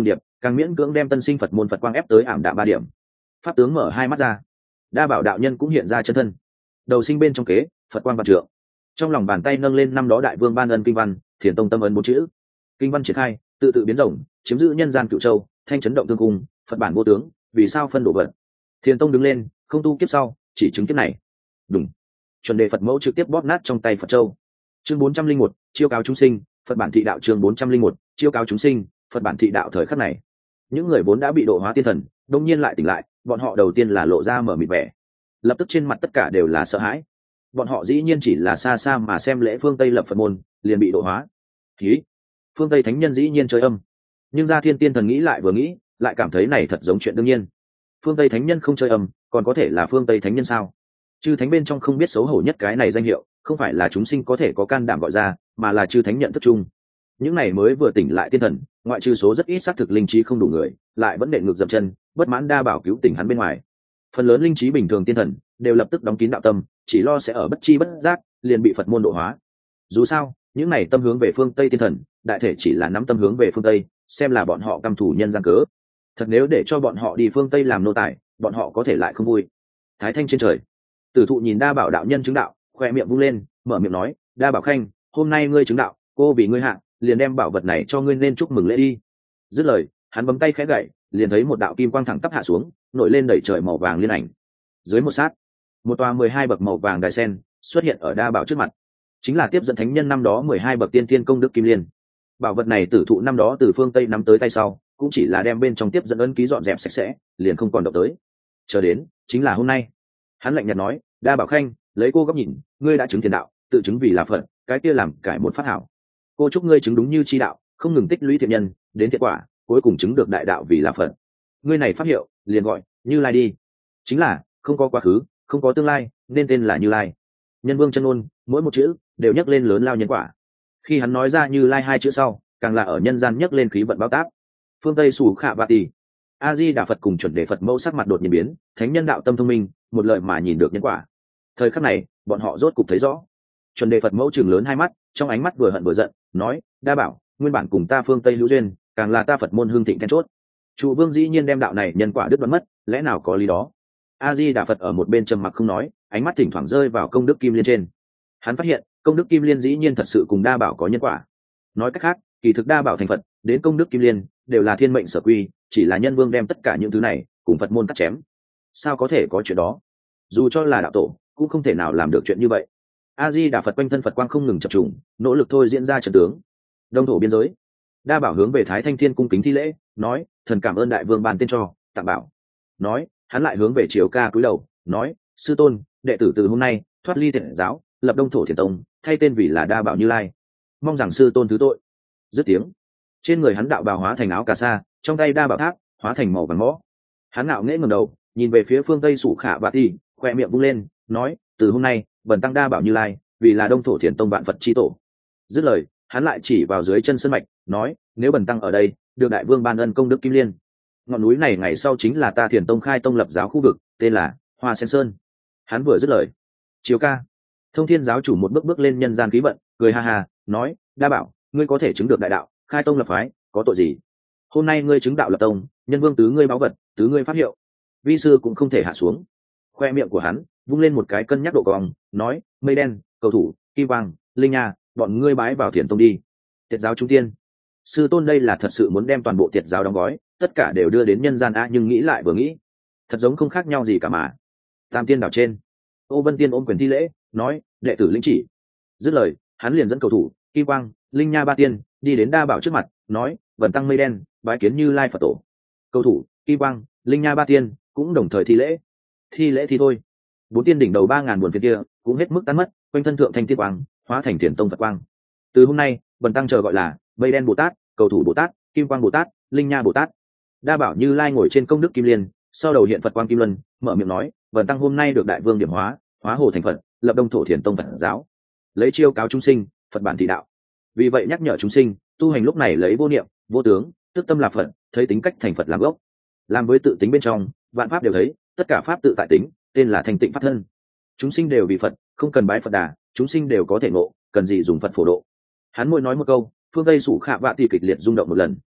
càng miễn cưỡng đem tân sinh Phật môn Phật quang ép tới ảm đạm 3 điểm. Pháp tướng mở hai mắt ra, đa bảo đạo nhân cũng hiện ra chân thân, đầu sinh bên trong kế Phật quang vạn trượng, trong lòng bàn tay nâng lên năm đó đại vương ban ân kinh văn Thiền Tông tâm ấn 4 chữ. Kinh văn triển khai, tự tự biến rộng, chiếm giữ nhân gian cửu châu, thanh chấn động tương cung, Phật bản vô tướng, vì sao phân đổ vận. Thiền Tông đứng lên, không tu kiếp sau, chỉ chứng kiếp này. Đúng. Chuẩn đề Phật mẫu trực tiếp bóp nát trong tay Phật châu. Chương 401, chiêu cáo chúng sinh, Phật bản thị đạo. Chương 401, chiêu cáo chúng sinh, Phật bản thị đạo. Thời khắc này, những người vốn đã bị độ hóa tiên thần đông nhiên lại tỉnh lại, bọn họ đầu tiên là lộ ra mở mịt vẻ, lập tức trên mặt tất cả đều là sợ hãi. Bọn họ dĩ nhiên chỉ là xa xa mà xem lễ phương Tây lập Phật môn liền bị độ hóa. Khí, phương Tây thánh nhân dĩ nhiên chơi âm. Nhưng Gia Thiên tiên thần nghĩ lại vừa nghĩ, lại cảm thấy này thật giống chuyện đương nhiên. Phương Tây thánh nhân không chơi âm, còn có thể là phương Tây thánh nhân sao? Chư thánh bên trong không biết xấu hổ nhất cái này danh hiệu, không phải là chúng sinh có thể có can đảm gọi ra, mà là chư thánh nhận thức chung. Những này mới vừa tỉnh lại tiên thần, ngoại trừ số rất ít xác thực linh trí không đủ người, lại vẫn đệ ngược dậm chân, bất mãn đa bảo cứu tỉnh hắn bên ngoài. Phần lớn linh trí bình thường tiên thần đều lập tức đóng kín đạo tâm, chỉ lo sẽ ở bất chi bất giác liền bị Phật môn độ hóa. Dù sao, những này tâm hướng về phương Tây tiên thần, đại thể chỉ là nắm tâm hướng về phương Tây, xem là bọn họ căm thù nhân gian cớ. Thật nếu để cho bọn họ đi phương Tây làm nô tài, bọn họ có thể lại không vui. Thái thanh trên trời, Tử Thụ nhìn đa bảo đạo nhân chứng đạo, khoe miệng vung lên, mở miệng nói, đa bảo khanh, hôm nay ngươi chứng đạo, cô vì ngươi hạ, liền đem bảo vật này cho ngươi nên chúc mừng lễ đi. Dứt lời, hắn bấm tay khẽ gậy, liền thấy một đạo kim quang thẳng tắp hạ xuống, nổi lên đẩy trời màu vàng liên ảnh. Dưới một sát, một tòa 12 bậc màu vàng đài sen xuất hiện ở đa bảo trước mặt, chính là tiếp dẫn thánh nhân năm đó 12 bậc tiên thiên công đức kim liên. Bảo vật này Tử Thụ năm đó từ phương Tây nắm tới tay sau, cũng chỉ là đem bên trong tiếp dẫn ấn ký dọn dẹp sạch sẽ, liền không còn động tới. Chờ đến, chính là hôm nay. Hắn lạnh nhạt nói, đa bảo khanh, lấy cô góc nhìn, ngươi đã chứng thiền đạo, tự chứng vì là Phật, cái kia làm cải một phát hảo. Cô chúc ngươi chứng đúng như chi đạo, không ngừng tích lũy thiện nhân, đến thiện quả, cuối cùng chứng được đại đạo vì là Phật. Ngươi này pháp hiệu, liền gọi Như Lai đi. Chính là không có quá khứ, không có tương lai, nên tên là Như Lai. Nhân vương chân ngôn, mỗi một chữ đều nhắc lên lớn lao nhân quả. Khi hắn nói ra Như Lai hai chữ sau, càng là ở nhân gian nhắc lên khí vận báo táp. Phương Tây Sủ Khạ Bạ Tỳ, A Di Đà Phật cùng chuẩn đề Phật mẫu sắc mặt đột nhiên biến, thánh nhân đạo tâm thông minh, một lời mà nhìn được nhân quả. Thời khắc này, bọn họ rốt cục thấy rõ. Chuẩn đề Phật mẫu trừng lớn hai mắt, trong ánh mắt vừa hận vừa giận, nói, đa bảo, nguyên bản cùng ta phương Tây hữu duyên, càng là ta Phật môn hương thịnh then chốt. Trụ vương dĩ nhiên đem đạo này nhân quả đứt đoạn mất, lẽ nào có lý đó? A Di Đà Phật ở một bên trầm mặc không nói, ánh mắt thỉnh thoảng rơi vào công đức kim liên trên. Hắn phát hiện, công đức kim liên dĩ nhiên thật sự cùng đa bảo có nhân quả. Nói cách khác, kỳ thực đa bảo thành Phật, đến công đức kim liên đều là thiên mệnh sở quy, chỉ là nhân vương đem tất cả những thứ này cùng Phật môn cắt chém. Sao có thể có chuyện đó? Dù cho là đạo tổ, cũng không thể nào làm được chuyện như vậy. A Di Đà Phật quanh thân Phật quang không ngừng chập trùng, nỗ lực thôi diễn ra trận tướng. Đông thổ biên giới, đa bảo hướng về Thái Thanh Thiên cung kính thi lễ, nói, thần cảm ơn đại vương ban tên cho, tặng bảo. Nói, hắn lại hướng về Triều Ca cúi đầu, nói, sư tôn, đệ tử từ hôm nay thoát ly thiện giáo, lập Đông thổ Thiền Tông, thay tên vì là đa bảo Như Lai, mong rằng sư tôn thứ tội. Dứt tiếng, trên người hắn đạo bào hóa thành áo cà sa, trong tay đa bảo tháp hóa thành màu vàng mõ. Hắn ngạo nghễ ngẩng đầu, nhìn về phía phương Tây Sủ Khả Bạ Tỳ, khoe miệng vung lên, nói, từ hôm nay bần tăng đa bảo Như Lai vì là Đông thổ Thiền Tông vạn Phật chi tổ. Dứt lời, hắn lại chỉ vào dưới chân sơn mạch, nói, nếu bần tăng ở đây được đại vương ban ân công đức kim liên, ngọn núi này ngày sau chính là ta Thiền Tông khai tông lập giáo khu vực, tên là Hoa Sen Sơn. Hắn vừa dứt lời, Chiếu Ca, Thông Thiên giáo chủ một bước bước lên nhân gian khí vận, cười ha ha, nói, đa bảo, ngươi có thể chứng được đại đạo, khai tông lập phái, có tội gì? Hôm nay ngươi chứng đạo lập tông, nhân vương tứ ngươi báu vật, tứ ngươi pháp hiệu, vi sư cũng không thể hạ xuống. Khoe miệng của hắn vung lên một cái cân nhắc độ cong, nói, mây đen, cầu thủ, kim quang, linh nha, bọn ngươi bái vào Thiền Tông đi. Tiệt giáo trung tiên, sư tôn đây là thật sự muốn đem toàn bộ tiệt giáo đóng gói, tất cả đều đưa đến nhân gian a, nhưng nghĩ lại vừa nghĩ, thật giống không khác nhau gì cả mà. Tam tiên đảo trên, Ô Vân Tiên ôm quyền thi lễ, nói, đệ tử lĩnh chỉ. Dứt lời, hắn liền dẫn cầu thủ, kim quang, linh nha ba tiên đi đến đa bảo trước mặt, nói, vần tăng mây đen bái kiến Như Lai Phật tổ. Cầu thủ, kim quang, linh nha ba tiên cũng đồng thời thi lễ. Thi lễ thì thôi, bốn tiên đỉnh đầu 3000 buồn phiền kia cũng hết mức tan mất, quanh thân thượng thanh tiên quang hóa thành Thiền Tông Phật quang. Từ hôm nay vần tăng chờ gọi là mây đen Bồ Tát, cầu thủ Bồ Tát, kim quang Bồ Tát, linh nha Bồ Tát. Đa bảo Như Lai ngồi trên công đức kim liên, sau đầu hiện Phật quang kim luân, mở miệng nói, vần tăng hôm nay được đại vương điểm hóa, hóa hồ thành Phật, lập Đông thổ Thiền Tông Phật giáo, lấy chiêu cáo chúng sinh, Phật bản thị đạo. Vì vậy nhắc nhở chúng sinh tu hành lúc này lấy vô niệm, vô tướng, tức tâm là Phật, thấy tính cách thành Phật làm gốc. Làm với tự tính bên trong, vạn pháp đều thấy, tất cả pháp tự tại tính, tên là thành tịnh pháp thân. Chúng sinh đều vì Phật, không cần bái Phật đà, chúng sinh đều có thể ngộ, cần gì dùng Phật phổ độ. Hắn mỗi nói một câu, phương Tây Sủ Khạ Bạ Tỳ kịch liệt rung động một lần.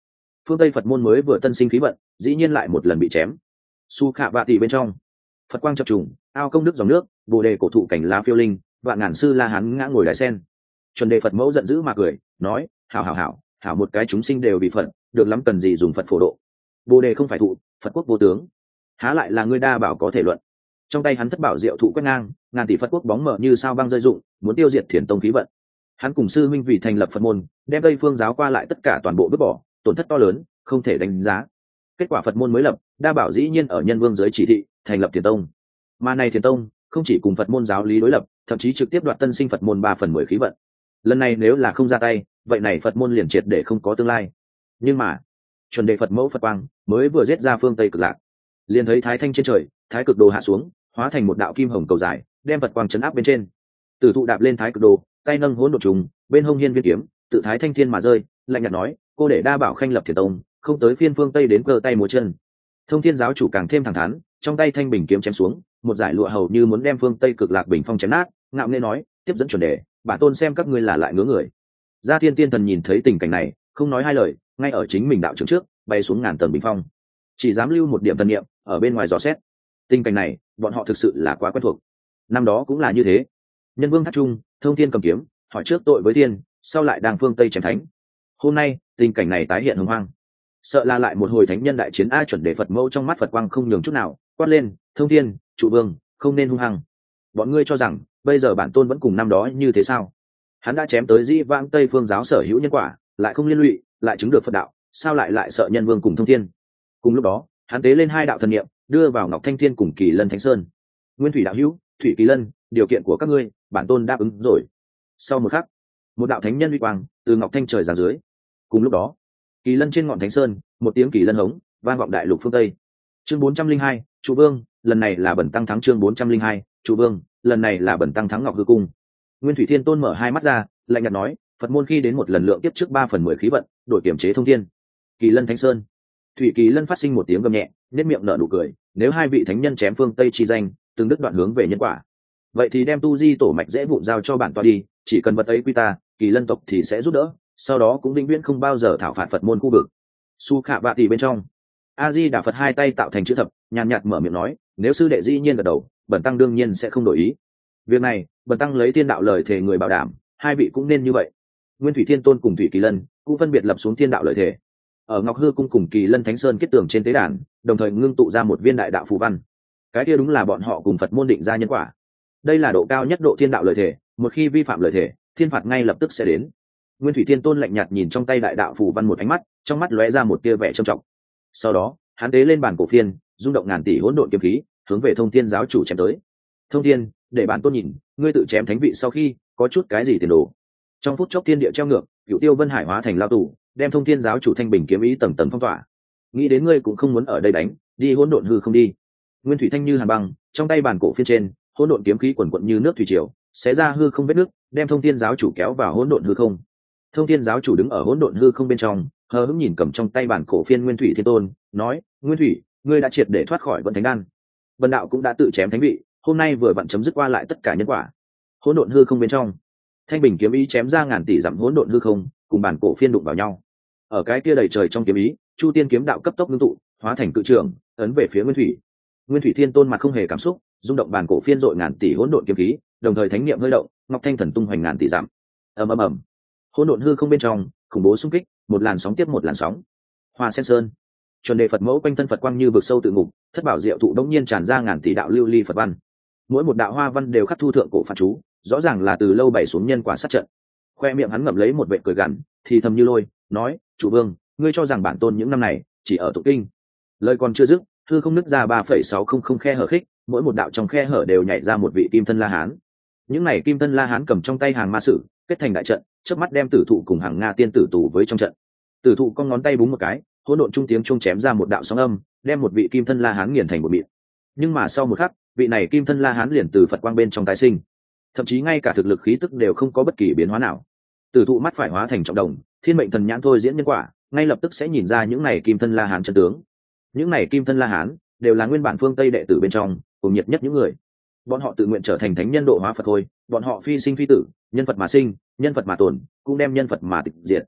phương tây Phật môn mới vừa tân sinh khí vận dĩ nhiên lại một lần bị chém. Su khạ vạ tỷ bên trong, Phật quang chập trùng, ao công đức dòng nước, bồ đề cổ thụ cảnh lá phiêu linh, vạn ngàn sư la hán ngã ngồi đài sen. Chuẩn đề Phật mẫu giận dữ mà cười nói, hảo hảo hảo, hảo một cái chúng sinh đều bị Phật, được lắm cần gì dùng Phật phổ độ. Bồ đề không phải thụ, Phật quốc vô tướng, há lại là ngươi đa bảo có thể luận. Trong tay hắn thất bảo diệu thụ quét ngang, ngàn tỷ Phật quốc bóng mờ như sao băng rơi rụng, muốn tiêu diệt Thiền tông khí vận. Hắn cùng sư minh vì thành lập Phật môn, đem Tây phương giáo qua lại tất cả toàn bộ vứt bỏ, tổn thất to lớn không thể đánh giá. Kết quả Phật môn mới lập, đa bảo dĩ nhiên ở nhân vương dưới chỉ thị thành lập Thiền tông. Mà này Thiền tông không chỉ cùng Phật môn giáo lý đối lập, thậm chí trực tiếp đoạt tân sinh Phật môn 3/10 khí vận. Lần này nếu là không ra tay, vậy này Phật môn liền triệt để không có tương lai. Nhưng mà chuẩn đề Phật mẫu Phật quang mới vừa giết ra phương Tây Cực Lạc, liền thấy thái thanh trên trời, thái cực đồ hạ xuống, hóa thành một đạo kim hồng cầu dài, đem Phật quang chấn áp bên trên. Tử thụ đạp lên thái cực đồ, tay nâng hỗn độn trùng, bên hông hiên viên kiếm, tự thái thanh thiên mà rơi, lạnh nhạt nói, cô để đa bảo khanh lập Thiền tông, không tới phiên phương Tây đến cơ tay múa chân. Thông Thiên giáo chủ càng thêm thẳng thắn, trong tay thanh bình kiếm chém xuống, một giải lụa hầu như muốn đem phương Tây Cực Lạc bình phong chém nát, ngạo nghễ nói, tiếp dẫn chuẩn đề, bản tôn xem các ngươi là lại ngứa người. Gia Thiên Tiên Thần nhìn thấy tình cảnh này, không nói hai lời, ngay ở chính mình đạo trưởng trước, bay xuống ngàn tầng bình phong, chỉ dám lưu một điểm thần niệm ở bên ngoài dò xét. Tình cảnh này, bọn họ thực sự là quá quen thuộc. Năm đó cũng là như thế. Nhân vương thắt trung, Thông Thiên cầm kiếm, hỏi trước tội với tiên, sau lại đang phương Tây chém thánh. Hôm nay, tình cảnh này tái hiện hồng hoang. Sợ là lại một hồi thánh nhân đại chiến. A chuẩn đề Phật mẫu trong mắt Phật quang không nhường chút nào, quát lên, Thông Thiên, trụ vương, không nên hung hăng. Bọn ngươi cho rằng bây giờ bản tôn vẫn cùng năm đó như thế sao? Hắn đã chém tới dĩ vãng Tây phương giáo sở hữu nhân quả, lại không liên lụy, lại chứng được Phật đạo, sao lại sợ nhân vương cùng Thông Thiên? Cùng lúc đó, hắn tế lên hai đạo thần niệm, đưa vào Ngọc Thanh Thiên cùng Kỳ Lân Thánh Sơn. Nguyên thủy đạo hữu, Thủy Kỳ Lân, điều kiện của các ngươi, bản tôn đáp ứng rồi. Sau một khắc, một đạo thánh nhân uy quang từ Ngọc Thanh trời giáng dưới. Cùng lúc đó, Kỳ Lân trên ngọn Thánh Sơn, một tiếng Kỳ Lân hống vang vọng đại lục phương Tây. Chương 402, Trụ Vương, lần này là Bẩn Tăng thắng. Chương 402, Trụ Vương, lần này là Bẩn Tăng thắng. Ngọc Hư Cung. Nguyên Thủy Thiên Tôn mở hai mắt ra, lạnh nhạt nói, Phật môn khi đến một lần lượng tiếp trước 3/10 khí vận, đổi kiểm chế Thông Thiên. Kỳ Lân Thánh Sơn. Thủy Kỳ Lân phát sinh một tiếng gầm nhẹ, nét miệng nở nụ cười, nếu hai vị thánh nhân chém phương Tây chi danh, từng đứt đoạn hướng về nhân quả. Vậy thì đem tu di tổ mạch dễ vụn giao cho bản tọa đi, chỉ cần vật ấy quy ta, Kỳ Lân tộc thì sẽ giúp đỡ, sau đó cũng vĩnh viễn không bao giờ thảo phạt Phật môn khu vực. Su khạ vạ tỷ bên trong, A Di Đà Phật hai tay tạo thành chữ thập, nhàn nhạt mở miệng nói, nếu sư đệ dĩ nhiên gật đầu, Bẩn Tăng đương nhiên sẽ không đổi ý. Việc này, Bẩn Tăng lấy thiên đạo lời thề người bảo đảm, hai vị cũng nên như vậy. Nguyên Thủy Thiên Tôn cùng Thủy Kỳ Lân cũng phân biệt lập xuống thiên đạo lời thề. Ở Ngọc Hư Cung cùng Kỳ Lân Thánh Sơn kết tường trên tế đàn, đồng thời ngưng tụ ra một viên đại đạo phù văn. Cái kia đúng là bọn họ cùng Phật môn định ra nhân quả. Đây là độ cao nhất độ thiên đạo lời thề, một khi vi phạm lời thề, thiên phạt ngay lập tức sẽ đến. Nguyên Thủy Thiên Tôn lạnh nhạt nhìn trong tay đại đạo phù văn một ánh mắt, trong mắt lóe ra một tia vẻ trầm trọng. Sau đó, hắn tế lên bàn cổ phiên, rung động ngàn tỷ hỗn độn kiếm khí, hướng về Thông Thiên giáo chủ chém tới. Thông Thiên, để bản tôn nhìn, ngươi tự chém thánh vị sau khi có chút cái gì tiền đồ. Trong phút chốc thiên địa treo ngược, Cửu Tiêu Vân Hải hóa thành lao tù, đem Thông Thiên giáo chủ thanh bình kiếm ý tầng tầng phong tỏa. Nghĩ đến ngươi cũng không muốn ở đây đánh, đi hỗn độn hư không đi. Nguyên Thủy thanh như hàn băng, trong tay bàn cổ phiên trên, hỗn độn kiếm khí quần quật như nước thủy triều, xé ra hư không vết nước, đem Thông Thiên giáo chủ kéo vào hỗn độn hư không. Thông Thiên giáo chủ đứng ở hỗn độn hư không bên trong, hờ hững nhìn cầm trong tay bản cổ phiên Nguyên Thủy Thiên Tôn, nói, Nguyên Thủy, ngươi đã triệt để thoát khỏi vận thánh đan, Vân đạo cũng đã tự chém thánh vị, hôm nay vừa vặn chấm dứt qua lại tất cả nhân quả. Hỗn độn hư không bên trong, thanh bình kiếm ý chém ra ngàn tỷ dặm hỗn độn hư không, cùng bản cổ phiên đụng vào nhau. Ở cái kia đầy trời trong kiếm ý, Chu Tiên kiếm đạo cấp tốc ngưng tụ, hóa thành cự trường, ấn về phía Nguyên Thủy. Nguyên Thủy Thiên Tôn mặt không hề cảm xúc, rung động bản cổ phiên dội ngàn tỷ hỗn độn kiếm khí, đồng thời thánh niệm hơi động, Ngọc Thanh thần tung hoành ngàn tỷ dặm. Ầm ầm ầm. Hỗn độn hư không bên trong, khủng bố xung kích, một làn sóng tiếp một làn sóng. Hoa Sen Sơn, chuẩn đề Phật mẫu quanh thân Phật quang như vực sâu tự ngục, thất bảo diệu thụ đống nhiên tràn ra ngàn tỷ đạo lưu ly Phật văn. Mỗi một đạo hoa văn đều khắc thu thượng cổ phạt chú, rõ ràng là từ lâu bày xuống nhân quả sát trận. Khoe miệng hắn ngậm lấy một vệt cười gằn, thì thầm như lôi, nói, chủ vương, ngươi cho rằng bản tôn những năm này chỉ ở tụng kinh. Lời còn chưa dứt, hư không nứt ra 3,600 khe hở khích, mỗi một đạo trong khe hở đều nhảy ra một vị kim thân la hán. Những này kim thân la hán cầm trong tay hàng ma sử, kết thành đại trận, chớp mắt đem tử thụ cùng hàng nga tiên tử tù với trong trận. Tử thụ con ngón tay búng một cái, hỗn độn trung tiếng chuông chém ra một đạo sóng âm, đem một vị kim thân la hán nghiền thành một mịn. Nhưng mà sau một khắc, vị này kim thân la hán liền từ Phật quang bên trong tái sinh, thậm chí ngay cả thực lực khí tức đều không có bất kỳ biến hóa nào. Tử thụ mắt phải hóa thành trọng đồng, thiên mệnh thần nhãn thôi diễn nhân quả, ngay lập tức sẽ nhìn ra những này kim thân la hán chân tướng. Những này kim thân la hán đều là nguyên bản phương Tây đệ tử bên trong cùng nhiệt nhất những người. Bọn họ tự nguyện trở thành thánh nhân độ hóa Phật thôi, bọn họ phi sinh phi tử, nhân Phật mà sinh, nhân Phật mà tồn, cũng đem nhân Phật mà tịch diệt.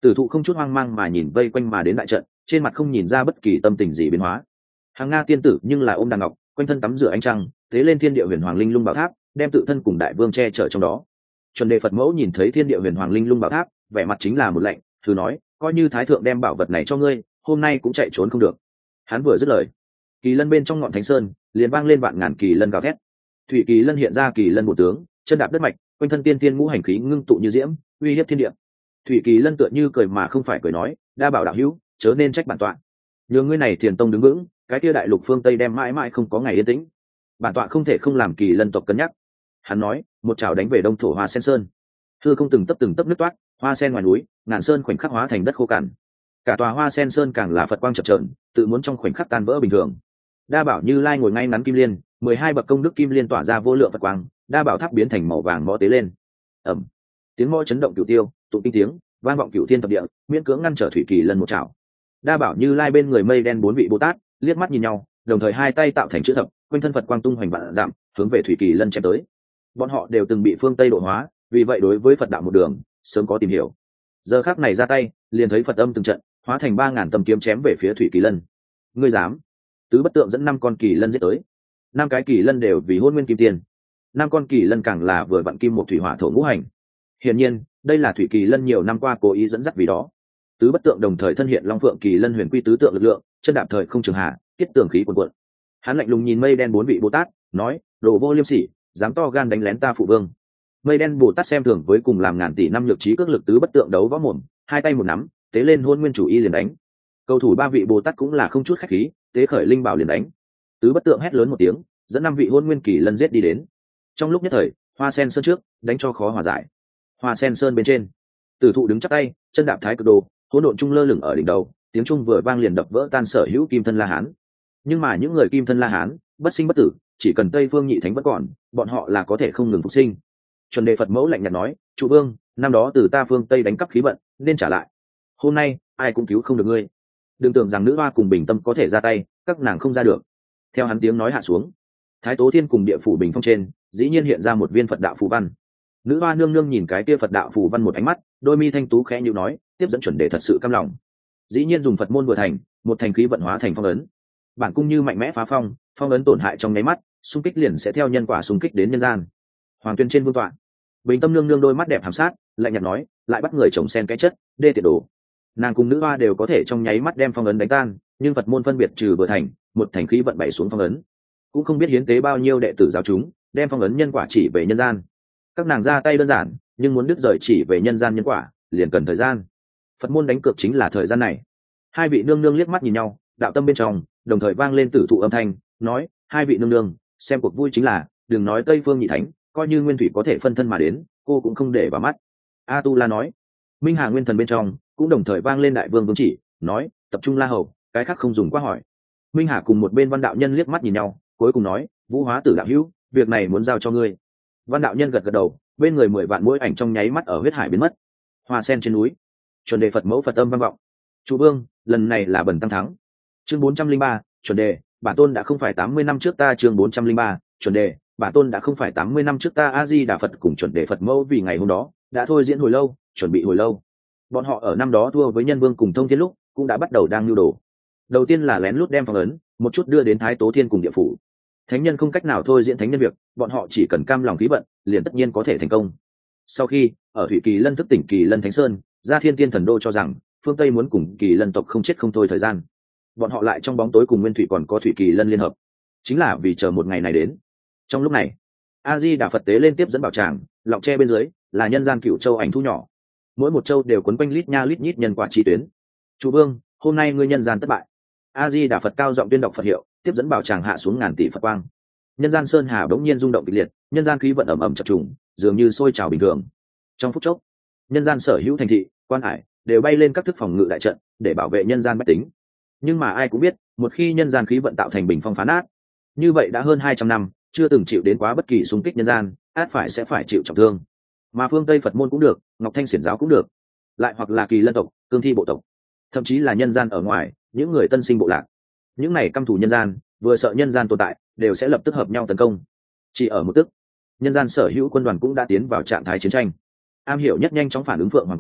Tử thụ không chút hoang mang mà nhìn vây quanh mà đến đại trận, trên mặt không nhìn ra bất kỳ tâm tình gì biến hóa. Hàng Nga tiên tử nhưng là ôm đàn ngọc, quanh thân tắm rửa ánh trăng, tế lên thiên địa huyền hoàng linh lung bảo tháp, đem tự thân cùng đại vương che chở trong đó. Chuẩn đề Phật mẫu nhìn thấy thiên địa huyền hoàng linh lung bảo tháp, vẻ mặt chính là một lạnh, thử nói, coi như thái thượng đem bảo vật này cho ngươi, hôm nay cũng chạy trốn không được. Hắn vừa dứt lời, kỳ lân bên trong ngọn thánh sơn liền vang lên vạn ngàn kỳ lân gào thét. Thủy kỳ lân hiện ra kỳ lân bộ tướng, chân đạp đất mạch, quanh thân tiên tiên ngũ hành khí ngưng tụ như diễm, uy hiếp thiên địa. Thủy kỳ lân tựa như cười mà không phải cười nói, đa bảo đạo hữu, chớ nên trách bản tọa. Nhường ngươi này thiền tông đứng vững, cái kia đại lục phương tây đem mãi mãi không có ngày yên tĩnh. Bản tọa không thể không làm kỳ lân tộc cân nhắc. Hắn nói, một chảo đánh về đông thổ hoa sen sơn. Hư không từng tấp nứt toát, hoa sen ngoài núi, ngàn sơn khoảnh khắc hóa thành đất khô cằn. Cả tòa hoa sen sơn càng là Phật quang chập chờn, tự muốn trong khoảnh khắc tan vỡ bình thường. Đa bảo Như Lai ngồi ngay ngắn kim liên, 12 bậc công đức kim liên tỏa ra vô lượng Phật quang, đa bảo tháp biến thành màu vàng mõ tế lên. Ầm. Tiếng mõ chấn động cửu tiêu, tụng kinh tiếng, vang vọng cửu thiên thập địa, miễn cưỡng ngăn trở thủy kỳ lân một chảo. Đa bảo Như Lai bên người mây đen 4 vị Bồ Tát, liếc mắt nhìn nhau, đồng thời hai tay tạo thành chữ thập, quanh thân Phật quang tung hoành vạn dặm, hướng về thủy kỳ lân chém tới. Bọn họ đều từng bị phương Tây độ hóa, vì vậy đối với Phật đạo một đường sớm có tìm hiểu. Giờ khắc này ra tay, liền thấy Phật âm từng trận, hóa thành 3000 tầm kiếm chém về phía thủy kỳ lân. Ngươi dám? Tứ Bất Tượng dẫn 5 con kỳ lân giết tới. 5 cái kỳ lân đều vì hôn nguyên kim tiền. 5 con kỳ lân càng là vừa vặn kim một thủy hỏa thổ ngũ hành. Hiển nhiên, đây là thủy kỳ lân nhiều năm qua cố ý dẫn dắt vì đó. Tứ Bất Tượng đồng thời thân hiện Long Phượng kỳ lân huyền quy tứ tượng lực lượng, chân đạp thời không trường hạ, tiết tường khí cuồn cuộn. Hắn lạnh lùng nhìn mây đen 4 vị Bồ Tát, nói: "Đồ vô liêm sỉ, dám to gan đánh lén ta phụ vương." Mây đen Bồ Tát xem thường với cùng làm ngàn tỷ năm nhược trí cước lực Tứ Bất Tượng đấu võ mồm, hai tay một nắm, tế lên hôn nguyên chủ y liền đánh. Cầu thủ 3 vị Bồ Tát cũng là không chút khách khí, tế khởi linh bảo liền đánh. Tứ Bất Tượng hét lớn một tiếng, dẫn 5 vị hôn nguyên kỳ lân giết đi đến. Trong lúc nhất thời, hoa sen sơn trước đánh cho khó hòa giải. Hoa sen sơn bên trên, Tử thụ đứng chắp tay, chân đạp thái cực đồ, hỗn độn trung lơ lửng ở đỉnh đầu, tiếng trung vừa vang liền đập vỡ tan sở hữu kim thân La Hán. Nhưng mà những người kim thân La Hán bất sinh bất tử, chỉ cần Tây Phương Nhị Thánh vẫn còn, bọn họ là có thể không ngừng phục sinh. Chuẩn Đề Phật mẫu lạnh nhạt nói: "Chủ vương, năm đó từ ta phương Tây đánh cắp khí vận, nên trả lại. Hôm nay ai cũng cứu không được ngươi. Đừng tưởng rằng nữ hoa cùng Bình Tâm có thể ra tay, các nàng không ra được." Theo hắn tiếng nói hạ xuống, Thái Tố Thiên cùng địa phủ Bình Phong trên, dĩ nhiên hiện ra một viên Phật đạo phù văn. Nữ hoa nương nương nhìn cái kia Phật đạo phù văn một ánh mắt, đôi mi thanh tú khẽ nhíu nói, tiếp dẫn Chuẩn Đề thật sự cam lòng. Dĩ nhiên dùng Phật môn vừa thành, một thành khí vận hóa thành phong ấn. Bản cung như mạnh mẽ phá phong, phong ấn tổn hại trong nháy mắt, xung kích liền sẽ theo nhân quả xung kích đến nhân gian. Hoàng tuyên trên vương tọa, Bình Tâm nương nương đôi mắt đẹp hàm sát, lạnh nhạt nói, lại bắt người chồng sen cái chất, đê tiệt đồ. Nàng cùng nữ hoa đều có thể trong nháy mắt đem phong ấn đánh tan, nhưng Phật môn phân biệt trừ vừa thành, một thành khí vận bảy xuống phong ấn. Cũng không biết hiến tế bao nhiêu đệ tử giáo chúng, đem phong ấn nhân quả chỉ về nhân gian. Các nàng ra tay đơn giản, nhưng muốn đứt rời chỉ về nhân gian nhân quả, liền cần thời gian. Phật môn đánh cược chính là thời gian này. Hai vị nương nương liếc mắt nhìn nhau, đạo tâm bên trong đồng thời vang lên tử thụ âm thanh, nói: "Hai vị nương nương, xem cuộc vui chính là, đừng nói Tây Phương Nhị Thánh, coi như Nguyên Thủy có thể phân thân mà đến, cô cũng không để vào mắt." A Tu La nói. Minh Hà Nguyên Thần bên trong cũng đồng thời vang lên đại vương vương chỉ, nói: "Tập trung La Hầu, cái khác không dùng quá hỏi." Minh Hà cùng một bên Văn đạo nhân liếc mắt nhìn nhau, cuối cùng nói: "Vũ Hóa Tử đạo hữu, việc này muốn giao cho ngươi." Văn đạo nhân gật gật đầu, bên người 10 vạn mũi ảnh trong nháy mắt ở huyết hải biến mất. Hoa sen trên núi, Chuẩn Đề Phật mẫu Phật âm vang vọng. "Chủ vương, lần này là bần tăng thắng." Chương 403, Chuẩn Đề, bản tôn đã không phải 80 năm trước ta. Chương 403, Chuẩn Đề, bản tôn đã không phải 80 năm trước ta. A Di Đà Phật cùng Chuẩn Đề Phật mẫu vì ngày hôm đó đã thôi diễn hồi lâu, chuẩn bị hồi lâu. Bọn họ ở năm đó thua với Nhân Vương cùng Thông Thiên lúc, cũng đã bắt đầu đang nưu đồ. Đầu tiên là lén lút đem phong ấn, một chút đưa đến Thái Tố Thiên cùng địa phủ. Thánh nhân không cách nào thôi diễn thánh nhân việc, bọn họ chỉ cần cam lòng khí vận, liền tất nhiên có thể thành công. Sau khi ở Thủy Kỳ Lân thức tỉnh Kỳ Lân Thánh Sơn, Gia Thiên Tiên Thần Đô cho rằng phương Tây muốn cùng Kỳ Lân tộc không chết không thôi thời gian, bọn họ lại trong bóng tối cùng Nguyên Thủy còn có Thủy Kỳ Lân liên hợp, chính là vì chờ một ngày này đến. Trong lúc này, A Di Đà Phật tế lên tiếp dẫn bảo tràng, lọng tre bên dưới là nhân gian cửu châu ảnh thu nhỏ, mỗi một châu đều quấn quanh lít nha lít nhít nhân quả chi tuyến. "Chủ vương, hôm nay ngươi nhân gian thất bại." A Di Đà Phật cao giọng tuyên đọc Phật hiệu, tiếp dẫn bảo tràng hạ xuống ngàn tỷ Phật quang. Nhân gian sơn hà bỗng nhiên rung động kịch liệt, nhân gian khí vận ầm ầm chập trùng, dường như sôi trào bình thường. Trong phút chốc, nhân gian sở hữu thành thị, quan hải đều bay lên các thức phòng ngự đại trận để bảo vệ nhân gian bách tính. Nhưng mà ai cũng biết, một khi nhân gian khí vận tạo thành bình phong phá nát, như vậy đã hơn 200 năm chưa từng chịu đến quá bất kỳ xung kích nhân gian, át phải sẽ phải chịu trọng thương. Mà phương Tây Phật môn cũng được, Ngọc Thanh Xiển giáo cũng được, lại hoặc là Kỳ Lân tộc, Cương Thi bộ tộc, thậm chí là nhân gian ở ngoài những người tân sinh bộ lạc, những này căm thù nhân gian, vừa sợ nhân gian tồn tại, đều sẽ lập tức hợp nhau tấn công. Chỉ ở một tức, nhân gian sở hữu quân đoàn cũng đã tiến vào trạng thái chiến tranh. Am hiểu nhất nhanh chóng phản ứng Phượng Hoàng quân,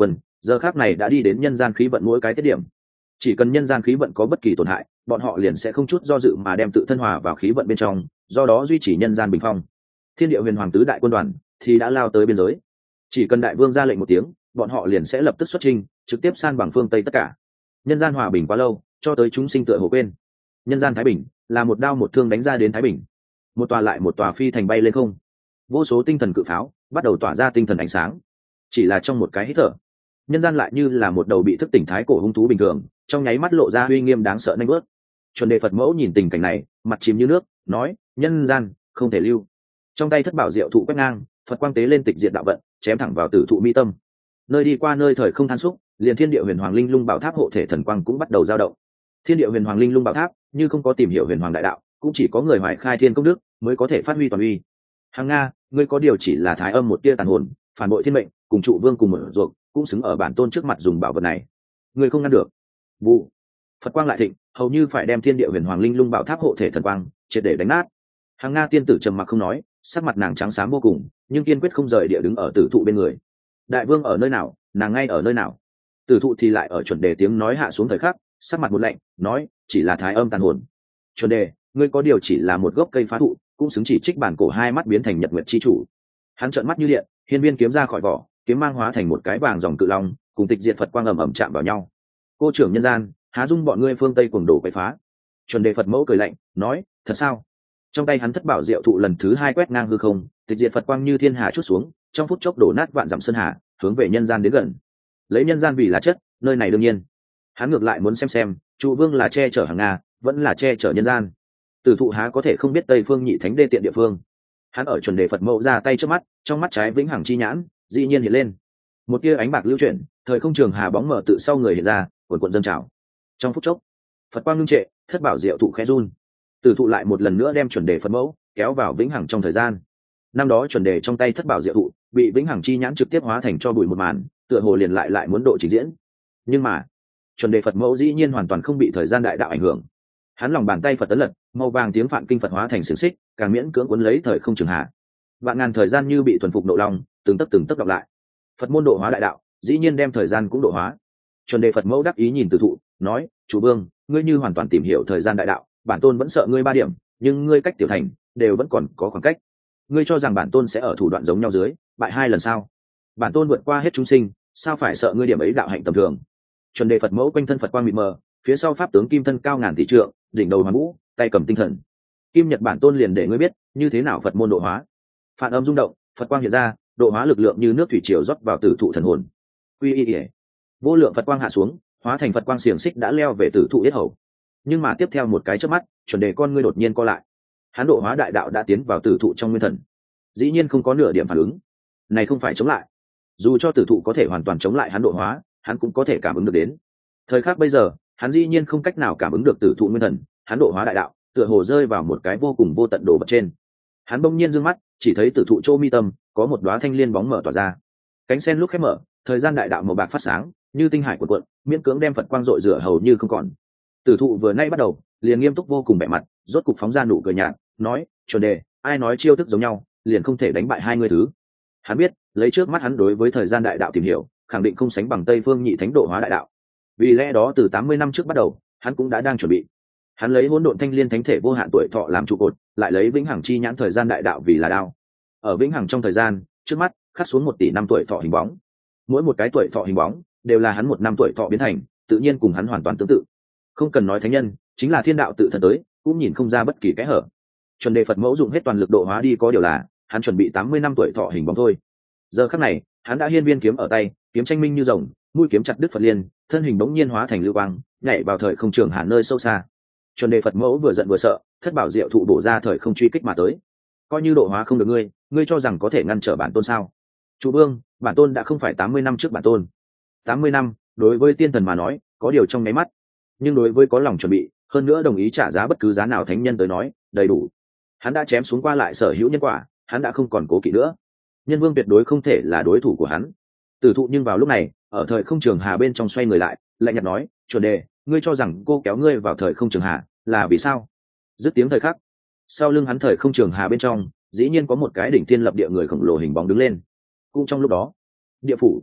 giờ khác này đã đi đến nhân gian khí vận mỗi cái tiết điểm. Chỉ cần nhân gian khí vận có bất kỳ tổn hại, bọn họ liền sẽ không chút do dự mà đem tự thân hòa vào khí vận bên trong, do đó duy trì nhân gian bình phong. Thiên địa huyền hoàng tứ đại quân đoàn thì đã lao tới biên giới. Chỉ cần đại vương ra lệnh một tiếng, bọn họ liền sẽ lập tức xuất chinh, trực tiếp san bằng phương tây tất cả. Nhân gian hòa bình quá lâu, cho tới chúng sinh tựa hồ quên. Nhân gian thái bình là một đao một thương đánh ra đến thái bình. Một tòa lại một tòa phi thành bay lên không, vô số tinh thần cự pháo bắt đầu tỏa ra tinh thần ánh sáng. Chỉ là trong một cái hít thở, nhân gian lại như là một đầu bị thức tỉnh thái cổ hung thú bình thường, trong nháy mắt lộ ra uy nghiêm đáng sợ nanh bớt. Chuẩn đề Phật mẫu nhìn tình cảnh này, mặt chìm như nước, nói: nhân gian không thể lưu. Trong tay thất bảo diệu thụ quét ngang, Phật quang tế lên tịch diệt đạo vận, chém thẳng vào tử thụ mi tâm. Nơi đi qua nơi thời không than xúc, liền thiên địa huyền hoàng linh lung bảo tháp hộ thể thần quang cũng bắt đầu dao động. Thiên địa huyền hoàng linh lung bảo tháp như không có tìm hiểu huyền hoàng đại đạo, cũng chỉ có người hoài khai thiên công đức mới có thể phát huy toàn uy. Hằng Nga, ngươi có điều chỉ là thái âm một tia tàn hồn, phản bội thiên mệnh, cùng trụ vương cùng một ruột, cũng xứng ở bản tôn trước mặt dùng bảo vật này. Ngươi không ngăn được. Vụ. Phật quang lại thịnh, hầu như phải đem thiên địa huyền hoàng linh lung bảo tháp hộ thể thần quang triệt để đánh nát. Hằng Nga tiên tử trầm mặc không nói, sắc mặt nàng trắng xám vô cùng, nhưng kiên quyết không rời địa đứng ở tử thụ bên người. Đại vương ở nơi nào, nàng ngay ở nơi nào. Tử thụ thì lại ở chuẩn đề tiếng nói hạ xuống thời khắc, sắc mặt một lạnh, nói: chỉ là thái âm tàn hồn. Chuẩn đề, ngươi có điều chỉ là một gốc cây phá thụ, cũng xứng chỉ trích bản cổ hai mắt biến thành nhật nguyệt chi chủ. Hắn trợn mắt như điện, hiên viên kiếm ra khỏi vỏ, kiếm mang hóa thành một cái vàng dòng cự long, cùng tịch diệt Phật quang ầm ầm chạm vào nhau. Cô trưởng nhân gian, há dung bọn ngươi phương tây cuồng đổ quậy phá. Chuẩn đề Phật mẫu cười lạnh, nói: thật sao? Trong tay hắn thất bảo diệu thụ lần thứ hai quét ngang hư không, tịch diệt Phật quang như thiên hà chút xuống, trong phút chốc đổ nát vạn dặm sơn hà, hướng về nhân gian đến gần. Lấy nhân gian vì là chất, nơi này đương nhiên. Hắn ngược lại muốn xem trụ vương là che chở Hằng Nga, vẫn là che chở nhân gian. Tử thụ há có thể không biết tây phương nhị thánh đê tiện địa phương. Hắn ở chuẩn đề Phật mẫu ra tay trước mắt, trong mắt trái vĩnh hằng chi nhãn dĩ nhiên hiện lên một tia ánh bạc lưu chuyển, thời không trường hà bóng mở tự sau người hiện ra, cuồn cuộn dâng trào. Trong phút chốc, Phật quang ngưng trệ, thất bảo diệu thụ khẽ run. Tử thụ lại một lần nữa đem chuẩn đề Phật mẫu kéo vào vĩnh hằng trong thời gian. Năm đó chuẩn đề trong tay thất bảo diệu thụ bị vĩnh hằng chi nhãn trực tiếp hóa thành cho bụi một màn, tựa hồ liền lại muốn độ trình diễn. Nhưng mà chuẩn đề Phật mẫu dĩ nhiên hoàn toàn không bị thời gian đại đạo ảnh hưởng. Hắn lòng bàn tay Phật tấn lật, màu vàng tiếng phạn kinh Phật hóa thành xiềng xích, càng miễn cưỡng cuốn lấy thời không trường hạ. Vạn ngàn thời gian như bị thuần phục nộ lòng, từng tấc đọc lại. Phật môn độ hóa đại đạo, dĩ nhiên đem thời gian cũng độ hóa. Chuẩn đề Phật mẫu đắc ý nhìn Tử thụ, nói: chủ vương, ngươi như hoàn toàn tìm hiểu thời gian đại đạo, bản tôn vẫn sợ ngươi 3 điểm, nhưng ngươi cách tiểu thành đều vẫn còn có khoảng cách. Ngươi cho rằng bản tôn sẽ ở thủ đoạn giống nhau dưới bại 2 lần sao? Bản tôn vượt qua hết chúng sinh, sao phải sợ ngươi điểm ấy đạo hạnh tầm thường? Chuẩn đề Phật mẫu quanh thân Phật quang mịt mờ, phía sau pháp tướng kim thân cao ngàn tỷ trượng, đỉnh đầu hoàn vũ, tay cầm tinh thần. Kim Nhật bản tôn liền để ngươi biết như thế nào Phật môn độ hóa. Phản âm rung động, Phật quang hiện ra, độ hóa lực lượng như nước thủy triều rót vào tử thụ thần hồn. Quy y, vô lượng Phật quang hạ xuống, hóa thành Phật quang xiềng xích đã leo về tử thụ yết hầu. Nhưng mà tiếp theo một cái chớp mắt, chuẩn đề con ngươi đột nhiên co lại. Hắn độ hóa đại đạo đã tiến vào tử thụ trong nguyên thần, dĩ nhiên không có nửa điểm phản ứng. Này không phải chống lại, dù cho tử thụ có thể hoàn toàn chống lại hắn độ hóa, hắn cũng có thể cảm ứng được đến. Thời khắc bây giờ, hắn dĩ nhiên không cách nào cảm ứng được tử thụ nguyên thần, hắn độ hóa đại đạo tựa hồ rơi vào một cái vô cùng vô tận đồ vật trên. Hắn bỗng nhiên dương mắt, chỉ thấy tử thụ chỗ mi tâm có một đóa thanh liên bóng mở tỏa ra, cánh sen lúc khép mở, thời gian đại đạo màu bạc phát sáng như tinh hải cuộn cuộn, miễn cưỡng đem Phật quang rọi rửa hầu như không còn. Tử thụ vừa nay bắt đầu liền nghiêm túc vô cùng vẻ mặt, rốt cục phóng ra nụ cười nhạt, nói: chuẩn đề, ai nói chiêu thức giống nhau liền không thể đánh bại 2 người thứ. Hắn biết lấy trước mắt hắn đối với thời gian đại đạo tìm hiểu, khẳng định không sánh bằng tây phương nhị thánh độ hóa đại đạo. Vì lẽ đó từ 80 năm trước bắt đầu, hắn cũng đã đang chuẩn bị. Hắn lấy hỗn độn thanh liên thánh thể vô hạn tuổi thọ làm trụ cột, lại lấy vĩnh hằng chi nhãn thời gian đại đạo vì là đao. Ở vĩnh hằng trong thời gian, trước mắt khắc xuống 1 tỷ năm tuổi thọ hình bóng. Mỗi một cái tuổi thọ hình bóng đều là hắn 1 năm tuổi thọ biến thành, tự nhiên cùng hắn hoàn toàn tương tự. Không cần nói thánh nhân, chính là thiên đạo tự thần tới, cũng nhìn không ra bất kỳ kẽ hở. Chuẩn đề Phật mẫu dụng hết toàn lực độ hóa đi, có điều là hắn chuẩn bị 80 năm tuổi thọ hình bóng thôi. Giờ khắc này, hắn đã hiên viên kiếm ở tay, kiếm tranh minh như rồng, mũi kiếm chặt đứt Phật liên, thân hình bỗng nhiên hóa thành lưu quang, nhảy vào thời không trường hà nơi sâu xa. Chuẩn đề Phật mẫu vừa giận vừa sợ, thất bảo diệu thụ bổ ra thời không truy kích mà tới. Coi như độ hóa không được ngươi cho rằng có thể ngăn trở bản tôn sao? Chủ vương, bản tôn đã không phải 80 năm trước bản tôn. 80 năm đối với tiên thần mà nói có điều trong nháy mắt, nhưng đối với có lòng chuẩn bị, hơn nữa đồng ý trả giá bất cứ giá nào thánh nhân tới nói đầy đủ. Hắn đã chém xuống qua lại sở hữu nhân quả, hắn đã không còn cố kỵ nữa. Nhân vương tuyệt đối không thể là đối thủ của hắn. Tử thụ nhưng vào lúc này ở thời không trường hà bên trong xoay người lại, lạnh nhạt nói: chuẩn đề, ngươi cho rằng cô kéo ngươi vào thời không trường hà là vì sao? Dứt tiếng thời khắc, sau lưng hắn thời không trường hà bên trong dĩ nhiên có một cái đỉnh thiên lập địa người khổng lồ hình bóng đứng lên. Cũng trong lúc đó, địa phủ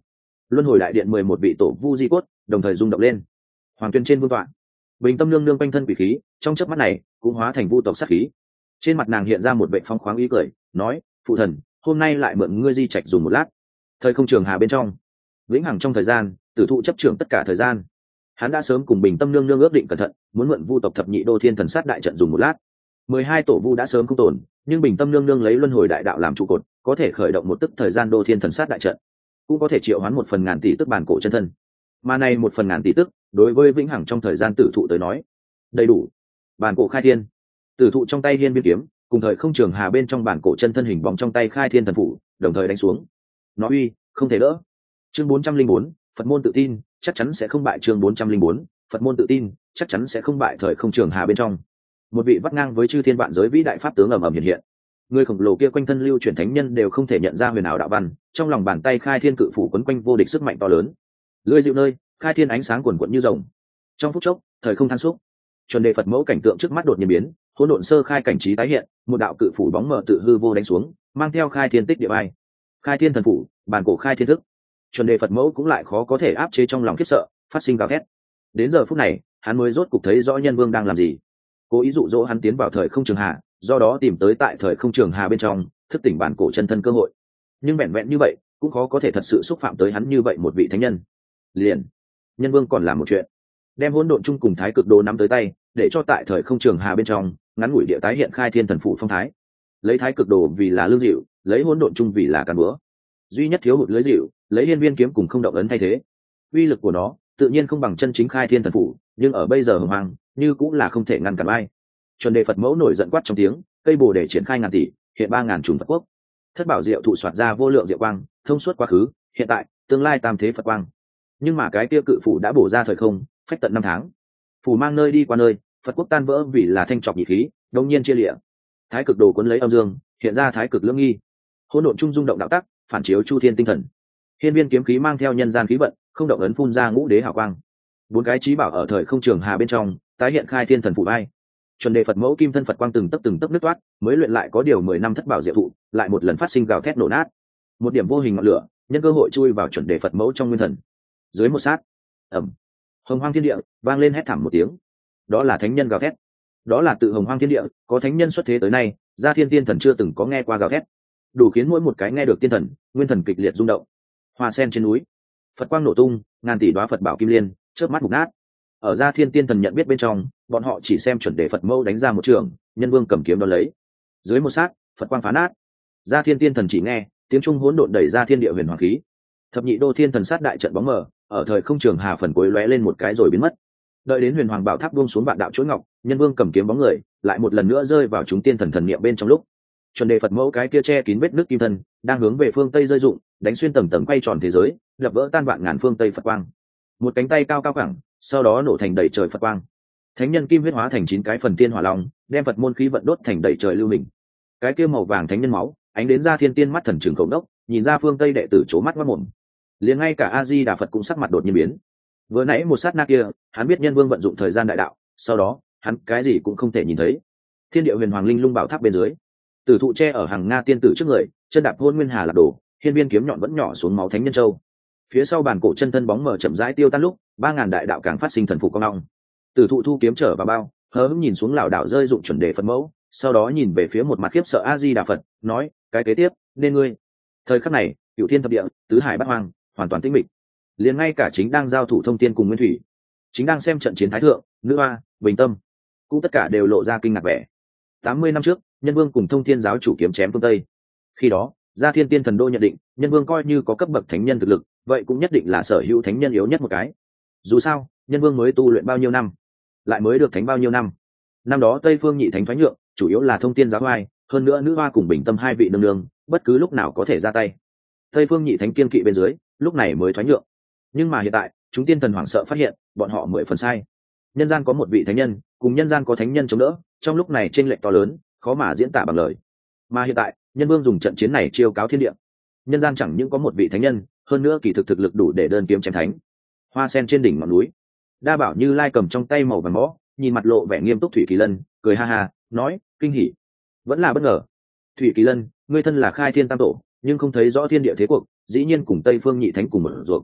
luân hồi đại điện 11 vị tổ vu di cốt đồng thời rung động lên. Hoàng tuyên trên vương tọa, bình tâm nương nương quanh thân quỷ khí trong chớp mắt này cũng hóa thành vu tộc sát khí. Trên mặt nàng hiện ra một vệ phong khoáng ý cười, nói: phụ thần, hôm nay lại mượn ngươi di trạch dùng một lát. Thời không trường hà bên trong, vĩnh hằng trong thời gian, tử thụ chấp trưởng tất cả thời gian. Hắn đã sớm cùng bình tâm nương nương ước định cẩn thận, muốn mượn vu tộc thập nhị đô thiên thần sát đại trận dùng một lát. 12 tổ vu đã sớm không tồn, nhưng bình tâm nương nương lấy luân hồi đại đạo làm trụ cột, có thể khởi động một tức thời gian đô thiên thần sát đại trận, cũng có thể triệu hoán một phần ngàn tỷ tức bản cổ chân thân. Mà này một phần ngàn tỷ tức, đối với vĩnh hằng trong thời gian tử thụ tới nói, đầy đủ. Bản cổ khai thiên, tử thụ trong tay hiên biên kiếm, cùng thời không trường hà bên trong bản cổ chân thân hình bóng trong tay khai thiên thần phủ, đồng thời đánh xuống. Nó uy, không thể đỡ. Chương 404, Phật môn tự tin, chắc chắn sẽ không bại. Chương 404, Phật môn tự tin, chắc chắn sẽ không bại. Thời không trường hà bên trong, một vị vắt ngang với chư thiên vạn giới vĩ đại pháp tướng ầm ầm hiện hiện. Người khổng lồ kia quanh thân lưu chuyển thánh nhân đều không thể nhận ra huyền ảo đạo văn, trong lòng bàn tay khai thiên cự phủ quấn quanh vô địch sức mạnh to lớn. Lưỡi dịu nơi, khai thiên ánh sáng cuồn cuộn như rồng. Trong phút chốc, thời không than xúc. Chuẩn đề Phật mẫu cảnh tượng trước mắt đột nhiên biến, hỗn độn sơ khai cảnh trí tái hiện, một đạo cự phủ bóng mờ tự hư vô đánh xuống, mang theo khai thiên tích địa ai. Khai thiên thần phủ, bản cổ khai thiên thức. Chuẩn đề Phật mẫu cũng lại khó có thể áp chế trong lòng khiếp sợ, phát sinh gào thét. Đến giờ phút này, hắn mới rốt cục thấy rõ Nhân Vương đang làm gì. Cố ý dụ dỗ hắn tiến vào thời không trường hà, do đó tìm tới tại thời không trường hà bên trong thức tỉnh bản cổ chân thân cơ hội. Nhưng vẹn vẹn như vậy cũng khó có thể thật sự xúc phạm tới hắn như vậy một vị thánh nhân. Liền, Nhân Vương còn làm một chuyện, đem hỗn độn chung cùng thái cực đồ nắm tới tay, để cho tại thời không trường hà bên trong ngắn ngủi địa tái hiện khai thiên thần phủ phong thái. Lấy thái cực đồ vì là lương dịu, lấy hỗn độn chung vì là càn búa, duy nhất thiếu hụt lưới dịu, lấy hiên viên kiếm cùng không động ấn thay thế. Uy lực của nó tự nhiên không bằng chân chính khai thiên thần phủ, nhưng ở bây giờ hồng hoang như cũng là không thể ngăn cản ai. Chuẩn đề Phật mẫu nổi giận quát trong tiếng, cây bồ để triển khai ngàn tỷ, hiện 3000 trùng Phật quốc. Thất bảo diệu thụ soạt ra vô lượng diệu quang, thông suốt quá khứ, hiện tại, tương lai tam thế Phật quang. Nhưng mà cái kia cự phủ đã bổ ra thời không, phách tận 5 tháng. Phủ mang nơi đi qua nơi, Phật quốc tan vỡ vì là thanh trọc nhị khí, đông nhiên chia liễu. Thái cực đồ cuốn lấy âm dương, hiện ra thái cực lưỡng nghi. Hỗn độn trung dung động đạo tắc, phản chiếu chu thiên tinh thần. Hiên viên kiếm khí mang theo nhân gian khí vận, không động ấn phun ra ngũ đế hào quang. 4 cái chí bảo ở thời không trường hà bên trong, tái hiện khai thiên thần phủ vai. Chuẩn đề Phật mẫu kim thân Phật quang từng tấc nứt toát, mới luyện lại có điều 10 năm thất bảo diệu thụ, lại một lần phát sinh gào thét nổ nát. Một điểm vô hình ngọn lửa, nhân cơ hội chui vào chuẩn đề Phật mẫu trong nguyên thần. Dưới một sát, ầm, hồng hoang thiên địa vang lên hét thảm một tiếng. Đó là thánh nhân gào thét. Đó là tự hồng hoang thiên địa, có thánh nhân xuất thế tới nay, gia thiên tiên thần chưa từng có nghe qua gào thét. Đủ khiến mỗi một cái nghe được tiên thần, nguyên thần kịch liệt rung động. Hoa sen trên núi, Phật quang nổ tung, ngàn tỷ đóa Phật bảo kim liên, chớp mắt mục nát. Ở gia thiên tiên thần nhận biết bên trong, bọn họ chỉ xem chuẩn đề Phật mẫu đánh ra một trường, Nhân Vương cầm kiếm đón lấy. Dưới một sát, Phật quang phá nát. Gia thiên tiên thần chỉ nghe tiếng trung hỗn độn đẩy ra thiên địa huyền hoàng khí. Thập nhị đô thiên thần sát đại trận bóng mờ, ở thời không trường hà phần cuối lóe lên một cái rồi biến mất. Đợi đến huyền hoàng bảo tháp buông xuống vạn đạo chuỗi ngọc, Nhân Vương cầm kiếm bóng người lại một lần nữa rơi vào chúng tiên thần thần niệm bên trong lúc chuẩn đề Phật mẫu cái kia che kín vết nước kim thân đang hướng về phương tây rơi rụng, đánh xuyên tầng tầng quay tròn thế giới, đập vỡ tan vạn ngàn phương tây Phật quang. Một cánh tay cao cao cẳng, sau đó nổ thành đầy trời Phật quang. Thánh nhân kim huyết hóa thành 9 cái phần tiên hỏa long, đem Phật môn khí vận đốt thành đầy trời lưu mình. Cái kia màu vàng thánh nhân máu, ánh đến ra thiên tiên mắt thần trường khẩu đốc, nhìn ra phương tây đệ tử chố mắt ngoác mồm. Liền ngay cả A Di Đà Phật cũng sắc mặt đột nhiên biến. Vừa nãy một sát na kia, hắn biết Nhân Vương vận dụng thời gian đại đạo, sau đó, hắn cái gì cũng không thể nhìn thấy. Thiên địa huyền hoàng linh lung bảo tháp bên dưới, tử thụ tre ở hàng nga tiên tử trước người, chân đạp hôn nguyên hà lạc đổ, hiên viên kiếm nhọn vẫn nhỏ xuống máu thánh nhân châu. Phía sau bàn cổ chân thân bóng mờ chậm rãi tiêu tan lúc, 3000 đại đạo càng phát sinh thần phục công long. Tử thụ thu kiếm trở vào bao, hớ hững nhìn xuống lão đạo rơi dụng chuẩn đề Phật mẫu, sau đó nhìn về phía một mặt khiếp sợ A Di Đà Phật, nói: cái kế tiếp nên ngươi. Thời khắc này, cửu thiên thập địa, tứ hải bát hoang, hoàn toàn tĩnh mịch. Liền ngay cả chính đang giao thủ thông tiên cùng nguyên thủy, chính đang xem trận chiến thái thượng, nữ hoa, bình tâm, cũng tất cả đều lộ ra kinh ngạc vẻ. 80 năm trước, Nhân Vương cùng thông thiên giáo chủ kiếm chém phương tây. Khi đó, gia thiên tiên thần đô nhận định Nhân Vương coi như có cấp bậc thánh nhân thực lực, vậy cũng nhất định là sở hữu thánh nhân yếu nhất một cái. Dù sao, Nhân Vương mới tu luyện bao nhiêu năm, lại mới được thánh bao nhiêu năm. Năm đó Tây Phương Nhị Thánh thoái nhượng, chủ yếu là thông tiên giáo oai, hơn nữa nữ hoa cùng bình tâm hai vị nương nương, bất cứ lúc nào có thể ra tay. Tây Phương Nhị Thánh kiên kỵ bên dưới, lúc này mới thoái nhượng. Nhưng mà hiện tại, chúng tiên thần hoảng sợ phát hiện, bọn họ 10 phần sai. Nhân gian có một vị thánh nhân, cùng nhân gian có thánh nhân chống đỡ, trong lúc này chênh lệch to lớn, khó mà diễn tả bằng lời. Mà hiện tại, Nhân Vương dùng trận chiến này chiêu cáo thiên địa. Nhân gian chẳng những có một vị thánh nhân, hơn nữa kỳ thực lực đủ để đơn kiếm chém thánh. Hoa sen trên đỉnh ngọn núi, Đa Bảo Như Lai cầm trong tay màu vàng mõ, nhìn mặt lộ vẻ nghiêm túc Thủy Kỳ Lân, cười ha ha, nói: kinh hỉ, vẫn là bất ngờ. Thủy Kỳ Lân, ngươi thân là khai thiên tam tổ, nhưng không thấy rõ thiên địa thế cuộc, dĩ nhiên cùng Tây Phương Nhị Thánh cùng một ruột.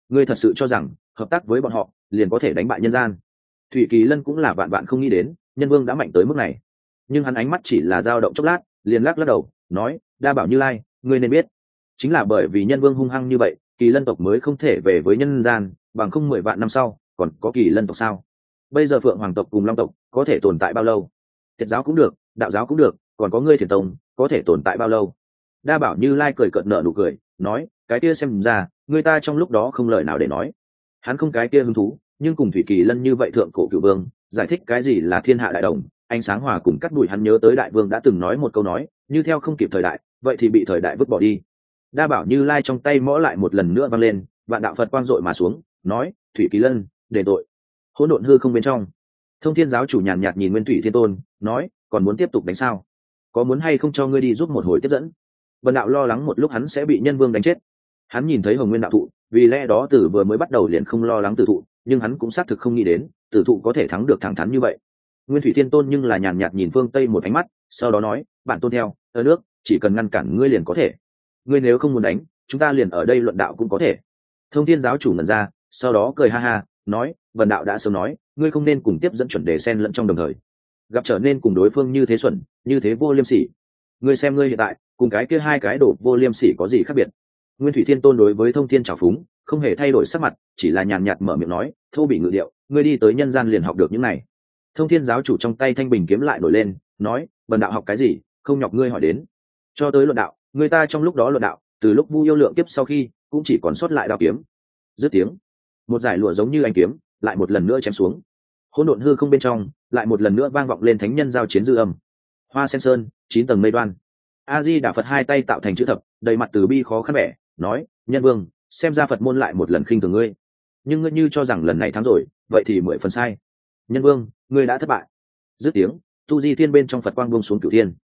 ngươi thật sự cho rằng hợp tác với bọn họ liền có thể đánh bại nhân gian? Thủy Kỳ Lân cũng là vạn vạn không nghĩ đến nhân vương đã mạnh tới mức này, nhưng hắn ánh mắt chỉ là dao động chốc lát liền lắc đầu nói, đa bảo Như Lai, ngươi nên biết, chính là bởi vì nhân vương hung hăng như vậy, Kỳ Lân tộc mới không thể về với nhân gian, bằng không 10 vạn năm sau còn có Kỳ Lân tộc sao? Bây giờ Phượng Hoàng tộc cùng Long tộc có thể tồn tại bao lâu? Tiệt giáo cũng được, đạo giáo cũng được, còn có ngươi Thiền tông có thể tồn tại bao lâu? Đa bảo Như Lai cười cợt nở nụ cười nói, cái kia xem ra người ta trong lúc đó không lời nào để nói. Hắn không cái kia hứng thú, nhưng cùng Thủy Kỳ Lân như vậy thượng cổ cửu vương giải thích cái gì là thiên hạ đại đồng, ánh sáng hòa cùng cắt đùi, hắn nhớ tới đại vương đã từng nói một câu nói, như theo không kịp thời đại, vậy thì bị thời đại vứt bỏ đi. Đa bảo Như Lai trong tay mõ lại một lần nữa văng lên, vạn đạo Phật quang dội mà xuống, nói, Thủy Kỳ Lân, đền tội. Hỗn độn hư không bên trong, Thông Thiên giáo chủ nhàn nhạt nhìn Nguyên Thủy Thiên Tôn, nói, còn muốn tiếp tục đánh sao? Có muốn hay không cho ngươi đi giúp một hồi tiếp dẫn? Vân đạo lo lắng một lúc hắn sẽ bị nhân vương đánh chết. Hắn nhìn thấy Hồng Nguyên đạo thụ, vì lẽ đó từ vừa mới bắt đầu liền không lo lắng tử thụ, nhưng hắn cũng xác thực không nghĩ đến tử thụ có thể thắng được thẳng thắn như vậy. Nguyên Thủy Thiên Tôn nhưng là nhàn nhạt nhìn phương Tây một ánh mắt, sau đó nói, bản tôn theo ở nước, chỉ cần ngăn cản ngươi liền có thể. Ngươi nếu không muốn đánh, chúng ta liền ở đây luận đạo cũng có thể. Thông Thiên giáo chủ ngẩn ra, sau đó cười ha ha, nói, Vân đạo đã sớm nói, ngươi không nên cùng tiếp dẫn chuẩn đề xen lẫn trong đồng thời, gặp trở nên cùng đối phương như thế xuẩn, như thế vô liêm sỉ. Ngươi xem ngươi hiện tại cùng cái kia hai cái đồ vô liêm sỉ có gì khác biệt? Nguyên Thủy Thiên Tôn đối với Thông Thiên trào phúng không hề thay đổi sắc mặt, chỉ là nhàn nhạt mở miệng nói, thô bị ngự điệu, ngươi đi tới nhân gian liền học được những này. Thông Thiên giáo chủ trong tay thanh bình kiếm lại nổi lên, nói, Vân đạo học cái gì, không nhọc ngươi hỏi đến. Cho tới luận đạo, người ta trong lúc đó luận đạo, từ lúc Vu Yêu lượng kiếp sau khi cũng chỉ còn sót lại đao kiếm. Dứt tiếng, một giải lụa giống như ánh kiếm lại một lần nữa chém xuống. Hỗn độn hư không bên trong lại một lần nữa vang vọng lên thánh nhân giao chiến dư âm. Hoa sen sơn, 9 tầng mây đoan. A Di Đà Phật hai tay tạo thành chữ thập, đầy mặt từ bi khó khăn vẻ, nói, nhân vương, xem ra Phật môn lại một lần khinh thường ngươi, nhưng ngươi như cho rằng lần này thắng rồi, vậy thì 10 phần sai. Nhân vương, ngươi đã thất bại. Dứt tiếng, tu di thiên bên trong Phật quang buông xuống cửu thiên.